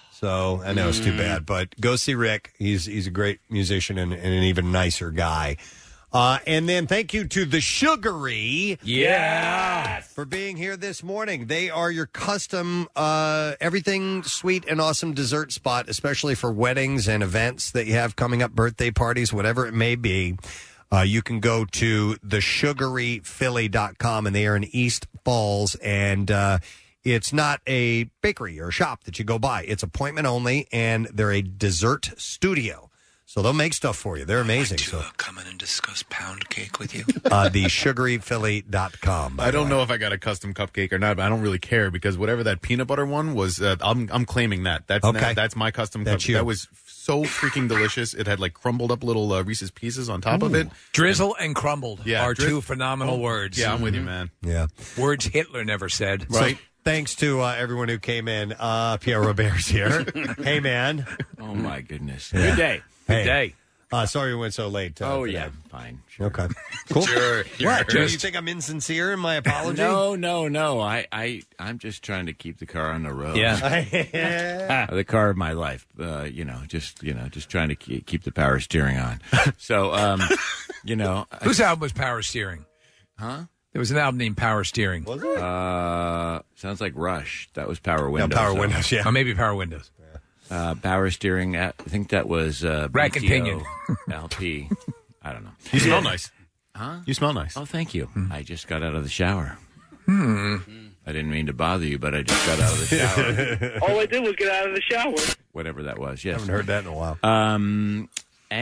S3: So I know it's too bad, but go see Rick. He's he's a great musician and, and an even nicer guy. Uh, and then thank you to the Sugary,
S9: Yeah.
S3: for being here this morning. They are your custom, uh, everything sweet and awesome dessert spot, especially for weddings and events that you have coming up, birthday parties, whatever it may be. Uh, you can go to the sugary philly dot com, and they are in East Falls, and uh, it's not a bakery or a shop that you go by. It's appointment only, and they're a dessert studio. So they'll make stuff for you. They're amazing. So
S19: Come in and discuss pound cake with you.
S3: uh, the sugary philly dot com.
S10: I don't know if I got a custom cupcake or not, but I don't really care because whatever that peanut butter one was, uh, I'm I'm claiming that. That's
S3: Okay.
S10: that, that's my custom
S3: That's
S10: cupcake.
S3: you.
S10: That was so freaking delicious. It had like crumbled up little uh, Reese's Pieces on top of it.
S9: Drizzle and crumbled
S10: Yeah,
S9: are
S10: drizz-
S9: two phenomenal
S10: Oh,
S9: words.
S10: Yeah, I'm with you, man.
S3: Yeah.
S9: Words Hitler never said.
S3: So thanks to uh, everyone who came in. Uh, Pierre Robert's here. Hey, man.
S15: Oh, my goodness.
S3: Yeah.
S15: Good day. Good
S3: Hey.
S15: day.
S3: Uh, sorry we went so late. Uh,
S15: Oh,
S3: today.
S15: yeah. Fine.
S3: Okay. Cool.
S15: Sure.
S3: What? Do
S15: Just-
S3: you think I'm insincere in my apology?
S15: No, no, no. I, I, I'm just trying to keep the car on the road.
S3: Yeah.
S15: the car of my life. Uh, you know, just you know, just trying to keep, keep the power steering on. So, um, you know,
S9: Whose album was Power Steering?
S15: huh?
S9: There was an album named Power Steering.
S3: Was it?
S15: Uh, sounds like Rush. That was Power Windows.
S9: Power
S15: so-
S9: Windows, yeah. Or maybe Power Windows.
S15: Uh, Power Steering. I think that was uh,
S9: Rack and
S15: B T O
S9: Pinion.
S15: L P. I don't know.
S10: You smell nice.
S15: Huh?
S10: You smell nice.
S15: Oh, thank you. I just got out of the shower.
S9: Hmm.
S15: I didn't mean to bother you, but I just got out of the shower.
S12: All I did was get out of the shower.
S15: Whatever that was. Yes.
S3: Haven't heard that in a while.
S15: Um,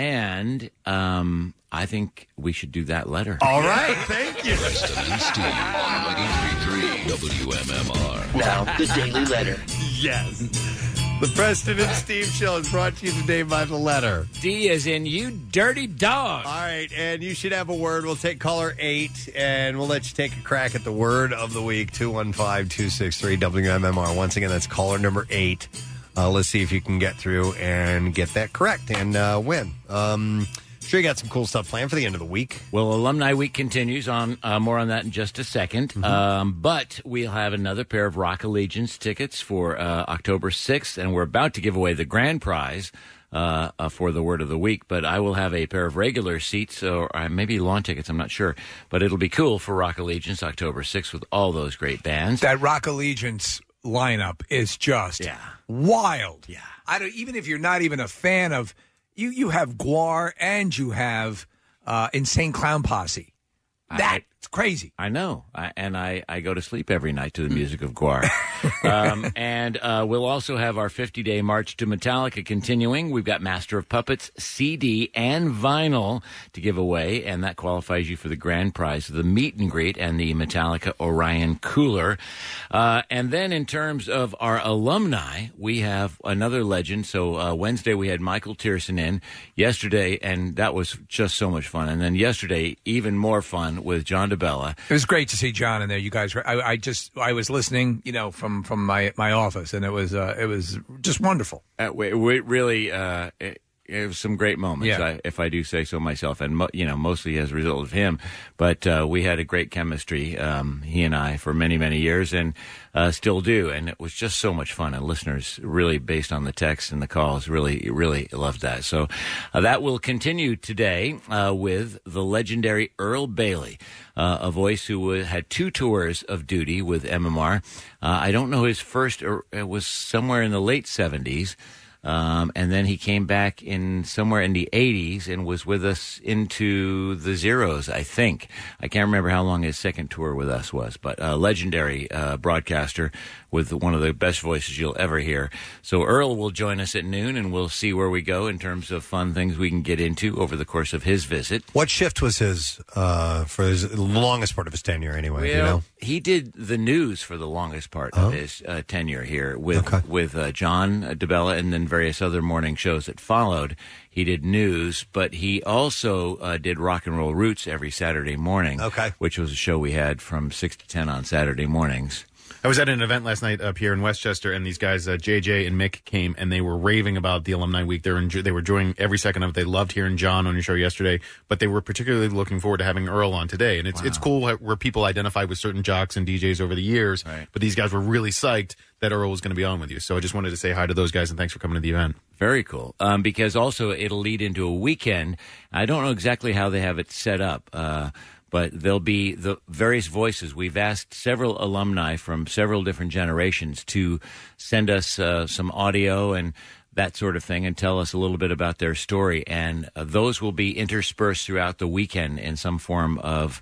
S15: and um, I think we should do that letter.
S3: All right. Thank you.
S2: Preston and Steve on ninety-three point three W M M R.
S18: Now, the Daily Letter.
S3: Yes. The Preston and Steve Show is brought to you today by The Letter.
S8: D as in you dirty dog.
S3: All right, and you should have a word. We'll take caller eight, and we'll let you take a crack at the word of the week, two one five, two six three, W M M R. Once again, that's caller number eight. Uh, let's see if you can get through and get that correct and uh, win. Um, sure you got some cool stuff planned for the end of the week.
S15: Well, Alumni Week continues. On uh, more on that in just a second.
S3: Mm-hmm.
S15: Um, but we'll have another pair of Rock Allegiance tickets for uh, October sixth, and we're about to give away the grand prize uh, uh, for the Word of the Week. But I will have a pair of regular seats, or uh, maybe lawn tickets, I'm not sure. But it'll be cool for Rock Allegiance October sixth with all those great bands.
S9: That Rock Allegiance lineup is just
S15: yeah.
S9: wild.
S15: Yeah.
S9: I don't, even if you're not even a fan of, you, you have Gwar and you have uh, Insane Clown Posse. That's crazy.
S15: I know. I, and I, I go to sleep every night to the music of Gwar. um, and uh, we'll also have our fifty-day March to Metallica continuing. We've got Master of Puppets C D and vinyl to give away, and that qualifies you for the grand prize of the meet and greet and the Metallica Orion Cooler. Uh, and then in terms of our alumni, we have another legend. So uh, Wednesday we had Michael Tierson in. Yesterday, and that was just so much fun. And then yesterday, even more fun with John DeBella.
S9: It was great to see John in there. You guys, were, I, I just, I was listening, you know, from, from my, my office, and it was, uh, it was just wonderful.
S15: Uh, we, we really, uh, it, it was some great moments,
S9: Yeah.
S15: I, if I do say so myself, and mo- you know, mostly as a result of him. But uh, we had a great chemistry, um, he and I, for many, many years, and uh, still do. And it was just so much fun. And listeners, really, based on the texts and the calls, really, really loved that. So uh, that will continue today uh, with the legendary Earl Bailey, uh, a voice who uh, had two tours of duty with M M R. Uh, I don't know his first, or it was somewhere in the late seventies. Um, and then he came back in somewhere in the eighties and was with us into the zeros, I think. I can't remember how long his second tour with us was, but a legendary uh, broadcaster with one of the best voices you'll ever hear. So Earl will join us at noon, and we'll see where we go in terms of fun things we can get into over the course of his visit.
S3: What shift was his uh, for his the longest part of his tenure, anyway?
S15: Well,
S3: do you know?
S15: he did the news for the longest part
S3: Oh.
S15: of his uh, tenure here with with uh, John DeBella, and then various other morning shows that followed. He did news, but he also uh, did Rock and Roll Roots every Saturday morning,
S3: okay.
S15: which was a show we had from six to ten on Saturday mornings.
S10: I was at an event last night up here in Westchester, and these guys, uh, J J and Mick, came, and they were raving about the Alumni Week. They were enjo- they were enjoying every second of it. They loved hearing John on your show yesterday, but they were particularly looking forward to having Earl on today. And it's it's cool where people identify with certain jocks and D Js over the years, but these guys were really psyched that Earl was going to be on with you. So I just wanted to say hi to those guys, and thanks for coming to the event.
S15: Very cool. Um, because also it'll lead into a weekend. I don't know exactly how they have it set up, uh, but there'll be the various voices. We've asked several alumni from several different generations to send us uh, some audio and that sort of thing and tell us a little bit about their story. And uh, those will be interspersed throughout the weekend in some form of,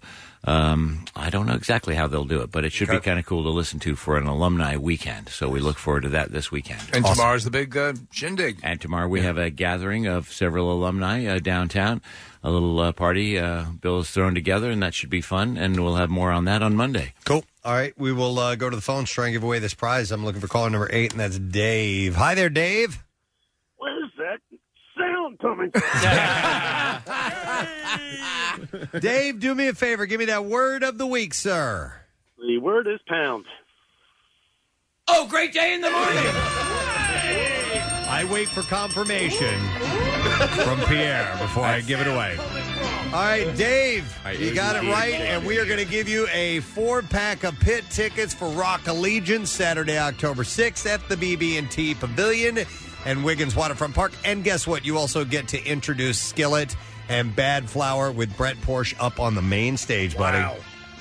S15: um, I don't know exactly how they'll do it, but it should be kind of cool to listen to for an alumni weekend. So we look forward to that this weekend.
S9: And tomorrow's the big uh, shindig.
S15: And tomorrow we have a gathering of several alumni uh, downtown, a little uh, party uh, Bill has thrown together, and that should be fun. And we'll have more on that on Monday.
S3: Cool. All right, we will uh, go to the phones, try and give away this prize. I'm looking for caller number eight, and that's Dave. Hi there, Dave.
S12: Where's that sound coming from?
S3: Dave, do me a favor. Give me that word of the week, sir.
S12: The word is pound.
S8: Oh, great day in the morning.
S3: I wait for confirmation from Pierre before I give it away. All right, Dave, you got it right, and we are going to give you a four-pack of pit tickets for Rock Allegiance Saturday, October sixth at the B B and T Pavilion and Wiggins Waterfront Park. And guess what? You also get to introduce Skillet and Bad Flower with Brett Porsche up on the main stage, buddy.
S12: Wow.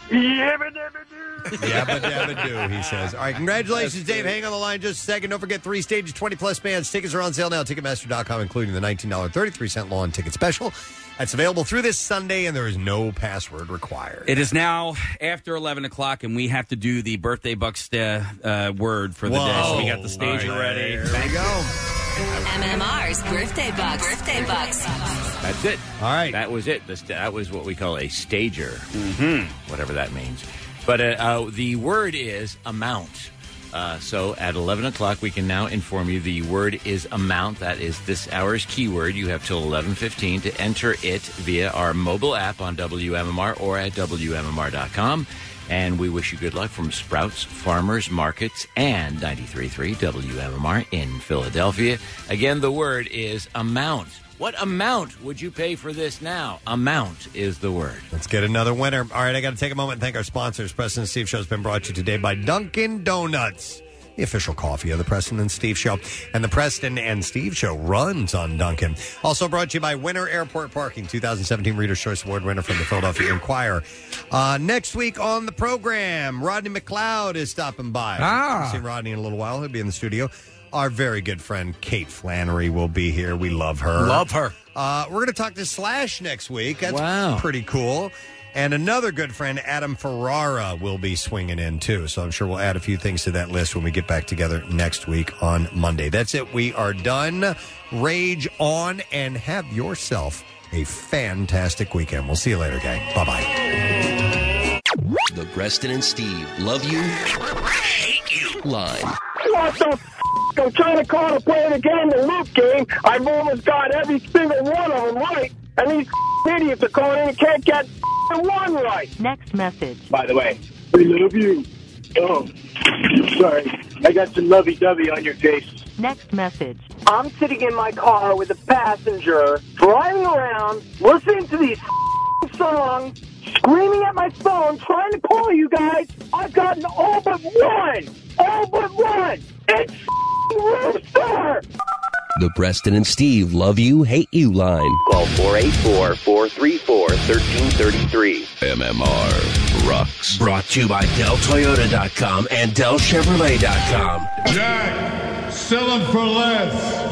S12: Yabba dabba doo.
S3: Yabba dabba doo, he says. All right, congratulations, Dave. Hang on the line just a second. Don't forget, three stages, twenty-plus bands. Tickets are on sale now, Ticketmaster dot com, including the nineteen dollars and thirty-three cent lawn ticket special. That's available through this Sunday, and there is no password required.
S7: It is now after eleven o'clock, and we have to do the birthday bucks uh, uh, word for the
S3: Whoa.
S7: day. So we got the stage
S3: All right,
S7: ready.
S3: There we go.
S13: M M R's Birthday Bucks. Birthday Bucks.
S15: That's it.
S3: All right.
S15: That was it. The st- that was what we call a stager, mm-hmm. whatever that means. But uh, uh, the word is amount. Uh, so at eleven o'clock, we can now inform you the word is amount. That is this hour's keyword. You have till eleven fifteen to enter it via our mobile app on W M M R or at W M M R dot com. And we wish you good luck from Sprouts Farmers Markets and ninety-three point three W M M R in Philadelphia. Again, the word is amount. What amount would you pay for this now? Amount is the word.
S3: Let's get another winner. All right, I got to take a moment and thank our sponsors. Preston and Steve Show has been brought to you today by Dunkin' Donuts, the official coffee of the Preston and Steve Show. And the Preston and Steve Show runs on Dunkin'. Also brought to you by Winter Airport Parking, twenty seventeen Reader's Choice Award winner from the Philadelphia Inquirer. Uh, next week on the program, Rodney McLeod is stopping by.
S9: Ah.
S3: We'll see Rodney in a little while. He'll be in the studio. Our very good friend Kate Flannery will be here. We love her.
S9: Love her.
S3: Uh, we're going to talk to Slash next week. That's
S9: Wow.
S3: pretty cool. And another good friend, Adam Ferrara, will be swinging in, too. So I'm sure we'll add a few things to that list when we get back together next week on Monday. That's it. We are done. Rage on and have yourself a fantastic weekend. We'll see you later, gang. Bye-bye.
S2: The Preston and Steve Love You, Hate You line.
S12: What the f***? I'm trying to call to play the game, the loop game. I've almost got every single one of them right. And these f***ing idiots are calling in and can't get f***ing one right.
S16: Next message.
S12: By the way, we love you. Oh, sorry. I got some lovey-dovey on your face.
S16: Next message.
S12: I'm sitting in my car with a passenger, driving around, listening to these f***ing songs, screaming at my phone, trying to call you guys. I've gotten all but one. All but one. It's f***ing Rooster.
S2: The Preston and Steve Love You, Hate You line. Call four eight four, four three four, one three three three. M M R rocks.
S8: Brought to you by Del Toyota dot com and Del Chevrolet dot com.
S17: Jack, sell them for less.